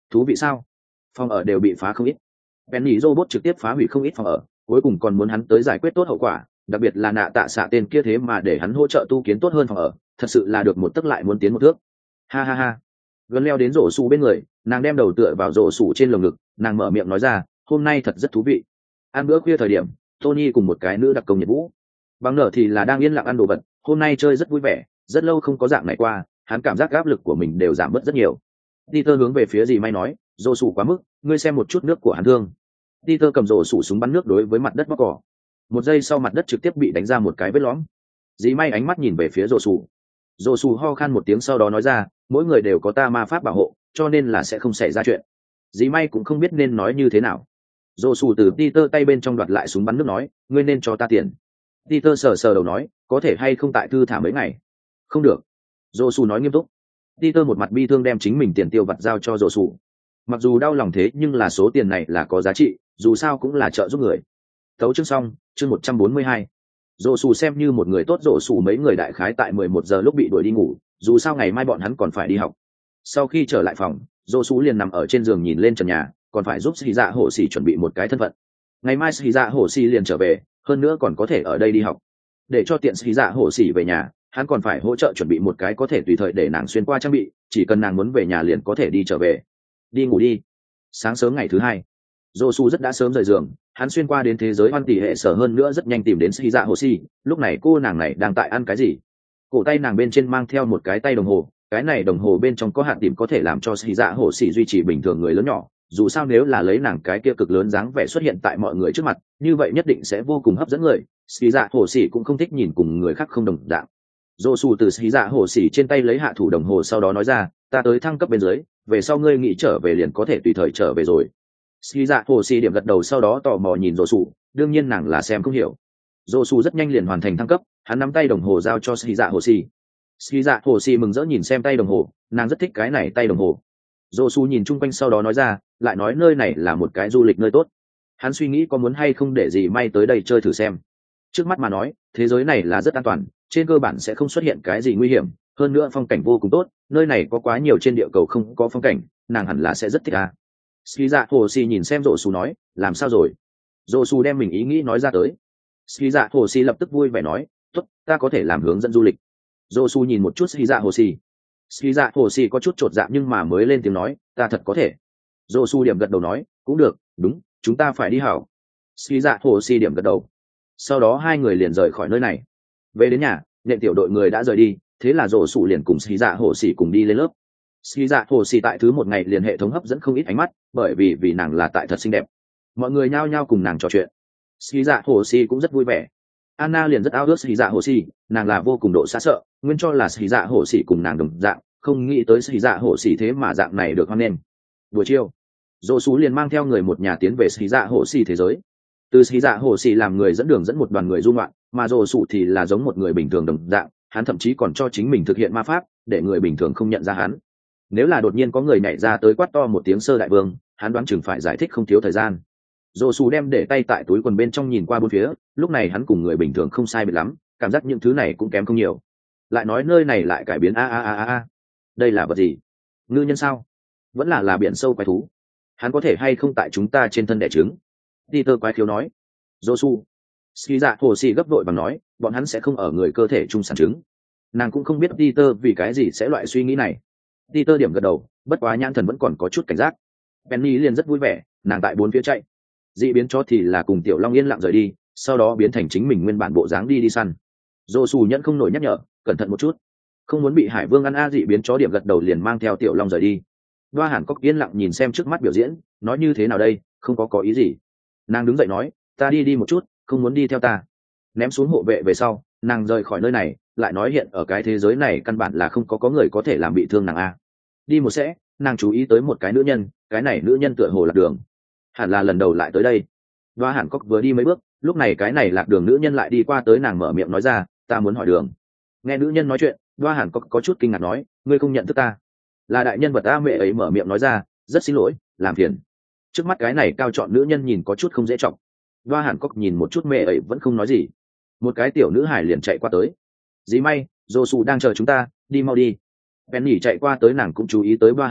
Thú vị sao? Phòng ở đều bị phá không ít. Penny robot trực tiếp phá hủy không ít phòng ở, cuối cùng còn muốn hắn tới giải quyết tốt hậu quả, đặc biệt là nạ tạ xạ tên kia thế mà để hắn hỗ trợ tu kiến tốt hơn phòng ở, thật sự là được một tấc lại muốn tiến một thước. Ha ha ha. Gần leo đến rổ sủ bên người, nàng đem đầu tựa vào rổ sủ trên lồng ngực, nàng mở miệng nói ra, hôm nay thật rất thú vị. Ăn bữa khuya thời điểm, Tony cùng một cái nữ đặc công nhiệt vũ. Bằng nở thì là đang yên lặng ăn đồ vật, hôm nay chơi rất vui vẻ, rất lâu không có dạng này qua, hắn cảm giác áp lực của mình đều giảm bớt rất nhiều. Peter hướng về phía dì May nói, rổ sủ quá mức, ngươi xem một chút nước của hắn thương. Peter cầm rổ sủ súng bắn nước đối với mặt đất bóc cỏ. Một giây sau mặt đất trực tiếp bị đánh ra một cái vết lõm. Dì May ánh mắt nhìn về phía rổ sủ. Rổ sủ ho khan một tiếng sau đó nói ra, mỗi người đều có ta ma pháp bảo hộ, cho nên là sẽ không xảy ra chuyện. Dì May cũng không biết nên nói như thế nào. Rổ sủ từ Peter tay bên trong đoạt lại súng bắn nước nói, ngươi nên cho ta tiền. Peter sờ sờ đầu nói, có thể hay không tại thư thả mấy ngày. Không được. Rổ sủ nói nghiêm túc. Peter một mặt bi thương đem chính mình tiền tiêu vặt giao cho rổ sủ. Mặc dù đau lòng thế nhưng là số tiền này là có giá trị, dù sao cũng là trợ giúp người. Tấu chương xong, chương một trăm bốn mươi hai. Rổ sủ xem như một người tốt, rổ sủ mấy người đại khái tại mười một giờ lúc bị đuổi đi ngủ, dù sao ngày mai bọn hắn còn phải đi học. Sau khi trở lại phòng, rổ sủ liền nằm ở trên giường nhìn lên trần nhà, còn phải giúp Sĩ Dạ Hổ Sĩ chuẩn bị một cái thân phận. Ngày mai Sĩ Dạ Hổ Sĩ liền trở về, hơn nữa còn có thể ở đây đi học. Để cho tiện Sĩ Dạ Hổ Sĩ về nhà, hắn còn phải hỗ trợ chuẩn bị một cái có thể tùy thời để nàng xuyên qua trang bị, chỉ cần nàng muốn về nhà liền có thể đi trở về. Đi ngủ đi. Sáng sớm ngày thứ hai, Josu rất đã sớm rời giường, hắn xuyên qua đến thế giới hoan tỷ hệ sở, hơn nữa rất nhanh tìm đến Sĩ Dạ Hồ Sĩ. Lúc này cô nàng này đang tại ăn cái gì? Cổ tay nàng bên trên mang theo một cái tay đồng hồ, cái này đồng hồ bên trong có hạt điểm có thể làm cho Sĩ Dạ Hồ Sĩ duy trì bình thường người lớn nhỏ. Dù sao nếu là lấy nàng cái kia cực lớn dáng vẻ xuất hiện tại mọi người trước mặt, như vậy nhất định sẽ vô cùng hấp dẫn người. Sĩ Dạ Hồ Sĩ cũng không thích nhìn cùng người khác không đồng dạng. Josu từ Sĩ Dạ Hồ Sĩ trên tay lấy hạ thủ đồng hồ, sau đó nói ra, ta tới thăng cấp bên dưới, về sau ngươi nghĩ trở về liền có thể tùy thời trở về rồi. Sĩ Dạ Hồ Sĩ điểm gật đầu, sau đó tò mò nhìn Josu, đương nhiên nàng là xem không hiểu. Josu rất nhanh liền hoàn thành thăng cấp, hắn nắm tay đồng hồ giao cho Sĩ Dạ Hồ Sĩ. Sĩ Dạ Hồ Sĩ mừng rỡ nhìn xem tay đồng hồ, nàng rất thích cái này tay đồng hồ. Josu nhìn chung quanh sau đó nói ra, lại nói nơi này là một cái du lịch nơi tốt. Hắn suy nghĩ có muốn hay không để dì May tới đây chơi thử xem. Trước mắt mà nói, thế giới này là rất an toàn, trên cơ bản sẽ không xuất hiện cái gì nguy hiểm, hơn nữa phong cảnh vô cùng tốt, nơi này có quá nhiều trên địa cầu không có phong cảnh, nàng hẳn là sẽ rất thích à. Sĩ Dạ Hồ Sĩ nhìn xem Josu nói, làm sao rồi? Josu đem mình ý nghĩ nói ra tới. Sĩ Dạ Hồ Sĩ lập tức vui vẻ nói, tốt, ta có thể làm hướng dẫn du lịch. Josu nhìn một chút Sĩ Dạ Hồ Sĩ. Sĩ Dạ Hồ Sĩ có chút chột dạ nhưng mà mới lên tiếng nói, ta thật có thể. Josu điểm gật đầu nói, cũng được, đúng, chúng ta phải đi hảo. Sĩ Dạ Hồ Sĩ điểm gật đầu. Sau đó hai người liền rời khỏi nơi này. Về đến nhà, nhện tiểu đội người đã rời đi, thế là Josu liền cùng Sĩ Dạ Hồ Sĩ cùng đi lên lớp. Sĩ Dạ Hồ Sĩ tại thứ một ngày liền hệ thống hấp dẫn không ít ánh mắt, bởi vì vì nàng là tại thật xinh đẹp. Mọi người nhao nhao cùng nàng trò chuyện. Sĩ Dạ Hồ Sĩ cũng rất vui vẻ. Anna liền rất ao ước Sĩ Dạ Hồ Sĩ, nàng là vô cùng độ xa sợ, nguyên cho là Sĩ Dạ Hồ Sĩ cùng nàng đồng dạng, không nghĩ tới Sĩ Dạ Hồ Sĩ thế mà dạng này được hoan nghênh. Buổi chiều, Josu liền mang theo người một nhà tiến về Sĩ Dạ Hồ Sĩ thế giới. Từ Sĩ Dạ Hồ Sĩ làm người dẫn đường dẫn một đoàn người du ngoạn, mà Josu thì là giống một người bình thường đồng dạng, hắn thậm chí còn cho chính mình thực hiện ma pháp, để người bình thường không nhận ra hắn. Nếu là đột nhiên có người nhảy ra tới quát to một tiếng sơ đại vương, hắn đoán chừng phải giải thích không thiếu thời gian. Josu đem để tay tại túi quần bên trong nhìn qua bốn phía, lúc này hắn cùng người bình thường không sai biệt lắm, cảm giác những thứ này cũng kém không nhiều. Lại nói nơi này lại cải biến a a a a a. Đây là vật gì? Ngư nhân sao? Vẫn là là biển sâu quái thú. Hắn có thể hay không tại chúng ta trên thân đẻ trứng? Peter quái khiếu nói. Josu. Sĩ Dạ Hồ Sĩ gấp đội bằng nói, bọn hắn sẽ không ở người cơ thể chung sản trứng. Nàng cũng không biết Peter vì cái gì sẽ loại suy nghĩ này. Peter điểm gật đầu, bất quá nhãn thần vẫn còn có chút cảnh giác. Penny liền rất vui vẻ, nàng tại bốn phía chạy. Dị biến chó thì là cùng Tiểu Long yên lặng rời đi, sau đó biến thành chính mình nguyên bản bộ dáng đi đi săn. Josu nhận không nổi nhắc nhở, cẩn thận một chút, không muốn bị Hải Vương ăn a. Dị biến chó điểm gật đầu liền mang theo Tiểu Long rời đi. Đoa Hàn Cốc yên lặng nhìn xem trước mắt biểu diễn, nói như thế nào đây, không có có ý gì. Nàng đứng dậy nói, ta đi đi một chút, không muốn đi theo ta. Ném xuống hộ vệ về sau, nàng rời khỏi nơi này, lại nói hiện ở cái thế giới này căn bản là không có có người có thể làm bị thương nàng a. Đi một sẽ, nàng chú ý tới một cái nữ nhân, cái này nữ nhân tựa hồ lạc đường, hẳn là lần đầu lại tới đây. Đoa Hàn Cốc vừa đi mấy bước, lúc này cái này lạc đường nữ nhân lại đi qua tới, nàng mở miệng nói ra, ta muốn hỏi đường. Nghe nữ nhân nói chuyện, Đoa Hàn Cốc có chút kinh ngạc nói, ngươi không nhận thức ta? Là đại nhân vật ta. Mẹ ấy mở miệng nói ra, rất xin lỗi, làm phiền. Trước mắt cái này cao chọn nữ nhân nhìn có chút không dễ trọng. Đoa Hàn Cốc nhìn một chút mẹ ấy vẫn không nói gì. Một cái tiểu nữ hải liền chạy qua tới, dì May, Josu đang chờ chúng ta, đi mau đi. Penny chạy qua tới, nàng cũng chú ý tới Đoa Hàn Cốc,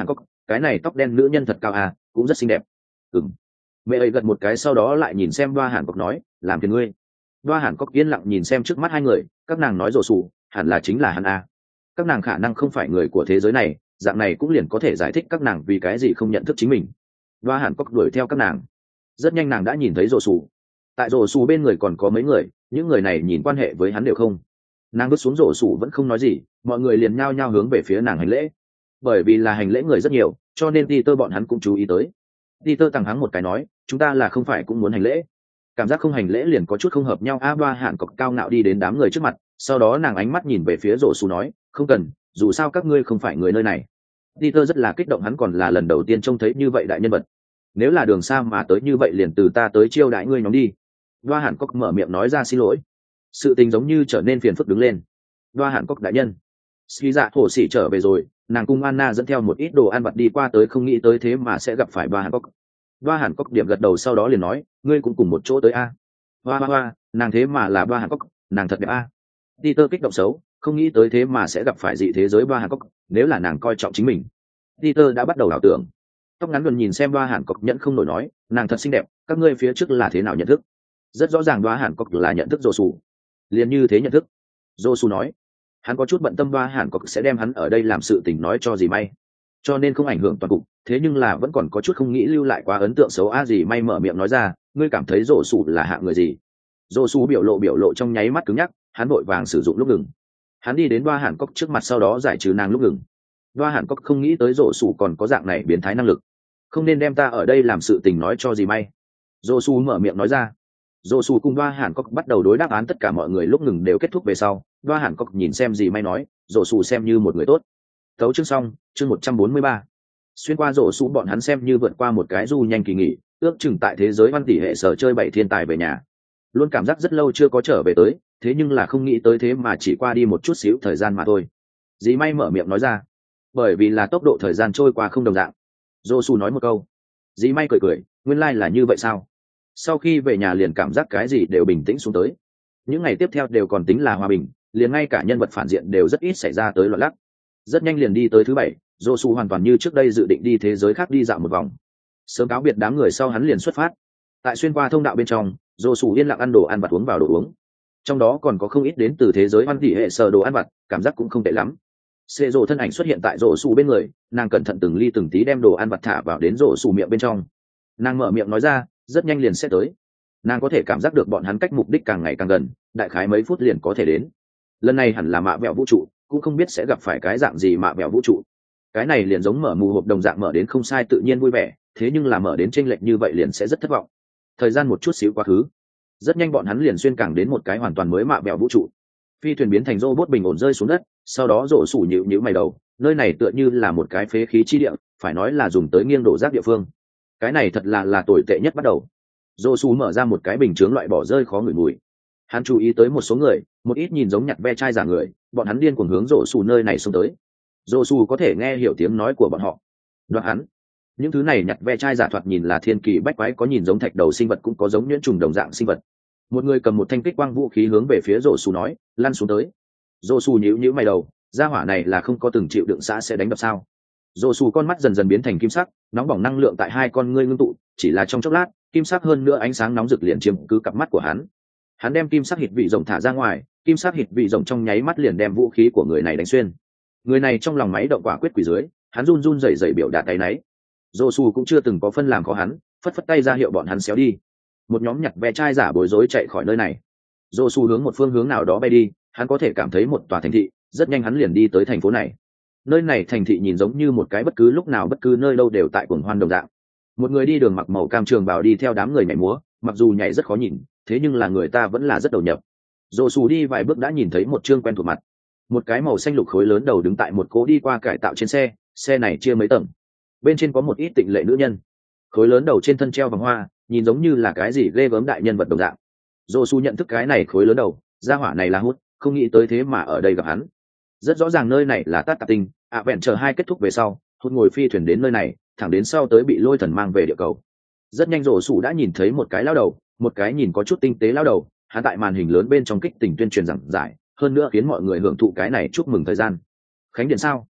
cái này tóc đen nữ nhân thật cao à, cũng rất xinh đẹp. Ừm. Mẹ ấy gật một cái sau đó lại nhìn xem Đoa Hàn Cốc nói, làm phiền ngươi. Đoa Hàn Cốc yên lặng nhìn xem trước mắt hai người, các nàng nói rồ sủ, hẳn là chính là hắn a. Các nàng khả năng không phải người của thế giới này, dạng này cũng liền có thể giải thích các nàng vì cái gì không nhận thức chính mình. Đoa Hàn Cốc đuổi theo các nàng, rất nhanh nàng đã nhìn thấy rồ sủ. Tại rồ sủ bên người còn có mấy người, những người này nhìn quan hệ với hắn đều không. Nàng bước xuống rồ sủ vẫn không nói gì, mọi người liền nhao nhao hướng về phía nàng hành lễ. Bởi vì là hành lễ người rất nhiều, cho nên Peter bọn hắn cũng chú ý tới. Peter tăng hắng một cái nói, chúng ta là không phải cũng muốn hành lễ. Cảm giác không hành lễ liền có chút không hợp nhau. A Đoa Hàn Cốc cao ngạo đi đến đám người trước mặt, sau đó nàng ánh mắt nhìn về phía rồ sủ nói, không cần, dù sao các ngươi không phải người nơi này. Peter rất là kích động, hắn còn là lần đầu tiên trông thấy như vậy đại nhân vật. Nếu là đường xa mà tới như vậy liền từ ta tới chiêu đãi ngươi nhóm đi. Đoa Hàn Cốc mở miệng nói ra xin lỗi. Sự tình giống như trở nên phiền phức đứng lên. Đoa Hàn Cốc đại nhân, Ski Dạ Thổ Sĩ trở về rồi, nàng cùng Anna dẫn theo một ít đồ ăn vặt đi qua tới, không nghĩ tới thế mà sẽ gặp phải Đoa Hàn Cốc. Đoa Hàn Cốc điểm gật đầu sau đó liền nói, ngươi cũng cùng một chỗ tới a. Hoa hoa hoa, nàng thế mà là Đoa Hàn Cốc, nàng thật đẹp a. Peter kích động xấu, không nghĩ tới thế mà sẽ gặp phải dị thế giới Đoa Hàn Cốc, nếu là nàng coi trọng chính mình. Peter đã bắt đầu ảo tưởng. Tóc ngắn gần nhìn xem Đoa Hàn Cốc nhẫn không nổi nói, nàng thật xinh đẹp, các ngươi phía trước là thế nào nhận thức? Rất rõ ràng Đoa Hàn Cốc là nhận thức Dô Sù. Liền như thế nhận thức. Dô Sù nói, hắn có chút bận tâm Đoa Hàn Cốc sẽ đem hắn ở đây làm sự tình nói cho gì may, cho nên không ảnh hưởng toàn cục, thế nhưng là vẫn còn có chút không nghĩ lưu lại quá ấn tượng xấu. A gì may mở miệng nói ra, ngươi cảm thấy Dô Sù là hạng người gì? Dô Sù biểu lộ biểu lộ trong nháy mắt cứng nhắc, hắn vội vàng sử dụng lúc ngừng. Hắn đi đến Đoa Hàn Cốc trước mặt sau đó giải trừ nàng lúc ngừng. Đoa Hàn Cốc không nghĩ tới Dô Sù còn có dạng này biến thái năng lực, không nên đem ta ở đây làm sự tình nói cho gì may. Dô Sù mở miệng nói ra. Dô Sù cùng Đoa Hàn Cốc bắt đầu đối đáp án, tất cả mọi người lúc ngừng đều kết thúc về sau, Đoa Hàn Cốc nhìn xem gì may nói, Dô Sù xem như một người tốt. Tấu chương xong, chương một trăm bốn mươi ba. Xuyên qua Dô Sù bọn hắn xem như vượt qua một cái du nhanh kỳ nghỉ, ước chừng tại thế giới văn tỷ hệ sở chơi bảy thiên tài về nhà. Luôn cảm giác rất lâu chưa có trở về tới, thế nhưng là không nghĩ tới thế mà chỉ qua đi một chút xíu thời gian mà thôi. Dì may mở miệng nói ra, bởi vì là tốc độ thời gian trôi qua không đồng dạng. Dô Sù nói một câu, dì may cười cười, nguyên lai là như vậy sao? Sau khi về nhà liền cảm giác cái gì đều bình tĩnh xuống tới. Những ngày tiếp theo đều còn tính là hòa bình, liền ngay cả nhân vật phản diện đều rất ít xảy ra tới loạn lắc. Rất nhanh liền đi tới thứ bảy, Dô Sù hoàn toàn như trước đây dự định đi thế giới khác đi dạo một vòng. Sớm cáo biệt đám người sau hắn liền xuất phát. Tại xuyên qua thông đạo bên trong, Dô Sù yên lặng ăn đồ ăn vặt, uống vào đồ uống. Trong đó còn có không ít đến từ thế giới văn tỷ hệ sở đồ ăn vặt, cảm giác cũng không tệ lắm. Xê Dô thân ảnh xuất hiện tại Dô Sù bên người, nàng cẩn thận từng ly từng tí đem đồ ăn vặt thả vào đến Dô Sù miệng bên trong. Nàng mở miệng nói ra, rất nhanh liền sẽ tới. Nàng có thể cảm giác được bọn hắn cách mục đích càng ngày càng gần, đại khái mấy phút liền có thể đến. Lần này hẳn là mạ vẹo vũ trụ, cũng không biết sẽ gặp phải cái dạng gì mạ vẹo vũ trụ. Cái này liền giống mở mù hộp đồng dạng, mở đến không sai tự nhiên vui vẻ, thế nhưng là mở đến chênh lệch như vậy liền sẽ rất thất vọng. Thời gian một chút xíu quá khứ, rất nhanh bọn hắn liền xuyên cảng đến một cái hoàn toàn mới mạ vẹo vũ trụ. Phi thuyền biến thành robot bình ổn rơi xuống đất, sau đó rổ sủ nhịu nhịu mày đầu, nơi này tựa như là một cái phế khí chi địa, phải nói là dùng tới nghiêng đổ rác địa phương. Cái này thật là là tồi tệ nhất bắt đầu. Rổ sủ mở ra một cái bình chướng loại bỏ rơi khó ngửi mùi. Hắn chú ý tới một số người, một ít nhìn giống nhặt ve chai giả người, bọn hắn điên cuồng hướng rổ sủ nơi này xông tới. Rổ sủ có thể nghe hiểu tiếng nói của bọn họ. Đoạt hắn. Những thứ này nhặt ve chai giả thoạt nhìn là thiên kỳ bách quái, có nhìn giống thạch đầu sinh vật cũng có giống nhuyễn trùng đồng dạng sinh vật. Một người cầm một thanh kích quang vũ khí hướng về phía rổ sủ nói, lăn xuống tới. Rổ sủ nhíu nhíu mày đầu, gia hỏa này là không có từng chịu đựng xã sẽ đánh đập sao? Rổ sủ con mắt dần dần biến thành kim sắc, nóng bỏng năng lượng tại hai con ngươi ngưng tụ, chỉ là trong chốc lát, kim sắc hơn nữa ánh sáng nóng rực liền chiếm cứ cặp mắt của hắn. Hắn đem kim sắc hít vị rồng thả ra ngoài, kim sắc hít vị rồng trong nháy mắt liền đem vũ khí của người này đánh xuyên. Người này trong lòng máy động quả quyết quỷ dưới, hắn run run rẩy rẩy biểu đạt tay náy. Rổ sủ cũng chưa từng có phân làm khó hắn, phất phất tay ra hiệu bọn hắn xéo đi. Một nhóm nhặt ve chai giả bối rối chạy khỏi nơi này. Dô Su hướng một phương hướng nào đó bay đi, hắn có thể cảm thấy một tòa thành thị, rất nhanh hắn liền đi tới thành phố này. Nơi này thành thị nhìn giống như một cái bất cứ lúc nào bất cứ nơi đâu đều tại cuồng hoan đồng dạng. Một người đi đường mặc màu cam trường bào đi theo đám người nhảy múa, mặc dù nhảy rất khó nhìn, thế nhưng là người ta vẫn là rất đầu nhập. Dô Su đi vài bước đã nhìn thấy một trương quen thuộc mặt. Một cái màu xanh lục khối lớn đầu đứng tại một cố đi qua cải tạo trên xe, xe này chia mấy tầng. Bên trên có một ít tịnh lệ nữ nhân. Khối lớn đầu trên thân treo vòng hoa, nhìn giống như là cái gì ghê gớm đại nhân vật đồng dạng. Dô Su nhận thức cái này khối lớn đầu, gia hỏa này là hút, không nghĩ tới thế mà ở đây gặp hắn. Rất rõ ràng nơi này là Tát Tạp Tinh, ạ vẹn chờ hai kết thúc về sau, hút ngồi phi thuyền đến nơi này, thẳng đến sau tới bị lôi thần mang về địa cầu. Rất nhanh Dô Su đã nhìn thấy một cái lao đầu, một cái nhìn có chút tinh tế lao đầu, hắn tại màn hình lớn bên trong kích tình tuyên truyền giảng giải, hơn nữa khiến mọi người hưởng thụ cái này chúc mừng thời gian. Khánh điện sao?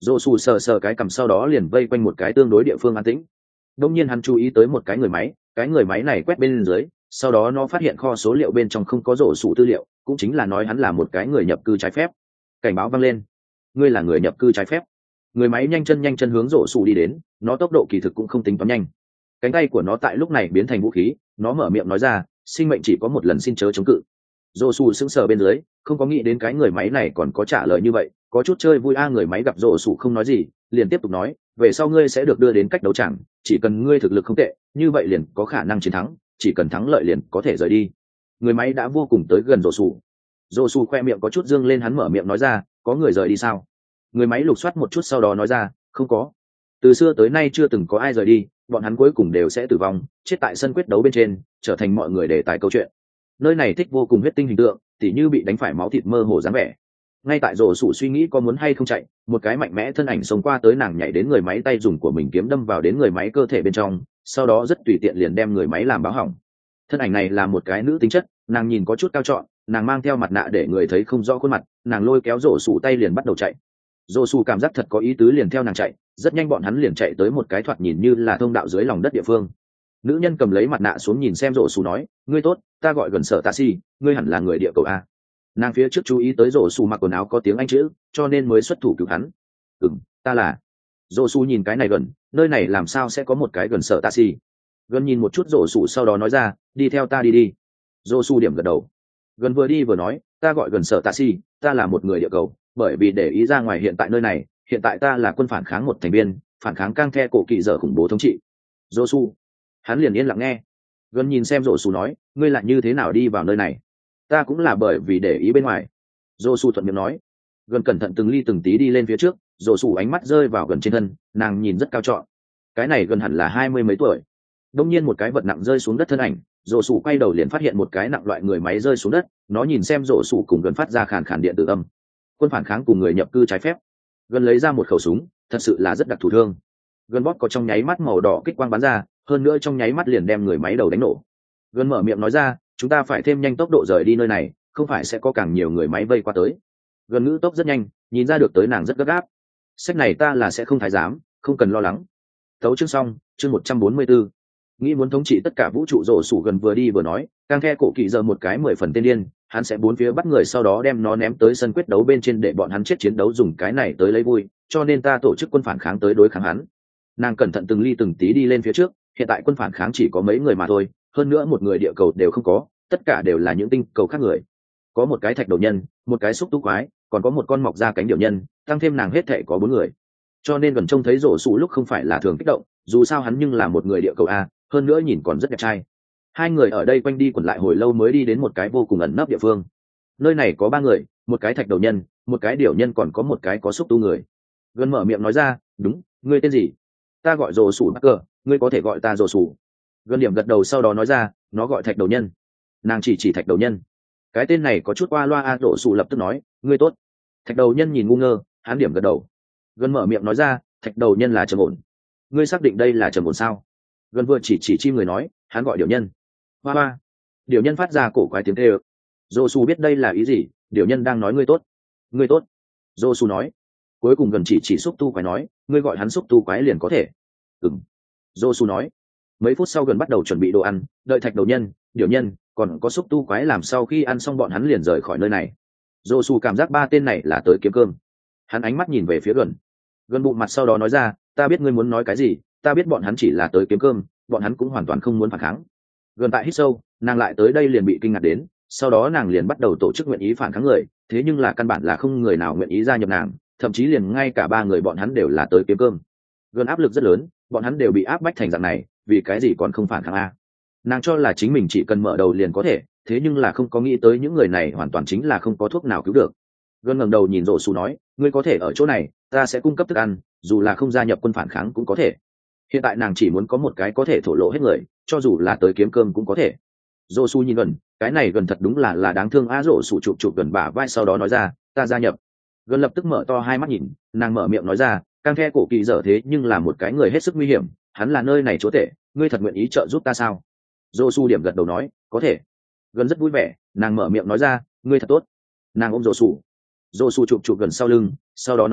Dô xù sờ sờ cái cằm sau đó liền vây quanh một cái tương đối địa phương an tĩnh. Đông nhiên hắn chú ý tới một cái người máy, cái người máy này quét bên dưới, sau đó nó phát hiện kho số liệu bên trong không có rổ sủ tư liệu, cũng chính là nói hắn là một cái người nhập cư trái phép. Cảnh báo vang lên, ngươi là người nhập cư trái phép. Người máy nhanh chân nhanh chân hướng rổ sủ đi đến, nó tốc độ kỳ thực cũng không tính toán nhanh. Cánh tay của nó tại lúc này biến thành vũ khí, nó mở miệng nói ra, sinh mệnh chỉ có một lần, xin chớ chống cự. Rổ sủ sững sờ bên dưới, không có nghĩ đến cái người máy này còn có trả lời như vậy, có chút chơi vui a. Người máy gặp rổ sủ không nói gì, liền tiếp tục nói, về sau ngươi sẽ được đưa đến cách đấu tràng, chỉ cần ngươi thực lực không tệ, như vậy liền có khả năng chiến thắng, chỉ cần thắng lợi liền có thể rời đi. Người máy đã vô cùng tới gần rổ sủ. Rổ sủ khoe miệng có chút dương lên, hắn mở miệng nói ra, có người rời đi sao? Người máy lục soát một chút sau đó nói ra, không có. Từ xưa tới nay chưa từng có ai rời đi, bọn hắn cuối cùng đều sẽ tử vong, chết tại sân quyết đấu bên trên, trở thành mọi người đề tài câu chuyện. Nơi này thích vô cùng huyết tinh hình tượng, tỉ như bị đánh phải máu thịt mơ hồ dáng vẻ. Ngay tại rổ sủ suy nghĩ có muốn hay không chạy, một cái mạnh mẽ thân ảnh xông qua tới, nàng nhảy đến người máy, tay dùng của mình kiếm đâm vào đến người máy cơ thể bên trong, sau đó rất tùy tiện liền đem người máy làm báo hỏng. Thân ảnh này là một cái nữ tính chất, nàng nhìn có chút cao trọn, nàng mang theo mặt nạ để người thấy không rõ khuôn mặt, nàng lôi kéo rổ sủ tay liền bắt đầu chạy. Rổ sủ cảm giác thật có ý tứ liền theo nàng chạy, rất nhanh bọn hắn liền chạy tới một cái thoạt nhìn như là thông đạo dưới lòng đất địa phương. Nữ nhân cầm lấy mặt nạ xuống nhìn xem rổ sủ nói, ngươi tốt, ta gọi gần sở tạ si, ngươi hẳn là người địa cầu a. Nàng phía trước chú ý tới rổ sủ mặc quần áo có tiếng Anh chữ, cho nên mới xuất thủ cứu hắn. Ừm, ta là. Rổ sủ nhìn cái này gần, nơi này làm sao sẽ có một cái gần sở tạ si? Gần nhìn một chút rổ sủ sau đó nói ra, đi theo ta đi đi. Rổ sủ điểm gật đầu. Gần vừa đi vừa nói, ta gọi gần sở tạ si, ta là một người địa cầu, bởi vì để ý ra ngoài hiện tại nơi này, hiện tại ta là quân phản kháng một thành viên, phản kháng cang the cổ kỳ dở khủng bố thống trị. Rổ sủ. Hắn liền yên lặng nghe. Gần nhìn xem rổ sủ nói, ngươi lại như thế nào đi vào nơi này? Ta cũng là bởi vì để ý bên ngoài. Dô su thuận miệng nói. Gần cẩn thận từng ly từng tí đi lên phía trước, Dô su ánh mắt rơi vào gần trên thân, nàng nhìn rất cao trọn. Cái này gần hẳn là hai mươi mấy tuổi. Đông nhiên một cái vật nặng rơi xuống đất thân ảnh, Dô su quay đầu liền phát hiện một cái nặng loại người máy rơi xuống đất, nó nhìn xem Dô su cùng gần phát ra khàn khàn điện tử âm. Quân phản kháng cùng người nhập cư trái phép. Gần lấy ra một khẩu súng, thật sự là rất đặc thù thương. Gần bóp có trong nháy mắt màu đỏ kích quang bắn ra, hơn nữa trong nháy mắt liền đem người máy đầu đánh nổ. Gần mở miệng nói ra, chúng ta phải thêm nhanh tốc độ rời đi nơi này, không phải sẽ có càng nhiều người máy vây qua tới. Gần ngữ tốc rất nhanh, nhìn ra được tới nàng rất gấp gáp. Sách này ta là sẽ không thái giám, không cần lo lắng. Tấu chương xong, chương một trăm bốn mươi 144. Nghĩ muốn thống trị tất cả vũ trụ, rổ sủ gần vừa đi vừa nói, càng the cổ kỳ giờ một cái mười phần tên điên, hắn sẽ bốn phía bắt người sau đó đem nó ném tới sân quyết đấu bên trên để bọn hắn chết chiến đấu, dùng cái này tới lấy vui, cho nên ta tổ chức quân phản kháng tới đối kháng hắn. Nàng cẩn thận từng ly từng tí đi lên phía trước, hiện tại quân phản kháng chỉ có mấy người mà thôi, hơn nữa một người địa cầu đều không có, tất cả đều là những tinh cầu khác người. Có một cái thạch đầu nhân, một cái xúc tu quái, còn có một con mọc ra cánh điểu nhân, tăng thêm nàng hết thệ có bốn người. Cho nên gần trông thấy rổ sủ lúc không phải là thường kích động, dù sao hắn nhưng là một người địa cầu a, hơn nữa nhìn còn rất đẹp trai. Hai người ở đây quanh đi quẩn lại hồi lâu mới đi đến một cái vô cùng ẩn nấp địa phương. Nơi này có ba người, một cái thạch đầu nhân, một cái điểu nhân, còn có một cái có xúc tu người. Gần mở miệng nói ra, đúng, ngươi tên gì? Ta gọi rổ sủ Bắc Cờ, ngươi có thể gọi ta rổ sủ. Gần điểm gật đầu sau đó nói ra, nó gọi thạch đầu nhân. Nàng chỉ chỉ thạch đầu nhân, cái tên này có chút qua loa a. Rổ sủ lập tức nói, ngươi tốt. Thạch đầu nhân nhìn ngu ngơ, hắn điểm gật đầu. Gần mở miệng nói ra, thạch đầu nhân là trầm ổn. Ngươi xác định đây là trầm ổn sao? Gần vừa chỉ chỉ chim người nói, hắn gọi điểu nhân. Hoa hoa. Điểu nhân phát ra cổ quái tiếng kêu. Rổ sủ biết đây là ý gì, điểu nhân đang nói ngươi tốt. Ngươi tốt. Rổ sủ nói. Cuối cùng gần chỉ chỉ xúc tu quái nói, ngươi gọi hắn xúc tu quái liền có thể. Ừm. Rổ sủ nói. Mấy phút sau gần bắt đầu chuẩn bị đồ ăn, đợi thạch đầu nhân, điểu nhân, còn có xúc tu quái làm sau khi ăn xong bọn hắn liền rời khỏi nơi này. Dô su cảm giác ba tên này là tới kiếm cơm. Hắn ánh mắt nhìn về phía gần, gần bụng mặt sau đó nói ra, ta biết ngươi muốn nói cái gì, ta biết bọn hắn chỉ là tới kiếm cơm, bọn hắn cũng hoàn toàn không muốn phản kháng. Gần tại hít sâu, nàng lại tới đây liền bị kinh ngạc đến, sau đó nàng liền bắt đầu tổ chức nguyện ý phản kháng người, thế nhưng là căn bản là không người nào nguyện ý gia nhập nàng, thậm chí liền ngay cả ba người bọn hắn đều là tới kiếm cơm. Gần áp lực rất lớn, bọn hắn đều bị áp bách thành dạng này, vì cái gì còn không phản kháng a? Nàng cho là chính mình chỉ cần mở đầu liền có thể, thế nhưng là không có nghĩ tới những người này hoàn toàn chính là không có thuốc nào cứu được. Gần ngẩng đầu nhìn rổ sủ nói, ngươi có thể ở chỗ này, ta sẽ cung cấp thức ăn, dù là không gia nhập quân phản kháng cũng có thể. Hiện tại nàng chỉ muốn có một cái có thể thổ lộ hết người, cho dù là tới kiếm cơm cũng có thể. Rổ sủ nhìn gần, cái này gần thật đúng là là đáng thương a. Rổ sủ chụp chụp gần bả vai sau đó nói ra, ta gia nhập. Gần lập tức mở to hai mắt nhìn, nàng mở miệng nói ra, càng the cổ kỳ dở thế nhưng là một cái người hết sức nguy hiểm, hắn là nơi này chúa tể, ngươi thật nguyện ý trợ giúp ta sao? Dô su điểm gật đầu nói, có thể. Gần rất vui vẻ, nàng mở miệng nói ra, ngươi thật tốt. Nàng ôm Dô su. Dô su chụp chụp gần sau lưng, sau đó nói ra,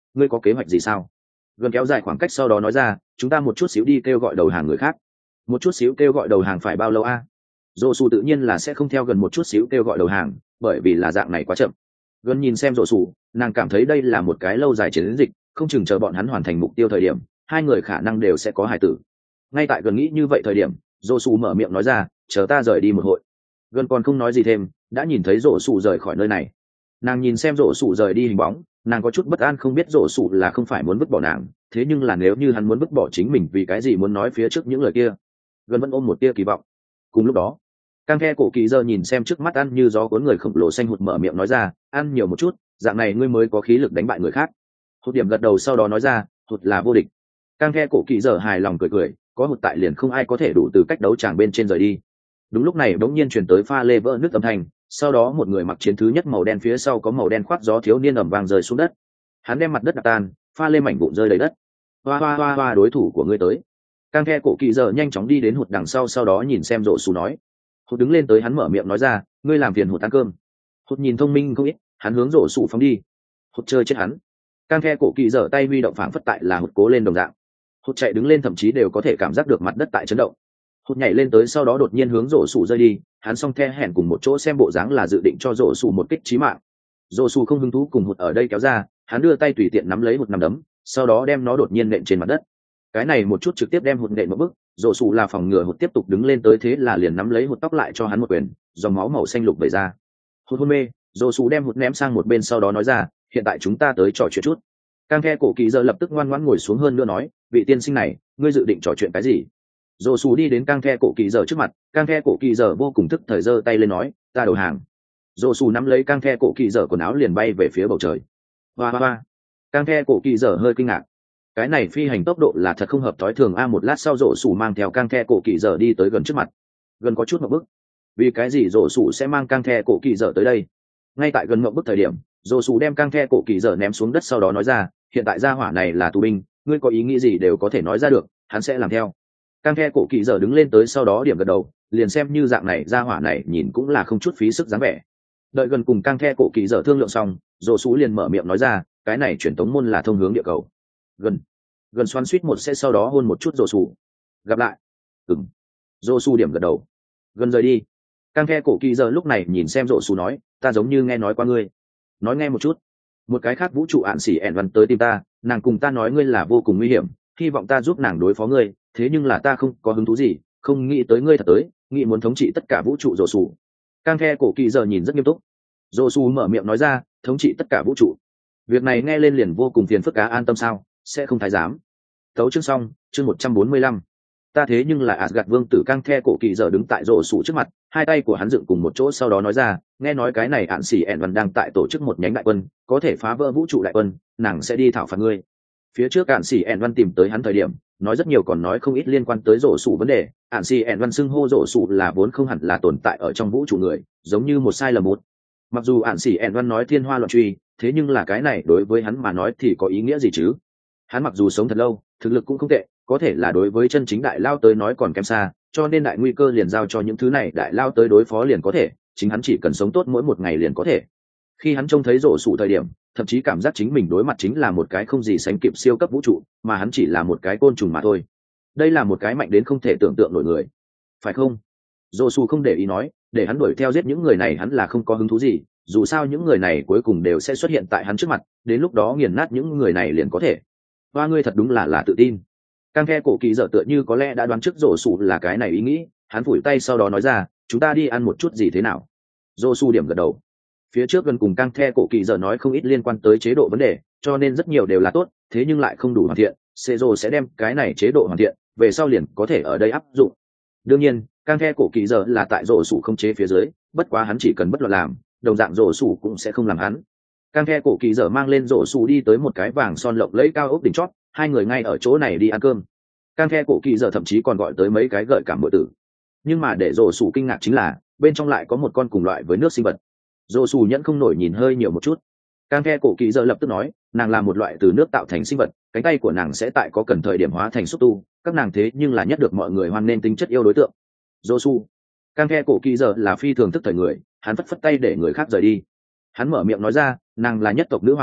ngươi có kế hoạch gì sao? Gần kéo dài khoảng cách sau đó nói ra, chúng ta một chút xíu đi kêu gọi đầu hàng người khác. Một chút xíu kêu gọi đầu hàng phải bao lâu a? Dỗ Sủ tự nhiên là sẽ không theo gần một chút xíu kêu gọi đầu hàng, bởi vì là dạng này quá chậm. Gần nhìn xem Dỗ Sủ, nàng cảm thấy đây là một cái lâu dài chiến dịch, không chừng chờ bọn hắn hoàn thành mục tiêu thời điểm, hai người khả năng đều sẽ có hài tử. Ngay tại gần nghĩ như vậy thời điểm, Dỗ Sủ mở miệng nói ra, chờ ta rời đi một hội. Gần còn không nói gì thêm, đã nhìn thấy Dỗ Sủ rời khỏi nơi này. Nàng nhìn xem Dỗ Sủ rời đi hình bóng, nàng có chút bất an, không biết Dỗ Sủ là không phải muốn vứt bỏ nàng, thế nhưng là nếu như hắn muốn vứt bỏ chính mình vì cái gì muốn nói phía trước những lời kia. Gần vẫn ôm một tia kỳ vọng. Cùng lúc đó, Cang The cổ kỳ giờ nhìn xem trước mắt ăn như gió cuốn người khổng lồ xanh hụt mở miệng nói ra, ăn nhiều một chút, dạng này ngươi mới có khí lực đánh bại người khác. Hụt điểm gật đầu sau đó nói ra, hụt là vô địch. Cang The cổ kỳ giờ hài lòng cười cười, có hụt tại liền không ai có thể đủ từ cách đấu tràng bên trên rời đi. Đúng lúc này bỗng nhiên truyền tới pha lê vỡ nước âm thanh, sau đó một người mặc chiến thứ nhất màu đen phía sau có màu đen khoác gió thiếu niên ầm vang rơi xuống đất. Hắn đem mặt đất đập tan, pha lê mảnh vụn rơi đầy đất. Hoa hoa hoa hoa, đối thủ của ngươi tới. Cang The cổ kỳ giờ nhanh chóng đi đến hụt đằng sau, sau đó nhìn xem Rộ Sủ nói. Hụt đứng lên tới, hắn mở miệng nói ra, ngươi làm phiền hụt ăn cơm. Hụt nhìn thông minh không ít, hắn hướng Rộ Sủ phóng đi. Hụt chơi chết hắn. Cang The cổ kỳ giờ tay huy động phảng phất tại là hụt cố lên đồng dạng. Hụt chạy đứng lên thậm chí đều có thể cảm giác được mặt đất tại chấn động. Hụt nhảy lên tới sau đó đột nhiên hướng Rộ Sủ rơi đi, hắn song the hẹn cùng một chỗ xem bộ dáng là dự định cho Rộ Sủ một kích chí mạng. Rộ Sủ không hứng thú cùng hụt ở đây kéo ra, hắn đưa tay tùy tiện nắm lấy hụt nắm đấm, sau đó đem nó đột nhiên nện trên mặt đất. Cái này một chút trực tiếp đem hụt nện một bước, Rộ Sủ là phòng ngừa hụt tiếp tục đứng lên tới, thế là liền nắm lấy hụt tóc lại cho hắn một quyền, dòng máu màu xanh lục vẩy ra. Hụt hôn mê, Rộ Sủ đem hụt ném sang một bên sau đó nói ra, hiện tại chúng ta tới trò chuyện chút. Cang The cổ kỳ giờ lập tức ngoan ngoãn ngồi xuống hơn nữa nói, vị tiên sinh này, ngươi dự định trò chuyện cái gì? Rộ Sủ đi đến Cang The cổ kỳ giờ trước mặt, Cang The cổ kỳ giờ vô cùng thức thời giơ tay lên nói, ta đầu hàng. Rộ Sủ nắm lấy Cang The cổ kỳ giờ quần áo liền bay về phía bầu trời. Hoa hoa hoa. Cang The cổ kỳ giờ hơi kinh ngạc. Cái này phi hành tốc độ là thật không hợp thói thường a. Một lát sau Rộ Sủ mang theo Cang The cổ kỳ giờ đi tới gần trước mặt. Gần có chút một bước. Vì cái gì Rộ Sủ sẽ mang Cang The cổ kỳ giờ tới đây? Ngay tại gần một bước thời điểm, Rộ Sủ đem Cang The cổ kỳ giờ ném xuống đất sau đó nói ra, hiện tại gia hỏa này là tù binh, ngươi có ý nghĩ gì đều có thể nói ra được, hắn sẽ làm theo. Cang The cổ kỳ giờ đứng lên tới sau đó điểm gật đầu, liền xem như dạng này gia hỏa này nhìn cũng là không chút phí sức dáng vẻ. Đợi gần cùng Cang The cổ kỳ giờ thương lượng xong, Rộ Sủ liền mở miệng nói ra, cái này truyền tống môn là thông hướng địa cầu. Gần gần xoắn suýt một sẽ sau đó hôn một chút Rộ Sủ. Gặp lại. Ừm. Rộ Sủ điểm gật đầu. Gần rời đi. Cang The cổ kỳ giờ lúc này nhìn xem Rộ Sủ nói, ta giống như nghe nói qua ngươi. Nói nghe một chút. Một cái khác vũ trụ ạn xỉ ẻn văn tới tìm ta, nàng cùng ta nói ngươi là vô cùng nguy hiểm, hy vọng ta giúp nàng đối phó ngươi, thế nhưng là ta không có hứng thú gì, không nghĩ tới ngươi thật tới, nghĩ muốn thống trị tất cả vũ trụ. Rộ Sủ. Cang The cổ kỳ giờ nhìn rất nghiêm túc. Rộ Sủ mở miệng nói ra, thống trị tất cả vũ trụ. Việc này nghe lên liền vô cùng phiền phức, cá an tâm sao, sẽ không thái giám. Tấu chương xong, chương một trăm bốn mươi lăm. Ta thế nhưng là Asgard vương tử. Cang The cổ kỳ giờ đứng tại Rộ Sủ trước mặt, hai tay của hắn dựng cùng một chỗ sau đó nói ra, nghe nói cái này ạn xỉ ẻn văn đang tại tổ chức một nhánh đại quân, có thể phá vỡ vũ trụ đại quân, nàng sẽ đi thảo phạt ngươi. Phía trước ạn xỉ ẻn văn tìm tới hắn thời điểm, nói rất nhiều, còn nói không ít liên quan tới Rộ Sủ vấn đề. Ạn xỉ ẻn văn xưng hô Rộ Sủ là vốn không hẳn là tồn tại ở trong vũ trụ người, giống như một sai lầm một. Mặc dù ạn xỉ ẻn văn nói thiên hoa loạn truy, thế nhưng là cái này đối với hắn mà nói thì có ý nghĩa gì chứ? Hắn mặc dù sống thật lâu, thực lực cũng không tệ, có thể là đối với chân chính đại lao tới nói còn kém xa, cho nên đại nguy cơ liền giao cho những thứ này đại lao tới đối phó liền có thể, chính hắn chỉ cần sống tốt mỗi một ngày liền có thể. Khi hắn trông thấy Rộ Sủ thời điểm, thậm chí cảm giác chính mình đối mặt chính là một cái không gì sánh kịp siêu cấp vũ trụ, mà hắn chỉ là một cái côn trùng mà thôi. Đây là một cái mạnh đến không thể tưởng tượng nổi người, phải không? Rộ Sủ không để ý nói, để hắn đuổi theo giết những người này hắn là không có hứng thú gì, dù sao những người này cuối cùng đều sẽ xuất hiện tại hắn trước mặt, đến lúc đó nghiền nát những người này liền có thể. Và ngươi thật đúng là là tự tin. Cang The cổ kỳ giờ tựa như có lẽ đã đoán trước Rộ Sủ là cái này ý nghĩ, hắn phủi tay sau đó nói ra, chúng ta đi ăn một chút gì thế nào? Rộ Sủ điểm gật đầu. Phía trước gần cùng Cang The cổ kỳ giờ nói không ít liên quan tới chế độ vấn đề, cho nên rất nhiều đều là tốt, thế nhưng lại không đủ hoàn thiện. Sezo sẽ đem cái này chế độ hoàn thiện, về sau liền có thể ở đây áp dụng. Đương nhiên, Cang The cổ kỳ giờ là tại Rộ Sủ không chế phía dưới, bất quá hắn chỉ cần bất luận làm, đồng dạng Rộ Sủ cũng sẽ không làm hắn. Cang The cổ kỳ giờ mang lên Rộ Sủ đi tới một cái vàng son lộng lẫy cao ốc đỉnh chót, hai người ngay ở chỗ này đi ăn cơm. Cang The cổ kỳ giờ thậm chí còn gọi tới mấy cái gợi cảm muội tử. Nhưng mà để Rộ Sủ kinh ngạc chính là, bên trong lại có một con cùng loại với nước sinh vật. Rộ Sủ nhẫn không nổi nhìn hơi nhiều một chút. Cang The cổ kỳ giờ lập tức nói, nàng là một loại từ nước tạo thành sinh vật, cánh tay của nàng sẽ tại có cần thời điểm hóa thành xúc tu, các nàng thế nhưng là nhất được mọi người hoan nên tính chất yêu đối tượng. Rộ Sủ. Cang The cổ kỳ giờ là phi thường thức thời người, hắn phất phất tay để người khác rời đi. Hắn mở miệng nói ra, nàng là nhất tộc nữ hoàng,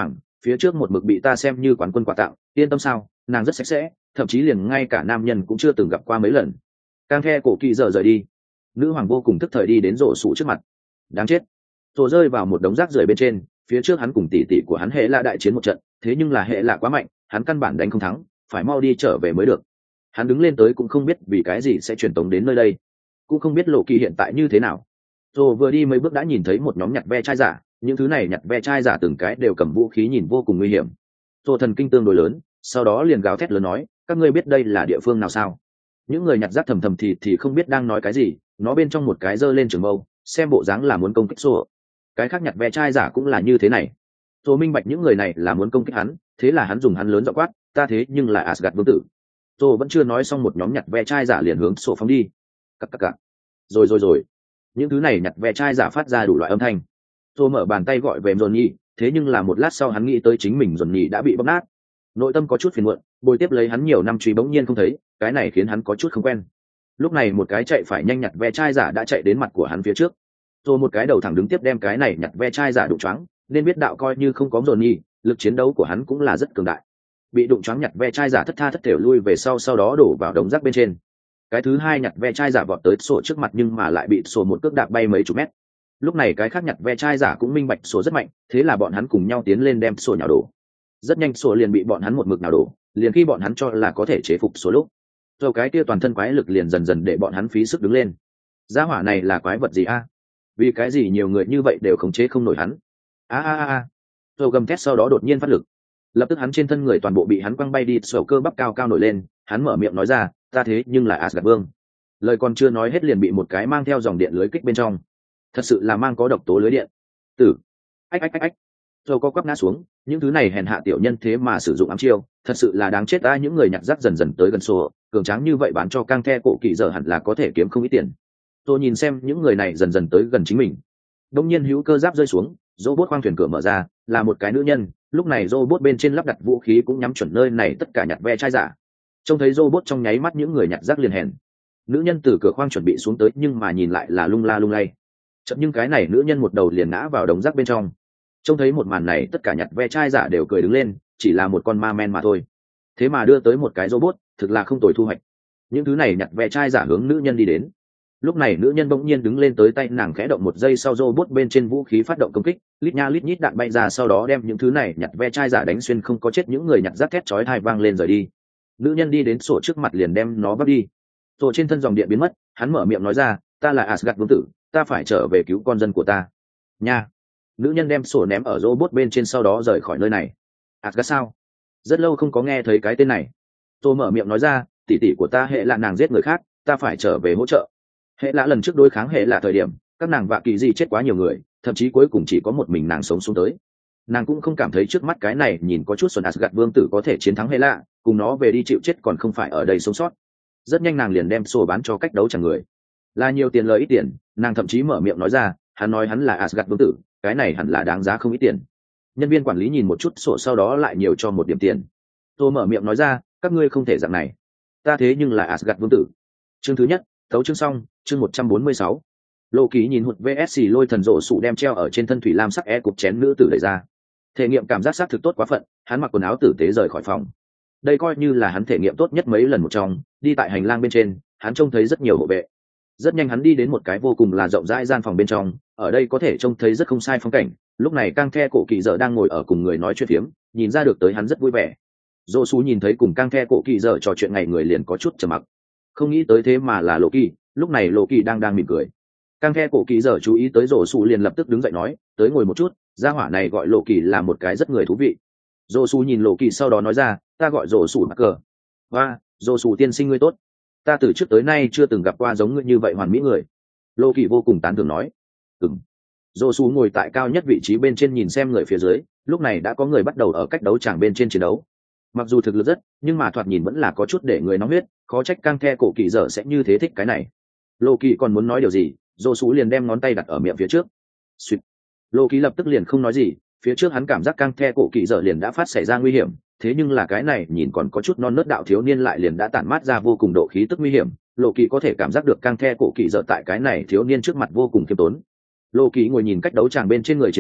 phía trước một mực bị ta xem như quán quân quà tặng, yên tâm sao, nàng rất sạch sẽ, thậm chí liền ngay cả nam nhân cũng chưa từng gặp qua mấy lần. Càng khe cổ kỳ giờ rời đi, nữ hoàng vô cùng tức thời đi đến rổ sủ trước mặt. Đáng chết, rổ rơi vào một đống rác rưởi bên trên. Phía trước hắn cùng tỷ tỷ của hắn hệ là đại chiến một trận, thế nhưng là hệ là quá mạnh, hắn căn bản đánh không thắng, phải mau đi trở về mới được. Hắn đứng lên tới cũng không biết vì cái gì sẽ truyền tống đến nơi đây, cũng không biết lộ kỳ hiện tại như thế nào. Rồi vừa đi mấy bước đã nhìn thấy một nhóm nhặt ve chai giả, những thứ này nhặt ve chai giả từng cái đều cầm vũ khí nhìn vô cùng nguy hiểm. Rồi thần kinh tương đối lớn, sau đó liền gào thét lớn nói, các ngươi biết đây là địa phương nào sao? Những người nhặt rác thầm thầm thì thì không biết đang nói cái gì, nó bên trong một cái giơ lên trường mâu, xem bộ dáng là muốn công kích Sô. Cái khác nhặt ve chai giả cũng là như thế này. Rồi minh bạch những người này là muốn công kích hắn, thế là hắn dùng hắn lớn giọng quát, ta thế nhưng là Asgard vương tử. Rồi vẫn chưa nói xong một nhóm nhặt ve chai giả liền hướng Sô phóng đi. Cặc cặc cặc. Rồi rồi rồi. Những thứ này nhặt ve chai giả phát ra đủ loại âm thanh. Rồi mở bàn tay gọi về Johnny, thế nhưng là một lát sau hắn nghĩ tới chính mình Johnny đã bị bóp nát. Nội tâm có chút phiền muộn, bồi tiếp lấy hắn nhiều năm truy bỗng nhiên không thấy, cái này khiến hắn có chút không quen. Lúc này một cái chạy phải nhanh nhặt ve chai giả đã chạy đến mặt của hắn phía trước. Rồi một cái đầu thẳng đứng tiếp đem cái này nhặt ve chai giả đụng choáng, nên biết đạo coi như không có Johnny, lực chiến đấu của hắn cũng là rất cường đại. Bị đụng choáng nhặt ve chai giả thất tha thất thểu lui về sau, sau đó đổ vào đống rác bên trên. Cái thứ hai nhặt ve chai giả vọt tới sổ trước mặt nhưng mà lại bị sổ một cước đạp bay mấy chục mét. Lúc này cái khác nhặt ve chai giả cũng minh bạch sổ rất mạnh, thế là bọn hắn cùng nhau tiến lên đem sổ nhào đổ. Rất nhanh sổ liền bị bọn hắn một mực nhào đổ, liền khi bọn hắn cho là có thể chế phục sổ lúc, rồi cái kia toàn thân quái lực liền dần dần để bọn hắn phí sức đứng lên. Gia hỏa này là quái vật gì a? Vì cái gì nhiều người như vậy đều khống chế không nổi hắn? A a a. Rồi gầm thét sau đó đột nhiên phát lực, lập tức hắn trên thân người toàn bộ bị hắn quăng bay đi, sổ cơ bắp cao cao nổi lên, hắn mở miệng nói ra, ta thế nhưng là Asgard vương. Lời còn chưa nói hết liền bị một cái mang theo dòng điện lưới kích bên trong, thật sự là mang có độc tố lưới điện tử. Ách ách ách ách. Rồi co quắp ngã xuống, những thứ này hèn hạ tiểu nhân thế mà sử dụng ám chiêu, thật sự là đáng chết ta. Những người nhặt rác dần dần tới gần sổ, cường tráng như vậy bán cho cang the cổ kỳ giờ hẳn là có thể kiếm không ít tiền. Tôi nhìn xem những người này dần dần tới gần chính mình, đông nhiên hữu cơ giáp rơi xuống, robot khoang thuyền cửa mở ra, là một cái nữ nhân. Lúc này robot bên trên lắp đặt vũ khí cũng nhắm chuẩn nơi này tất cả nhặt ve chai giả. Trông thấy robot trong nháy mắt những người nhặt rác liền hèn. Nữ nhân từ cửa khoang chuẩn bị xuống tới nhưng mà nhìn lại là lung la lung lay. Chậm nhưng cái này nữ nhân một đầu liền ngã vào đống rác bên trong. Trông thấy một màn này tất cả nhặt ve chai giả đều cười đứng lên, chỉ là một con ma men mà thôi, thế mà đưa tới một cái robot, thực là không tồi thu hoạch. Những thứ này nhặt ve chai giả hướng nữ nhân đi đến. Lúc này nữ nhân bỗng nhiên đứng lên, tới tay nàng khẽ động một giây sau robot bên trên vũ khí phát động công kích, lít nha lít nhít đạn bay ra, sau đó đem những thứ này nhặt ve chai giả đánh xuyên, không có chết. Những người nhặt rác thét chói tai vang lên rời đi. Nữ nhân đi đến sổ trước mặt liền đem nó bắt đi. Sổ trên thân dòng điện biến mất, hắn mở miệng nói ra, ta là Asgard vương tử, ta phải trở về cứu con dân của ta nha. Nữ nhân đem sổ ném ở robot bên trên sau đó rời khỏi nơi này. Asgard sao? Rất lâu không có nghe thấy cái tên này. Tôi mở miệng nói ra, tỷ tỷ của ta hệ là nàng giết người khác, ta phải trở về hỗ trợ. Hệ là lần trước đối kháng hệ là thời điểm các nàng vạ kỳ gì chết quá nhiều người, thậm chí cuối cùng chỉ có một mình nàng sống xuống tới. Nàng cũng không cảm thấy trước mắt cái này nhìn có chút xuẩn Asgard vương tử có thể chiến thắng hệ là, cùng nó về đi chịu chết còn không phải ở đây sống sót. Rất nhanh nàng liền đem sổ bán cho cách đấu chẳng người, là nhiều tiền lời ít tiền. Nàng thậm chí mở miệng nói ra, hắn nói hắn là Asgard vương tử, cái này hẳn là đáng giá không ít tiền. Nhân viên quản lý nhìn một chút sổ sau đó lại nhiều cho một điểm tiền. Tôi mở miệng nói ra, các ngươi không thể dạng này, ta thế nhưng là Asgard vương tử. Chương thứ nhất, tấu chương xong. Chương một trăm bốn mươi sáu. Lô Ký nhìn hụt vê ét xê lôi thần rổ sụ đem treo ở trên thân thủy lam sắc e cục chén nữ tử đẩy ra. Thể nghiệm cảm giác xác thực tốt quá phận, hắn mặc quần áo tử tế rời khỏi phòng. Đây coi như là hắn thể nghiệm tốt nhất mấy lần một trong. Đi tại hành lang bên trên, hắn trông thấy rất nhiều hộ vệ. Rất nhanh hắn đi đến một cái vô cùng là rộng rãi gian phòng bên trong, ở đây có thể trông thấy rất không sai phong cảnh. Lúc này cang the cổ kỳ giờ đang ngồi ở cùng người nói chuyện phiếm, nhìn ra được tới hắn rất vui vẻ. Dô Sú nhìn thấy cùng cang the cổ kỳ giờ trò chuyện ngày người liền có chút trầm mặc, không nghĩ tới thế mà là Lộ Kỳ. Lúc này Lộ Kỳ đang đang mỉm cười. Cang the cổ kỳ giờ chú ý tới Dô Sú liền lập tức đứng dậy nói, tới ngồi một chút, gia hỏa này gọi Lộ Kỳ là một cái rất người thú vị. Dô Sú nhìn Lộ Kỳ sau đó nói ra, ta gọi Dô Sú cờ. Và Dô Sú tiên sinh ngươi tốt, ta từ trước tới nay chưa từng gặp qua giống ngươi như vậy hoàn mỹ người. Lộ Kỳ vô cùng tán thưởng nói. Ừm. Dô Sú ngồi tại cao nhất vị trí bên trên nhìn xem người phía dưới. Lúc này đã có người bắt đầu ở cách đấu tràng bên trên chiến đấu. Mặc dù thực lực rất, nhưng mà thoạt nhìn vẫn là có chút để người nóng huyết, khó trách cang the cổ kỳ giờ sẽ như thế thích cái này. Lộ Kỳ còn muốn nói điều gì, Dô Sú liền đem ngón tay đặt ở miệng phía trước. Xuyệt. Lộ Kỳ lập tức liền không nói gì, phía trước hắn cảm giác cang the cổ kỳ giờ liền đã phát xảy ra nguy hiểm, thế nhưng là cái này nhìn còn có chút non nớt đạo thiếu niên lại liền đã tản mát ra vô cùng độ khí tức nguy hiểm. Lộ Kỳ có thể cảm giác được cang the cổ kỳ giờ tại cái này thiếu niên trước mặt vô cùng khiêm tốn. Lộ Kỳ ngồi nhìn cách đấu tràng bên trên người chiến đấu,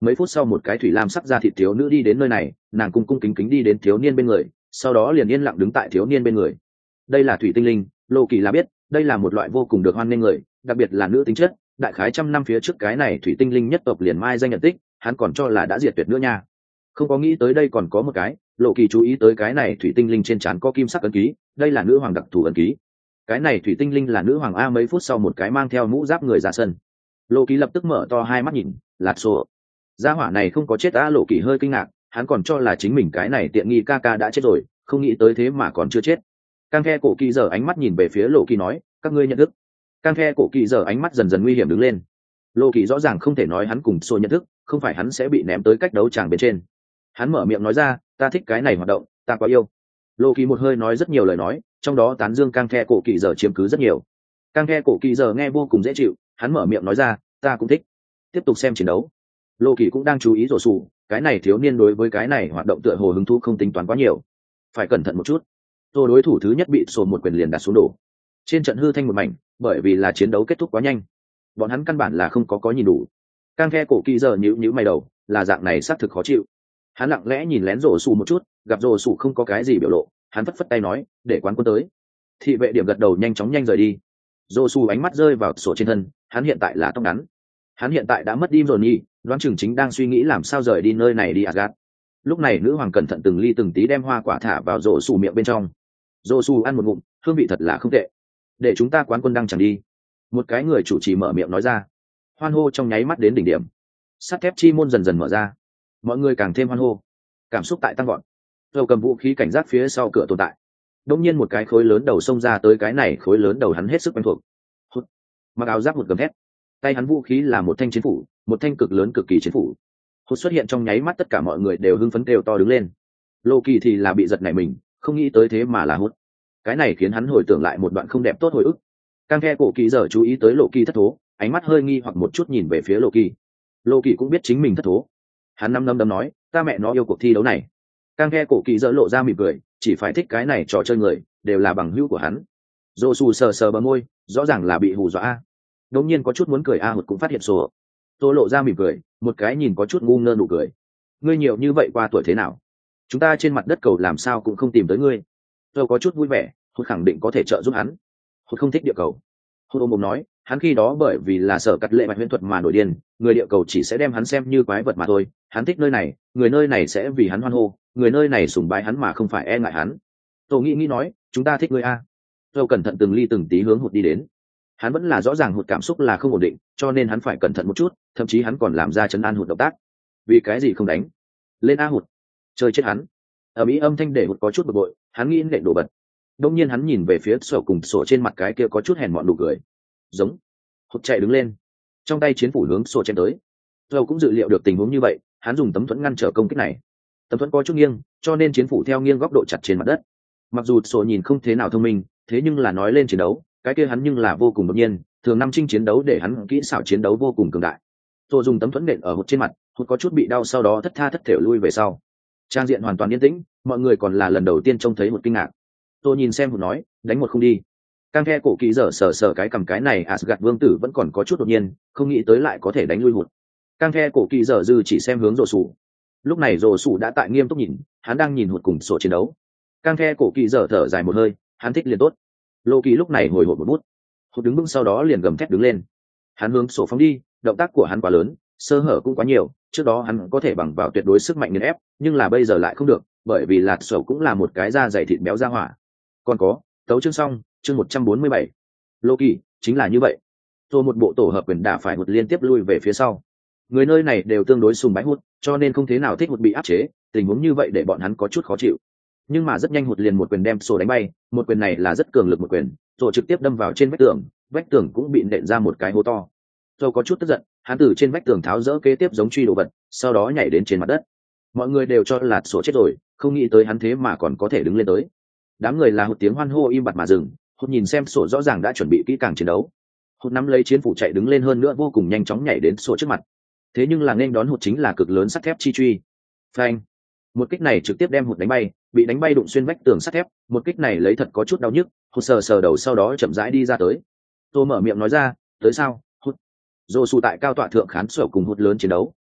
Mấy phút sau một cái thủy lam sắc da thịt thiếu nữ đi đến nơi này, nàng cung cung kính kính đi đến thiếu niên bên người, sau đó liền yên lặng đứng tại thiếu niên bên người. Đây là thủy tinh linh, Lộ Kỳ là biết, đây là một loại vô cùng được hoan nghênh người, đặc biệt là nữ tính chất, đại khái trăm năm phía trước cái này thủy tinh linh nhất tộc liền mai danh nhận tích, hắn còn cho là đã diệt tuyệt nữa nha. Không có nghĩ tới đây còn có một cái, Lộ Kỳ chú ý tới cái này thủy tinh linh trên trán có kim sắc ấn ký, đây là nữ hoàng đặc thù ấn ký. Cái này thủy tinh linh là nữ hoàng a. Mấy phút sau một cái mang theo mũ giáp người ra sân. Lộ Kỳ lập tức mở to hai mắt nhìn, Lạt Sổ. Gia hỏa này không có chết a. Lộ Kỳ hơi kinh ngạc, hắn còn cho là chính mình cái này tiện nghi ca ca đã chết rồi, không nghĩ tới thế mà còn chưa chết. Cang Khe Cổ Kỳ giờ ánh mắt nhìn về phía Lộ Kỳ nói, các ngươi nhận thức. Cang Khe Cổ Kỳ giờ ánh mắt dần dần nguy hiểm đứng lên. Lộ Kỳ rõ ràng không thể nói hắn cùng Sô nhận thức, không phải hắn sẽ bị ném tới cách đấu tràng bên trên. Hắn mở miệng nói ra, ta thích cái này hoạt động, ta quá yêu. Lộ Kỳ một hơi nói rất nhiều lời nói, trong đó tán dương Cang Khe Cổ Kỳ giờ chiếm cứ rất nhiều. Cang Khe Cổ Kỳ giờ nghe vô cùng dễ chịu, hắn mở miệng nói ra, ta cũng thích. Tiếp tục xem chiến đấu. Lộ Kỳ cũng đang chú ý rổ sủ, cái này thiếu niên đối với cái này hoạt động tựa hồ hứng thú không tính toán quá nhiều, phải cẩn thận một chút. Rồi đối thủ thứ nhất bị sổ một quyền liền đặt xuống đổ. Trên trận hư thanh một mảnh, bởi vì là chiến đấu kết thúc quá nhanh, bọn hắn căn bản là không có có nhìn đủ. Cang Khe Cổ Kỳ giờ nhíu nhíu mày đầu, là dạng này xác thực khó chịu. Hắn lặng lẽ nhìn lén rổ sủ một chút, gặp rổ sủ không có cái gì biểu lộ, hắn phất phất tay nói, để quán quân tới. Thị vệ điểm gật đầu nhanh chóng nhanh rời đi. Rổ sủ ánh mắt rơi vào sổ trên thân, hắn hiện tại là tóc ngắn, hắn hiện tại đã mất đi rồi nhỉ, đoán chừng chính đang suy nghĩ làm sao rời đi nơi này đi Asgard. Lúc này nữ hoàng cẩn thận từng ly từng tí đem hoa quả thả vào rổ sủ miệng bên trong. Rổ sủ ăn một ngụm, hương vị thật là không tệ. Để chúng ta quán quân đang chẳng đi. Một cái người chủ trì mở miệng nói ra. Hoan hô trong nháy mắt đến đỉnh điểm. Sắt thép chi môn dần dần mở ra, mọi người càng thêm hoan hô, cảm xúc tại tăng gọn. Dầu cầm vũ khí cảnh giác phía sau cửa tồn tại. Đống nhiên một cái khối lớn đầu xông ra tới, cái này khối lớn đầu hắn hết sức quen thuộc. Hút. Mặc áo giáp một gầm thét, tay hắn vũ khí là một thanh chiến phủ, một thanh cực lớn cực kỳ chiến phủ. Hút xuất hiện trong nháy mắt tất cả mọi người đều hưng phấn kêu to đứng lên. Lô Kỳ thì là bị giật nảy mình, không nghĩ tới thế mà là Hút. Cái này khiến hắn hồi tưởng lại một đoạn không đẹp tốt hồi ức. Cang Khe Cổ Kỳ giờ chú ý tới Lộ Kỳ thất thố, ánh mắt hơi nghi hoặc một chút nhìn về phía Lộ Kỳ. Lộ Kỳ cũng biết chính mình thất thố, hắn năm năm đấm nói, ta mẹ nó yêu cuộc thi đấu này. Cang Khe Cổ Kỳ dỡ lộ ra mỉm cười, chỉ phải thích cái này trò chơi người đều là bằng hữu của hắn. Dô Su sờ sờ bờ môi, rõ ràng là bị hù dọa. Đống nhiên có chút muốn cười, a Hụt cũng phát hiện sổ. Tô lộ ra mỉm cười, một cái nhìn có chút ngu ngơ nụ cười. Ngươi nhiều như vậy qua tuổi thế nào? Chúng ta trên mặt đất cầu làm sao cũng không tìm tới ngươi. Tôi có chút vui vẻ, Hụt khẳng định có thể trợ giúp hắn. Hụt không thích địa cầu. Hụt ôm bụng nói, hắn khi đó bởi vì là sở cắt lệ mạch huyễn thuật mà nổi điên, người địa cầu chỉ sẽ đem hắn xem như quái vật mà thôi. Hắn thích nơi này, người nơi này sẽ vì hắn hoan hô, người nơi này sùng bái hắn mà không phải e ngại hắn. Tô nghĩ nghĩ nói, chúng ta thích ngươi a. Tô cẩn thận từng ly từng tí hướng Hụt đi đến. Hắn vẫn là rõ ràng Hụt cảm xúc là không ổn định, cho nên hắn phải cẩn thận một chút, thậm chí hắn còn làm ra trấn an Hụt động tác. Vì cái gì không đánh? Lên a Hụt, chơi chết hắn. Ở mỹ âm thanh để Hụt có chút bực bội, hắn nghĩ nện đổ bật. Đông nhiên hắn nhìn về phía sổ cùng sổ trên mặt cái kia có chút hèn mọn nụ cười. Giống. Hụt chạy đứng lên, trong tay chiến phủ hướng sổ chém tới. Dầu cũng dự liệu được tình huống như vậy, hắn dùng tấm thuẫn ngăn trở công kích này. Tấm thuẫn có chút nghiêng, cho nên chiến phủ theo nghiêng góc độ chặt trên mặt đất. Mặc dù sổ nhìn không thế nào thông minh, thế nhưng là nói lên chiến đấu, cái kia hắn nhưng là vô cùng đột nhiên, thường năm trinh chiến đấu để hắn kỹ xảo chiến đấu vô cùng cường đại. Sổ dùng tấm thuẫn nện ở Hụt trên mặt, Hụt có chút bị đau, sau đó thất tha thất thểu lui về sau. Trang diện hoàn toàn yên tĩnh, mọi người còn là lần đầu tiên trông thấy Hụt kinh ngạc. Tôi nhìn xem Hụt nói, đánh một không đi. Cang Khe Cổ Kỳ giờ sờ sờ cái cầm, cái này Asgard vương tử vẫn còn có chút đột nhiên, không nghĩ tới lại có thể đánh lui Hụt. Cang Khe Cổ Kỳ giờ dư chỉ xem hướng Rồ Sủ. Lúc này Rồ Sủ đã tại nghiêm túc nhìn, hắn đang nhìn Hụt cùng sổ chiến đấu. Cang Khe Cổ Kỳ giờ thở dài một hơi, hắn thích liền tốt. Lô Kỳ lúc này hồi hộp một bút. Hụt đứng vững sau đó liền gầm thét đứng lên. Hắn hướng sổ phóng đi, động tác của hắn quá lớn, sơ hở cũng quá nhiều, trước đó hắn có thể bằng vào tuyệt đối sức mạnh nghiền ép, nhưng là bây giờ lại không được, bởi vì Lạt Sổ cũng là một cái da dày thịt béo ra hỏa. Còn có, tấu chương xong, chương một trăm bốn mươi bảy. Lô Kỳ, chính là như vậy. Rồi một bộ tổ hợp quyền đả phải Hụt liên tiếp lui về phía sau. Người nơi này đều tương đối sùng bái Hụt, cho nên không thế nào thích Hụt bị áp chế, tình huống như vậy để bọn hắn có chút khó chịu. Nhưng mà rất nhanh Hụt liền một quyền đem Sổ đánh bay, một quyền này là rất cường lực một quyền, rồi trực tiếp đâm vào trên vách tường, vách tường cũng bị nện ra một cái hố to. Rồi có chút tức giận, hắn từ trên vách tường tháo dỡ kế tiếp giống truy đồ vật, sau đó nhảy đến trên mặt đất. Mọi người đều cho là Sổ chết rồi, không nghĩ tới hắn thế mà còn có thể đứng lên tới. Đám người là Hụt tiếng hoan hô im bặt mà dừng. Hụt nhìn xem Sổ rõ ràng đã chuẩn bị kỹ càng chiến đấu. Hụt nắm lấy chiến phủ chạy đứng lên, hơn nữa vô cùng nhanh chóng nhảy đến Sổ trước mặt. Thế nhưng là nên đón Hụt chính là cực lớn sắt thép chi truy. Phanh! Một kích này trực tiếp đem Hụt đánh bay, bị đánh bay đụng xuyên vách tường sắt thép. Một kích này lấy thật có chút đau nhức. Hụt sờ sờ đầu, sau đó chậm rãi đi ra tới. Tô mở miệng nói ra, tới sao? Hụt. Dô Su tại cao tọa thượng khán Sổ cùng Hụt lớn chiến đấu,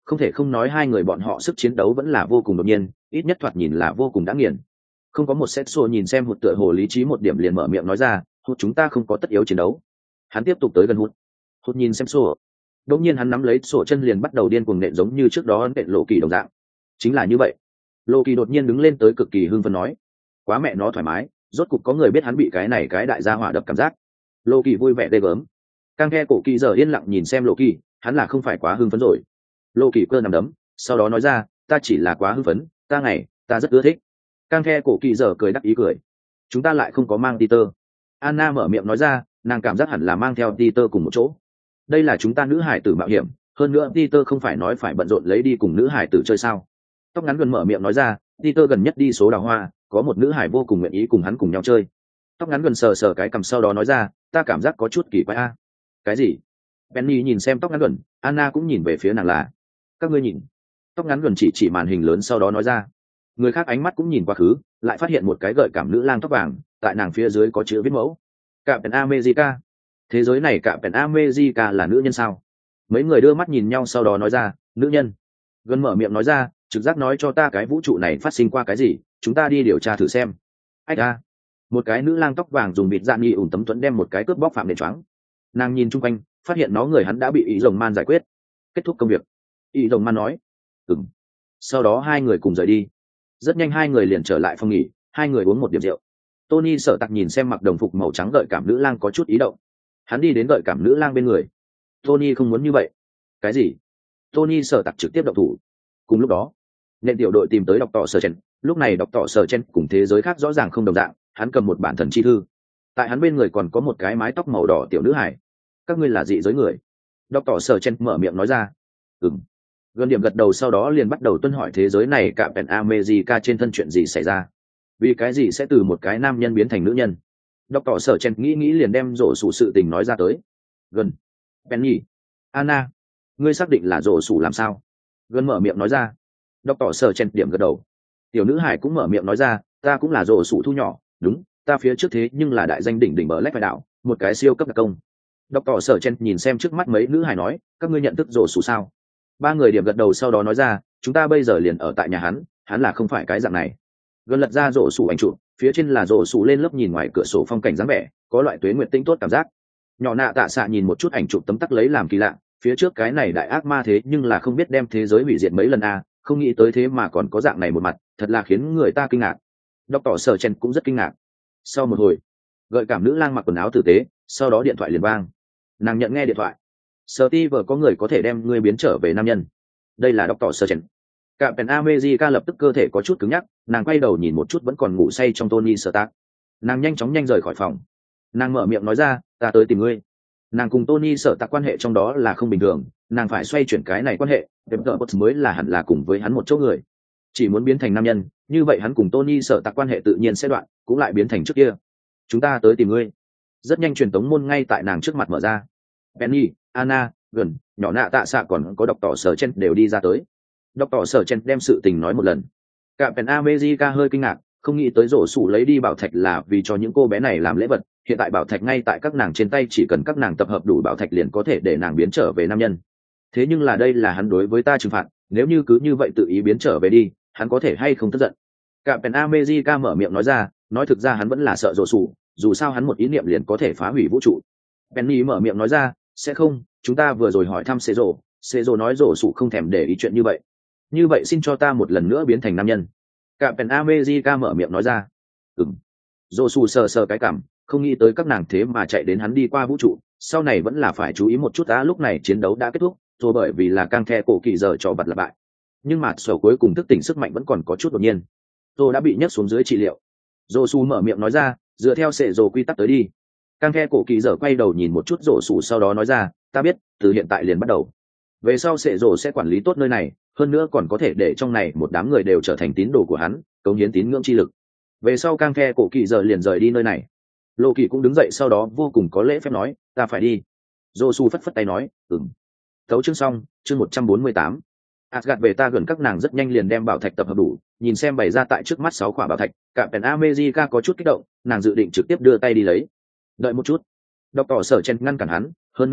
không thể không nói hai người bọn họ sức chiến đấu vẫn là vô cùng đột nhiên, ít nhất thoạt nhìn là vô cùng đã nghiền. Không có một set sổ nhìn xem hụt tựa hồ lý trí một điểm liền mở miệng nói ra, hụt chúng ta không có tất yếu chiến đấu. Hắn tiếp tục tới gần hụt. Hụt nhìn xem sổ, đống nhiên hắn nắm lấy sổ chân liền bắt đầu điên cuồng nện giống như trước đó nện lộ kỳ đồng dạng. Chính là như vậy. Lộ kỳ đột nhiên đứng lên tới cực kỳ hưng phấn nói, quá mẹ nó thoải mái, rốt cục có người biết hắn bị cái này cái đại gia hỏa đập cảm giác. Lộ kỳ vui vẻ ghê gớm. Cang Khe cổ kỳ giờ yên lặng nhìn xem lộ kỳ, hắn là không phải quá hưng phấn rồi. Lộ kỳ cơ nằm đấm, sau đó nói ra, ta chỉ là quá hưng phấn, ta ngày, ta rất ưa thích. Cang Khe cổ kỳ giờ cười đắc ý cười, chúng ta lại không có mang Peter. Anna mở miệng nói ra, nàng cảm giác hẳn là mang theo Peter cùng một chỗ. Đây là chúng ta nữ hải tử mạo hiểm, hơn nữa Peter không phải nói phải bận rộn lấy đi cùng nữ hải tử chơi sao? Tóc ngắn gần mở miệng nói ra, Peter gần nhất đi số đào hoa, có một nữ hải vô cùng nguyện ý cùng hắn cùng nhau chơi. Tóc ngắn gần sờ sờ cái cằm sau đó nói ra, ta cảm giác có chút kỳ quái a. Cái gì? Penny nhìn xem tóc ngắn gần, Anna cũng nhìn về phía nàng là, các ngươi nhìn. Tóc ngắn gần chỉ chỉ màn hình lớn sau đó nói ra, người khác ánh mắt cũng nhìn quá khứ, lại phát hiện một cái gợi cảm nữ lang tóc vàng, tại nàng phía dưới có chữ viết mẫu, Captain America. Thế giới này Captain America là nữ nhân sao? Mấy người đưa mắt nhìn nhau sau đó nói ra, nữ nhân. Gần mở miệng nói ra, trực giác nói cho ta cái vũ trụ này phát sinh qua cái gì, chúng ta đi điều tra thử xem. Ách a. Một cái nữ lang tóc vàng dùng bịt dạ nghi ủn tấm tuấn đem một cái cướp bóc phạm để choáng. Nàng nhìn chung quanh, phát hiện nó người hắn đã bị ý rồng man giải quyết. Kết thúc công việc. Ý rồng man nói, ừm. Sau đó hai người cùng rời đi. Rất nhanh hai người liền trở lại phòng nghỉ, hai người uống một điểm rượu. Tony Sở Tặc nhìn xem mặc đồng phục màu trắng gợi cảm nữ lang có chút ý động. Hắn đi đến gợi cảm nữ lang bên người. Tony không muốn như vậy. Cái gì? Tony Sở Tặc trực tiếp động thủ. Cùng lúc đó, nên tiểu đội tìm tới đọc tỏ sở chen. Lúc này đọc tỏ sở chen cùng thế giới khác rõ ràng không đồng dạng. Hắn cầm một bản thần chi thư. Tại hắn bên người còn có một cái mái tóc màu đỏ tiểu nữ hải. Các ngươi là dị giới người. Đọc tỏ sở chen mở miệng nói ra. Ừm. Gần điểm gật đầu sau đó liền bắt đầu tuân hỏi thế giới này cả Captain America trên thân chuyện gì xảy ra. Vì cái gì sẽ từ một cái nam nhân biến thành nữ nhân? Đọc tỏ sở chen nghĩ nghĩ liền đem rổ sủ sự tình nói ra tới. Gần. Penny. Anna. Ngươi xác định là rổ sủ làm sao? Gần mở miệng nói ra. Đọc tỏ sở chen điểm gật đầu. Tiểu nữ hải cũng mở miệng nói ra, ta cũng là rổ sủ thu nhỏ, đúng, ta phía trước thế nhưng là đại danh đỉnh đỉnh bờ lách phải đạo, một cái siêu cấp đặc công. Đọc tỏ sở chen nhìn xem trước mắt mấy nữ hải nói, các ngươi nhận thức rổ sủ sao? Ba người điểm gật đầu sau đó nói ra, chúng ta bây giờ liền ở tại nhà hắn, hắn là không phải cái dạng này. Gần lật ra rổ sủ ảnh chụp, phía trên là rổ sủ lên lớp nhìn ngoài cửa sổ phong cảnh dáng vẻ, có loại tuế nguyệt tinh tốt cảm giác. Nhỏ nạ tạ xạ nhìn một chút ảnh chụp tấm tắc lấy làm kỳ lạ, phía trước cái này đại ác ma thế nhưng là không biết đem thế giới hủy diệt mấy lần a, à, không nghĩ tới thế mà còn có dạng này một mặt, thật là khiến người ta kinh ngạc. Đọc tỏ sở chen cũng rất kinh ngạc. Sau một hồi, gợi cảm nữ lang mặc quần áo tử tế, sau đó điện thoại liền vang. Nàng nhận nghe điện thoại. Steve có người có thể đem ngươi biến trở về nam nhân. Đây là đọc tỏ sở chen. Captain America lập tức cơ thể có chút cứng nhắc, nàng quay đầu nhìn một chút vẫn còn ngủ say trong Tony Stark. Nàng nhanh chóng nhanh rời khỏi phòng. Nàng mở miệng nói ra, ta tới tìm ngươi. Nàng cùng Tony Stark quan hệ trong đó là không bình thường, nàng phải xoay chuyển cái này quan hệ, Pepper mới là hẳn là cùng với hắn một chỗ người. Chỉ muốn biến thành nam nhân, như vậy hắn cùng Tony Stark quan hệ tự nhiên sẽ đoạn, cũng lại biến thành trước kia. Chúng ta tới tìm ngươi. Rất nhanh truyền tống môn ngay tại nàng trước mặt mở ra. Penny, Anna, gần, nhỏ nạ tạ xạ còn có đọc tỏ sở chen đều đi ra tới. Đọc tỏ sở chen đem sự tình nói một lần. Captain America hơi kinh ngạc, không nghĩ tới rổ sủ lấy đi bảo thạch là vì cho những cô bé này làm lễ vật. Hiện tại bảo thạch ngay tại các nàng trên tay, chỉ cần các nàng tập hợp đủ bảo thạch liền có thể để nàng biến trở về nam nhân. Thế nhưng là đây là hắn đối với ta trừng phạt, nếu như cứ như vậy tự ý biến trở về đi, hắn có thể hay không tức giận. Captain America mở miệng nói ra, nói thực ra hắn vẫn là sợ rổ sủ, dù sao hắn một ý niệm liền có thể phá hủy vũ trụ. Penny mở miệng nói ra, sẽ không, chúng ta vừa rồi hỏi thăm Sê Rồ, Sê Rồ nói rổ sủ không thèm để ý chuyện như vậy. Như vậy xin cho ta một lần nữa biến thành nam nhân. Captain America mở miệng nói ra. Ừm. Rổ sủ sờ sờ cái cảm, không nghĩ tới các nàng thế mà chạy đến hắn đi qua vũ trụ, sau này vẫn là phải chú ý một chút đã. Lúc này chiến đấu đã kết thúc, rồi bởi vì là Cang The cổ kỳ giờ cho bật là bại. Nhưng mà sổ cuối cùng thức tỉnh sức mạnh vẫn còn có chút đột nhiên. Rồi đã bị nhấc xuống dưới trị liệu. Rổ sủ mở miệng nói ra, dựa theo Sê Rồ quy tắc tới đi. Cang The cổ kỳ giờ quay đầu nhìn một chút rổ sủ sau đó nói ra, ta biết, từ hiện tại liền bắt đầu. Về sau Sê Rồ sẽ quản lý tốt nơi này, hơn nữa còn có thể để trong này một đám người đều trở thành tín đồ của hắn, cống hiến tín ngưỡng chi lực. Về sau Cang The cổ kỳ giờ liền rời đi nơi này. Lô Kỳ cũng đứng dậy sau đó vô cùng có lễ phép nói, ta phải đi. Dô Su phất phất tay nói, ừm. Tấu chương xong, chương một trăm bốn mươi tám. Asgard về ta gần các nàng rất nhanh liền đem bảo thạch tập hợp đủ, nhìn xem bày ra tại trước mắt sáu quả bảo thạch, Captain America có chút kích động, nàng dự định trực tiếp đưa tay đi lấy. Đợi một chút. Đọc tỏ sở chen ngăn cản hắn, hơn nữa nói,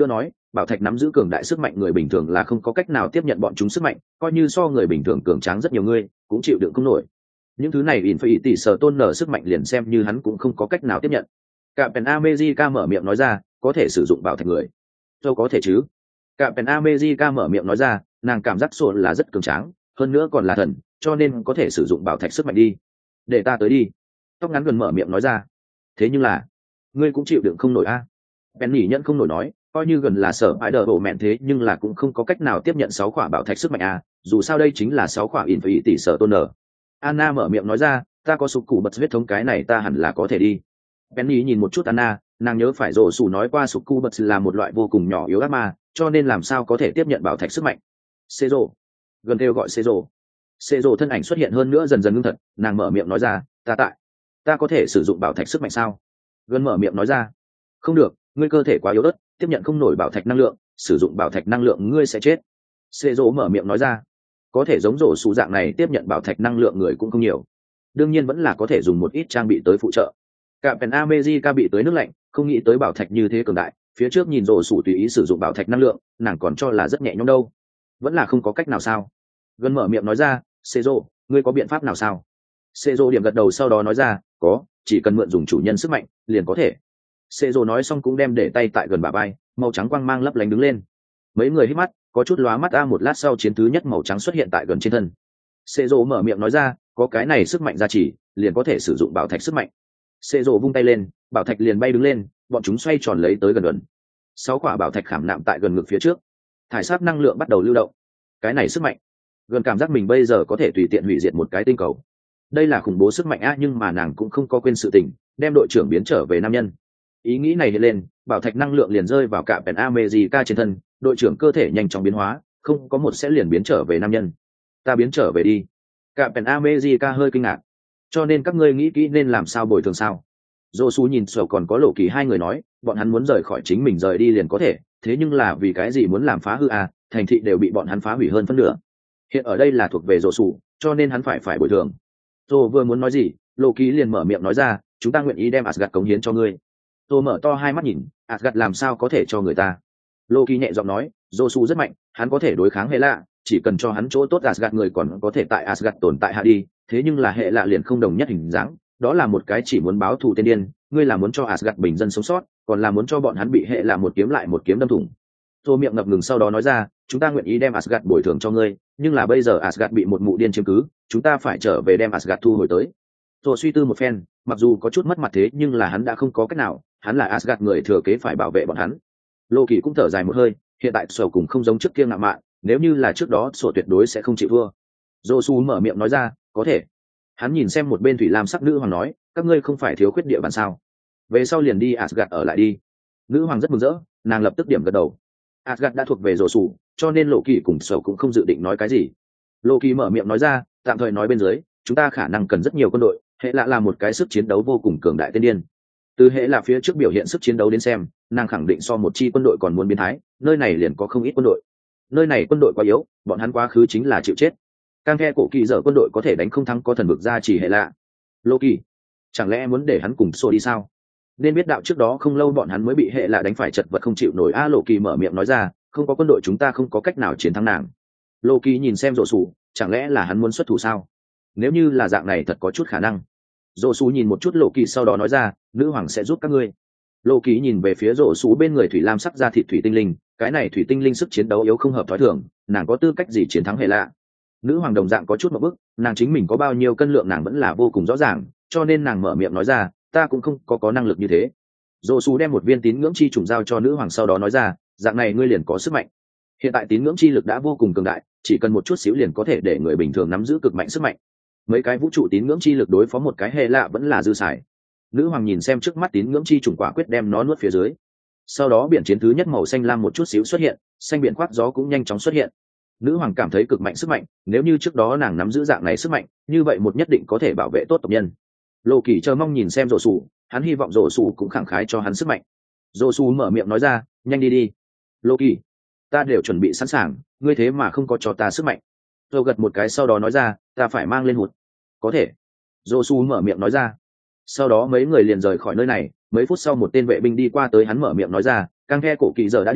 bảo thạch nắm giữ cường đại sức mạnh người bình thường là không có cách nào tiếp nhận bọn chúng sức mạnh, coi như so người bình thường cường tráng rất nhiều người cũng chịu đựng không nổi. Những thứ này in phải tỷ sở tôn nở sức mạnh liền xem như hắn cũng không có cách nào tiếp nhận. Captain America mở miệng nói ra, có thể sử dụng bảo thạch người. Đâu có thể chứ? Captain America mở miệng nói ra, nàng cảm giác sồn là rất cường tráng, hơn nữa còn là thần, cho nên có thể sử dụng bảo thạch sức mạnh đi. Để ta tới đi. Tóc ngắn gần mở miệng nói ra. Thế nhưng là, ngươi cũng chịu đựng không nổi a. À? Penny nhận không nổi nói, coi như gần là sở bãi đờ bộ mẹn thế nhưng là cũng không có cách nào tiếp nhận sáu quả bảo thạch sức mạnh a. À? Dù sao đây chính là sáu quả in phải tỷ sở tôn nở. Anna mở miệng nói ra, ta có sục cụ bật huyết thống cái này ta hẳn là có thể đi. Penny nhìn một chút Anna, nàng nhớ phải rổ sủ nói qua sục cụ bật là một loại vô cùng nhỏ yếu ác ma, cho nên làm sao có thể tiếp nhận bảo thạch sức mạnh. Xê rổ. Gần kêu gọi xê rổ. Xê rổ thân ảnh xuất hiện hơn nữa dần dần ngưng thật, nàng mở miệng nói ra, ta tại. Ta có thể sử dụng bảo thạch sức mạnh sao? Gần mở miệng nói ra, không được, ngươi cơ thể quá yếu ớt, tiếp nhận không nổi bảo thạch năng lượng, sử dụng bảo thạch năng lượng ngươi sẽ chết. Xê rổ mở miệng nói ra, có thể giống rổ sủ dạng này tiếp nhận bảo thạch năng lượng người cũng không nhiều, đương nhiên vẫn là có thể dùng một ít trang bị tới phụ trợ. Captain America bị tới nước lạnh, không nghĩ tới bảo thạch như thế cường đại, phía trước nhìn rổ sủ tùy ý sử dụng bảo thạch năng lượng, nàng còn cho là rất nhẹ nhõm đâu, vẫn là không có cách nào sao? Gần mở miệng nói ra, Xê rổ, ngươi có biện pháp nào sao? Xê rổ điểm gật đầu sau đó nói ra, có, chỉ cần mượn dùng chủ nhân sức mạnh liền có thể. Xê rổ nói xong cũng đem để tay tại gần bả vai, màu trắng quang mang lấp lánh đứng lên. Mấy người hít mắt, có chút lóa mắt. A một lát sau chiến thứ nhất màu trắng xuất hiện tại gần trên thân. Xê rổ mở miệng nói ra, có cái này sức mạnh gia trì, liền có thể sử dụng bảo thạch sức mạnh. Xê rổ vung tay lên, bảo thạch liền bay đứng lên, bọn chúng xoay tròn lấy tới gần gần. Sáu quả bảo thạch khảm nạm tại gần ngực phía trước, thải sát năng lượng bắt đầu lưu động. Cái này sức mạnh, gần cảm giác mình bây giờ có thể tùy tiện hủy diệt một cái tinh cầu. Đây là khủng bố sức mạnh á, nhưng mà nàng cũng không có quên sự tình, đem đội trưởng biến trở về nam nhân. Ý nghĩ này hiện lên, bảo thạch năng lượng liền rơi vào cả Captain America trên thân, đội trưởng cơ thể nhanh chóng biến hóa, không có một sẽ liền biến trở về nam nhân. Ta biến trở về đi. Cả Captain America hơi kinh ngạc. Cho nên các ngươi nghĩ kỹ nên làm sao bồi thường sao? Josu nhìn Sầu còn có Lộ Kỳ hai người nói, bọn hắn muốn rời khỏi chính mình rời đi liền có thể, thế nhưng là vì cái gì muốn làm phá hư à, thành thị đều bị bọn hắn phá hủy hơn phân nửa. Hiện ở đây là thuộc về Josu, cho nên hắn phải phải bồi thường. Tô vừa muốn nói gì, Lộ Kỳ liền mở miệng nói ra, chúng ta nguyện ý đem Asgard cống hiến cho ngươi. Tô mở to hai mắt nhìn, Asgard làm sao có thể cho người ta? Lộ Kỳ nhẹ giọng nói, Josu rất mạnh, hắn có thể đối kháng hệ lạ, chỉ cần cho hắn chỗ tốt Asgard người còn có thể tại Asgard tồn tại hạ đi, thế nhưng là hệ lạ liền không đồng nhất hình dáng, đó là một cái chỉ muốn báo thù tên điên, ngươi là muốn cho Asgard bình dân sống sót, còn là muốn cho bọn hắn bị hệ lạ một kiếm lại một kiếm đâm thủng. Tô miệng ngập ngừng sau đó nói ra, chúng ta nguyện ý đem Asgard bồi thường cho ngươi, nhưng là bây giờ Asgard bị một mụ điên chiếm cứ, chúng ta phải trở về đem Asgard thu hồi tới. Tô suy tư một phen, mặc dù có chút mất mặt thế nhưng là hắn đã không có cách nào, hắn là Asgard người thừa kế phải bảo vệ bọn hắn. Lô Kỳ cũng thở dài một hơi, hiện tại sổ cùng không giống trước kia ngạo mạn, nếu như là trước đó sổ tuyệt đối sẽ không chịu thua. Josu mở miệng nói ra, có thể. Hắn nhìn xem một bên thủy lam sắc nữ hoàng nói, các ngươi không phải thiếu khuyết địa bàn sao? Về sau liền đi Asgard ở lại đi. Nữ hoàng rất mừng rỡ, nàng lập tức điểm gật đầu. Asgard đã thuộc về Josu, cho nên Lộ Kỳ cùng sổ cũng không dự định nói cái gì. Lô Kỳ mở miệng nói ra, tạm thời nói bên dưới, chúng ta khả năng cần rất nhiều quân đội, hệ lạ là một cái sức chiến đấu vô cùng cường đại tiên điên. Từ hệ là phía trước biểu hiện sức chiến đấu đến xem, nàng khẳng định so một chi quân đội còn muốn biến thái, nơi này liền có không ít quân đội. Nơi này quân đội quá yếu, bọn hắn quá khứ chính là chịu chết. Càng khe cổ kỳ dở quân đội có thể đánh không thắng có thần vực gia chỉ hệ lạ. Lô Kỳ, chẳng lẽ muốn để hắn cùng xô đi sao? Nên biết đạo trước đó không lâu bọn hắn mới bị hệ lạ đánh phải chật vật không chịu nổi. A Lộ Kỳ mở miệng nói ra, không có quân đội chúng ta không có cách nào chiến thắng nàng. Lô Kỳ nhìn xem Rộ Sủ, chẳng lẽ là hắn muốn xuất thủ sao? Nếu như là dạng này thật có chút khả năng. Rộ Sủ nhìn một chút Lộ Kỳ sau đó nói ra, nữ hoàng sẽ giúp các ngươi. Lộ Kỳ nhìn về phía Rộ Sủ bên người thủy lam sắc ra thịt thủy tinh linh, cái này thủy tinh linh sức chiến đấu yếu không hợp thói thường, nàng có tư cách gì chiến thắng hệ lạ? Nữ hoàng đồng dạng có chút một bức, nàng chính mình có bao nhiêu cân lượng nàng vẫn là vô cùng rõ ràng, cho nên nàng mở miệng nói ra, ta cũng không có có năng lực như thế. Rộ Sủ đem một viên tín ngưỡng chi trùng giao cho nữ hoàng sau đó nói ra, dạng này ngươi liền có sức mạnh. Hiện tại tín ngưỡng chi lực đã vô cùng cường đại, chỉ cần một chút xíu liền có thể để người bình thường nắm giữ cực mạnh sức mạnh. Mấy cái vũ trụ tín ngưỡng chi lực đối phó một cái hệ lạ vẫn là dư xài. Nữ hoàng nhìn xem trước mắt tín ngưỡng chi trùng quả quyết đem nó nuốt phía dưới. Sau đó biển chiến thứ nhất màu xanh lam một chút xíu xuất hiện, xanh biển khoác gió cũng nhanh chóng xuất hiện. Nữ hoàng cảm thấy cực mạnh sức mạnh, nếu như trước đó nàng nắm giữ dạng này sức mạnh, như vậy một nhất định có thể bảo vệ tốt tộc nhân. Lộ Kỳ chờ mong nhìn xem Rộ Sủ, hắn hy vọng Rộ Sủ cũng khẳng khái cho hắn sức mạnh. Rộ Sủ mở miệng nói ra, nhanh đi đi. Lộ Kỳ, ta đều chuẩn bị sẵn sàng, ngươi thế mà không có cho ta sức mạnh. Rộ gật một cái sau đó nói ra, ta phải mang lên hụt. Có thể. Rộ Sủ mở miệng nói ra. Sau đó mấy người liền rời khỏi nơi này, mấy phút sau một tên vệ binh đi qua tới hắn mở miệng nói ra, càng khe cổ kỳ giờ đã đi,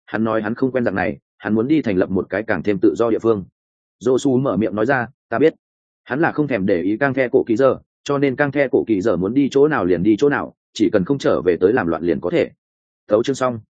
hắn nói hắn không quen dạng này, hắn muốn đi thành lập một cái càng thêm tự do địa phương. Josu mở miệng nói ra, ta biết. Hắn là không thèm để ý cang the cổ kỳ giờ, cho nên cang the cổ kỳ giờ muốn đi chỗ nào liền đi chỗ nào, chỉ cần không trở về tới làm loạn liền có thể. Thấu chương xong.